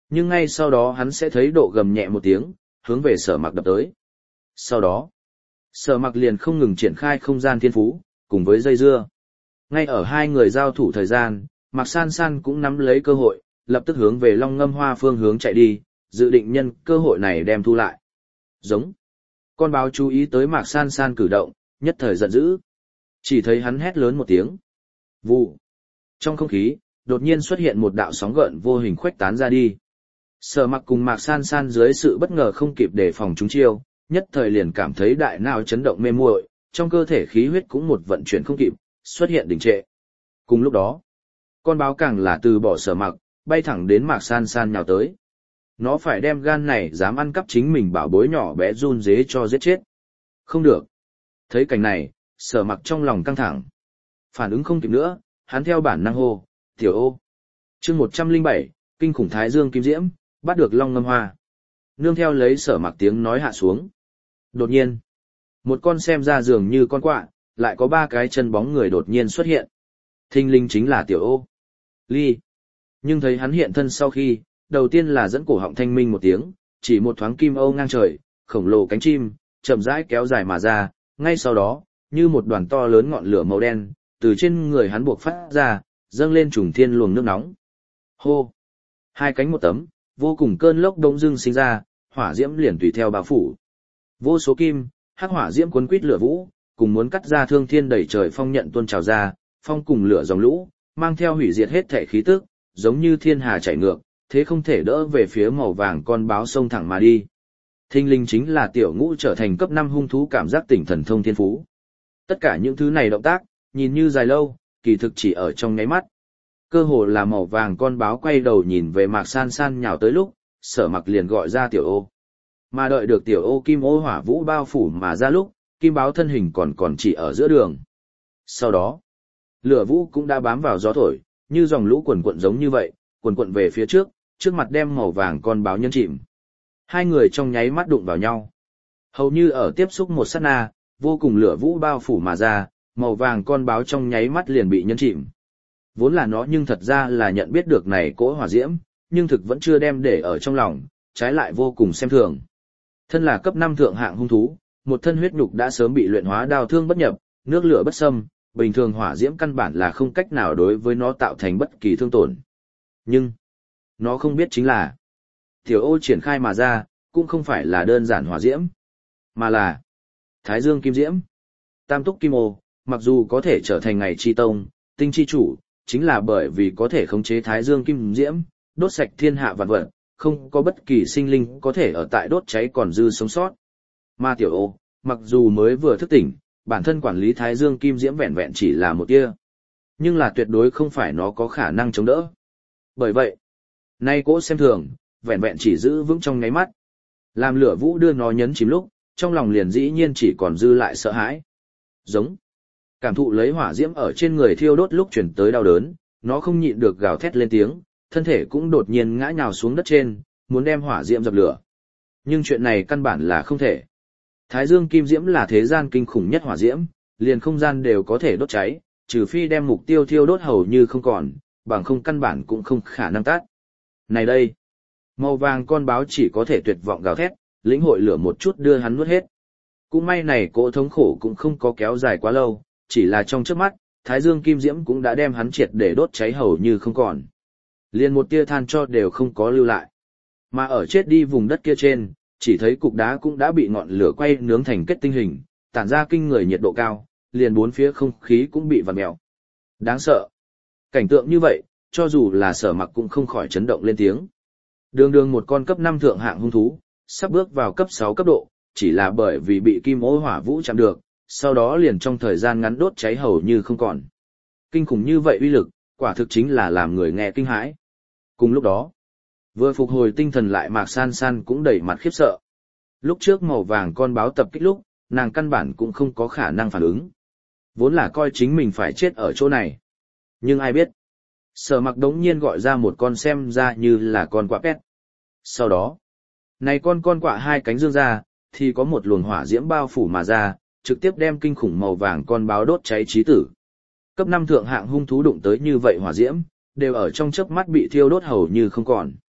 Nhưng ngay sau đó hắn sẽ thấy độ gầm nhẹ một tiếng, hướng về Sở Mặc đập tới. Sau đó, Sở Mặc liền không ngừng triển khai không gian thiên phú, cùng với dây dưa. Ngay ở hai người giao thủ thời gian, Mạc San San cũng nắm lấy cơ hội, lập tức hướng về Long Ngâm Hoa phương hướng chạy đi, dự định nhân cơ hội này đem thu lại. Giống. Con báo chú ý tới Mạc San San cử động, nhất thời giận dữ. Chỉ thấy hắn hét lớn một tiếng. Vụ. Trong không khí, đột nhiên xuất hiện một đạo sóng gợn vô hình khuếch tán ra đi. Sở Mặc cùng Mạc San San dưới sự bất ngờ không kịp đề phòng chúng chiêu, nhất thời liền cảm thấy đại não chấn động mê muội, trong cơ thể khí huyết cũng một vận chuyển không kịp, xuất hiện đình trệ. Cùng lúc đó, con báo càng là từ bỏ Sở Mặc, bay thẳng đến Mạc San San nhào tới. Nó phải đem gan này dám ăn cắp chính mình bảo bối nhỏ bé run dế cho giết chết. Không được. Thấy cảnh này, Sở Mặc trong lòng căng thẳng. Phản ứng không kịp nữa, hắn theo bản năng hô, tiểu ô. chương một trăm lẻ bảy, kinh khủng thái dương kim diễm, bắt được Long Ngâm Hoa. Nương theo lấy Sở Mặc tiếng nói hạ xuống. Đột nhiên, một con xem ra dường như con quạ, lại có ba cái chân bóng người đột nhiên xuất hiện. Thinh linh chính là tiểu ô. Ly. Nhưng thấy hắn hiện thân sau khi, đầu tiên là dẫn cổ họng thanh minh một tiếng, chỉ một thoáng kim âu ngang trời, khổng lồ cánh chim, chậm rãi kéo dài mà ra, ngay sau đó, như một đoàn to lớn ngọn lửa màu đen, từ trên người hắn buộc phát ra, dâng lên trùng thiên luồng nước nóng. Hô! Hai cánh một tấm, vô cùng cơn lốc đông dưng sinh ra, hỏa diễm liền tùy theo bao phủ. Vô số kim, hắc hỏa diễm cuốn quít lửa vũ, cùng muốn cắt ra thương thiên đẩy trời phong nhận tuôn trào ra, phong cùng lửa dòng lũ, mang theo hủy diệt hết thể khí tức, giống như thiên hà chảy ngược, thế không thể đỡ về phía màu vàng con báo sông thẳng mà đi. Thinh linh chính là tiểu ngũ trở thành cấp năm hung thú cảm giác tỉnh thần thông thiên phú. Tất cả những thứ này động tác, nhìn như dài lâu, kỳ thực chỉ ở trong nháy mắt. Cơ hồ là màu vàng con báo quay đầu nhìn về Mạc San San nhào tới lúc, Sở Mặc liền gọi ra tiểu ô. Mà đợi được tiểu ô kim ô hỏa vũ bao phủ mà ra lúc, kim báo thân hình còn còn chỉ ở giữa đường. Sau đó, lửa vũ cũng đã bám vào gió thổi, như dòng lũ quần quận giống như vậy, quần quận về phía trước, trước mặt đem màu vàng con báo nhân chìm. Hai người trong nháy mắt đụng vào nhau. Hầu như ở tiếp xúc một sát na, vô cùng lửa vũ bao phủ mà ra, màu vàng con báo trong nháy mắt liền bị nhân chìm. Vốn là nó nhưng thật ra là nhận biết được này cỗ hỏa diễm, nhưng thực vẫn chưa đem để ở trong lòng, trái lại vô cùng xem thường. Thân là cấp năm thượng hạng hung thú, một thân huyết nhục đã sớm bị luyện hóa đao thương bất nhập, nước lửa bất xâm, bình thường hỏa diễm căn bản là không cách nào đối với nó tạo thành bất kỳ thương tổn. Nhưng, nó không biết chính là, tiểu ô triển khai mà ra, cũng không phải là đơn giản hỏa diễm, mà là thái dương kim diễm. Tam túc kim ô, mặc dù có thể trở thành ngày chi tông, tinh chi chủ, chính là bởi vì có thể khống chế thái dương kim diễm, đốt sạch thiên hạ vạn vật, không có bất kỳ sinh linh có thể ở tại đốt cháy còn dư sống sót. Mà tiểu ô, mặc dù mới vừa thức tỉnh, bản thân quản lý thái dương kim diễm vẹn vẹn chỉ là một tia, nhưng là tuyệt đối không phải nó có khả năng chống đỡ. Bởi vậy, nay cỗ xem thường, vẹn vẹn chỉ giữ vững trong ngáy mắt. Làm lửa vũ đưa nó nhấn chìm lúc, trong lòng liền dĩ nhiên chỉ còn dư lại sợ hãi. Giống. Cảm thụ lấy hỏa diễm ở trên người thiêu đốt lúc chuyển tới đau đớn, nó không nhịn được gào thét lên tiếng, thân thể cũng đột nhiên ngã nhào xuống đất trên, muốn đem hỏa diễm dập lửa. Nhưng chuyện này căn bản là không thể. Thái dương kim diễm là thế gian kinh khủng nhất hỏa diễm, liền không gian đều có thể đốt cháy, trừ phi đem mục tiêu thiêu đốt hầu như không còn, bằng không căn bản cũng không khả năng tắt. Này đây, màu vàng con báo chỉ có thể tuyệt vọng gào thét, lĩnh hội lửa một chút đưa hắn nuốt hết. Cũng may này cỗ thống khổ cũng không có kéo dài quá lâu, chỉ là trong chớp mắt, thái dương kim diễm cũng đã đem hắn triệt để đốt cháy hầu như không còn. Liền một tia than cho đều không có lưu lại. Mà ở chết đi vùng đất kia trên, chỉ thấy cục đá cũng đã bị ngọn lửa quay nướng thành kết tinh hình, tản ra kinh người nhiệt độ cao, liền bốn phía không khí cũng bị vặn mèo. Đáng sợ. Cảnh tượng như vậy, cho dù là Sở Mặc cũng không khỏi chấn động lên tiếng. Đường đường một con cấp năm thượng hạng hung thú, sắp bước vào cấp sáu cấp độ, chỉ là bởi vì bị kim ô hỏa vũ chạm được, sau đó liền trong thời gian ngắn đốt cháy hầu như không còn. Kinh khủng như vậy uy lực, quả thực chính là làm người nghe kinh hãi. Cùng lúc đó, vừa phục hồi tinh thần lại Mạc San San cũng đầy mặt khiếp sợ. Lúc trước màu vàng con báo tập kích lúc, nàng căn bản cũng không có khả năng phản ứng. Vốn là coi chính mình phải chết ở chỗ này. Nhưng ai biết, Sở Mặc đống nhiên gọi ra một con xem ra như là con quạ pet. Sau đó, này con con quạ hai cánh dương ra, thì có một luồng hỏa diễm bao phủ mà ra, trực tiếp đem kinh khủng màu vàng con báo đốt cháy chí tử. Cấp năm thượng hạng hung thú đụng tới như vậy hỏa diễm, đều ở trong chớp mắt bị thiêu đốt hầu như không còn.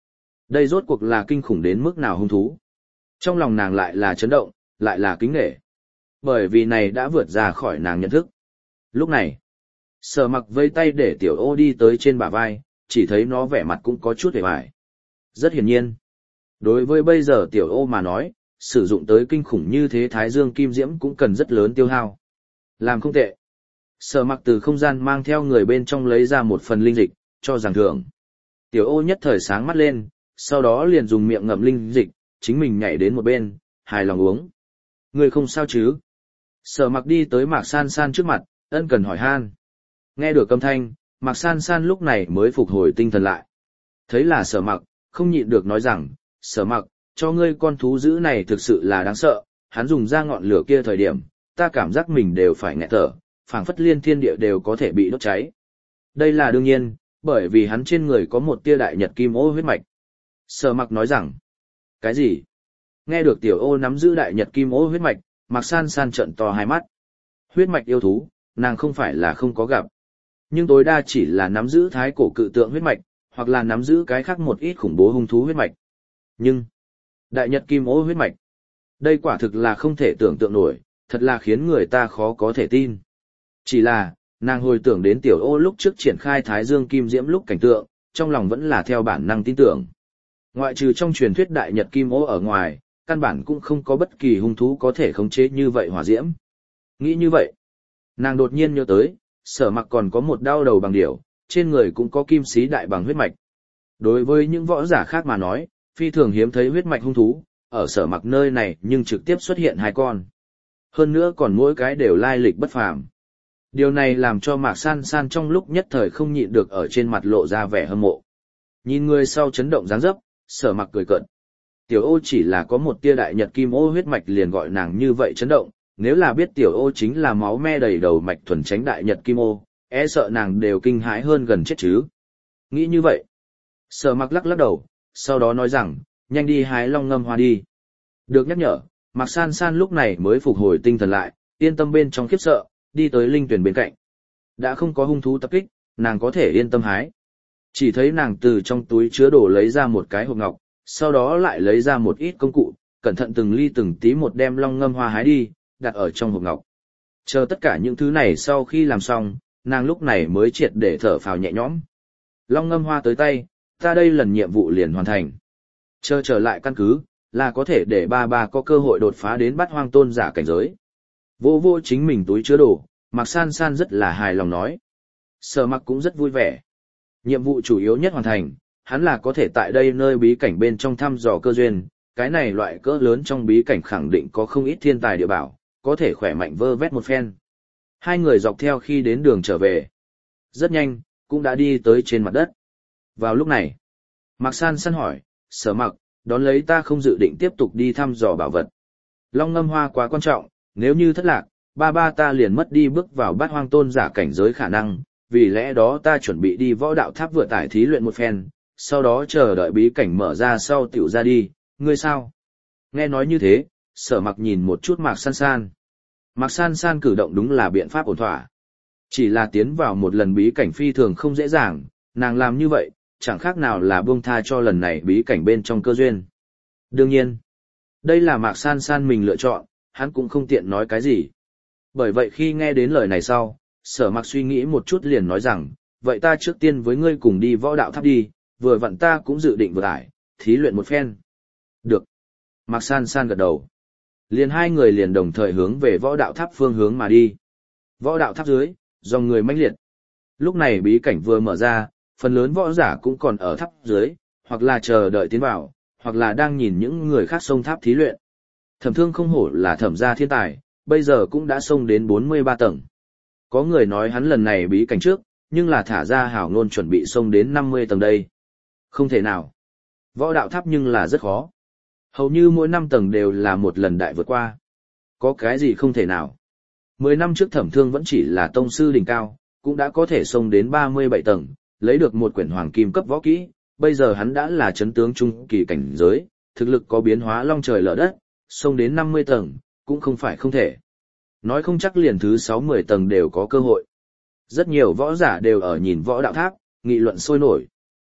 Đây rốt cuộc là kinh khủng đến mức nào hung thú. Trong lòng nàng lại là chấn động, lại là kính nể. Bởi vì này đã vượt ra khỏi nàng nhận thức. Lúc này, Sở Mặc vây tay để tiểu ô đi tới trên bả vai, chỉ thấy nó vẻ mặt cũng có chút hề hoài. Rất hiển nhiên. Đối với bây giờ tiểu ô mà nói, sử dụng tới kinh khủng như thế Thái Dương Kim Diễm cũng cần rất lớn tiêu hao. Làm không tệ. Sở Mặc từ không gian mang theo người bên trong lấy ra một phần linh dịch, cho rằng thưởng. Tiểu ô nhất thời sáng mắt lên, sau đó liền dùng miệng ngậm linh dịch, chính mình nhảy đến một bên, hài lòng uống. Người không sao chứ? Sở Mặc đi tới Mạc San San trước mặt, ân cần hỏi han. Nghe được âm thanh, Mạc San San lúc này mới phục hồi tinh thần lại. Thấy là Sở Mặc, không nhịn được nói rằng, Sở Mặc, cho ngươi con thú dữ này thực sự là đáng sợ, hắn dùng ra ngọn lửa kia thời điểm, ta cảm giác mình đều phải nghẹt thở, phảng phất liên thiên địa đều có thể bị đốt cháy. Đây là đương nhiên, bởi vì hắn trên người có một tia đại nhật kim ô huyết mạch. Sở Mặc nói rằng, cái gì? Nghe được tiểu ô nắm giữ đại nhật kim ô huyết mạch, Mạc San San trợn to hai mắt. Huyết mạch yêu thú, nàng không phải là không có gặp. Nhưng tối đa chỉ là nắm giữ thái cổ cự tượng huyết mạch, hoặc là nắm giữ cái khác một ít khủng bố hung thú huyết mạch. Nhưng, đại nhật kim ô huyết mạch, đây quả thực là không thể tưởng tượng nổi, thật là khiến người ta khó có thể tin. Chỉ là, nàng hồi tưởng đến tiểu ô lúc trước triển khai Thái Dương Kim Diễm lúc cảnh tượng, trong lòng vẫn là theo bản năng tin tưởng. Ngoại trừ trong truyền thuyết đại nhật kim ô ở ngoài, căn bản cũng không có bất kỳ hung thú có thể khống chế như vậy hỏa diễm. Nghĩ như vậy, nàng đột nhiên nhớ tới, Sở Mặc còn có một đao đầu bằng điểu, trên người cũng có kim sĩ đại bằng huyết mạch. Đối với những võ giả khác mà nói, phi thường hiếm thấy huyết mạch hung thú, ở Sở Mặc nơi này nhưng trực tiếp xuất hiện hai con. Hơn nữa còn mỗi cái đều lai lịch bất phàm. Điều này làm cho Mạc San San trong lúc nhất thời không nhịn được ở trên mặt lộ ra vẻ hâm mộ. Nhìn người sau chấn động dáng dấp, Sở Mặc cười cợt. Tiểu ô chỉ là có một tia đại nhật kim ô huyết mạch liền gọi nàng như vậy chấn động, nếu là biết tiểu ô chính là máu me đầy đầu mạch thuần tránh đại nhật kim ô, e sợ nàng đều kinh hãi hơn gần chết chứ. Nghĩ như vậy, Sở Mặc lắc lắc đầu, sau đó nói rằng, nhanh đi hái long ngâm hoa đi. Được nhắc nhở, Mạc San San lúc này mới phục hồi tinh thần lại, yên tâm bên trong khiếp sợ, đi tới linh tuyển bên cạnh. Đã không có hung thú tập kích, nàng có thể yên tâm hái. Chỉ thấy nàng từ trong túi chứa đồ lấy ra một cái hộp ngọc, sau đó lại lấy ra một ít công cụ, cẩn thận từng ly từng tí một đem long ngâm hoa hái đi, đặt ở trong hộp ngọc. Chờ tất cả những thứ này sau khi làm xong, nàng lúc này mới triệt để thở phào nhẹ nhõm. Long ngâm hoa tới tay, ta đây lần nhiệm vụ liền hoàn thành. Chờ trở lại căn cứ, là có thể để ba ba có cơ hội đột phá đến Bát Hoang tôn giả cảnh giới. Vô vô chính mình túi chứa đồ, Mạc San San rất là hài lòng nói. Sở Mặc cũng rất vui vẻ. Nhiệm vụ chủ yếu nhất hoàn thành, hắn là có thể tại đây nơi bí cảnh bên trong thăm dò cơ duyên, cái này loại cỡ lớn trong bí cảnh khẳng định có không ít thiên tài địa bảo, có thể khỏe mạnh vơ vét một phen. Hai người dọc theo khi đến đường trở về. Rất nhanh, cũng đã đi tới trên mặt đất. Vào lúc này, Mạc San San hỏi, Sở Mặc, đón lấy ta không dự định tiếp tục đi thăm dò bảo vật. Long ngâm hoa quá quan trọng, nếu như thất lạc, ba ba ta liền mất đi bước vào Bát Hoang tôn giả cảnh giới khả năng, vì lẽ đó ta chuẩn bị đi võ đạo tháp vừa tải thí luyện một phen, sau đó chờ đợi bí cảnh mở ra sau tiểu ra đi, ngươi sao? Nghe nói như thế, Sở Mặc nhìn một chút Mạc San San. Mạc San San cử động đúng là biện pháp ổn thỏa. Chỉ là tiến vào một lần bí cảnh phi thường không dễ dàng, nàng làm như vậy, chẳng khác nào là buông tha cho lần này bí cảnh bên trong cơ duyên. Đương nhiên, đây là Mạc San San mình lựa chọn, hắn cũng không tiện nói cái gì. Bởi vậy khi nghe đến lời này sau, Sở Mặc suy nghĩ một chút liền nói rằng, vậy ta trước tiên với ngươi cùng đi võ đạo tháp đi, vừa vặn ta cũng dự định vừa tải, thí luyện một phen. Được. Mạc San San gật đầu. Liền hai người liền đồng thời hướng về võ đạo tháp phương hướng mà đi. Võ đạo tháp dưới, dòng người mãnh liệt. Lúc này bí cảnh vừa mở ra, phần lớn võ giả cũng còn ở tháp dưới, hoặc là chờ đợi tiến vào, hoặc là đang nhìn những người khác xông tháp thí luyện. Thẩm Thương không hổ là thẩm gia thiên tài, bây giờ cũng đã xông đến bốn mươi ba tầng. Có người nói hắn lần này bí cảnh trước, nhưng là thả ra hảo ngôn chuẩn bị xông đến năm mươi tầng đây. Không thể nào. Võ đạo tháp nhưng là rất khó. Hầu như mỗi năm tầng đều là một lần đại vượt qua. Có cái gì không thể nào. Mười năm trước Thẩm Thương vẫn chỉ là tông sư đỉnh cao, cũng đã có thể xông đến ba mươi bảy tầng, lấy được một quyển hoàng kim cấp võ kỹ, bây giờ hắn đã là chấn tướng trung kỳ cảnh giới, thực lực có biến hóa long trời lở đất, xông đến năm mươi tầng, cũng không phải không thể. Nói không chắc liền thứ sáu mươi tầng đều có cơ hội. Rất nhiều võ giả đều ở nhìn võ đạo tháp, nghị luận sôi nổi.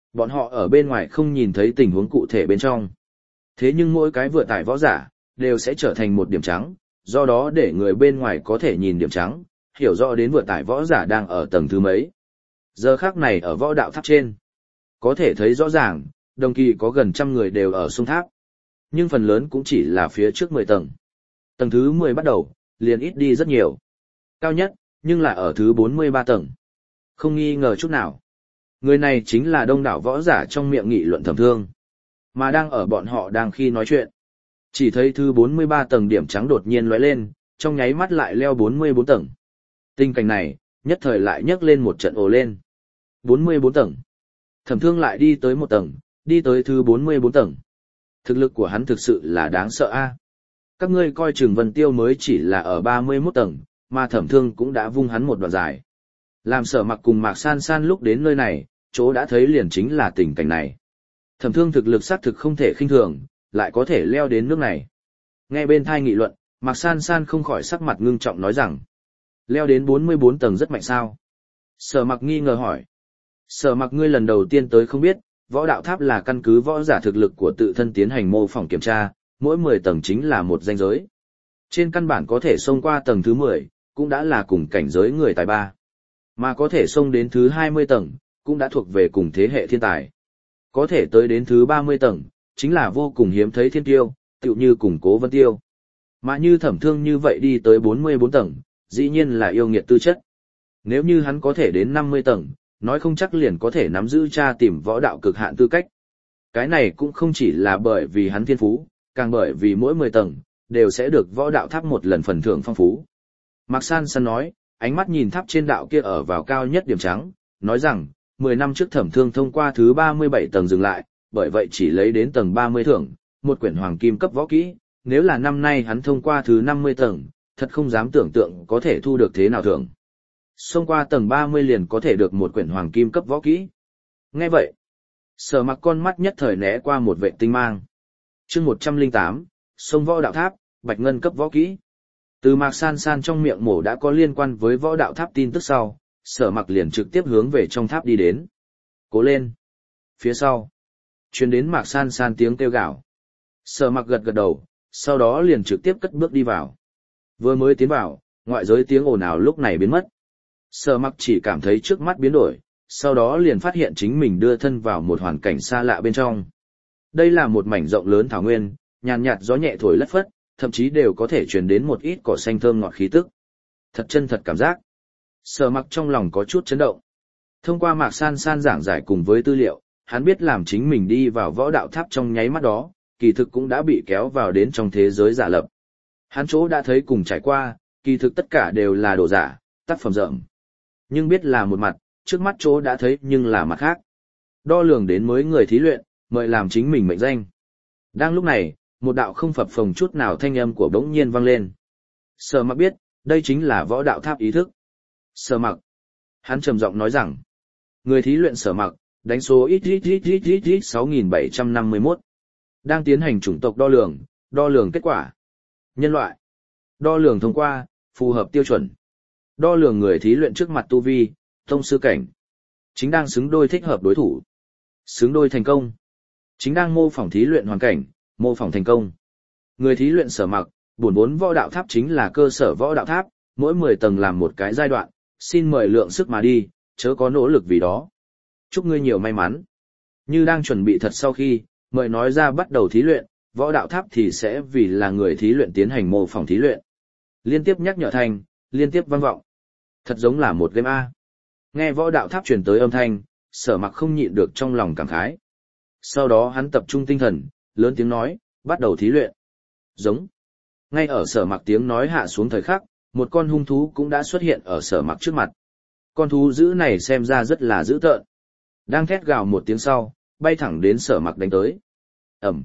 Bọn họ ở bên ngoài không nhìn thấy tình huống cụ thể bên trong. Thế nhưng mỗi cái vừa tải võ giả, đều sẽ trở thành một điểm trắng, do đó để người bên ngoài có thể nhìn điểm trắng, hiểu rõ đến vừa tải võ giả đang ở tầng thứ mấy. Giờ khắc này ở võ đạo tháp trên, có thể thấy rõ ràng, đồng kỳ có gần trăm người đều ở sông tháp. Nhưng phần lớn cũng chỉ là phía trước mười tầng. Tầng thứ mười bắt đầu, liền ít đi rất nhiều. Cao nhất, nhưng là ở thứ bốn mươi ba tầng. Không nghi ngờ chút nào. Người này chính là đông đảo võ giả trong miệng nghị luận Thẩm Thương. Mà đang ở bọn họ đang khi nói chuyện. Chỉ thấy thứ bốn mươi ba tầng điểm trắng đột nhiên lóe lên, trong nháy mắt lại leo bốn mươi bốn tầng. Tình cảnh này, nhất thời lại nhấc lên một trận ồ lên. bốn mươi bốn tầng. Thẩm Thương lại đi tới một tầng, đi tới thứ bốn mươi bốn tầng. Thực lực của hắn thực sự là đáng sợ a. Các ngươi coi chừng Vân Tiêu mới chỉ là ở ba mươi mốt tầng, mà Thẩm Thương cũng đã vung hắn một đoạn dài. Làm Sở Mặc cùng Mạc San San lúc đến nơi này, chỗ đã thấy liền chính là tình cảnh này. Thẩm Thương thực lực xác thực không thể khinh thường, lại có thể leo đến nước này. Nghe bên thai nghị luận, Mạc San San không khỏi sắc mặt ngưng trọng nói rằng, leo đến bốn mươi bốn tầng rất mạnh sao? Sở Mặc nghi ngờ hỏi. Sở Mặc ngươi lần đầu tiên tới không biết, võ đạo tháp là căn cứ võ giả thực lực của tự thân tiến hành mô phỏng kiểm tra, mỗi mười tầng chính là một danh giới. Trên căn bản có thể xông qua tầng thứ mười, cũng đã là cùng cảnh giới người tài ba. Mà có thể xông đến thứ hai mươi tầng, cũng đã thuộc về cùng thế hệ thiên tài. Có thể tới đến thứ ba mươi tầng, chính là vô cùng hiếm thấy thiên tiêu, tựu như cùng Cố Vân Tiêu. Mà như Thẩm Thương như vậy đi tới bốn mươi bốn tầng, dĩ nhiên là yêu nghiệt tư chất. Nếu như hắn có thể đến năm mươi tầng, nói không chắc liền có thể nắm giữ tra tìm võ đạo cực hạn tư cách. Cái này cũng không chỉ là bởi vì hắn thiên phú, càng bởi vì mỗi mười tầng, đều sẽ được võ đạo tháp một lần phần thưởng phong phú. Mạc San San nói, ánh mắt nhìn tháp trên đạo kia ở vào cao nhất điểm trắng, nói rằng, mười năm trước Thẩm Thương thông qua thứ ba mươi bảy tầng dừng lại, bởi vậy chỉ lấy đến tầng ba mươi thưởng, một quyển hoàng kim cấp võ kỹ, nếu là năm nay hắn thông qua thứ năm mươi tầng, thật không dám tưởng tượng có thể thu được thế nào thưởng. Xông qua tầng ba mươi liền có thể được một quyển hoàng kim cấp võ kỹ. Nghe vậy, Sở Mặc con mắt nhất thời né qua một vệ tinh mang. Chương một trăm lẻ tám, sông võ đạo tháp, bạch ngân cấp võ kỹ. Từ Mạc San San trong miệng mổ đã có liên quan với võ đạo tháp tin tức sau, Sở Mặc liền trực tiếp hướng về trong tháp đi đến. Cố lên. Phía sau, truyền đến Mạc San San tiếng kêu gào. Sở Mặc gật gật đầu, sau đó liền trực tiếp cất bước đi vào. Vừa mới tiến vào, ngoại giới tiếng ồn ào lúc này biến mất. Sở Mặc chỉ cảm thấy trước mắt biến đổi, sau đó liền phát hiện chính mình đưa thân vào một hoàn cảnh xa lạ bên trong. Đây là một mảnh rộng lớn thảo nguyên, nhàn nhạt gió nhẹ thổi lất phất, thậm chí đều có thể truyền đến một ít cỏ xanh thơm ngọt khí tức. Thật chân thật cảm giác. Sở Mặc trong lòng có chút chấn động. Thông qua Mạc San San giảng giải cùng với tư liệu, hắn biết làm chính mình đi vào võ đạo tháp trong nháy mắt đó, kỳ thực cũng đã bị kéo vào đến trong thế giới giả lập. Hắn chỗ đã thấy cùng trải qua, kỳ thực tất cả đều là đồ giả, tác phẩm rợm. Nhưng biết là một mặt, trước mắt chỗ đã thấy nhưng là mặt khác. Đo lường đến mới người thí luyện, mời làm chính mình mệnh danh. Đang lúc này, một đạo không phập phồng chút nào thanh âm của bỗng nhiên vang lên. Sở Mặc biết, đây chính là võ đạo tháp ý thức. Sở Mặc. Hắn trầm giọng nói rằng, người thí luyện Sở Mặc, đánh số ít ít ít ít ít ít sáu nghìn bảy trăm năm mươi mốt. Đang tiến hành chủng tộc đo lường, đo lường kết quả. Nhân loại. Đo lường thông qua, phù hợp tiêu chuẩn. Đo lường người thí luyện trước mặt tu vi, tông sư cảnh. Chính đang xứng đôi thích hợp đối thủ. Xứng đôi thành công. Chính đang mô phỏng thí luyện hoàn cảnh, mô phỏng thành công. Người thí luyện Sở Mặc, bổn vốn võ đạo tháp chính là cơ sở võ đạo tháp, mỗi mười tầng làm một cái giai đoạn, xin mời lượng sức mà đi, chớ có nỗ lực vì đó. Chúc ngươi nhiều may mắn. Như đang chuẩn bị thật sau khi, mời nói ra bắt đầu thí luyện, võ đạo tháp thì sẽ vì là người thí luyện tiến hành mô phỏng thí luyện. Liên tiếp nhắc nhở thành, liên tiếp vang vọng. Thật giống là một game A. Nghe võ đạo tháp truyền tới âm thanh, Sở Mặc không nhịn được trong lòng cảm khái. Sau đó hắn tập trung tinh thần, lớn tiếng nói, bắt đầu thí luyện. Giống. Ngay ở Sở Mặc tiếng nói hạ xuống thời khắc, một con hung thú cũng đã xuất hiện ở Sở Mặc trước mặt. Con thú dữ này xem ra rất là dữ tợn. Đang thét gào một tiếng sau, bay thẳng đến Sở Mặc đánh tới. Ẩm.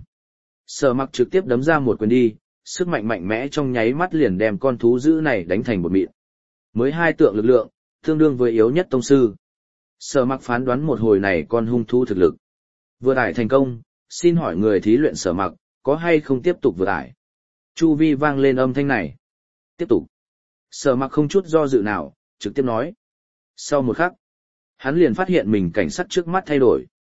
Sở Mặc trực tiếp đấm ra một quyền đi, sức mạnh mạnh mẽ trong nháy mắt liền đem con thú dữ này đánh thành một mịn. Mới hai tượng lực lượng, tương đương với yếu nhất tông sư. Sở Mặc phán đoán một hồi này con hung thú thực lực. Vừa tải thành công, xin hỏi người thí luyện Sở Mặc, có hay không tiếp tục vừa tải? Chu vi vang lên âm thanh này. Tiếp tục. Sở Mặc không chút do dự nào, trực tiếp nói. Sau một khắc, hắn liền phát hiện mình cảnh sắc trước mắt thay đổi.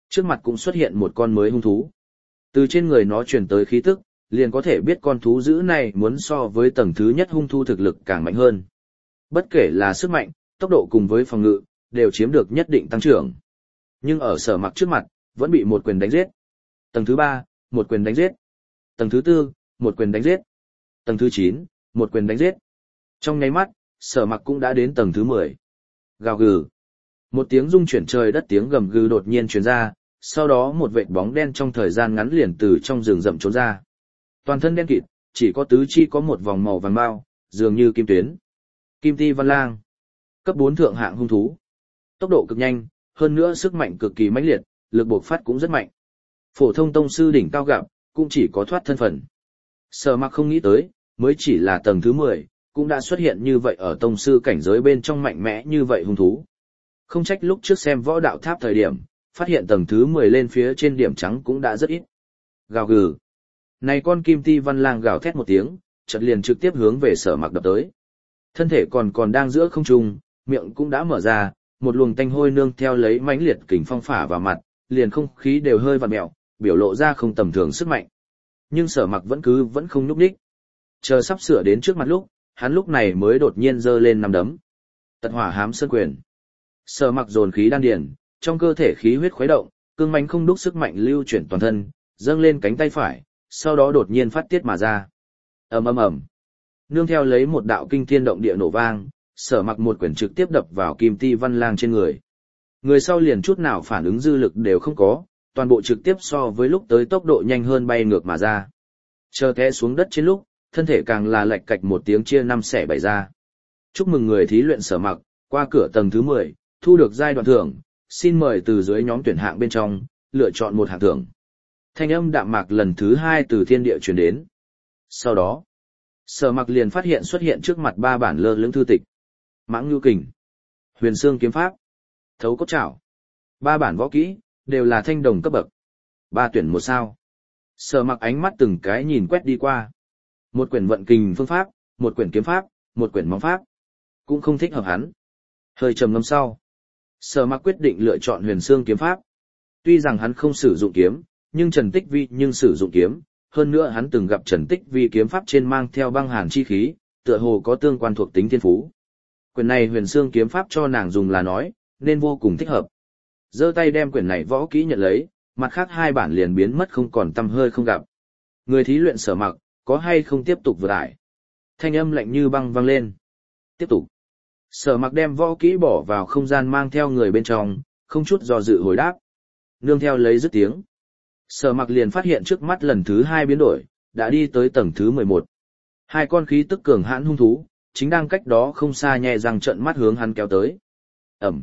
trước mặt cũng xuất hiện một con mới hung thú. Từ trên người nó truyền tới khí tức, liền có thể biết con thú dữ này muốn so với tầng thứ nhất hung thú thực lực càng mạnh hơn. Bất kể là sức mạnh, tốc độ cùng với phòng ngự, đều chiếm được nhất định tăng trưởng. Nhưng ở Sở Mặc trước mặt, vẫn bị một quyền đánh giết. Tầng thứ ba, một quyền đánh giết. Tầng thứ tư, một quyền đánh giết. Tầng thứ chín, một quyền đánh giết. Trong nháy mắt, Sở Mặc cũng đã đến tầng thứ mười. Gào gừ. Một tiếng rung chuyển trời đất tiếng gầm gừ đột nhiên truyền ra, sau đó một vệt bóng đen trong thời gian ngắn liền từ trong rừng rậm trốn ra. Toàn thân đen kịt, chỉ có tứ chi có một vòng màu vàng bao, dường như kim tuyến. Kim ti văn lang. Cấp bốn thượng hạng hung thú. Tốc độ cực nhanh, hơn nữa sức mạnh cực kỳ mãnh liệt, lực bộc phát cũng rất mạnh. Phổ thông tông sư đỉnh cao gặp, cũng chỉ có thoát thân phần. Sở Mặc không nghĩ tới, mới chỉ là tầng thứ mười, cũng đã xuất hiện như vậy ở tông sư cảnh giới bên trong mạnh mẽ như vậy hung thú. Không trách lúc trước xem võ đạo tháp thời điểm, phát hiện tầng thứ mười lên phía trên điểm trắng cũng đã rất ít. Gào gừ. Này con kim ti văn lang gào thét một tiếng, chợt liền trực tiếp hướng về Sở Mặc đập tới. Thân thể còn còn đang giữa không trung, miệng cũng đã mở ra, một luồng tanh hôi nương theo lấy mãnh liệt kình phong phả vào mặt, liền không khí đều hơi vặn mèo, biểu lộ ra không tầm thường sức mạnh. Nhưng Sở Mặc vẫn cứ vẫn không nhúc nhích. Chờ sắp sửa đến trước mặt lúc, hắn lúc này mới đột nhiên giơ lên nắm đấm. Tật Hỏa Hám Sơn Quyền. Sở Mặc dồn khí đan điền, trong cơ thể khí huyết khuấy động, cương mãnh không đúc sức mạnh lưu chuyển toàn thân, dâng lên cánh tay phải, sau đó đột nhiên phát tiết mà ra. Ầm ầm ầm. Nương theo lấy một đạo kinh thiên động địa nổ vang, Sở Mặc một quyền trực tiếp đập vào kim ti văn lang trên người. Người sau liền chút nào phản ứng dư lực đều không có, toàn bộ trực tiếp so với lúc tới tốc độ nhanh hơn bay ngược mà ra. Chờ té xuống đất trên lúc, thân thể càng là lạch cạch một tiếng chia năm xẻ bảy ra. Chúc mừng người thí luyện Sở Mặc, qua cửa tầng thứ mười, thu được giai đoạn thưởng, xin mời từ dưới nhóm tuyển hạng bên trong, lựa chọn một hạng thưởng. Thanh âm đạm mạc lần thứ hai từ thiên địa truyền đến. Sau đó, Sở Mặc liền phát hiện xuất hiện trước mặt ba bản lơ lửng thư tịch. Mãng Nhu Kình, Huyền Xương Kiếm Pháp, Thấu Cốt Trảo. Ba bản võ kỹ, đều là thanh đồng cấp bậc. Ba tuyển một sao. Sở Mặc ánh mắt từng cái nhìn quét đi qua. Một quyển vận kình phương pháp, một quyển kiếm pháp, một quyển móng pháp. Cũng không thích hợp hắn. Hơi trầm ngâm sau. Sở Mặc quyết định lựa chọn Huyền Xương Kiếm Pháp. Tuy rằng hắn không sử dụng kiếm, nhưng Trần Tích Vi nhưng sử dụng kiếm. Hơn nữa hắn từng gặp Trần Tích Vi kiếm pháp trên mang theo băng hàn chi khí, tựa hồ có tương quan thuộc tính thiên phú. Quyển này Huyền Xương Kiếm Pháp cho nàng dùng là nói, nên vô cùng thích hợp. Giơ tay đem quyển này võ kỹ nhận lấy, mặt khác hai bản liền biến mất không còn tăm hơi không gặp. Người thí luyện Sở Mặc, có hay không tiếp tục vượt ải? Thanh âm lạnh như băng vang lên. Tiếp tục. Sở Mặc đem võ kỹ bỏ vào không gian mang theo người bên trong, không chút do dự hồi đáp. Nương theo lấy dứt tiếng. Sở Mặc liền phát hiện trước mắt lần thứ hai biến đổi, đã đi tới tầng thứ mười một. Hai con khí tức cường hãn hung thú, chính đang cách đó không xa nhẹ răng trợn mắt hướng hắn kéo tới. Ẩm.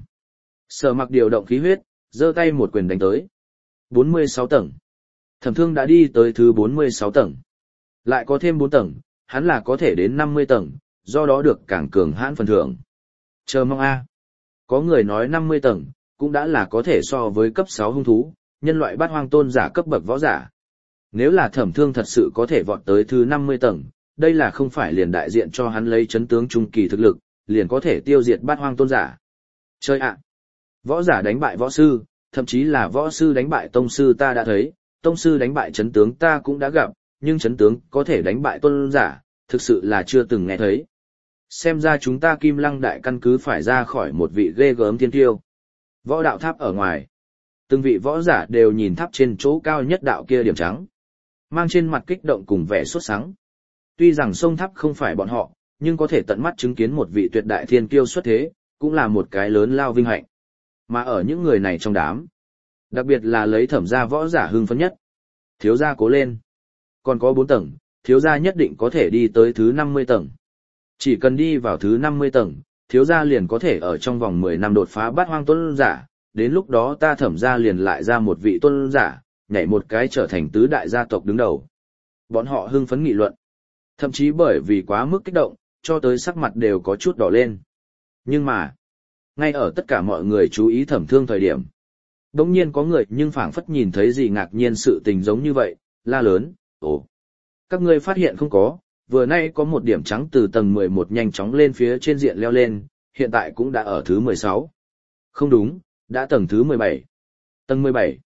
Sở Mặc điều động khí huyết, giơ tay một quyền đánh tới. bốn mươi sáu tầng. Thẩm Thương đã đi tới thứ bốn mươi sáu tầng. Lại có thêm bốn tầng, hắn là có thể đến năm mươi tầng, do đó được càng cường hãn phần thưởng. Chờ mong a. Có người nói năm mươi tầng, cũng đã là có thể so với cấp sáu hung thú, nhân loại bát hoang tôn giả cấp bậc võ giả. Nếu là Thẩm Thương thật sự có thể vọt tới thứ năm mươi tầng, đây là không phải liền đại diện cho hắn lấy chấn tướng trung kỳ thực lực, liền có thể tiêu diệt bát hoang tôn giả. Chơi ạ! Võ giả đánh bại võ sư, thậm chí là võ sư đánh bại tông sư ta đã thấy, tông sư đánh bại chấn tướng ta cũng đã gặp, nhưng chấn tướng có thể đánh bại tôn giả, thực sự là chưa từng nghe thấy. Xem ra chúng ta Kim Lăng đại căn cứ phải ra khỏi một vị ghê gớm thiên tiêu. Võ đạo tháp ở ngoài, từng vị võ giả đều nhìn tháp trên chỗ cao nhất đạo kia điểm trắng, mang trên mặt kích động cùng vẻ sốt sắng. Tuy rằng sông tháp không phải bọn họ, nhưng có thể tận mắt chứng kiến một vị tuyệt đại thiên kiêu xuất thế, cũng là một cái lớn lao vinh hạnh. Mà ở những người này trong đám, đặc biệt là lấy Thẩm gia võ giả hưng phấn nhất. Thiếu gia cố lên. Còn có bốn tầng, thiếu gia nhất định có thể đi tới thứ năm mươi tầng. Chỉ cần đi vào thứ năm mươi tầng, thiếu gia liền có thể ở trong vòng mười năm đột phá bát hoang tôn giả, đến lúc đó ta Thẩm gia liền lại ra một vị tôn giả, nhảy một cái trở thành tứ đại gia tộc đứng đầu. Bọn họ hưng phấn nghị luận. Thậm chí bởi vì quá mức kích động, cho tới sắc mặt đều có chút đỏ lên. Nhưng mà, ngay ở tất cả mọi người chú ý Thẩm Thương thời điểm, đống nhiên có người nhưng phảng phất nhìn thấy gì ngạc nhiên sự tình giống như vậy, la lớn, ồ, các ngươi phát hiện không có, vừa nay có một điểm trắng từ tầng mười một nhanh chóng lên phía trên diện leo lên, hiện tại cũng đã ở thứ mười sáu. Không đúng, đã tầng thứ mười bảy. Tầng mười bảy,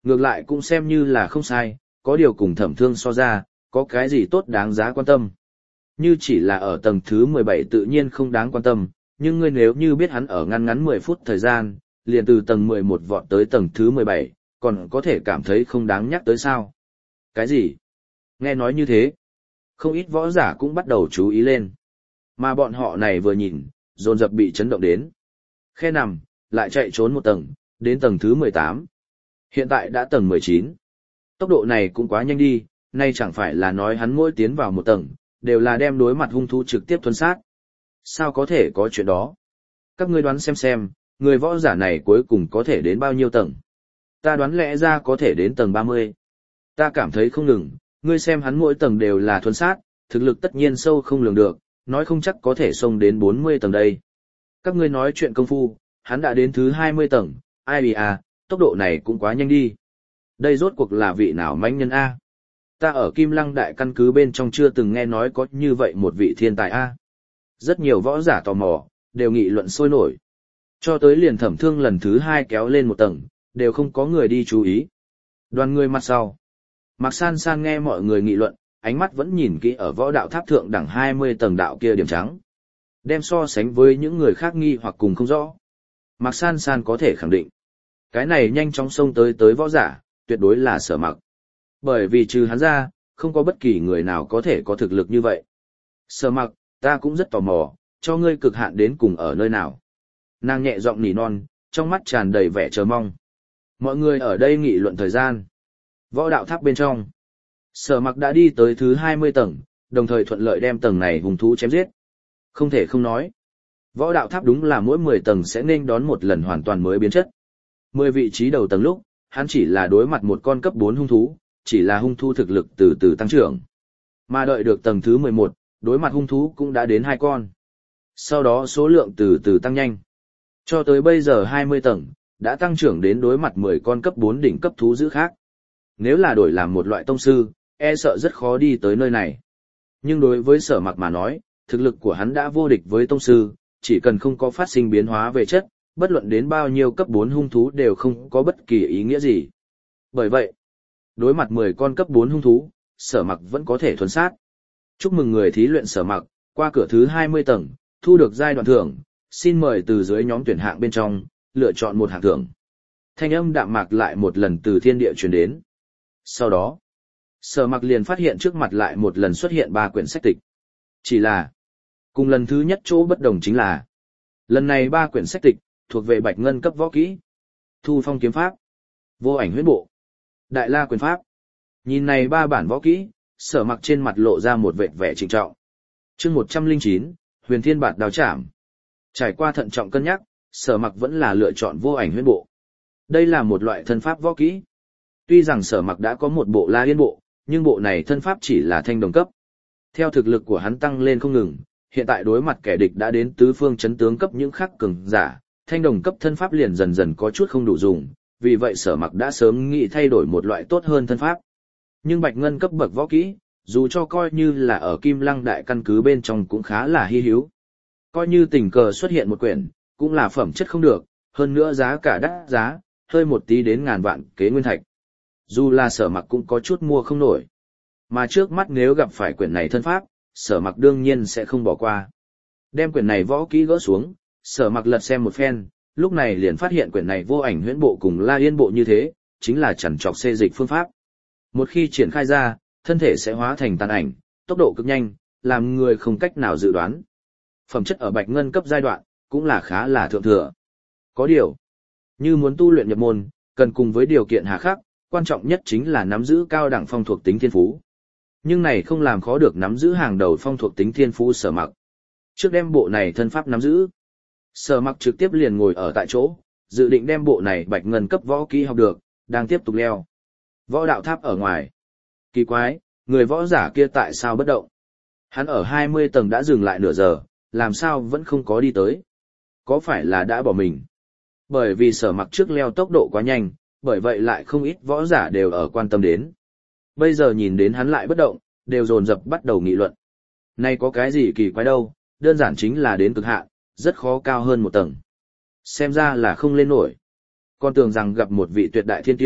Ngược lại cũng xem như là không sai, có điều cùng thẩm thương so ra, có cái gì tốt đáng giá quan tâm. Như chỉ là ở tầng thứ mười bảy tự nhiên không đáng quan tâm, nhưng ngươi nếu như biết hắn ở ngăn ngắn mười phút thời gian, liền từ tầng mười một vọt tới tầng thứ mười bảy, còn có thể cảm thấy không đáng nhắc tới sao. Cái gì? Nghe nói như thế, không ít võ giả cũng bắt đầu chú ý lên. Mà bọn họ này vừa nhìn, dồn dập bị chấn động đến. Khe nằm, lại chạy trốn một tầng, đến tầng thứ mười tám. Hiện tại đã tầng mười chín. Tốc độ này cũng quá nhanh đi, nay chẳng phải là nói hắn mỗi tiến vào một tầng, đều là đem đối mặt hung thú trực tiếp thuần sát. Sao có thể có chuyện đó? Các ngươi đoán xem xem, người võ giả này cuối cùng có thể đến bao nhiêu tầng? Ta đoán lẽ ra có thể đến tầng ba mươi. Ta cảm thấy không ngừng, ngươi xem hắn mỗi tầng đều là thuần sát, thực lực tất nhiên sâu không lường được, nói không chắc có thể xông đến bốn mươi tầng đây. Các ngươi nói chuyện công phu, hắn đã đến thứ hai mươi tầng, ai bì à, tốc độ này cũng quá nhanh đi. Đây rốt cuộc là vị nào mãnh nhân A? Ta ở Kim Lăng Đại căn cứ bên trong chưa từng nghe nói có như vậy một vị thiên tài A. Rất nhiều võ giả tò mò, đều nghị luận sôi nổi. Cho tới liền thẩm thương lần thứ hai kéo lên một tầng, đều không có người đi chú ý. Đoàn người mặt sau. Mạc San San nghe mọi người nghị luận, ánh mắt vẫn nhìn kỹ ở võ đạo tháp thượng đẳng hai mươi tầng đạo kia điểm trắng. Đem so sánh với những người khác nghi hoặc cùng không rõ. Mạc San San có thể khẳng định. Cái này nhanh chóng xông tới tới võ giả, tuyệt đối là Sở Mặc. Bởi vì trừ hắn ra, không có bất kỳ người nào có thể có thực lực như vậy. Sở Mặc, ta cũng rất tò mò, cho ngươi cực hạn đến cùng ở nơi nào. Nàng nhẹ giọng nỉ non, trong mắt tràn đầy vẻ chờ mong. Mọi người ở đây nghị luận thời gian. Võ đạo tháp bên trong. Sở Mặc đã đi tới thứ hai mươi tầng, đồng thời thuận lợi đem tầng này hung thú chém giết. Không thể không nói. Võ đạo tháp đúng là mỗi mười tầng sẽ nên đón một lần hoàn toàn mới biến chất. mười vị trí đầu tầng lúc, hắn chỉ là đối mặt một con cấp bốn hung thú, chỉ là hung thú thực lực từ từ tăng trưởng. Mà đợi được tầng thứ mười một, đối mặt hung thú cũng đã đến hai con. Sau đó số lượng từ từ tăng nhanh. Cho tới bây giờ hai mươi tầng, đã tăng trưởng đến đối mặt mười con cấp bốn đỉnh cấp thú dữ khác. Nếu là đổi làm một loại tông sư, e sợ rất khó đi tới nơi này. Nhưng đối với Sở Mặc mà nói, thực lực của hắn đã vô địch với tông sư, chỉ cần không có phát sinh biến hóa về chất, bất luận đến bao nhiêu cấp bốn hung thú đều không có bất kỳ ý nghĩa gì. Bởi vậy, đối mặt mười con cấp bốn hung thú, Sở Mặc vẫn có thể thuần sát. Chúc mừng người thí luyện Sở Mặc, qua cửa thứ hai mươi tầng, thu được giai đoạn thưởng, xin mời từ dưới nhóm tuyển hạng bên trong, lựa chọn một hạng thưởng. Thanh âm đạm mạc lại một lần từ thiên địa truyền đến. Sau đó, Sở Mặc liền phát hiện trước mặt lại một lần xuất hiện ba quyển sách tịch. Chỉ là, cùng lần thứ nhất chỗ bất đồng chính là, lần này ba quyển sách tịch, thuộc về Bạch Ngân cấp võ kỹ. Thu Phong kiếm pháp, Vô Ảnh huyễn bộ, Đại La quyền pháp. Nhìn này ba bản võ kỹ, Sở Mặc trên mặt lộ ra một vệt vẻ trịnh trọng. Chương một trăm lẻ chín, Huyền Thiên Bạt Đao Trảm. Trải qua thận trọng cân nhắc, Sở Mặc vẫn là lựa chọn Vô Ảnh huyễn bộ. Đây là một loại thân pháp võ kỹ. Tuy rằng Sở Mặc đã có một bộ La Yên bộ, nhưng bộ này thân pháp chỉ là thanh đồng cấp. Theo thực lực của hắn tăng lên không ngừng, hiện tại đối mặt kẻ địch đã đến tứ phương chấn tướng cấp những khắc cường giả, thanh đồng cấp thân pháp liền dần dần có chút không đủ dùng, vì vậy Sở Mặc đã sớm nghĩ thay đổi một loại tốt hơn thân pháp. Nhưng Bạch Ngân cấp bậc võ kỹ, dù cho coi như là ở Kim Lăng Đại căn cứ bên trong cũng khá là hi hữu. Coi như tình cờ xuất hiện một quyển, cũng là phẩm chất không được, hơn nữa giá cả đắt giá, hơi một tí đến ngàn vạn kế nguyên thạch. Dù là Sở Mặc cũng có chút mua không nổi. Mà trước mắt nếu gặp phải quyển này thân pháp, Sở Mặc đương nhiên sẽ không bỏ qua. Đem quyển này võ kỹ gỡ xuống, Sở Mặc lật xem một phen, lúc này liền phát hiện quyển này Vô Ảnh huyễn bộ cùng La Yên bộ như thế, chính là chằn trọc xê dịch phương pháp. Một khi triển khai ra, thân thể sẽ hóa thành tàn ảnh, tốc độ cực nhanh, làm người không cách nào dự đoán. Phẩm chất ở Bạch Ngân cấp giai đoạn, cũng là khá là thượng thừa. Có điều, như muốn tu luyện nhập môn, cần cùng với điều kiện hà khắc, quan trọng nhất chính là nắm giữ cao đẳng phong thuộc tính thiên phú. Nhưng này không làm khó được nắm giữ hàng đầu phong thuộc tính thiên phú Sở Mặc. Trước đem bộ này thân pháp nắm giữ, Sở Mặc trực tiếp liền ngồi ở tại chỗ, dự định đem bộ này Bạch Ngân cấp võ kỹ học được, đang tiếp tục leo. Võ đạo tháp ở ngoài. Kỳ quái, người võ giả kia tại sao bất động? Hắn ở hai mươi tầng đã dừng lại nửa giờ, làm sao vẫn không có đi tới? Có phải là đã bỏ mình? Bởi vì Sở Mặc trước leo tốc độ quá nhanh, bởi vậy lại không ít võ giả đều ở quan tâm đến. Bây giờ nhìn đến hắn lại bất động, đều dồn dập bắt đầu nghị luận. Này có cái gì kỳ quái đâu, đơn giản chính là đến cực hạn, rất khó cao hơn một tầng. Xem ra là không lên nổi. Con tưởng rằng gặp một vị tuyệt đại thiên tiêu,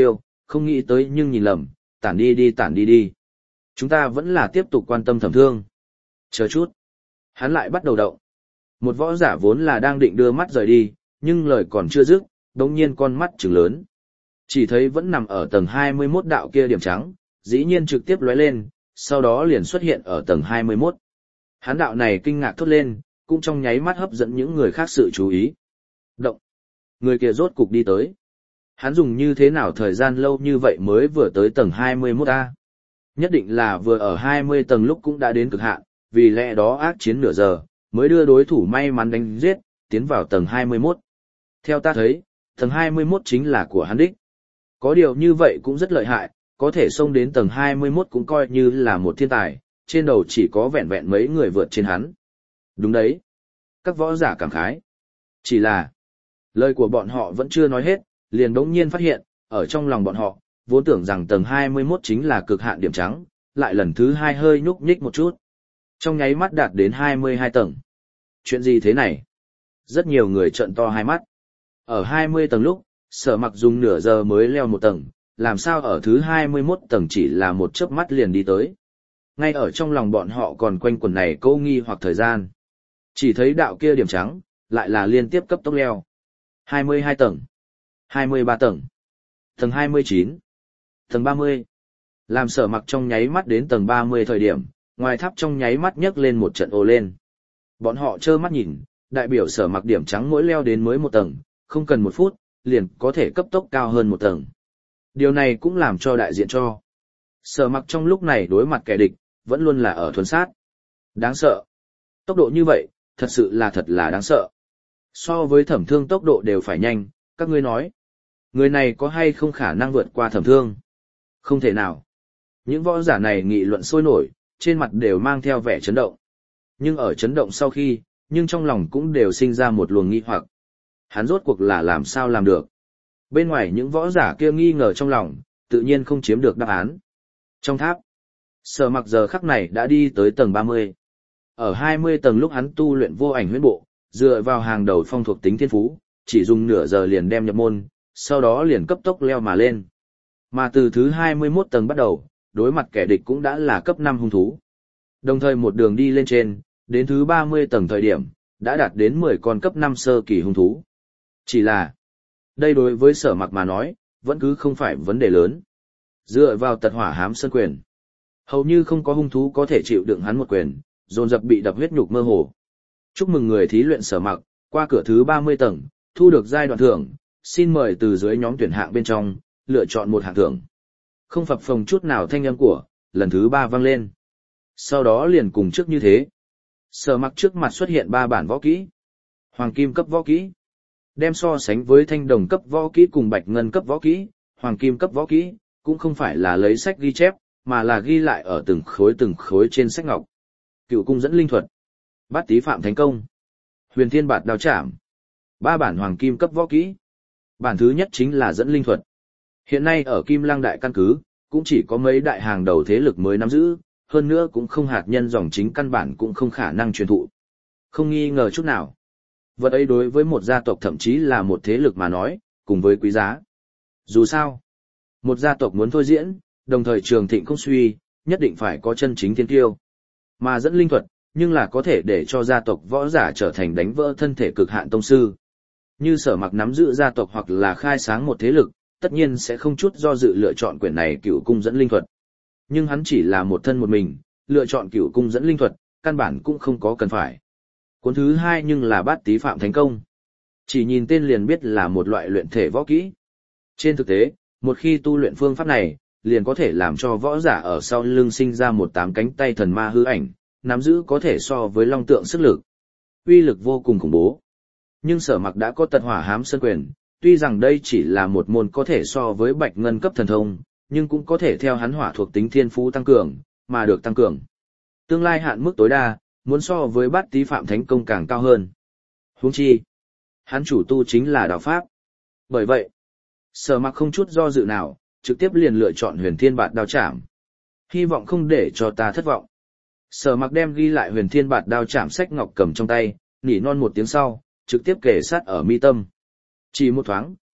không nghĩ tới nhưng nhìn lầm, tản đi đi tản đi đi. Chúng ta vẫn là tiếp tục quan tâm thẩm thương. Chờ chút. Hắn lại bắt đầu động. Một võ giả vốn là đang định đưa mắt rời đi, nhưng lời còn chưa dứt, đống nhiên con mắt trừng lớn. Chỉ thấy vẫn nằm ở tầng hai mươi mốt đạo kia điểm trắng, dĩ nhiên trực tiếp lóe lên, sau đó liền xuất hiện ở tầng hai mươi mốt. Hắn đạo này kinh ngạc thốt lên, cũng trong nháy mắt hấp dẫn những người khác sự chú ý. Động. Người kia rốt cục đi tới. Hắn dùng như thế nào thời gian lâu như vậy mới vừa tới tầng hai mươi mốt A. Nhất định là vừa ở hai mươi tầng lúc cũng đã đến cực hạn, vì lẽ đó ác chiến nửa giờ, mới đưa đối thủ may mắn đánh giết, tiến vào tầng hai mươi mốt. Theo ta thấy, tầng hai mươi mốt chính là của hắn đích. Có điều như vậy cũng rất lợi hại, có thể xông đến tầng hai mươi mốt cũng coi như là một thiên tài, trên đầu chỉ có vẹn vẹn mấy người vượt trên hắn. Đúng đấy. Các võ giả cảm khái. Chỉ là, lời của bọn họ vẫn chưa nói hết, liền đống nhiên phát hiện, ở trong lòng bọn họ, vốn tưởng rằng tầng hai mươi mốt chính là cực hạn điểm trắng, lại lần thứ hai hơi nhúc nhích một chút. Trong nháy mắt đạt đến hai mươi hai tầng. Chuyện gì thế này? Rất nhiều người trợn to hai mắt. Ở hai mươi tầng lúc, Sở Mặc dùng nửa giờ mới leo một tầng, làm sao ở thứ hai mươi mốt tầng chỉ là một chớp mắt liền đi tới. Ngay ở trong lòng bọn họ còn quanh quẩn này câu nghi hoặc thời gian. Chỉ thấy đạo kia điểm trắng, lại là liên tiếp cấp tốc leo. hai mươi hai tầng, hai mươi ba tầng, tầng hai mươi chín, tầng ba mươi. Làm Sở Mặc trong nháy mắt đến tầng ba mươi thời điểm, ngoài tháp trong nháy mắt nhấc lên một trận ồ lên. Bọn họ trơ mắt nhìn, đại biểu Sở Mặc điểm trắng mỗi leo đến mới một tầng, không cần một phút, liền có thể cấp tốc cao hơn một tầng. Điều này cũng làm cho đại diện cho Sở Mặc trong lúc này đối mặt kẻ địch, vẫn luôn là ở thuần sát. Đáng sợ. Tốc độ như vậy, thật sự là thật là đáng sợ. So với Thẩm Thương tốc độ đều phải nhanh, các ngươi nói. Người này có hay không khả năng vượt qua Thẩm Thương? Không thể nào. Những võ giả này nghị luận sôi nổi, trên mặt đều mang theo vẻ chấn động. Nhưng ở chấn động sau khi, nhưng trong lòng cũng đều sinh ra một luồng nghi hoặc. Hắn rốt cuộc là làm sao làm được? Bên ngoài những võ giả kia nghi ngờ trong lòng, tự nhiên không chiếm được đáp án. Trong tháp, Sở Mặc giờ khắc này đã đi tới tầng ba mươi. Ở hai mươi tầng lúc hắn tu luyện vô ảnh huyễn bộ, dựa vào hàng đầu phong thuộc tính thiên phú, chỉ dùng nửa giờ liền đem nhập môn, sau đó liền cấp tốc leo mà lên. Mà từ thứ hai mươi mốt tầng bắt đầu, đối mặt kẻ địch cũng đã là cấp năm hung thú. Đồng thời một đường đi lên trên, đến thứ ba mươi tầng thời điểm, đã đạt đến mười con cấp năm sơ kỳ hung thú. Chỉ là, đây đối với Sở Mặc mà nói, vẫn cứ không phải vấn đề lớn. Dựa vào tật hỏa hám sơn quyền, hầu như không có hung thú có thể chịu đựng hắn một quyền, dồn dập bị đập huyết nhục mơ hồ. Chúc mừng người thí luyện Sở Mặc, qua cửa thứ ba mươi tầng, thu được giai đoạn thưởng, xin mời từ dưới nhóm tuyển hạng bên trong, lựa chọn một hạng thưởng. Không phập phồng chút nào thanh âm của, lần thứ ba vang lên. Sau đó liền cùng trước như thế. Sở Mặc trước mặt xuất hiện ba bản võ kỹ. Hoàng kim cấp võ kỹ. Đem so sánh với thanh đồng cấp võ kỹ cùng bạch ngân cấp võ kỹ, hoàng kim cấp võ kỹ, cũng không phải là lấy sách ghi chép, mà là ghi lại ở từng khối từng khối trên sách ngọc. Cựu cung dẫn linh thuật. Bát tý phạm thánh công. Huyền thiên bạt đao chạm. Ba bản hoàng kim cấp võ kỹ. Bản thứ nhất chính là dẫn linh thuật. Hiện nay ở Kim Lăng Đại căn cứ, cũng chỉ có mấy đại hàng đầu thế lực mới nắm giữ, hơn nữa cũng không hạt nhân dòng chính căn bản cũng không khả năng truyền thụ. Không nghi ngờ chút nào. Vật ấy đối với một gia tộc thậm chí là một thế lực mà nói, cùng với quý giá. Dù sao, một gia tộc muốn thôi diễn, đồng thời trường thịnh không suy, nhất định phải có chân chính thiên tiêu. Mà dẫn linh thuật, nhưng là có thể để cho gia tộc võ giả trở thành đánh vỡ thân thể cực hạn tông sư. Như Sở Mặc nắm giữ gia tộc hoặc là khai sáng một thế lực, tất nhiên sẽ không chút do dự lựa chọn quyển này Cửu cung dẫn linh thuật. Nhưng hắn chỉ là một thân một mình, lựa chọn Cửu cung dẫn linh thuật, căn bản cũng không có cần phải. Cuốn thứ hai nhưng là Bát tý phạm thánh công. Chỉ nhìn tên liền biết là một loại luyện thể võ kỹ. Trên thực tế, một khi tu luyện phương pháp này, liền có thể làm cho võ giả ở sau lưng sinh ra một tám cánh tay thần ma hư ảnh, nắm giữ có thể so với long tượng sức lực. Uy lực vô cùng khủng bố. Nhưng Sở Mặc đã có tật hỏa hám sơn quyền, tuy rằng đây chỉ là một môn có thể so với bạch ngân cấp thần thông, nhưng cũng có thể theo hắn hỏa thuộc tính thiên phú tăng cường, mà được tăng cường. Tương lai hạn mức tối đa, muốn so với Bát tý phạm thánh công càng cao hơn. Huống chi, hắn chủ tu chính là đạo pháp. Bởi vậy, Sở Mặc không chút do dự nào, trực tiếp liền lựa chọn Huyền Thiên Bạt Đao Chạm. Hy vọng không để cho ta thất vọng. Sở Mặc đem ghi lại Huyền Thiên Bạt Đao Chạm sách ngọc cầm trong tay, nỉ non một tiếng sau, trực tiếp kề sát ở mi tâm. Chỉ một thoáng,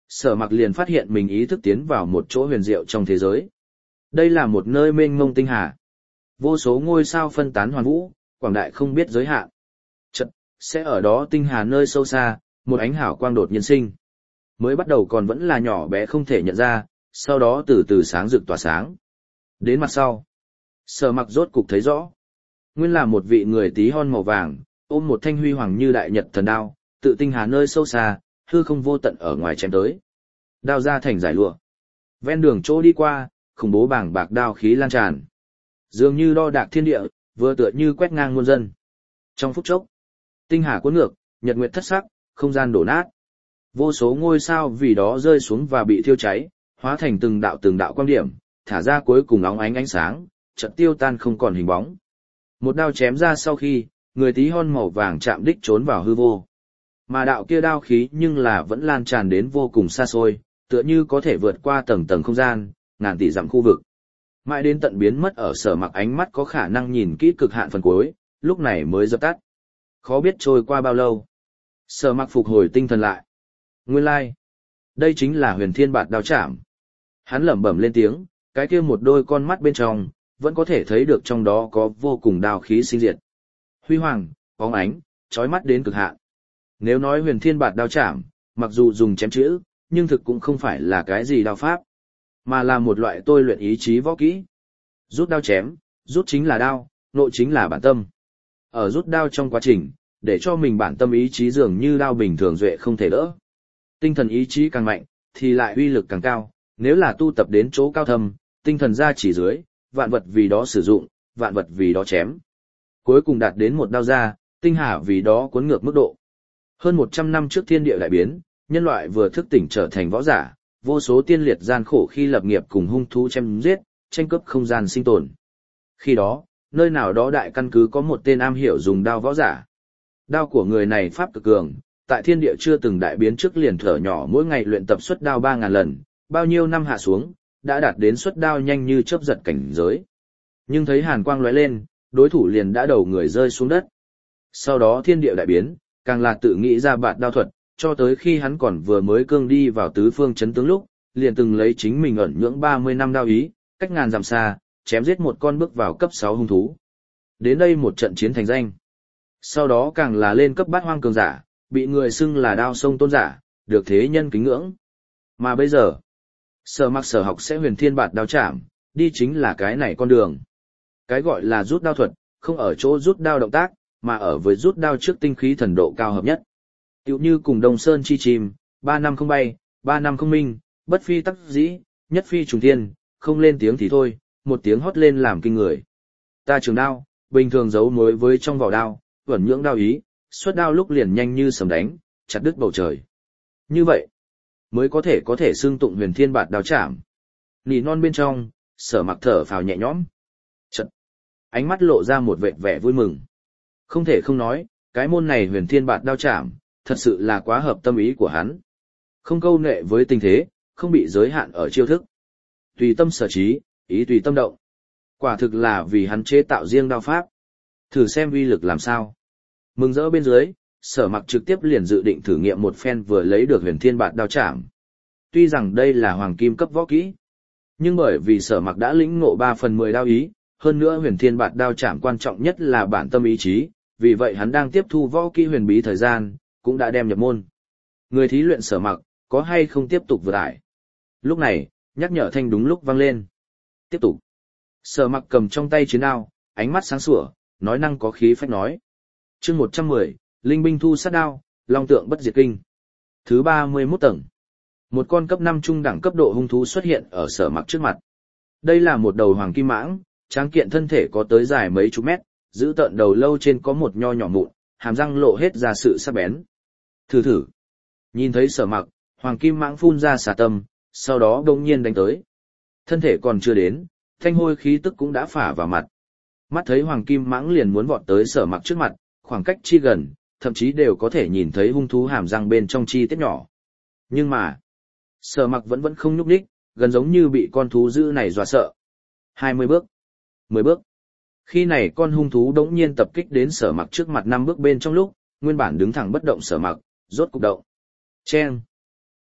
Sở Mặc liền phát hiện mình ý thức tiến vào một chỗ huyền diệu trong thế giới. Đây là một nơi mênh mông tinh hà. Vô số ngôi sao phân tán hoàn vũ, quảng đại không biết giới hạn. Chợt, sẽ ở đó tinh hà nơi sâu xa, một ánh hào quang đột nhiên sinh. Mới bắt đầu còn vẫn là nhỏ bé không thể nhận ra, sau đó từ từ sáng rực tỏa sáng. Đến mặt sau, Sở Mặc rốt cục thấy rõ. Nguyên là một vị người tí hon màu vàng, ôm một thanh huy hoàng như đại nhật thần đao, tự tinh hà nơi sâu xa, hư không vô tận ở ngoài chém tới. Đao ra thành giải lụa. Ven đường chỗ đi qua, khủng bố bảng bạc đao khí lan tràn. Dường như đo đạc thiên địa, vừa tựa như quét ngang muôn dân. Trong phút chốc, tinh hà cuốn ngược, nhật nguyệt thất sắc, không gian đổ nát. Vô số ngôi sao vì đó rơi xuống và bị thiêu cháy, hóa thành từng đạo từng đạo quang điểm, thả ra cuối cùng óng ánh ánh sáng, chợt tiêu tan không còn hình bóng. Một đao chém ra sau khi, người tí hon màu vàng chạm đích trốn vào hư vô. Mà đạo kia đao khí nhưng là vẫn lan tràn đến vô cùng xa xôi, tựa như có thể vượt qua tầng tầng không gian, ngàn tỷ dặm khu vực. Mãi đến tận biến mất ở Sở Mặc ánh mắt có khả năng nhìn kỹ cực hạn phần cuối, lúc này mới dập tắt. Khó biết trôi qua bao lâu. Sở Mặc phục hồi tinh thần lại. Nguyên lai, like. Đây chính là Huyền Thiên Bạt Đao Trảm. Hắn lẩm bẩm lên tiếng, cái kia một đôi con mắt bên trong, vẫn có thể thấy được trong đó có vô cùng đao khí sinh diệt. Huy hoàng, bóng ánh, chói mắt đến cực hạn. Nếu nói Huyền Thiên Bạt Đao Trảm, mặc dù dùng chém chữ, nhưng thực cũng không phải là cái gì đao pháp, mà là một loại tôi luyện ý chí võ kỹ. Rút đao chém, rút chính là đao, nội chính là bản tâm. Ở rút đao trong quá trình, để cho mình bản tâm ý chí dường như đao bình thường duệ không thể đỡ. Tinh thần ý chí càng mạnh, thì lại uy lực càng cao, nếu là tu tập đến chỗ cao thâm, tinh thần ra chỉ dưới, vạn vật vì đó sử dụng, vạn vật vì đó chém. Cuối cùng đạt đến một đao ra, tinh hà vì đó cuốn ngược mức độ. Hơn một trăm năm trước thiên địa đại biến, nhân loại vừa thức tỉnh trở thành võ giả, vô số tiên liệt gian khổ khi lập nghiệp cùng hung thú chém giết, tranh cướp không gian sinh tồn. Khi đó, nơi nào đó đại căn cứ có một tên am hiểu dùng đao võ giả. Đao của người này pháp cực cường, tại thiên địa chưa từng đại biến trước liền thở nhỏ mỗi ngày luyện tập xuất đao ba ngàn lần, bao nhiêu năm hạ xuống, đã đạt đến xuất đao nhanh như chớp giật cảnh giới. Nhưng thấy hàn quang lóe lên, đối thủ liền đã đầu người rơi xuống đất. Sau đó thiên địa đại biến, càng là tự nghĩ ra bạt đao thuật, cho tới khi hắn còn vừa mới cương đi vào tứ phương chấn tướng lúc, liền từng lấy chính mình ẩn nhưỡng ba mươi năm đao ý, cách ngàn dặm xa, chém giết một con bước vào cấp sáu hung thú. Đến đây một trận chiến thành danh. Sau đó càng là lên cấp bát hoang cường giả, bị người xưng là đao sông tôn giả, được thế nhân kính ngưỡng. Mà bây giờ, Sở Mặc sở học sẽ Huyền Thiên Bạt Đao Trảm, đi chính là cái này con đường. Cái gọi là rút đao thuật, không ở chỗ rút đao động tác, mà ở với rút đao trước tinh khí thần độ cao hợp nhất. Tựu như cùng Đông Sơn chi chim, ba năm không bay, ba năm không minh, bất phi tắc dĩ, nhất phi trùng thiên, không lên tiếng thì thôi, một tiếng hót lên làm kinh người. Ta trường đao, bình thường giấu mối với trong vỏ đao, vẩn nhưỡng đao ý, xuất đao lúc liền nhanh như sấm đánh, chặt đứt bầu trời. Như vậy, mới có thể có thể xưng tụng Huyền Thiên Bạt Đao Trảm. Nỉ non bên trong, Sở Mặc thở phào nhẹ nhõm. Chật, ánh mắt lộ ra một vệt vẻ vui mừng. Không thể không nói, cái môn này Huyền Thiên Bạt Đao Trảm, thật sự là quá hợp tâm ý của hắn. Không câu nệ với tình thế, không bị giới hạn ở chiêu thức. Tùy tâm sở trí, ý tùy tâm động. Quả thực là vì hắn chế tạo riêng đao pháp. Thử xem uy lực làm sao. Mừng rỡ bên dưới, Sở Mặc trực tiếp liền dự định thử nghiệm một phen vừa lấy được Huyền Thiên Bạt Đao Trảm. Tuy rằng đây là hoàng kim cấp võ kỹ, nhưng bởi vì Sở Mặc đã lĩnh ngộ ba phần mười đao ý, hơn nữa Huyền Thiên Bạt Đao Trảm quan trọng nhất là bản tâm ý chí, vì vậy hắn đang tiếp thu võ kỹ huyền bí thời gian, cũng đã đem nhập môn. Người thí luyện Sở Mặc, có hay không tiếp tục vượt ải? Lúc này, nhắc nhở thanh đúng lúc vang lên. Tiếp tục. Sở Mặc cầm trong tay chiến đao, ánh mắt sáng sủa, nói năng có khí phách nói. Chương một trăm mười, Linh binh thu sát đao, Long tượng bất diệt kinh. Thứ ba mươi mốt tầng. Một con cấp năm trung đẳng cấp độ hung thú xuất hiện ở Sở Mặc trước mặt. Đây là một đầu hoàng kim mãng, tráng kiện thân thể có tới dài mấy chục mét, giữ tợn đầu lâu trên có một nho nhỏ mụn, hàm răng lộ hết ra sự sắc bén. Thử thử. Nhìn thấy Sở Mặc, hoàng kim mãng phun ra xà tâm, sau đó đông nhiên đánh tới. Thân thể còn chưa đến, thanh hôi khí tức cũng đã phả vào mặt. Mắt thấy hoàng kim mãng liền muốn vọt tới Sở Mặc trước mặt, khoảng cách chi gần, thậm chí đều có thể nhìn thấy hung thú hàm răng bên trong chi tiết nhỏ. Nhưng mà, Sở Mặc vẫn vẫn không nhúc nhích, gần giống như bị con thú dữ này dọa sợ. hai mươi bước, mười bước. Khi này con hung thú đống nhiên tập kích đến Sở Mặc trước mặt năm bước bên trong lúc, nguyên bản đứng thẳng bất động Sở Mặc, rốt cục động. Chen.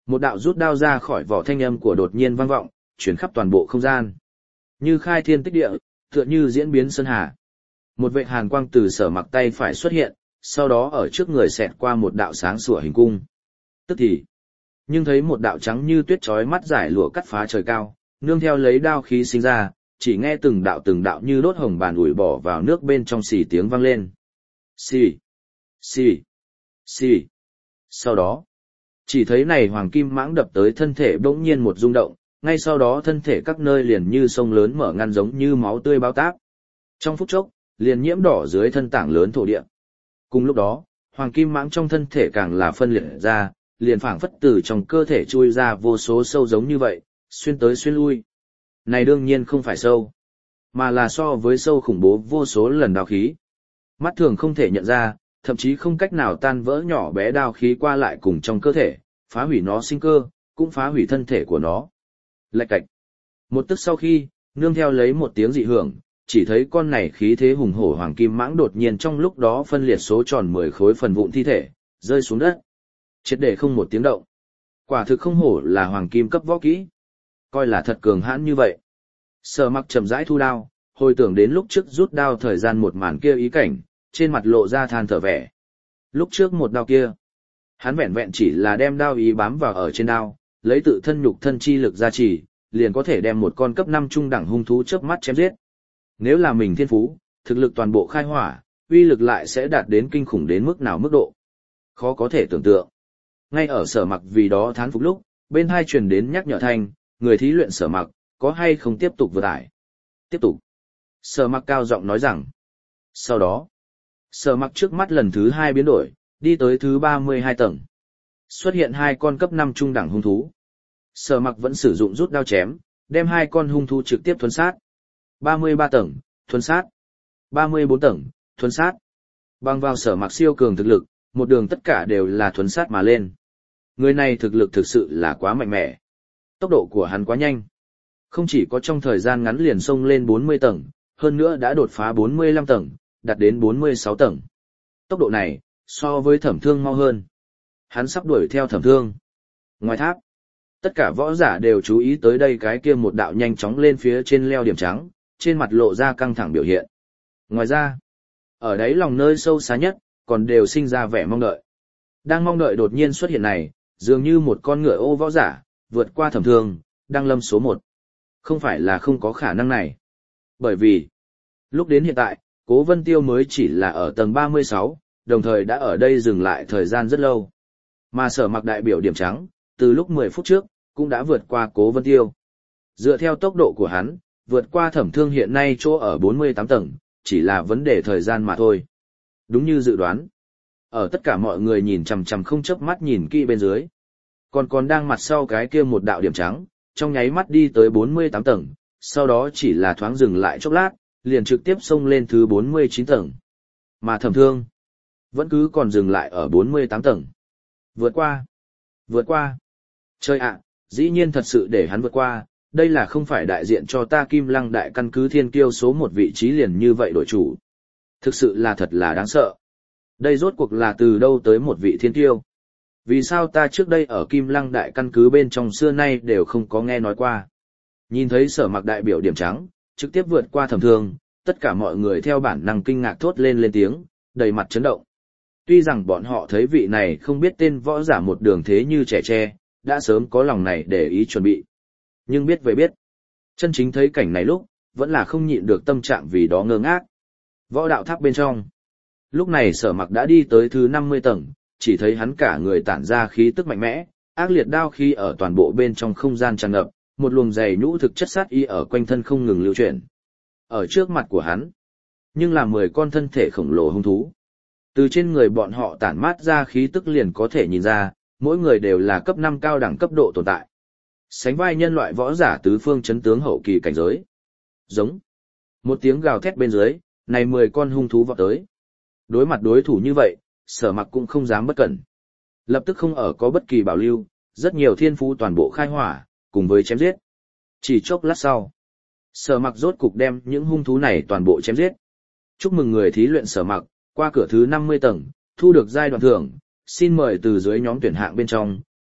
Một đạo rút đao ra khỏi vỏ thanh âm của đột nhiên vang vọng, chuyển khắp toàn bộ không gian. Như khai thiên tích địa, tựa như diễn biến sơn hà. Một vệt hàn quang từ Sở Mặc tay phải xuất hiện, sau đó ở trước người xẹt qua một đạo sáng sủa hình cung. Tức thì, nhưng thấy một đạo trắng như tuyết chói mắt giải lụa cắt phá trời cao, nương theo lấy đao khí sinh ra, chỉ nghe từng đạo từng đạo như đốt hồng bàn ủi bỏ vào nước bên trong xì tiếng vang lên. Xì, xì, xì. Sau đó, chỉ thấy này hoàng kim mãng đập tới thân thể bỗng nhiên một rung động, ngay sau đó thân thể các nơi liền như sông lớn mở ngăn giống như máu tươi bao táp. Trong phút chốc, liền nhiễm đỏ dưới thân tảng lớn thổ địa. Cùng lúc đó, hoàng kim mãng trong thân thể càng là phân liệt ra, liền phảng phất từ trong cơ thể chui ra vô số sâu giống như vậy, xuyên tới xuyên lui. Này đương nhiên không phải sâu, mà là so với sâu khủng bố vô số lần đao khí. Mắt thường không thể nhận ra, thậm chí không cách nào tan vỡ nhỏ bé đao khí qua lại cùng trong cơ thể, phá hủy nó sinh cơ, cũng phá hủy thân thể của nó. Lạch cạch. Một tức sau khi, nương theo lấy một tiếng dị hưởng, chỉ thấy con này khí thế hùng hổ hoàng kim mãng đột nhiên trong lúc đó phân liệt số tròn mười khối phần vụn thi thể, rơi xuống đất. Triệt để không một tiếng động. Quả thực không hổ là hoàng kim cấp võ kỹ. Coi là thật cường hãn như vậy. Sở Mặc chậm rãi thu đao, hồi tưởng đến lúc trước rút đao thời gian một màn kia ý cảnh, trên mặt lộ ra than thở vẻ. Lúc trước một đao kia, hắn vẹn vẹn chỉ là đem đao ý bám vào ở trên đao, lấy tự thân nhục thân chi lực gia trì, liền có thể đem một con cấp năm trung đẳng hung thú chớp mắt chém giết. Nếu là mình thiên phú, thực lực toàn bộ khai hỏa, uy lực lại sẽ đạt đến kinh khủng đến mức nào mức độ. Khó có thể tưởng tượng. Ngay ở Sở Mặc vì đó thán phục lúc, bên hai truyền đến nhắc nhở thanh, người thí luyện Sở Mặc, có hay không tiếp tục vượt ải? Tiếp tục. Sở Mặc cao giọng nói rằng. Sau đó, Sở Mặc trước mắt lần thứ hai biến đổi, đi tới thứ ba mươi hai tầng. Xuất hiện hai con cấp năm trung đẳng hung thú. Sở Mặc vẫn sử dụng rút đao chém, đem hai con hung thú trực tiếp thuần sát. ba mươi ba tầng, thuần sát. ba mươi bốn tầng, thuần sát. Bằng vào Sở Mặc siêu cường thực lực, một đường tất cả đều là thuần sát mà lên. Người này thực lực thực sự là quá mạnh mẽ. Tốc độ của hắn quá nhanh. Không chỉ có trong thời gian ngắn liền xông lên bốn mươi tầng, hơn nữa đã đột phá bốn mươi lăm tầng, đạt đến bốn mươi sáu tầng. Tốc độ này, so với Thẩm Thương mau hơn. Hắn sắp đuổi theo Thẩm Thương. Ngoài tháp, tất cả võ giả đều chú ý tới đây cái kia một đạo nhanh chóng lên phía trên leo điểm trắng, trên mặt lộ ra căng thẳng biểu hiện. Ngoài ra, ở đáy lòng nơi sâu xa nhất, còn đều sinh ra vẻ mong đợi. Đang mong đợi đột nhiên xuất hiện này, dường như một con ngựa ô võ giả, vượt qua Thẩm Thương, đang lâm số một. Không phải là không có khả năng này. Bởi vì, lúc đến hiện tại, Cố Vân Tiêu mới chỉ là ở tầng ba mươi sáu, đồng thời đã ở đây dừng lại thời gian rất lâu. Mà Sở Mặc đại biểu điểm trắng, từ lúc mười phút trước, cũng đã vượt qua Cố Vân Tiêu. Dựa theo tốc độ của hắn, vượt qua Thẩm Thương hiện nay chỗ ở bốn mươi tám tầng, chỉ là vấn đề thời gian mà thôi. Đúng như dự đoán. Ở tất cả mọi người nhìn chằm chằm không chớp mắt nhìn kỹ bên dưới. Còn còn đang mặt sau cái kia một đạo điểm trắng, trong nháy mắt đi tới bốn mươi tám tầng, sau đó chỉ là thoáng dừng lại chốc lát, liền trực tiếp xông lên thứ bốn mươi chín tầng. Mà Thẩm Thương, vẫn cứ còn dừng lại ở bốn mươi tám tầng. Vượt qua, vượt qua. Chơi ạ, dĩ nhiên thật sự để hắn vượt qua, đây là không phải đại diện cho ta Kim Lăng đại căn cứ thiên kiêu số một vị trí liền như vậy đổi chủ. Thực sự là thật là đáng sợ. Đây rốt cuộc là từ đâu tới một vị thiên kiêu? Vì sao ta trước đây ở Kim Lăng đại căn cứ bên trong xưa nay đều không có nghe nói qua? Nhìn thấy Sở Mặc đại biểu điểm trắng, trực tiếp vượt qua Thẩm Thương, tất cả mọi người theo bản năng kinh ngạc thốt lên lên tiếng, đầy mặt chấn động. Tuy rằng bọn họ thấy vị này không biết tên võ giả một đường thế như trẻ tre, đã sớm có lòng này để ý chuẩn bị. Nhưng biết về biết, chân chính thấy cảnh này lúc, vẫn là không nhịn được tâm trạng vì đó ngơ ngác. Võ đạo tháp bên trong. Lúc này Sở Mặc đã đi tới thứ năm mươi tầng, chỉ thấy hắn cả người tản ra khí tức mạnh mẽ, ác liệt đao khí ở toàn bộ bên trong không gian tràn ngập, một luồng dày nhũ thực chất sát y ở quanh thân không ngừng lưu chuyển. Ở trước mặt của hắn, nhưng là mười con thân thể khổng lồ hung thú. Từ trên người bọn họ tản mát ra khí tức liền có thể nhìn ra, mỗi người đều là cấp năm cao đẳng cấp độ tồn tại. Sánh vai nhân loại võ giả tứ phương chấn tướng hậu kỳ cảnh giới. Giống. Một tiếng gào thét bên dưới, này mười con hung thú vọt tới. Đối mặt đối thủ như vậy, Sở Mặc cũng không dám bất cẩn. Lập tức không ở có bất kỳ bảo lưu, rất nhiều thiên phú toàn bộ khai hỏa, cùng với chém giết. Chỉ chốc lát sau, Sở Mặc rốt cục đem những hung thú này toàn bộ chém giết. Chúc mừng người thí luyện Sở Mặc, qua cửa thứ năm mươi tầng, thu được giai đoạn thưởng, xin mời từ dưới nhóm tuyển hạng bên trong,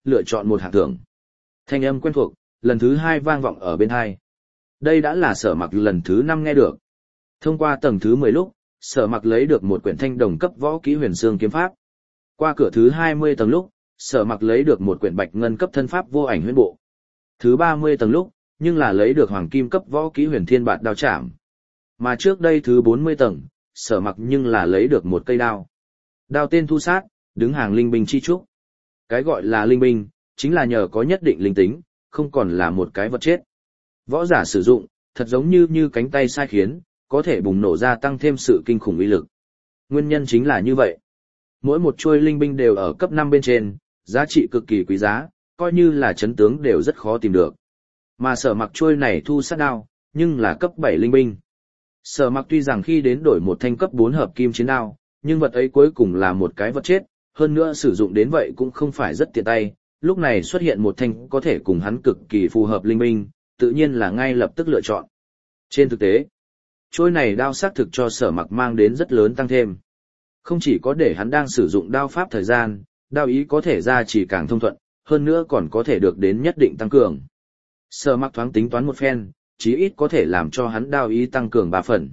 lựa chọn một hạng thưởng. Thanh âm quen thuộc, lần thứ hai vang vọng ở bên hai. Đây đã là Sở Mặc lần thứ năm nghe được. Thông qua tầng thứ mười lúc, Sở Mặc lấy được một quyển thanh đồng cấp võ kỹ huyền xương kiếm pháp. Qua cửa thứ hai mươi tầng lúc, Sở Mặc lấy được một quyển bạch ngân cấp thân pháp vô ảnh huyễn bộ. Thứ ba mươi tầng lúc, nhưng là lấy được hoàng kim cấp võ kỹ huyền thiên bạt đao chạm. Mà trước đây thứ bốn mươi tầng, Sở Mặc nhưng là lấy được một cây đao. Đao tên thu sát, đứng hàng linh binh chi trúc. Cái gọi là linh binh, chính là nhờ có nhất định linh tính, không còn là một cái vật chết. Võ giả sử dụng, thật giống như như cánh tay sai khiến, có thể bùng nổ ra tăng thêm sự kinh khủng uy lực. Nguyên nhân chính là như vậy. Mỗi một chuôi linh binh đều ở cấp năm bên trên, giá trị cực kỳ quý giá, coi như là chấn tướng đều rất khó tìm được. Mà Sở Mặc chuôi này thu sát đao, nhưng là cấp bảy linh binh. Sở Mặc tuy rằng khi đến đổi một thanh cấp bốn hợp kim chiến đao, nhưng vật ấy cuối cùng là một cái vật chết, hơn nữa sử dụng đến vậy cũng không phải rất tiện tay, lúc này xuất hiện một thanh có thể cùng hắn cực kỳ phù hợp linh binh, tự nhiên là ngay lập tức lựa chọn. Trên thực tế, trôi này đao xác thực cho Sở Mặc mang đến rất lớn tăng thêm. Không chỉ có để hắn đang sử dụng đao pháp thời gian, đao ý có thể ra chỉ càng thông thuận, hơn nữa còn có thể được đến nhất định tăng cường. Sở Mặc thoáng tính toán một phen, chí ít có thể làm cho hắn đao ý tăng cường ba phần.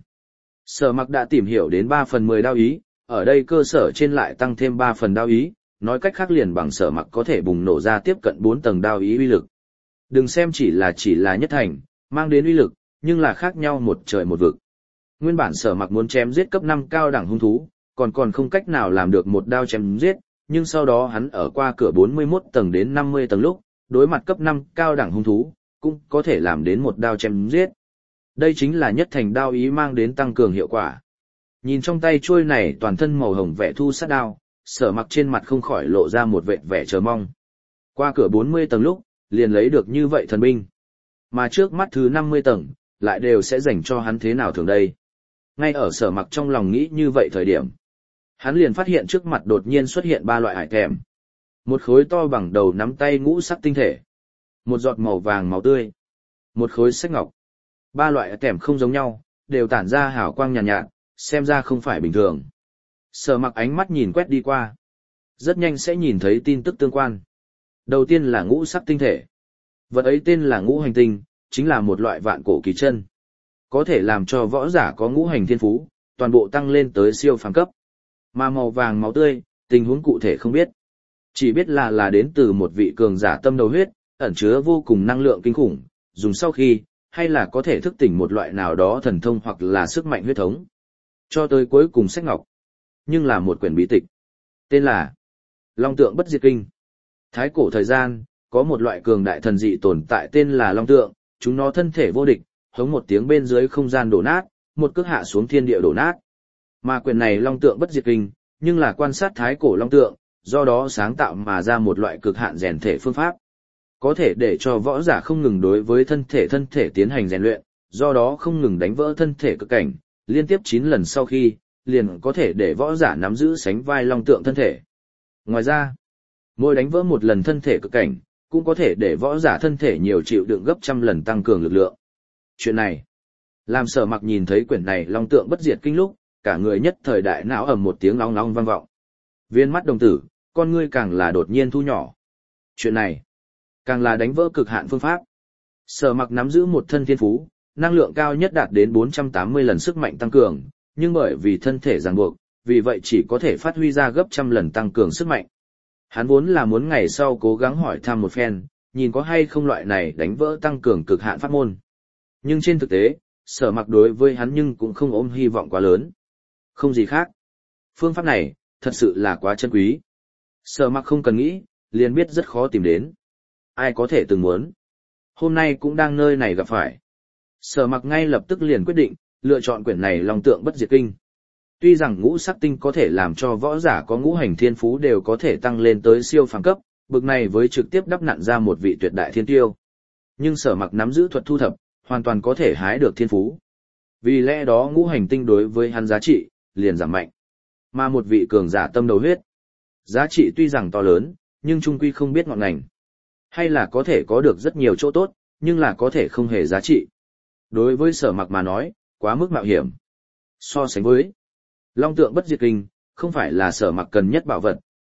Sở Mặc đã tìm hiểu đến ba phần mười đao ý, ở đây cơ sở trên lại tăng thêm ba phần đao ý, nói cách khác liền bằng Sở Mặc có thể bùng nổ ra tiếp cận bốn tầng đao ý uy lực. Đừng xem chỉ là chỉ là nhất thành, mang đến uy lực, nhưng là khác nhau một trời một vực. Nguyên bản Sở Mặc muốn chém giết cấp năm cao đẳng hung thú, còn còn không cách nào làm được một đao chém giết, nhưng sau đó hắn ở qua cửa bốn mươi mốt tầng đến năm mươi tầng lúc, đối mặt cấp năm cao đẳng hung thú, cũng có thể làm đến một đao chém giết. Đây chính là nhất thành đao ý mang đến tăng cường hiệu quả. Nhìn trong tay chuôi này toàn thân màu hồng vẽ thu sát đao, Sở Mặc trên mặt không khỏi lộ ra một vệt vẻ chờ mong. Qua cửa bốn mươi tầng lúc, liền lấy được như vậy thần binh. Mà trước mắt thứ năm mươi tầng, lại đều sẽ dành cho hắn thế nào thường đây. Ngay ở Sở Mặc trong lòng nghĩ như vậy thời điểm, hắn liền phát hiện trước mặt đột nhiên xuất hiện ba loại hải thèm. Một khối to bằng đầu nắm tay ngũ sắc tinh thể. Một giọt màu vàng máu tươi. Một khối sách ngọc. Ba loại thèm không giống nhau, đều tản ra hào quang nhàn nhạt, nhạt, xem ra không phải bình thường. Sở Mặc ánh mắt nhìn quét đi qua. Rất nhanh sẽ nhìn thấy tin tức tương quan. Đầu tiên là ngũ sắc tinh thể. Vật ấy tên là ngũ hành tinh, chính là một loại vạn cổ kỳ chân. Có thể làm cho võ giả có ngũ hành thiên phú, toàn bộ tăng lên tới siêu phàm cấp. Mà màu vàng máu tươi, tình huống cụ thể không biết. Chỉ biết là là đến từ một vị cường giả tâm đầu huyết, ẩn chứa vô cùng năng lượng kinh khủng, dùng sau khi, hay là có thể thức tỉnh một loại nào đó thần thông hoặc là sức mạnh huyết thống. Cho tới cuối cùng sách ngọc. Nhưng là một quyển bí tịch. Tên là Long Tượng Bất Diệt Kinh. Thái cổ thời gian, có một loại cường đại thần dị tồn tại tên là Long Tượng, chúng nó thân thể vô địch, hống một tiếng bên dưới không gian đổ nát, một cước hạ xuống thiên địa đổ nát. Mà quyển này Long Tượng Bất Diệt Kinh, nhưng là quan sát thái cổ long tượng, do đó sáng tạo mà ra một loại cực hạn rèn thể phương pháp. Có thể để cho võ giả không ngừng đối với thân thể thân thể tiến hành rèn luyện, do đó không ngừng đánh vỡ thân thể cực cảnh, liên tiếp chín lần sau khi, liền có thể để võ giả nắm giữ sánh vai long tượng thân thể. Ngoài ra, mỗi đánh vỡ một lần thân thể cực cảnh, cũng có thể để võ giả thân thể nhiều chịu đựng gấp trăm lần tăng cường lực lượng. Chuyện này, làm Sở Mặc nhìn thấy quyển này Long Tượng Bất Diệt Kinh lúc, cả người nhất thời đại não ầm một tiếng long long vang vọng. Viên mắt đồng tử, con ngươi càng là đột nhiên thu nhỏ. Chuyện này, càng là đánh vỡ cực hạn phương pháp. Sở Mặc nắm giữ một thân thiên phú, năng lượng cao nhất đạt đến bốn trăm tám mươi lần sức mạnh tăng cường, nhưng bởi vì thân thể ràng buộc, vì vậy chỉ có thể phát huy ra gấp trăm lần tăng cường sức mạnh. Hắn vốn là muốn ngày sau cố gắng hỏi thăm một phen, nhìn có hay không loại này đánh vỡ tăng cường cực hạn pháp môn. Nhưng trên thực tế, Sở Mặc đối với hắn nhưng cũng không ôm hy vọng quá lớn. Không gì khác. Phương pháp này, thật sự là quá chân quý. Sở Mặc không cần nghĩ, liền biết rất khó tìm đến. Ai có thể từng muốn. Hôm nay cũng đang nơi này gặp phải. Sở Mặc ngay lập tức liền quyết định, lựa chọn quyển này Long Tượng Bất Diệt Kinh. Tuy rằng ngũ sắc tinh có thể làm cho võ giả có ngũ hành thiên phú đều có thể tăng lên tới siêu phàm cấp, bực này với trực tiếp đắp nặn ra một vị tuyệt đại thiên tiêu. Nhưng Sở Mặc nắm giữ thuật thu thập, hoàn toàn có thể hái được thiên phú. Vì lẽ đó ngũ hành tinh đối với hắn giá trị, liền giảm mạnh. Mà một vị cường giả tâm đầu huyết, giá trị tuy rằng to lớn, nhưng trung quy không biết ngọn ngành. Hay là có thể có được rất nhiều chỗ tốt, nhưng là có thể không hề giá trị. Đối với Sở Mặc mà nói, quá mức mạo hiểm. So sánh với Long Tượng Bất Diệt Kinh, không phải là Sở Mặc cần nhất bảo vật,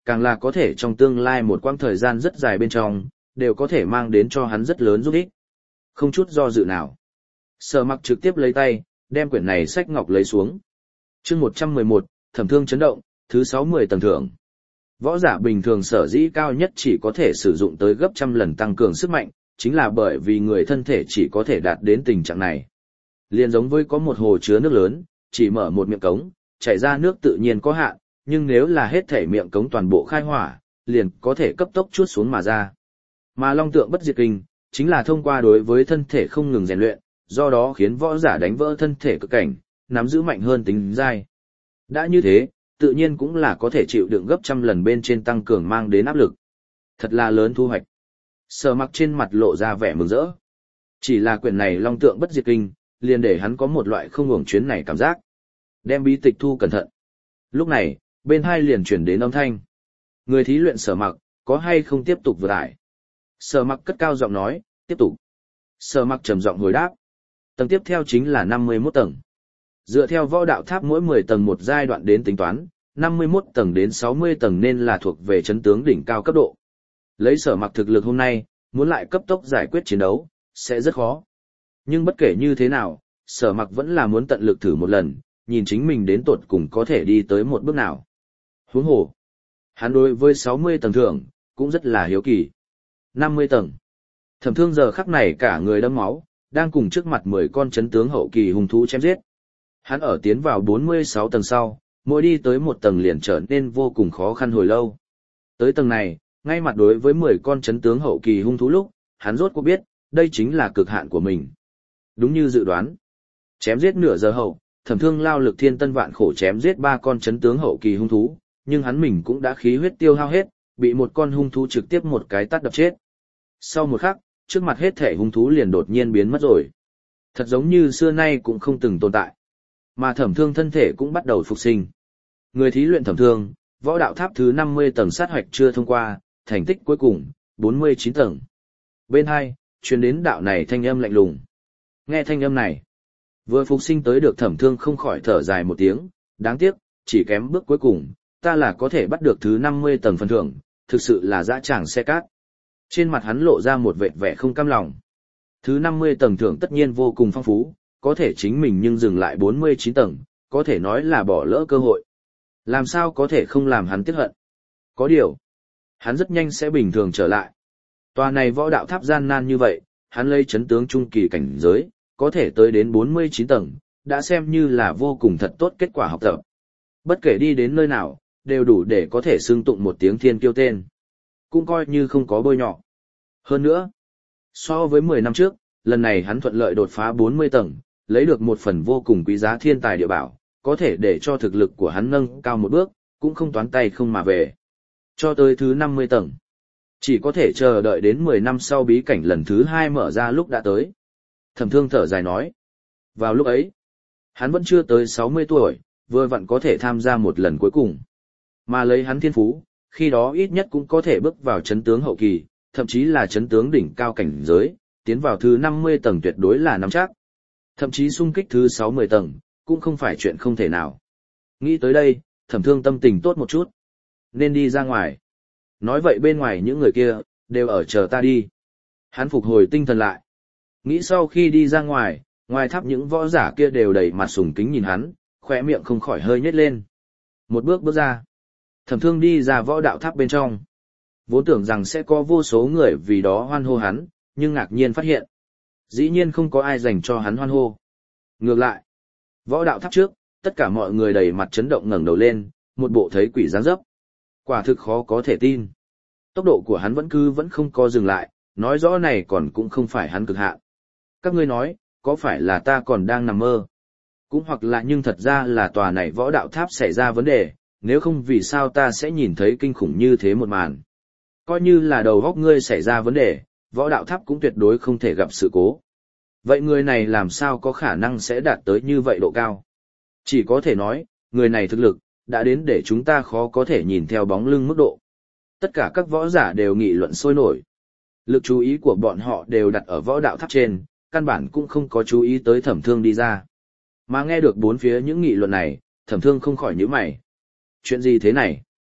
càng là có thể trong tương lai một quãng thời gian rất dài bên trong, đều có thể mang đến cho hắn rất lớn giúp ích. Không chút do dự nào. Sở Mặc trực tiếp lấy tay, đem quyển này sách ngọc lấy xuống. Chương một trăm mười một, Thẩm Thương chấn động, thứ sáu mươi tầng thưởng. Võ giả bình thường sở dĩ cao nhất chỉ có thể sử dụng tới gấp trăm lần tăng cường sức mạnh, chính là bởi vì người thân thể chỉ có thể đạt đến tình trạng này. Liên giống với có một hồ chứa nước lớn, chỉ mở một miệng cống, chảy ra nước tự nhiên có hạn, nhưng nếu là hết thể miệng cống toàn bộ khai hỏa, liền có thể cấp tốc chuốt xuống mà ra. Mà Long Tượng Bất Diệt Kinh, chính là thông qua đối với thân thể không ngừng rèn luyện, do đó khiến võ giả đánh vỡ thân thể cực cảnh, nắm giữ mạnh hơn tính dai. Đã như thế, tự nhiên cũng là có thể chịu đựng gấp trăm lần bên trên tăng cường mang đến áp lực. Thật là lớn thu hoạch. Sở Mặc trên mặt lộ ra vẻ mừng rỡ. Chỉ là quyển này Long Tượng Bất Diệt Kinh, liền để hắn có một loại không uổng chuyến này cảm giác. Đem bí tịch thu cẩn thận. Lúc này, bên hai liền chuyển đến âm thanh. Người thí luyện Sở Mặc, có hay không tiếp tục vượt ải? Sở Mặc cất cao giọng nói, tiếp tục. Sở Mặc trầm giọng hồi đáp. Tầng tiếp theo chính là năm mươi mốt tầng. Dựa theo võ đạo tháp mỗi mười tầng một giai đoạn đến tính toán, năm mươi mốt tầng đến sáu mươi tầng nên là thuộc về chấn tướng đỉnh cao cấp độ. Lấy Sở Mặc thực lực hôm nay, muốn lại cấp tốc giải quyết chiến đấu, sẽ rất khó. Nhưng bất kể như thế nào, Sở Mặc vẫn là muốn tận lực thử một lần, nhìn chính mình đến tột cùng có thể đi tới một bước nào. Huống hồ, hắn đối với sáu mươi tầng thưởng, cũng rất là hiếu kỳ. năm mươi tầng. Thẩm Thương giờ khắc này cả người đẫm máu, đang cùng trước mặt mười con chấn tướng hậu kỳ hung thú chém giết. Hắn ở tiến vào bốn mươi sáu tầng sau, mỗi đi tới một tầng liền trở nên vô cùng khó khăn hồi lâu. Tới tầng này, ngay mặt đối với mười con chấn tướng hậu kỳ hung thú lúc, hắn rốt cuộc biết, đây chính là cực hạn của mình. Đúng như dự đoán. Chém giết nửa giờ hậu, Thẩm Thương lao lực thiên tân vạn khổ chém giết ba con chấn tướng hậu kỳ hung thú, nhưng hắn mình cũng đã khí huyết tiêu hao hết, bị một con hung thú trực tiếp một cái tát đập chết. Sau một khắc, trước mặt hết thể hung thú liền đột nhiên biến mất rồi. Thật giống như xưa nay cũng không từng tồn tại. Mà Thẩm Thương thân thể cũng bắt đầu phục sinh. Người thí luyện Thẩm Thương, võ đạo tháp thứ năm mươi tầng sát hoạch chưa thông qua, thành tích cuối cùng, bốn mươi chín tầng. Bên hai, truyền đến đạo này thanh âm lạnh lùng. Nghe thanh âm này, vừa phục sinh tới được Thẩm Thương không khỏi thở dài một tiếng, đáng tiếc, chỉ kém bước cuối cùng, ta là có thể bắt được thứ năm mươi tầng phần thưởng, thực sự là dã tràng xe cát. Trên mặt hắn lộ ra một vệt vẻ không cam lòng. Thứ năm mươi tầng thưởng tất nhiên vô cùng phong phú, có thể chính mình nhưng dừng lại bốn mươi chín tầng, có thể nói là bỏ lỡ cơ hội. Làm sao có thể không làm hắn tiếc hận? Có điều, hắn rất nhanh sẽ bình thường trở lại. Tòa này võ đạo tháp gian nan như vậy, hắn lấy chấn tướng trung kỳ cảnh giới, có thể tới đến bốn mươi chín tầng, đã xem như là vô cùng thật tốt kết quả học tập. Bất kể đi đến nơi nào, đều đủ để có thể xưng tụng một tiếng thiên kiêu tên. Cũng coi như không có bôi nhọ. Hơn nữa, so với mười năm trước, lần này hắn thuận lợi đột phá bốn mươi tầng, lấy được một phần vô cùng quý giá thiên tài địa bảo, có thể để cho thực lực của hắn nâng cao một bước, cũng không toán tay không mà về. Cho tới thứ năm mươi tầng, chỉ có thể chờ đợi đến mười năm sau bí cảnh lần thứ hai mở ra lúc đã tới. Thẩm Thương thở dài nói. Vào lúc ấy, hắn vẫn chưa tới sáu mươi tuổi, vừa vặn có thể tham gia một lần cuối cùng. Mà lấy hắn thiên phú, khi đó ít nhất cũng có thể bước vào chấn tướng hậu kỳ, thậm chí là chấn tướng đỉnh cao cảnh giới, tiến vào thứ năm mươi tầng tuyệt đối là nắm chắc. Thậm chí xung kích thứ sáu mươi tầng, cũng không phải chuyện không thể nào. Nghĩ tới đây, Thẩm Thương tâm tình tốt một chút. Nên đi ra ngoài. Nói vậy bên ngoài những người kia, đều ở chờ ta đi. Hắn phục hồi tinh thần lại. Nghĩ sau khi đi ra ngoài, ngoài tháp những võ giả kia đều đầy mặt sùng kính nhìn hắn, khóe miệng không khỏi hơi nhếch lên. Một bước bước ra. Thẩm Thương đi ra võ đạo tháp bên trong. Vốn tưởng rằng sẽ có vô số người vì đó hoan hô hắn, nhưng ngạc nhiên phát hiện. Dĩ nhiên không có ai dành cho hắn hoan hô. Ngược lại, võ đạo tháp trước, tất cả mọi người đầy mặt chấn động ngẩng đầu lên, một bộ thấy quỷ dáng dấp. Quả thực khó có thể tin. Tốc độ của hắn vẫn cứ vẫn không có dừng lại, nói rõ này còn cũng không phải hắn cực hạn. Các ngươi nói, có phải là ta còn đang nằm mơ? Cũng hoặc là nhưng thật ra là tòa này võ đạo tháp xảy ra vấn đề, nếu không vì sao ta sẽ nhìn thấy kinh khủng như thế một màn. Coi như là đầu góc ngươi xảy ra vấn đề, võ đạo tháp cũng tuyệt đối không thể gặp sự cố. Vậy người này làm sao có khả năng sẽ đạt tới như vậy độ cao? Chỉ có thể nói, người này thực lực, đã đến để chúng ta khó có thể nhìn theo bóng lưng mức độ. Tất cả các võ giả đều nghị luận sôi nổi. Lực chú ý của bọn họ đều đặt ở võ đạo tháp trên, căn bản cũng không có chú ý tới Thẩm Thương đi ra. Mà nghe được bốn phía những nghị luận này, Thẩm Thương không khỏi nhíu mày. Chuyện gì thế này?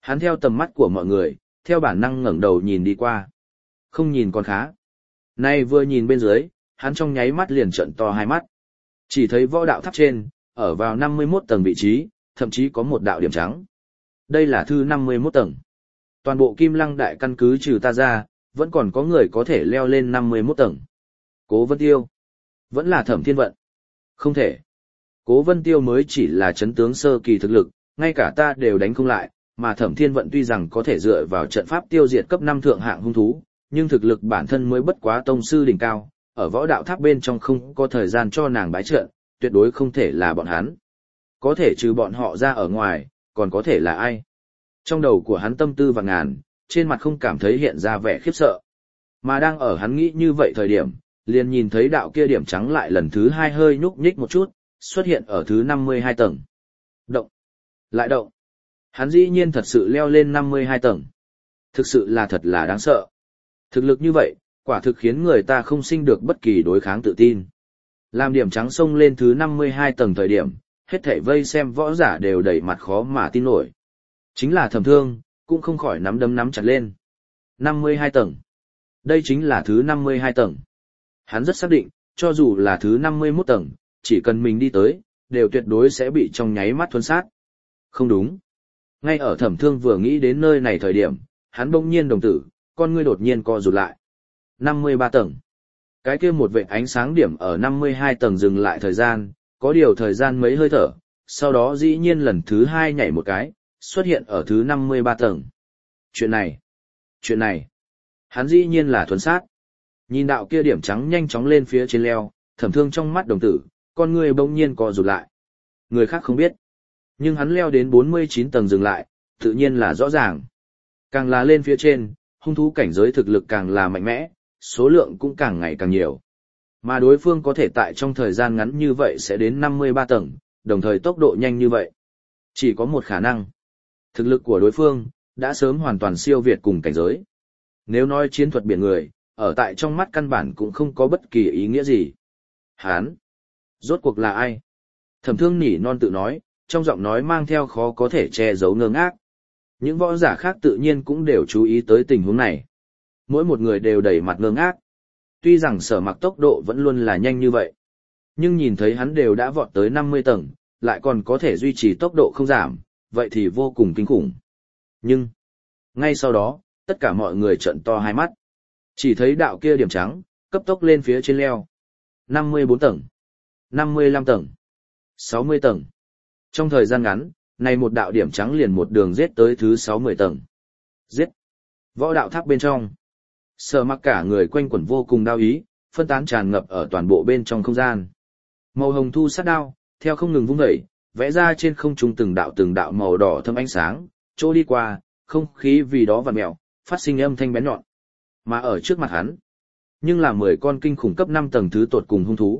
Hắn theo tầm mắt của mọi người, theo bản năng ngẩng đầu nhìn đi qua. Không nhìn còn khá. Nay vừa nhìn bên dưới, hắn trong nháy mắt liền trợn to hai mắt. Chỉ thấy võ đạo tháp trên, ở vào năm mươi mốt tầng vị trí, thậm chí có một đạo điểm trắng. Đây là thứ năm mươi mốt tầng. Toàn bộ Kim Lăng đại căn cứ trừ ta ra, vẫn còn có người có thể leo lên năm mươi mốt tầng. Cố Vân Tiêu. Vẫn là Thẩm Thiên Vận. Không thể. Cố Vân Tiêu mới chỉ là chấn tướng sơ kỳ thực lực, ngay cả ta đều đánh không lại, mà Thẩm Thiên Vận tuy rằng có thể dựa vào trận pháp tiêu diệt cấp năm thượng hạng hung thú, nhưng thực lực bản thân mới bất quá tông sư đỉnh cao, ở võ đạo tháp bên trong không có thời gian cho nàng bái trận, tuyệt đối không thể là bọn hắn. Có thể trừ bọn họ ra ở ngoài, còn có thể là ai? Trong đầu của hắn tâm tư vạn ngàn, trên mặt không cảm thấy hiện ra vẻ khiếp sợ. Mà đang ở hắn nghĩ như vậy thời điểm, liền nhìn thấy đạo kia điểm trắng lại lần thứ hai hơi nhúc nhích một chút, xuất hiện ở thứ năm mươi hai tầng. Động. Lại động. Hắn dĩ nhiên thật sự leo lên năm mươi hai tầng. Thực sự là thật là đáng sợ. Thực lực như vậy, quả thực khiến người ta không sinh được bất kỳ đối kháng tự tin. Làm điểm trắng xông lên thứ năm mươi hai tầng thời điểm, hết thảy vây xem võ giả đều đầy mặt khó mà tin nổi. Chính là Thẩm Thương, cũng không khỏi nắm đấm nắm chặt lên. năm mươi hai tầng. Đây chính là thứ năm mươi hai tầng. Hắn rất xác định, cho dù là thứ năm mươi mốt tầng, chỉ cần mình đi tới, đều tuyệt đối sẽ bị trong nháy mắt thuần sát. Không đúng. Ngay ở Thẩm Thương vừa nghĩ đến nơi này thời điểm, hắn bỗng nhiên đồng tử, con ngươi đột nhiên co rụt lại. năm mươi ba tầng. Cái kia một vệt ánh sáng điểm ở năm mươi hai tầng dừng lại thời gian, có điều thời gian mấy hơi thở, sau đó dĩ nhiên lần thứ hai nhảy một cái, xuất hiện ở thứ năm mươi ba tầng. Chuyện này, chuyện này, hắn dĩ nhiên là thuần sát. Nhìn đạo kia điểm trắng nhanh chóng lên phía trên leo, Thẩm Thương trong mắt đồng tử, con người bỗng nhiên co rụt lại. Người khác không biết, nhưng hắn leo đến bốn mươi chín tầng dừng lại, tự nhiên là rõ ràng. Càng là lên phía trên, hung thú cảnh giới thực lực càng là mạnh mẽ, số lượng cũng càng ngày càng nhiều. Mà đối phương có thể tại trong thời gian ngắn như vậy sẽ đến năm mươi ba tầng, đồng thời tốc độ nhanh như vậy. Chỉ có một khả năng. Thực lực của đối phương, đã sớm hoàn toàn siêu việt cùng cảnh giới. Nếu nói chiến thuật biển người, ở tại trong mắt căn bản cũng không có bất kỳ ý nghĩa gì. Hán! Rốt cuộc là ai? Thẩm Thương nỉ non tự nói, trong giọng nói mang theo khó có thể che giấu ngơ ngác. Những võ giả khác tự nhiên cũng đều chú ý tới tình huống này. Mỗi một người đều đầy mặt ngơ ngác. Tuy rằng Sở Mặc tốc độ vẫn luôn là nhanh như vậy, nhưng nhìn thấy hắn đều đã vọt tới năm mươi tầng, lại còn có thể duy trì tốc độ không giảm, vậy thì vô cùng kinh khủng. Nhưng, ngay sau đó, tất cả mọi người trợn to hai mắt. Chỉ thấy đạo kia điểm trắng, cấp tốc lên phía trên leo. năm mươi bốn tầng, năm mươi lăm tầng, sáu mươi tầng. Trong thời gian ngắn, này một đạo điểm trắng liền một đường giết tới thứ sáu mươi tầng. Giết! Võ đạo tháp bên trong. Sở Mặc cả người quanh quẩn vô cùng đao ý, phân tán tràn ngập ở toàn bộ bên trong không gian. Màu hồng thu sát đao, theo không ngừng vung dậy, vẽ ra trên không trung từng đạo từng đạo màu đỏ thâm ánh sáng, trôi đi qua, không khí vì đó vặn mèo, phát sinh âm thanh bén nhọn. Mà ở trước mặt hắn, nhưng là mười con kinh khủng cấp năm tầng thứ tột cùng hung thú.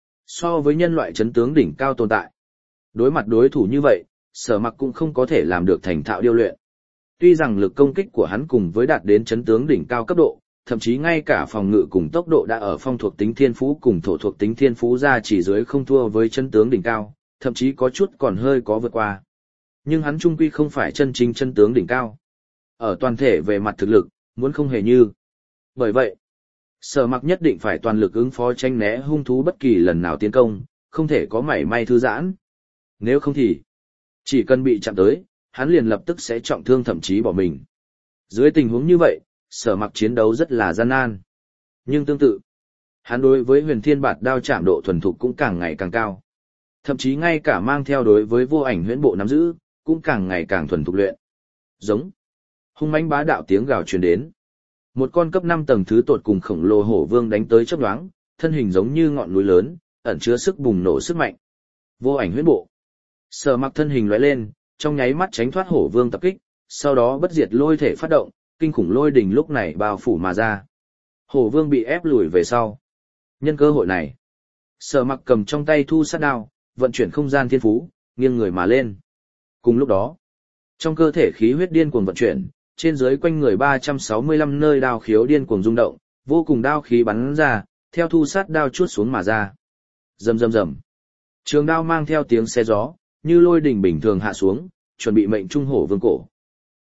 So với nhân loại chấn tướng đỉnh cao tồn tại, đối mặt đối thủ như vậy, Sở Mặc cũng không có thể làm được thành thạo điêu luyện. Tuy rằng lực công kích của hắn cùng với đạt đến chấn tướng đỉnh cao cấp độ, thậm chí ngay cả phòng ngự cùng tốc độ đã ở phong thuộc tính thiên phú cùng thổ thuộc tính thiên phú ra chỉ dưới không thua với chấn tướng đỉnh cao, thậm chí có chút còn hơi có vượt qua. Nhưng hắn trung quy không phải chân chính chấn tướng đỉnh cao. Ở toàn thể về mặt thực lực, muốn không hề như. Bởi vậy, Sở Mặc nhất định phải toàn lực ứng phó tranh né hung thú bất kỳ lần nào tiến công, không thể có mảy may thư giãn. Nếu không thì, chỉ cần bị chạm tới, hắn liền lập tức sẽ trọng thương thậm chí bỏ mình. Dưới tình huống như vậy, Sở Mặc chiến đấu rất là gian nan. Nhưng tương tự, hắn đối với huyền thiên bạt đao chạm độ thuần thục cũng càng ngày càng cao. Thậm chí ngay cả mang theo đối với vô ảnh huyễn bộ nắm giữ, cũng càng ngày càng thuần thục luyện. Giống. Hung mãnh bá đạo tiếng gào truyền đến. Một con cấp năm tầng thứ tột cùng khổng lồ hổ vương đánh tới chớp nhoáng, thân hình giống như ngọn núi lớn, ẩn chứa sức bùng nổ sức mạnh. Vô ảnh huyễn bộ. Sở Mặc thân hình lóe lên, trong nháy mắt tránh thoát hổ vương tập kích, sau đó bất diệt lôi thể phát động, kinh khủng lôi đỉnh lúc này bao phủ mà ra. Hổ vương bị ép lùi về sau. Nhân cơ hội này, Sở Mặc cầm trong tay thu sát đao, vận chuyển không gian thiên phú, nghiêng người mà lên. Cùng lúc đó, trong cơ thể khí huyết điên cuồng vận chuyển, trên dưới quanh người ba trăm sáu mươi lăm nơi đao khiếu điên cuồng rung động, vô cùng đao khí bắn ra, theo thu sát đao chuốt xuống mà ra. Rầm rầm rầm. Trường đao mang theo tiếng xé gió, như lôi đỉnh bình thường hạ xuống, chuẩn bị mệnh trung hổ vương cổ.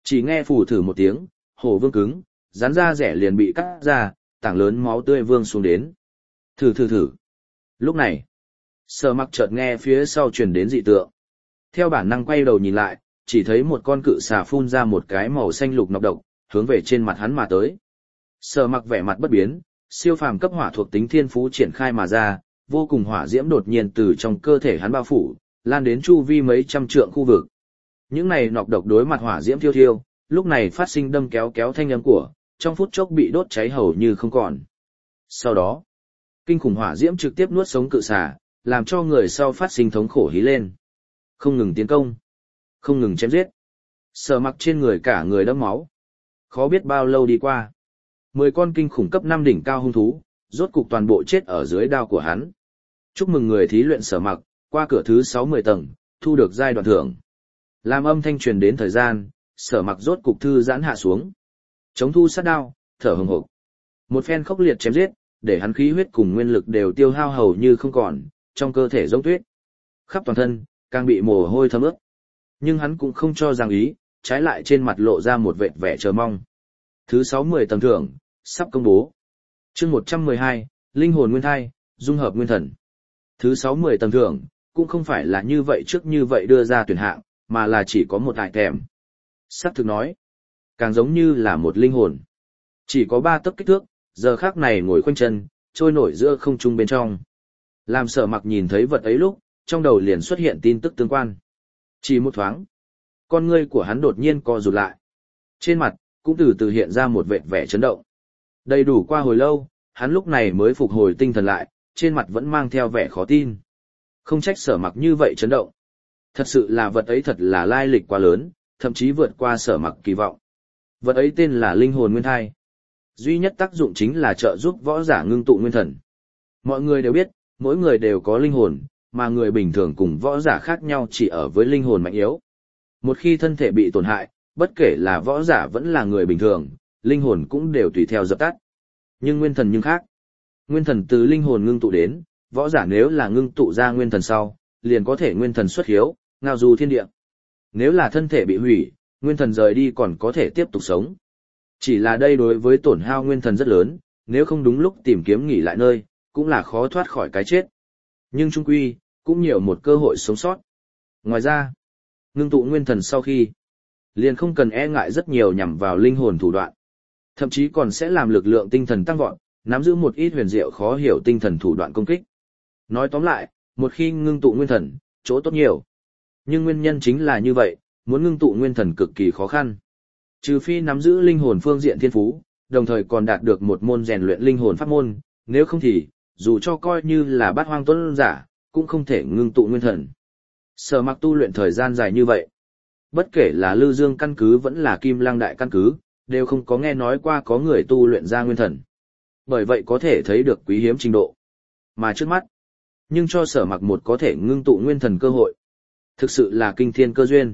Chỉ nghe phù thử một tiếng, hổ vương cứng, rắn da rẻ liền bị cắt ra, tảng lớn máu tươi vương xuống đến. Thử thử thử. Lúc này, Sở Mặc chợt nghe phía sau truyền đến dị tượng. Theo bản năng quay đầu nhìn lại, chỉ thấy một con cự xà phun ra một cái màu xanh lục nọc độc, hướng về trên mặt hắn mà tới. Sở Mặc vẻ mặt bất biến, siêu phàm cấp hỏa thuộc tính thiên phú triển khai mà ra, vô cùng hỏa diễm đột nhiên từ trong cơ thể hắn bao phủ, lan đến chu vi mấy trăm trượng khu vực. Những này nọc độc đối mặt hỏa diễm thiêu thiêu, lúc này phát sinh đâm kéo kéo thanh âm của, trong phút chốc bị đốt cháy hầu như không còn. Sau đó, kinh khủng hỏa diễm trực tiếp nuốt sống cự xà, làm cho người sau phát sinh thống khổ hí lên. Không ngừng tiến công, không ngừng chém giết. Sở Mặc trên người cả người đẫm máu. Khó biết bao lâu đi qua. Mười con kinh khủng cấp năm đỉnh cao hung thú, rốt cục toàn bộ chết ở dưới đao của hắn. Chúc mừng người thí luyện Sở Mặc, qua cửa thứ sáu mươi tầng, thu được giai đoạn thưởng. Làm âm thanh truyền đến thời gian, Sở Mặc rốt cục thư giãn hạ xuống. Chống thu sát đao, thở hừng hực. Một phen khốc liệt chém giết, để hắn khí huyết cùng nguyên lực đều tiêu hao hầu như không còn, trong cơ thể giống tuyết. Khắp toàn thân, càng bị mồ hôi thấm ướt. Nhưng hắn cũng không cho rằng ý, trái lại trên mặt lộ ra một vệt vẻ chờ mong. Thứ sáu mươi tầng thưởng, sắp công bố. Chương một trăm mười hai, Linh hồn nguyên thai, dung hợp nguyên thần. Thứ sáu mươi tầng thưởng, cũng không phải là như vậy trước như vậy đưa ra tuyển hạng, mà là chỉ có một đại kèm. Sắc thực nói, càng giống như là một linh hồn. Chỉ có ba tấc kích thước, giờ khác này ngồi khoanh chân, trôi nổi giữa không trung bên trong. Làm Sở Mặc nhìn thấy vật ấy lúc, trong đầu liền xuất hiện tin tức tương quan. Chỉ một thoáng, con ngươi của hắn đột nhiên co rụt lại. Trên mặt, cũng từ từ hiện ra một vệt vẻ chấn động. Đầy đủ qua hồi lâu, hắn lúc này mới phục hồi tinh thần lại, trên mặt vẫn mang theo vẻ khó tin. Không trách Sở Mặc như vậy chấn động. Thật sự là vật ấy thật là lai lịch quá lớn, thậm chí vượt qua Sở Mặc kỳ vọng. Vật ấy tên là linh hồn nguyên thai. Duy nhất tác dụng chính là trợ giúp võ giả ngưng tụ nguyên thần. Mọi người đều biết, mỗi người đều có linh hồn, mà người bình thường cùng võ giả khác nhau chỉ ở với linh hồn mạnh yếu. Một khi thân thể bị tổn hại, bất kể là võ giả vẫn là người bình thường, linh hồn cũng đều tùy theo dập tắt. Nhưng nguyên thần nhưng khác. Nguyên thần từ linh hồn ngưng tụ đến, võ giả nếu là ngưng tụ ra nguyên thần sau, liền có thể nguyên thần xuất hiếu, ngao du thiên địa. Nếu là thân thể bị hủy, nguyên thần rời đi còn có thể tiếp tục sống. Chỉ là đây đối với tổn hao nguyên thần rất lớn, nếu không đúng lúc tìm kiếm nghỉ lại nơi, cũng là khó thoát khỏi cái chết. Nhưng chung quy, cũng nhiều một cơ hội sống sót. Ngoài ra, ngưng tụ nguyên thần sau khi, liền không cần e ngại rất nhiều nhằm vào linh hồn thủ đoạn. Thậm chí còn sẽ làm lực lượng tinh thần tăng vọt, nắm giữ một ít huyền diệu khó hiểu tinh thần thủ đoạn công kích. Nói tóm lại, một khi ngưng tụ nguyên thần, chỗ tốt nhiều. Nhưng nguyên nhân chính là như vậy, muốn ngưng tụ nguyên thần cực kỳ khó khăn. Trừ phi nắm giữ linh hồn phương diện thiên phú, đồng thời còn đạt được một môn rèn luyện linh hồn pháp môn, nếu không thì, dù cho coi như là bát hoang tuấn giả, cũng không thể ngưng tụ nguyên thần. Sở Mặc tu luyện thời gian dài như vậy, bất kể là Lư Dương căn cứ vẫn là Kim Lăng đại căn cứ, đều không có nghe nói qua có người tu luyện ra nguyên thần. Bởi vậy có thể thấy được quý hiếm trình độ. Mà trước mắt, nhưng cho Sở Mặc một có thể ngưng tụ nguyên thần cơ hội. Thực sự là kinh thiên cơ duyên.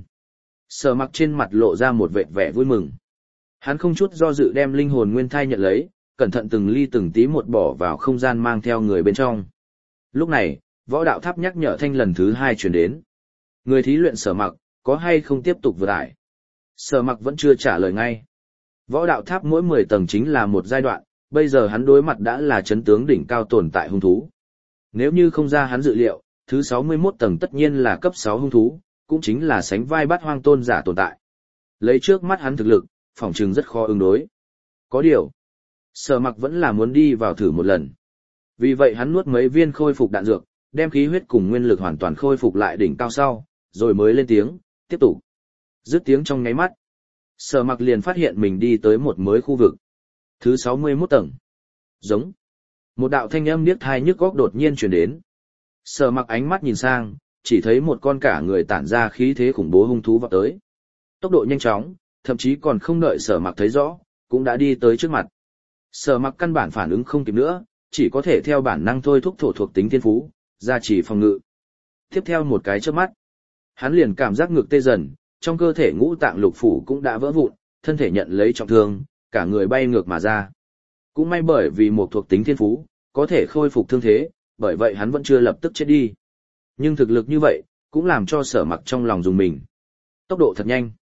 Sở Mặc trên mặt lộ ra một vệt vẻ vui mừng. Hắn không chút do dự đem linh hồn nguyên thai nhận lấy, cẩn thận từng ly từng tí một bỏ vào không gian mang theo người bên trong. Lúc này, võ đạo tháp nhắc nhở thanh lần thứ hai truyền đến. Người thí luyện Sở Mặc, có hay không tiếp tục vượt ải? Sở Mặc vẫn chưa trả lời ngay. Võ đạo tháp mỗi mười tầng chính là một giai đoạn, bây giờ hắn đối mặt đã là chấn tướng đỉnh cao tồn tại hung thú. Nếu như không ra hắn dự liệu, thứ sáu mươi mốt tầng tất nhiên là cấp sáu hung thú, cũng chính là sánh vai bát hoang tôn giả tồn tại. Lấy trước mắt hắn thực lực, phỏng chừng rất khó ứng đối. Có điều, Sở Mặc vẫn là muốn đi vào thử một lần. Vì vậy hắn nuốt mấy viên khôi phục đạn dược, đem khí huyết cùng nguyên lực hoàn toàn khôi phục lại đỉnh cao sau, rồi mới lên tiếng, tiếp tục. Dứt tiếng trong nháy mắt, Sở Mặc liền phát hiện mình đi tới một mới khu vực. Thứ sáu mươi mốt tầng. Giống. Một đạo thanh âm điếc tai nhức óc đột nhiên truyền đến. Sở Mặc ánh mắt nhìn sang, chỉ thấy một con cả người tản ra khí thế khủng bố hung thú vọt tới. Tốc độ nhanh chóng, thậm chí còn không đợi Sở Mặc thấy rõ, cũng đã đi tới trước mặt. Sở Mặc căn bản phản ứng không kịp nữa, chỉ có thể theo bản năng thôi thúc thổ thuộc tính thiên phú, gia trì phòng ngự. Tiếp theo một cái chớp mắt, hắn liền cảm giác ngực tê dần, trong cơ thể ngũ tạng lục phủ cũng đã vỡ vụn, thân thể nhận lấy trọng thương, cả người bay ngược mà ra. Cũng may bởi vì một thuộc tính thiên phú, có thể khôi phục thương thế, bởi vậy hắn vẫn chưa lập tức chết đi. Nhưng thực lực như vậy, cũng làm cho Sở Mặc trong lòng dùng mình. Tốc độ thật nhanh.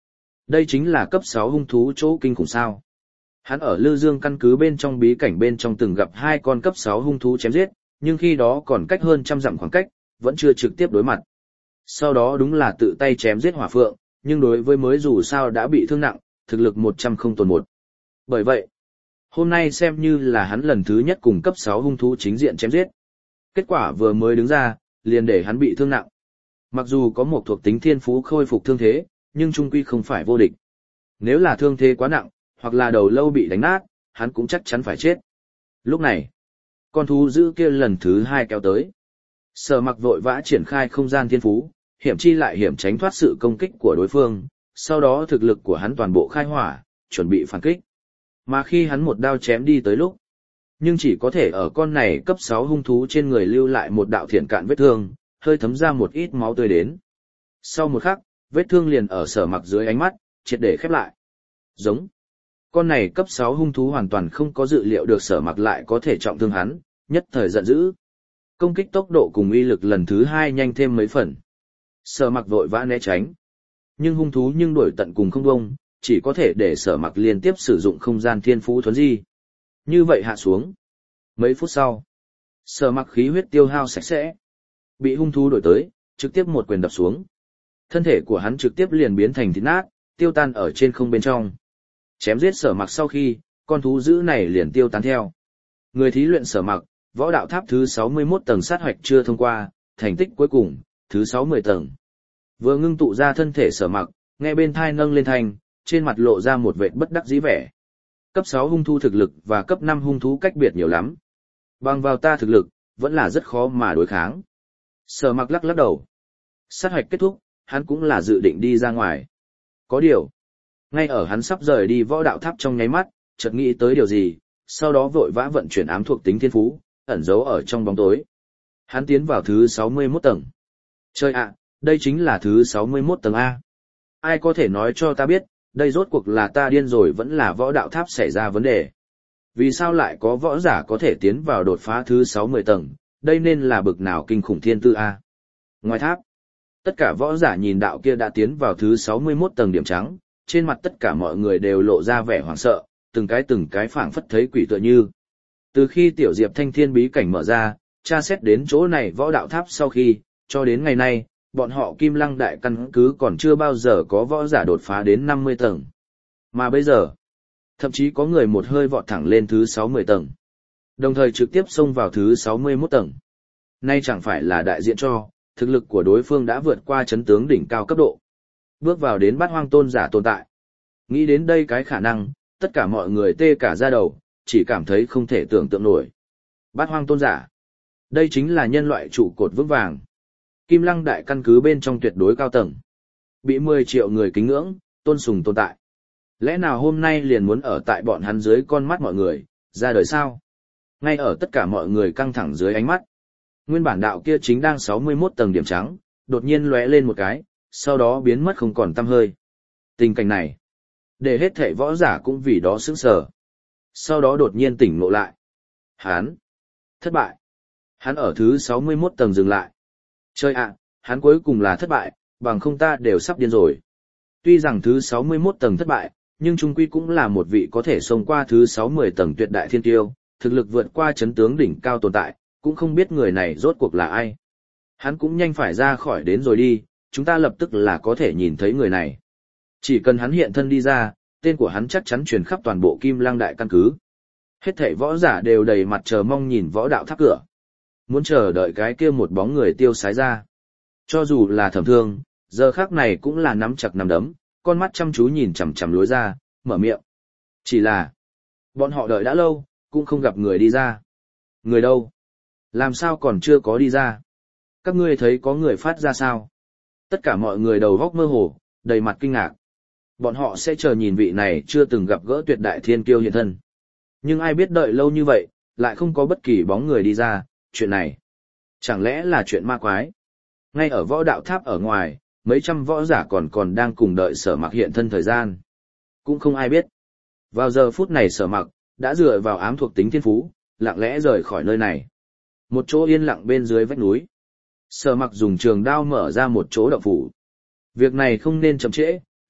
Đây chính là cấp sáu hung thú chỗ kinh khủng sao. Hắn ở Lư Dương căn cứ bên trong bí cảnh bên trong từng gặp hai con cấp sáu hung thú chém giết, nhưng khi đó còn cách hơn trăm dặm khoảng cách, vẫn chưa trực tiếp đối mặt. Sau đó đúng là tự tay chém giết hỏa phượng, nhưng đối với mới dù sao đã bị thương nặng, thực lực một trăm không tồn một. Bởi vậy, hôm nay xem như là hắn lần thứ nhất cùng cấp sáu hung thú chính diện chém giết. Kết quả vừa mới đứng ra, liền để hắn bị thương nặng. Mặc dù có một thuộc tính thiên phú khôi phục thương thế, nhưng trung quy không phải vô địch. Nếu là thương thế quá nặng, hoặc là đầu lâu bị đánh nát, hắn cũng chắc chắn phải chết. Lúc này, con thú dữ kia lần thứ hai kéo tới. Sở Mặc vội vã triển khai không gian thiên phú, hiểm chi lại hiểm tránh thoát sự công kích của đối phương, sau đó thực lực của hắn toàn bộ khai hỏa, chuẩn bị phản kích. Mà khi hắn một đao chém đi tới lúc, nhưng chỉ có thể ở con này cấp sáu hung thú trên người lưu lại một đạo thiển cạn vết thương, hơi thấm ra một ít máu tươi đến. Sau một khắc, vết thương liền ở Sở Mặc dưới ánh mắt, triệt để khép lại. Giống. Con này cấp sáu hung thú hoàn toàn không có dự liệu được Sở Mặc lại có thể trọng thương hắn, nhất thời giận dữ. Công kích tốc độ cùng uy lực lần thứ hai nhanh thêm mấy phần. Sở Mặc vội vã né tránh. Nhưng hung thú nhưng đuổi tận cùng không bông, chỉ có thể để Sở Mặc liên tiếp sử dụng không gian thiên phú thuấn di. Như vậy hạ xuống. Mấy phút sau, Sở Mặc khí huyết tiêu hao sạch sẽ. Bị hung thú đuổi tới, trực tiếp một quyền đập xuống. Thân thể của hắn trực tiếp liền biến thành thịt nát, tiêu tan ở trên không bên trong. Chém giết Sở Mặc sau khi, con thú dữ này liền tiêu tán theo. Người thí luyện Sở Mặc, võ đạo tháp thứ sáu mươi mốt tầng sát hoạch chưa thông qua, thành tích cuối cùng, thứ sáu mươi tầng. Vừa ngưng tụ ra thân thể Sở Mặc, nghe bên thai nâng lên thanh, trên mặt lộ ra một vệt bất đắc dĩ vẻ. Cấp sáu hung thú thực lực và cấp năm hung thú cách biệt nhiều lắm. Bằng vào ta thực lực, vẫn là rất khó mà đối kháng. Sở Mặc lắc lắc đầu. Sát hoạch kết thúc, hắn cũng là dự định đi ra ngoài. Có điều, ngay ở hắn sắp rời đi võ đạo tháp trong nháy mắt, chợt nghĩ tới điều gì, sau đó vội vã vận chuyển ám thuộc tính thiên phú, ẩn giấu ở trong bóng tối. Hắn tiến vào thứ sáu mươi mốt tầng. Chơi ạ, đây chính là thứ sáu mươi mốt tầng A. Ai có thể nói cho ta biết, đây rốt cuộc là ta điên rồi vẫn là võ đạo tháp xảy ra vấn đề. Vì sao lại có võ giả có thể tiến vào đột phá thứ sáu mươi tầng, đây nên là bực nào kinh khủng thiên tư A. Ngoài tháp, tất cả võ giả nhìn đạo kia đã tiến vào thứ sáu mươi mốt tầng điểm trắng, trên mặt tất cả mọi người đều lộ ra vẻ hoảng sợ, từng cái từng cái phảng phất thấy quỷ tựa như. Từ khi tiểu diệp thanh thiên bí cảnh mở ra, tra xét đến chỗ này võ đạo tháp sau khi, cho đến ngày nay, bọn họ Kim Lăng đại căn cứ còn chưa bao giờ có võ giả đột phá đến năm mươi tầng. Mà bây giờ, thậm chí có người một hơi vọt thẳng lên thứ sáu mươi tầng, đồng thời trực tiếp xông vào thứ sáu mươi mốt tầng. Nay chẳng phải là đại diện cho, thực lực của đối phương đã vượt qua chấn tướng đỉnh cao cấp độ. Bước vào đến bát hoang tôn giả tồn tại. Nghĩ đến đây cái khả năng, tất cả mọi người tê cả da đầu, chỉ cảm thấy không thể tưởng tượng nổi. Bát hoang tôn giả. Đây chính là nhân loại trụ cột vững vàng. Kim Lăng đại căn cứ bên trong tuyệt đối cao tầng. Bị mười triệu người kính ngưỡng, tôn sùng tồn tại. Lẽ nào hôm nay liền muốn ở tại bọn hắn dưới con mắt mọi người, ra đời sao? Ngay ở tất cả mọi người căng thẳng dưới ánh mắt. Nguyên bản đạo kia chính đang sáu mươi mốt tầng điểm trắng, đột nhiên lóe lên một cái, sau đó biến mất không còn tăm hơi. Tình cảnh này, để hết thảy võ giả cũng vì đó sững sờ. Sau đó đột nhiên tỉnh ngộ lại. Hắn thất bại. Hắn ở thứ sáu mươi mốt tầng dừng lại. Chơi ạ, hắn cuối cùng là thất bại, bằng không ta đều sắp điên rồi. Tuy rằng thứ sáu mươi mốt tầng thất bại, nhưng trung quy cũng là một vị có thể xông qua thứ sáu mươi tầng tuyệt đại thiên tiêu, thực lực vượt qua chấn tướng đỉnh cao tồn tại, cũng không biết người này rốt cuộc là ai. Hắn cũng nhanh phải ra khỏi đến rồi đi, chúng ta lập tức là có thể nhìn thấy người này. Chỉ cần hắn hiện thân đi ra, tên của hắn chắc chắn truyền khắp toàn bộ Kim Lăng đại căn cứ. Hết thảy võ giả đều đầy mặt chờ mong nhìn võ đạo tháp cửa. Muốn chờ đợi cái kia một bóng người tiêu sái ra. Cho dù là Thẩm Thương, giờ khắc này cũng là nắm chặt nắm đấm, con mắt chăm chú nhìn chằm chằm lối ra, mở miệng. Chỉ là, bọn họ đợi đã lâu, cũng không gặp người đi ra. Người đâu? Làm sao còn chưa có đi ra? Các ngươi thấy có người phát ra sao? Tất cả mọi người đầu góc mơ hồ, đầy mặt kinh ngạc. Bọn họ sẽ chờ nhìn vị này chưa từng gặp gỡ tuyệt đại thiên kiêu hiện thân. Nhưng ai biết đợi lâu như vậy, lại không có bất kỳ bóng người đi ra, chuyện này. Chẳng lẽ là chuyện ma quái? Ngay ở võ đạo tháp ở ngoài, mấy trăm võ giả còn còn đang cùng đợi Sở Mặc hiện thân thời gian. Cũng không ai biết. Vào giờ phút này Sở Mặc, đã dựa vào ám thuộc tính thiên phú, lặng lẽ rời khỏi nơi này. Một chỗ yên lặng bên dưới vách núi. Sở Mặc dùng trường đao mở ra một chỗ động phủ. Việc này không nên chậm trễ,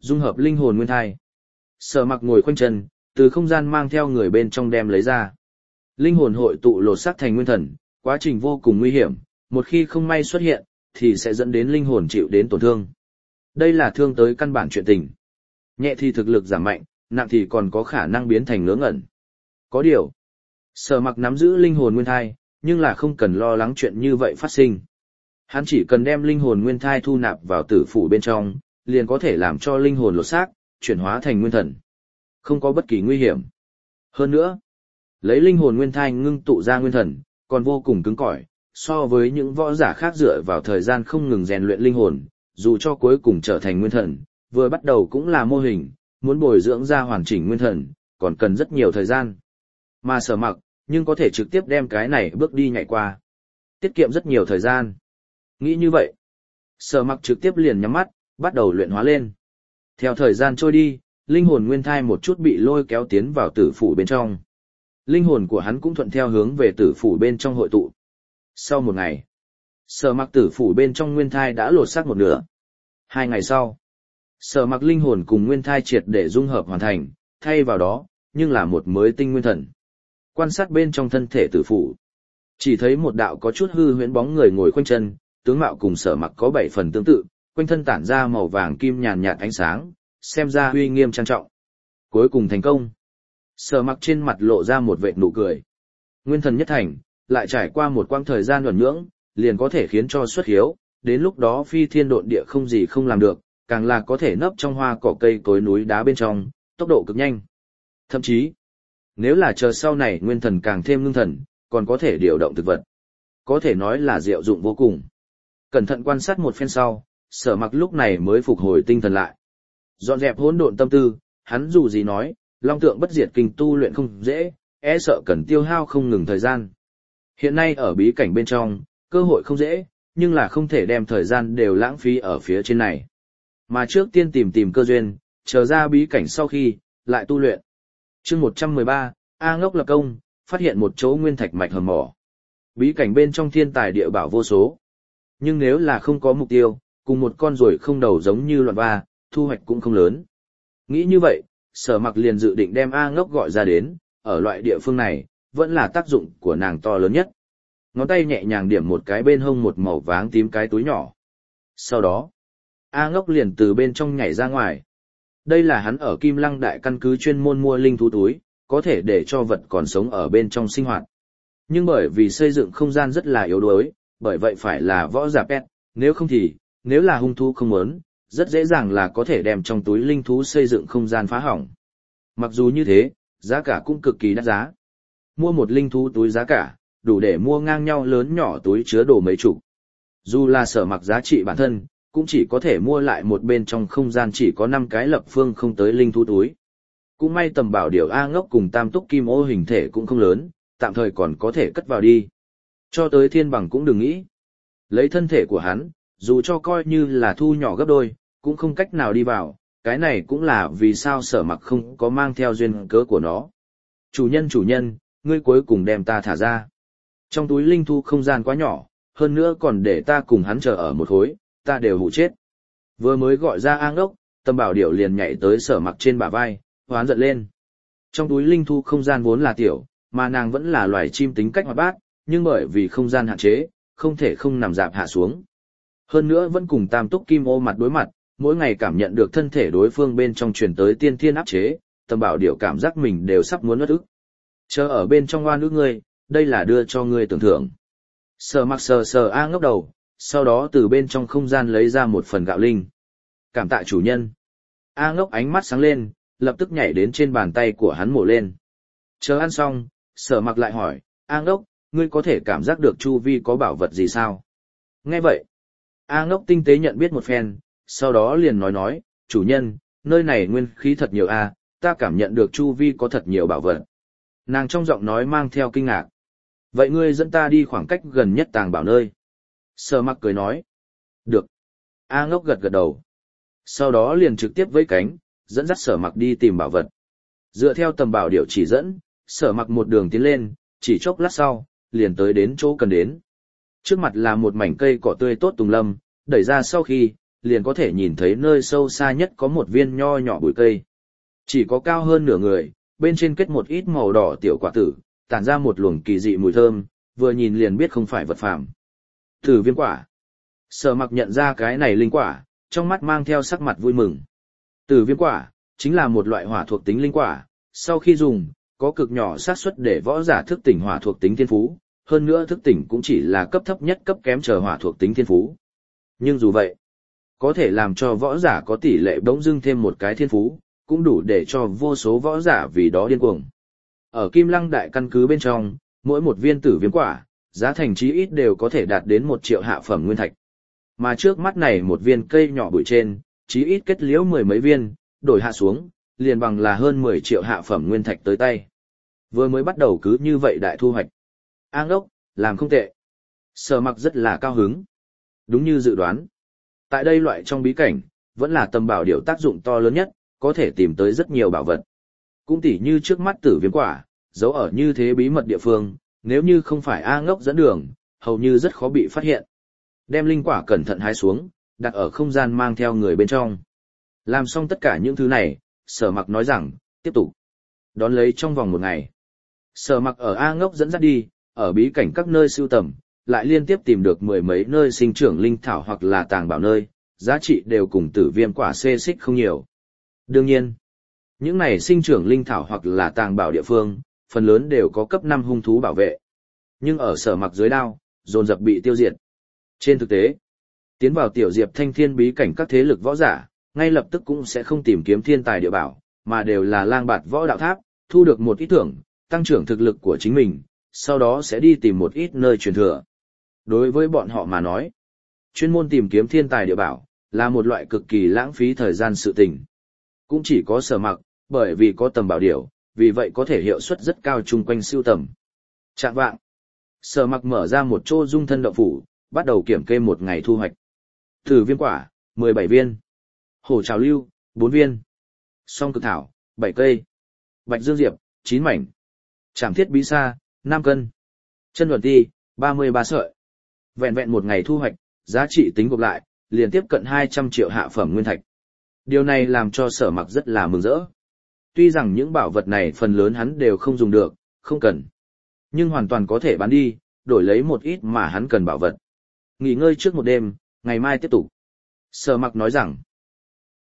dung hợp linh hồn nguyên thai. Sở Mặc ngồi khoanh chân, từ không gian mang theo người bên trong đem lấy ra. Linh hồn hội tụ lột xác thành nguyên thần, quá trình vô cùng nguy hiểm, một khi không may xuất hiện, thì sẽ dẫn đến linh hồn chịu đến tổn thương. Đây là thương tới căn bản chuyện tình. Nhẹ thì thực lực giảm mạnh, nặng thì còn có khả năng biến thành ngớ ngẩn. Có điều, Sở Mặc nắm giữ linh hồn nguyên thai, nhưng là không cần lo lắng chuyện như vậy phát sinh. Hắn chỉ cần đem linh hồn nguyên thai thu nạp vào tử phủ bên trong, liền có thể làm cho linh hồn lột xác, chuyển hóa thành nguyên thần. Không có bất kỳ nguy hiểm. Hơn nữa, lấy linh hồn nguyên thai ngưng tụ ra nguyên thần, còn vô cùng cứng cỏi, so với những võ giả khác dựa vào thời gian không ngừng rèn luyện linh hồn, dù cho cuối cùng trở thành nguyên thần, vừa bắt đầu cũng là mô hình, muốn bồi dưỡng ra hoàn chỉnh nguyên thần, còn cần rất nhiều thời gian. Mà Sở Mặc, nhưng có thể trực tiếp đem cái này bước đi nhảy qua. Tiết kiệm rất nhiều thời gian. Nghĩ như vậy, Sở Mặc trực tiếp liền nhắm mắt, bắt đầu luyện hóa lên. Theo thời gian trôi đi, linh hồn nguyên thai một chút bị lôi kéo tiến vào tử phủ bên trong. Linh hồn của hắn cũng thuận theo hướng về tử phủ bên trong hội tụ. Sau một ngày, Sở Mặc tử phủ bên trong nguyên thai đã lột xác một nửa. Hai ngày sau, Sở Mặc linh hồn cùng nguyên thai triệt để dung hợp hoàn thành, thay vào đó, nhưng là một mới tinh nguyên thần. Quan sát bên trong thân thể tử phủ, chỉ thấy một đạo có chút hư huyễn bóng người ngồi khoanh chân, tướng mạo cùng Sở Mặc có bảy phần tương tự, quanh thân tản ra màu vàng kim nhàn nhạt ánh sáng, xem ra uy nghiêm trang trọng. Cuối cùng thành công. Sở Mặc trên mặt lộ ra một vệt nụ cười. Nguyên thần nhất thành, lại trải qua một quãng thời gian uẩn nhưỡng, liền có thể khiến cho xuất hiếu, đến lúc đó phi thiên độn địa không gì không làm được, càng là có thể nấp trong hoa cỏ cây cối núi đá bên trong, tốc độ cực nhanh. Thậm chí, nếu là chờ sau này nguyên thần càng thêm ngưng thần, còn có thể điều động thực vật. Có thể nói là diệu dụng vô cùng. Cẩn thận quan sát một phen sau, Sở Mặc lúc này mới phục hồi tinh thần lại. Dọn dẹp hỗn độn tâm tư, hắn dù gì nói, long tượng bất diệt kinh tu luyện không dễ, e sợ cần tiêu hao không ngừng thời gian. Hiện nay ở bí cảnh bên trong, cơ hội không dễ, nhưng là không thể đem thời gian đều lãng phí ở phía trên này. Mà trước tiên tìm tìm cơ duyên, chờ ra bí cảnh sau khi, lại tu luyện. Chương một trăm mười ba, A Ngốc lập công, phát hiện một chỗ nguyên thạch mạch hầm mỏ. Bí cảnh bên trong thiên tài địa bảo vô số. Nhưng nếu là không có mục tiêu, cùng một con ruồi không đầu giống như loạn ba, thu hoạch cũng không lớn. Nghĩ như vậy, Sở Mặc liền dự định đem A Ngốc gọi ra đến, ở loại địa phương này, vẫn là tác dụng của nàng to lớn nhất. Ngón tay nhẹ nhàng điểm một cái bên hông một màu váng tím cái túi nhỏ. Sau đó, A Ngốc liền từ bên trong nhảy ra ngoài. Đây là hắn ở Kim Lăng Đại căn cứ chuyên môn mua linh thú túi, có thể để cho vật còn sống ở bên trong sinh hoạt. Nhưng bởi vì xây dựng không gian rất là yếu đuối, bởi vậy phải là võ giả pet, nếu không thì, nếu là hung thú không muốn, rất dễ dàng là có thể đem trong túi linh thú xây dựng không gian phá hỏng. Mặc dù như thế, giá cả cũng cực kỳ đắt giá. Mua một linh thú túi giá cả, đủ để mua ngang nhau lớn nhỏ túi chứa đồ mấy chục. Dù là Sở Mặc giá trị bản thân, cũng chỉ có thể mua lại một bên trong không gian chỉ có năm cái lập phương không tới linh thú túi. Cũng may tầm bảo điều A Ngốc cùng tam túc kim ô hình thể cũng không lớn, tạm thời còn có thể cất vào đi. Cho tới thiên bằng cũng đừng nghĩ. Lấy thân thể của hắn, dù cho coi như là thu nhỏ gấp đôi, cũng không cách nào đi vào, cái này cũng là vì sao Sở Mặc không có mang theo duyên cớ của nó. Chủ nhân chủ nhân, ngươi cuối cùng đem ta thả ra. Trong túi linh thu không gian quá nhỏ, hơn nữa còn để ta cùng hắn chờ ở một khối, ta đều hụ chết. Vừa mới gọi ra A Ngốc, Tâm Bảo Điểu liền nhảy tới Sở Mặc trên bả vai, hoán giận lên. Trong túi linh thu không gian vốn là tiểu, mà nàng vẫn là loài chim tính cách hoạt bát, nhưng bởi vì không gian hạn chế, không thể không nằm dạp hạ xuống. Hơn nữa vẫn cùng tam túc kim ô mặt đối mặt, mỗi ngày cảm nhận được thân thể đối phương bên trong truyền tới tiên thiên áp chế, Tâm Bảo Điểu cảm giác mình đều sắp muốn nuốt ức. Chờ ở bên trong oan ức ngươi, đây là đưa cho ngươi tưởng thưởng. Sở Mặc sờ sờ A Ngốc đầu, sau đó từ bên trong không gian lấy ra một phần gạo linh. Cảm tạ chủ nhân. A Ngốc ánh mắt sáng lên, lập tức nhảy đến trên bàn tay của hắn mổ lên. Chờ ăn xong, Sở Mặc lại hỏi, A Ngốc, ngươi có thể cảm giác được chu vi có bảo vật gì sao? Nghe vậy, A Ngốc tinh tế nhận biết một phen, sau đó liền nói nói, chủ nhân, nơi này nguyên khí thật nhiều a, ta cảm nhận được chu vi có thật nhiều bảo vật. Nàng trong giọng nói mang theo kinh ngạc. Vậy ngươi dẫn ta đi khoảng cách gần nhất tàng bảo nơi. Sở Mặc cười nói. Được. A Ngốc gật gật đầu. Sau đó liền trực tiếp vẫy cánh, dẫn dắt Sở Mặc đi tìm bảo vật. Dựa theo tầm bảo điệu chỉ dẫn, Sở Mặc một đường tiến lên, chỉ chốc lát sau, liền tới đến chỗ cần đến. Trước mặt là một mảnh cây cỏ tươi tốt tùng lâm, đẩy ra sau khi, liền có thể nhìn thấy nơi sâu xa nhất có một viên nho nhỏ bụi cây. Chỉ có cao hơn nửa người, bên trên kết một ít màu đỏ tiểu quả tử, tản ra một luồng kỳ dị mùi thơm, vừa nhìn liền biết không phải vật phàm. Tử viêm quả. Sở Mặc nhận ra cái này linh quả, trong mắt mang theo sắc mặt vui mừng. Tử viêm quả chính là một loại hỏa thuộc tính linh quả, sau khi dùng, có cực nhỏ xác suất để võ giả thức tỉnh hỏa thuộc tính thiên phú, hơn nữa thức tỉnh cũng chỉ là cấp thấp nhất cấp kém chờ hỏa thuộc tính thiên phú. Nhưng dù vậy, có thể làm cho võ giả có tỷ lệ bỗng dưng thêm một cái thiên phú, cũng đủ để cho vô số võ giả vì đó điên cuồng. Ở Kim Lăng đại căn cứ bên trong, mỗi một viên tử viêm quả, giá thành chí ít đều có thể đạt đến một triệu hạ phẩm nguyên thạch. Mà trước mắt này một viên cây nhỏ bụi trên, chí ít kết liễu mười mấy viên, đổi hạ xuống, liền bằng là hơn mười triệu hạ phẩm nguyên thạch tới tay. Vừa mới bắt đầu cứ như vậy đại thu hoạch. An ốc, làm không tệ. Sở Mặc rất là cao hứng. Đúng như dự đoán. Tại đây loại trong bí cảnh, vẫn là tầm bảo điểu tác dụng to lớn nhất, có thể tìm tới rất nhiều bảo vật. Cũng tỉ như trước mắt tử viêm quả, giấu ở như thế bí mật địa phương, nếu như không phải A Ngốc dẫn đường, hầu như rất khó bị phát hiện. Đem linh quả cẩn thận hái xuống, đặt ở không gian mang theo người bên trong. Làm xong tất cả những thứ này, Sở Mặc nói rằng, tiếp tục. Đón lấy trong vòng một ngày. Sở Mặc ở A Ngốc dẫn dắt đi, ở bí cảnh các nơi sưu tầm, lại liên tiếp tìm được mười mấy nơi sinh trưởng linh thảo hoặc là tàng bảo nơi, giá trị đều cùng tử viêm quả xê xích không nhiều. Đương nhiên, những này sinh trưởng linh thảo hoặc là tàng bảo địa phương, phần lớn đều có cấp năm hung thú bảo vệ. Nhưng ở Sở Mặc dưới đao, dồn dập bị tiêu diệt. Trên thực tế, tiến vào tiểu diệp thanh thiên bí cảnh các thế lực võ giả, ngay lập tức cũng sẽ không tìm kiếm thiên tài địa bảo, mà đều là lang bạt võ đạo tháp, thu được một ít thưởng, tăng trưởng thực lực của chính mình, sau đó sẽ đi tìm một ít nơi truyền thừa. Đối với bọn họ mà nói, chuyên môn tìm kiếm thiên tài địa bảo, là một loại cực kỳ lãng phí thời gian sự tình. Cũng chỉ có Sở Mặc, bởi vì có tầm bảo điểu, vì vậy có thể hiệu suất rất cao chung quanh siêu tầm. Trạng vạng, Sở Mặc mở ra một chỗ dung thân động phủ, bắt đầu kiểm kê một ngày thu hoạch. Tử viêm quả, mười bảy viên. Hổ trào lưu, bốn viên. Song cực thảo, bảy cây. Bạch dương diệp, chín mảnh. Trảm thiết bí sa, năm cân. Chân luận ti, ba mươi ba sợi. Vẹn vẹn một ngày thu hoạch, giá trị tính gộp lại, liền tiếp cận hai trăm triệu hạ phẩm nguyên thạch. Điều này làm cho Sở Mặc rất là mừng rỡ. Tuy rằng những bảo vật này phần lớn hắn đều không dùng được, không cần. Nhưng hoàn toàn có thể bán đi, đổi lấy một ít mà hắn cần bảo vật. Nghỉ ngơi trước một đêm, ngày mai tiếp tục. Sở Mặc nói rằng,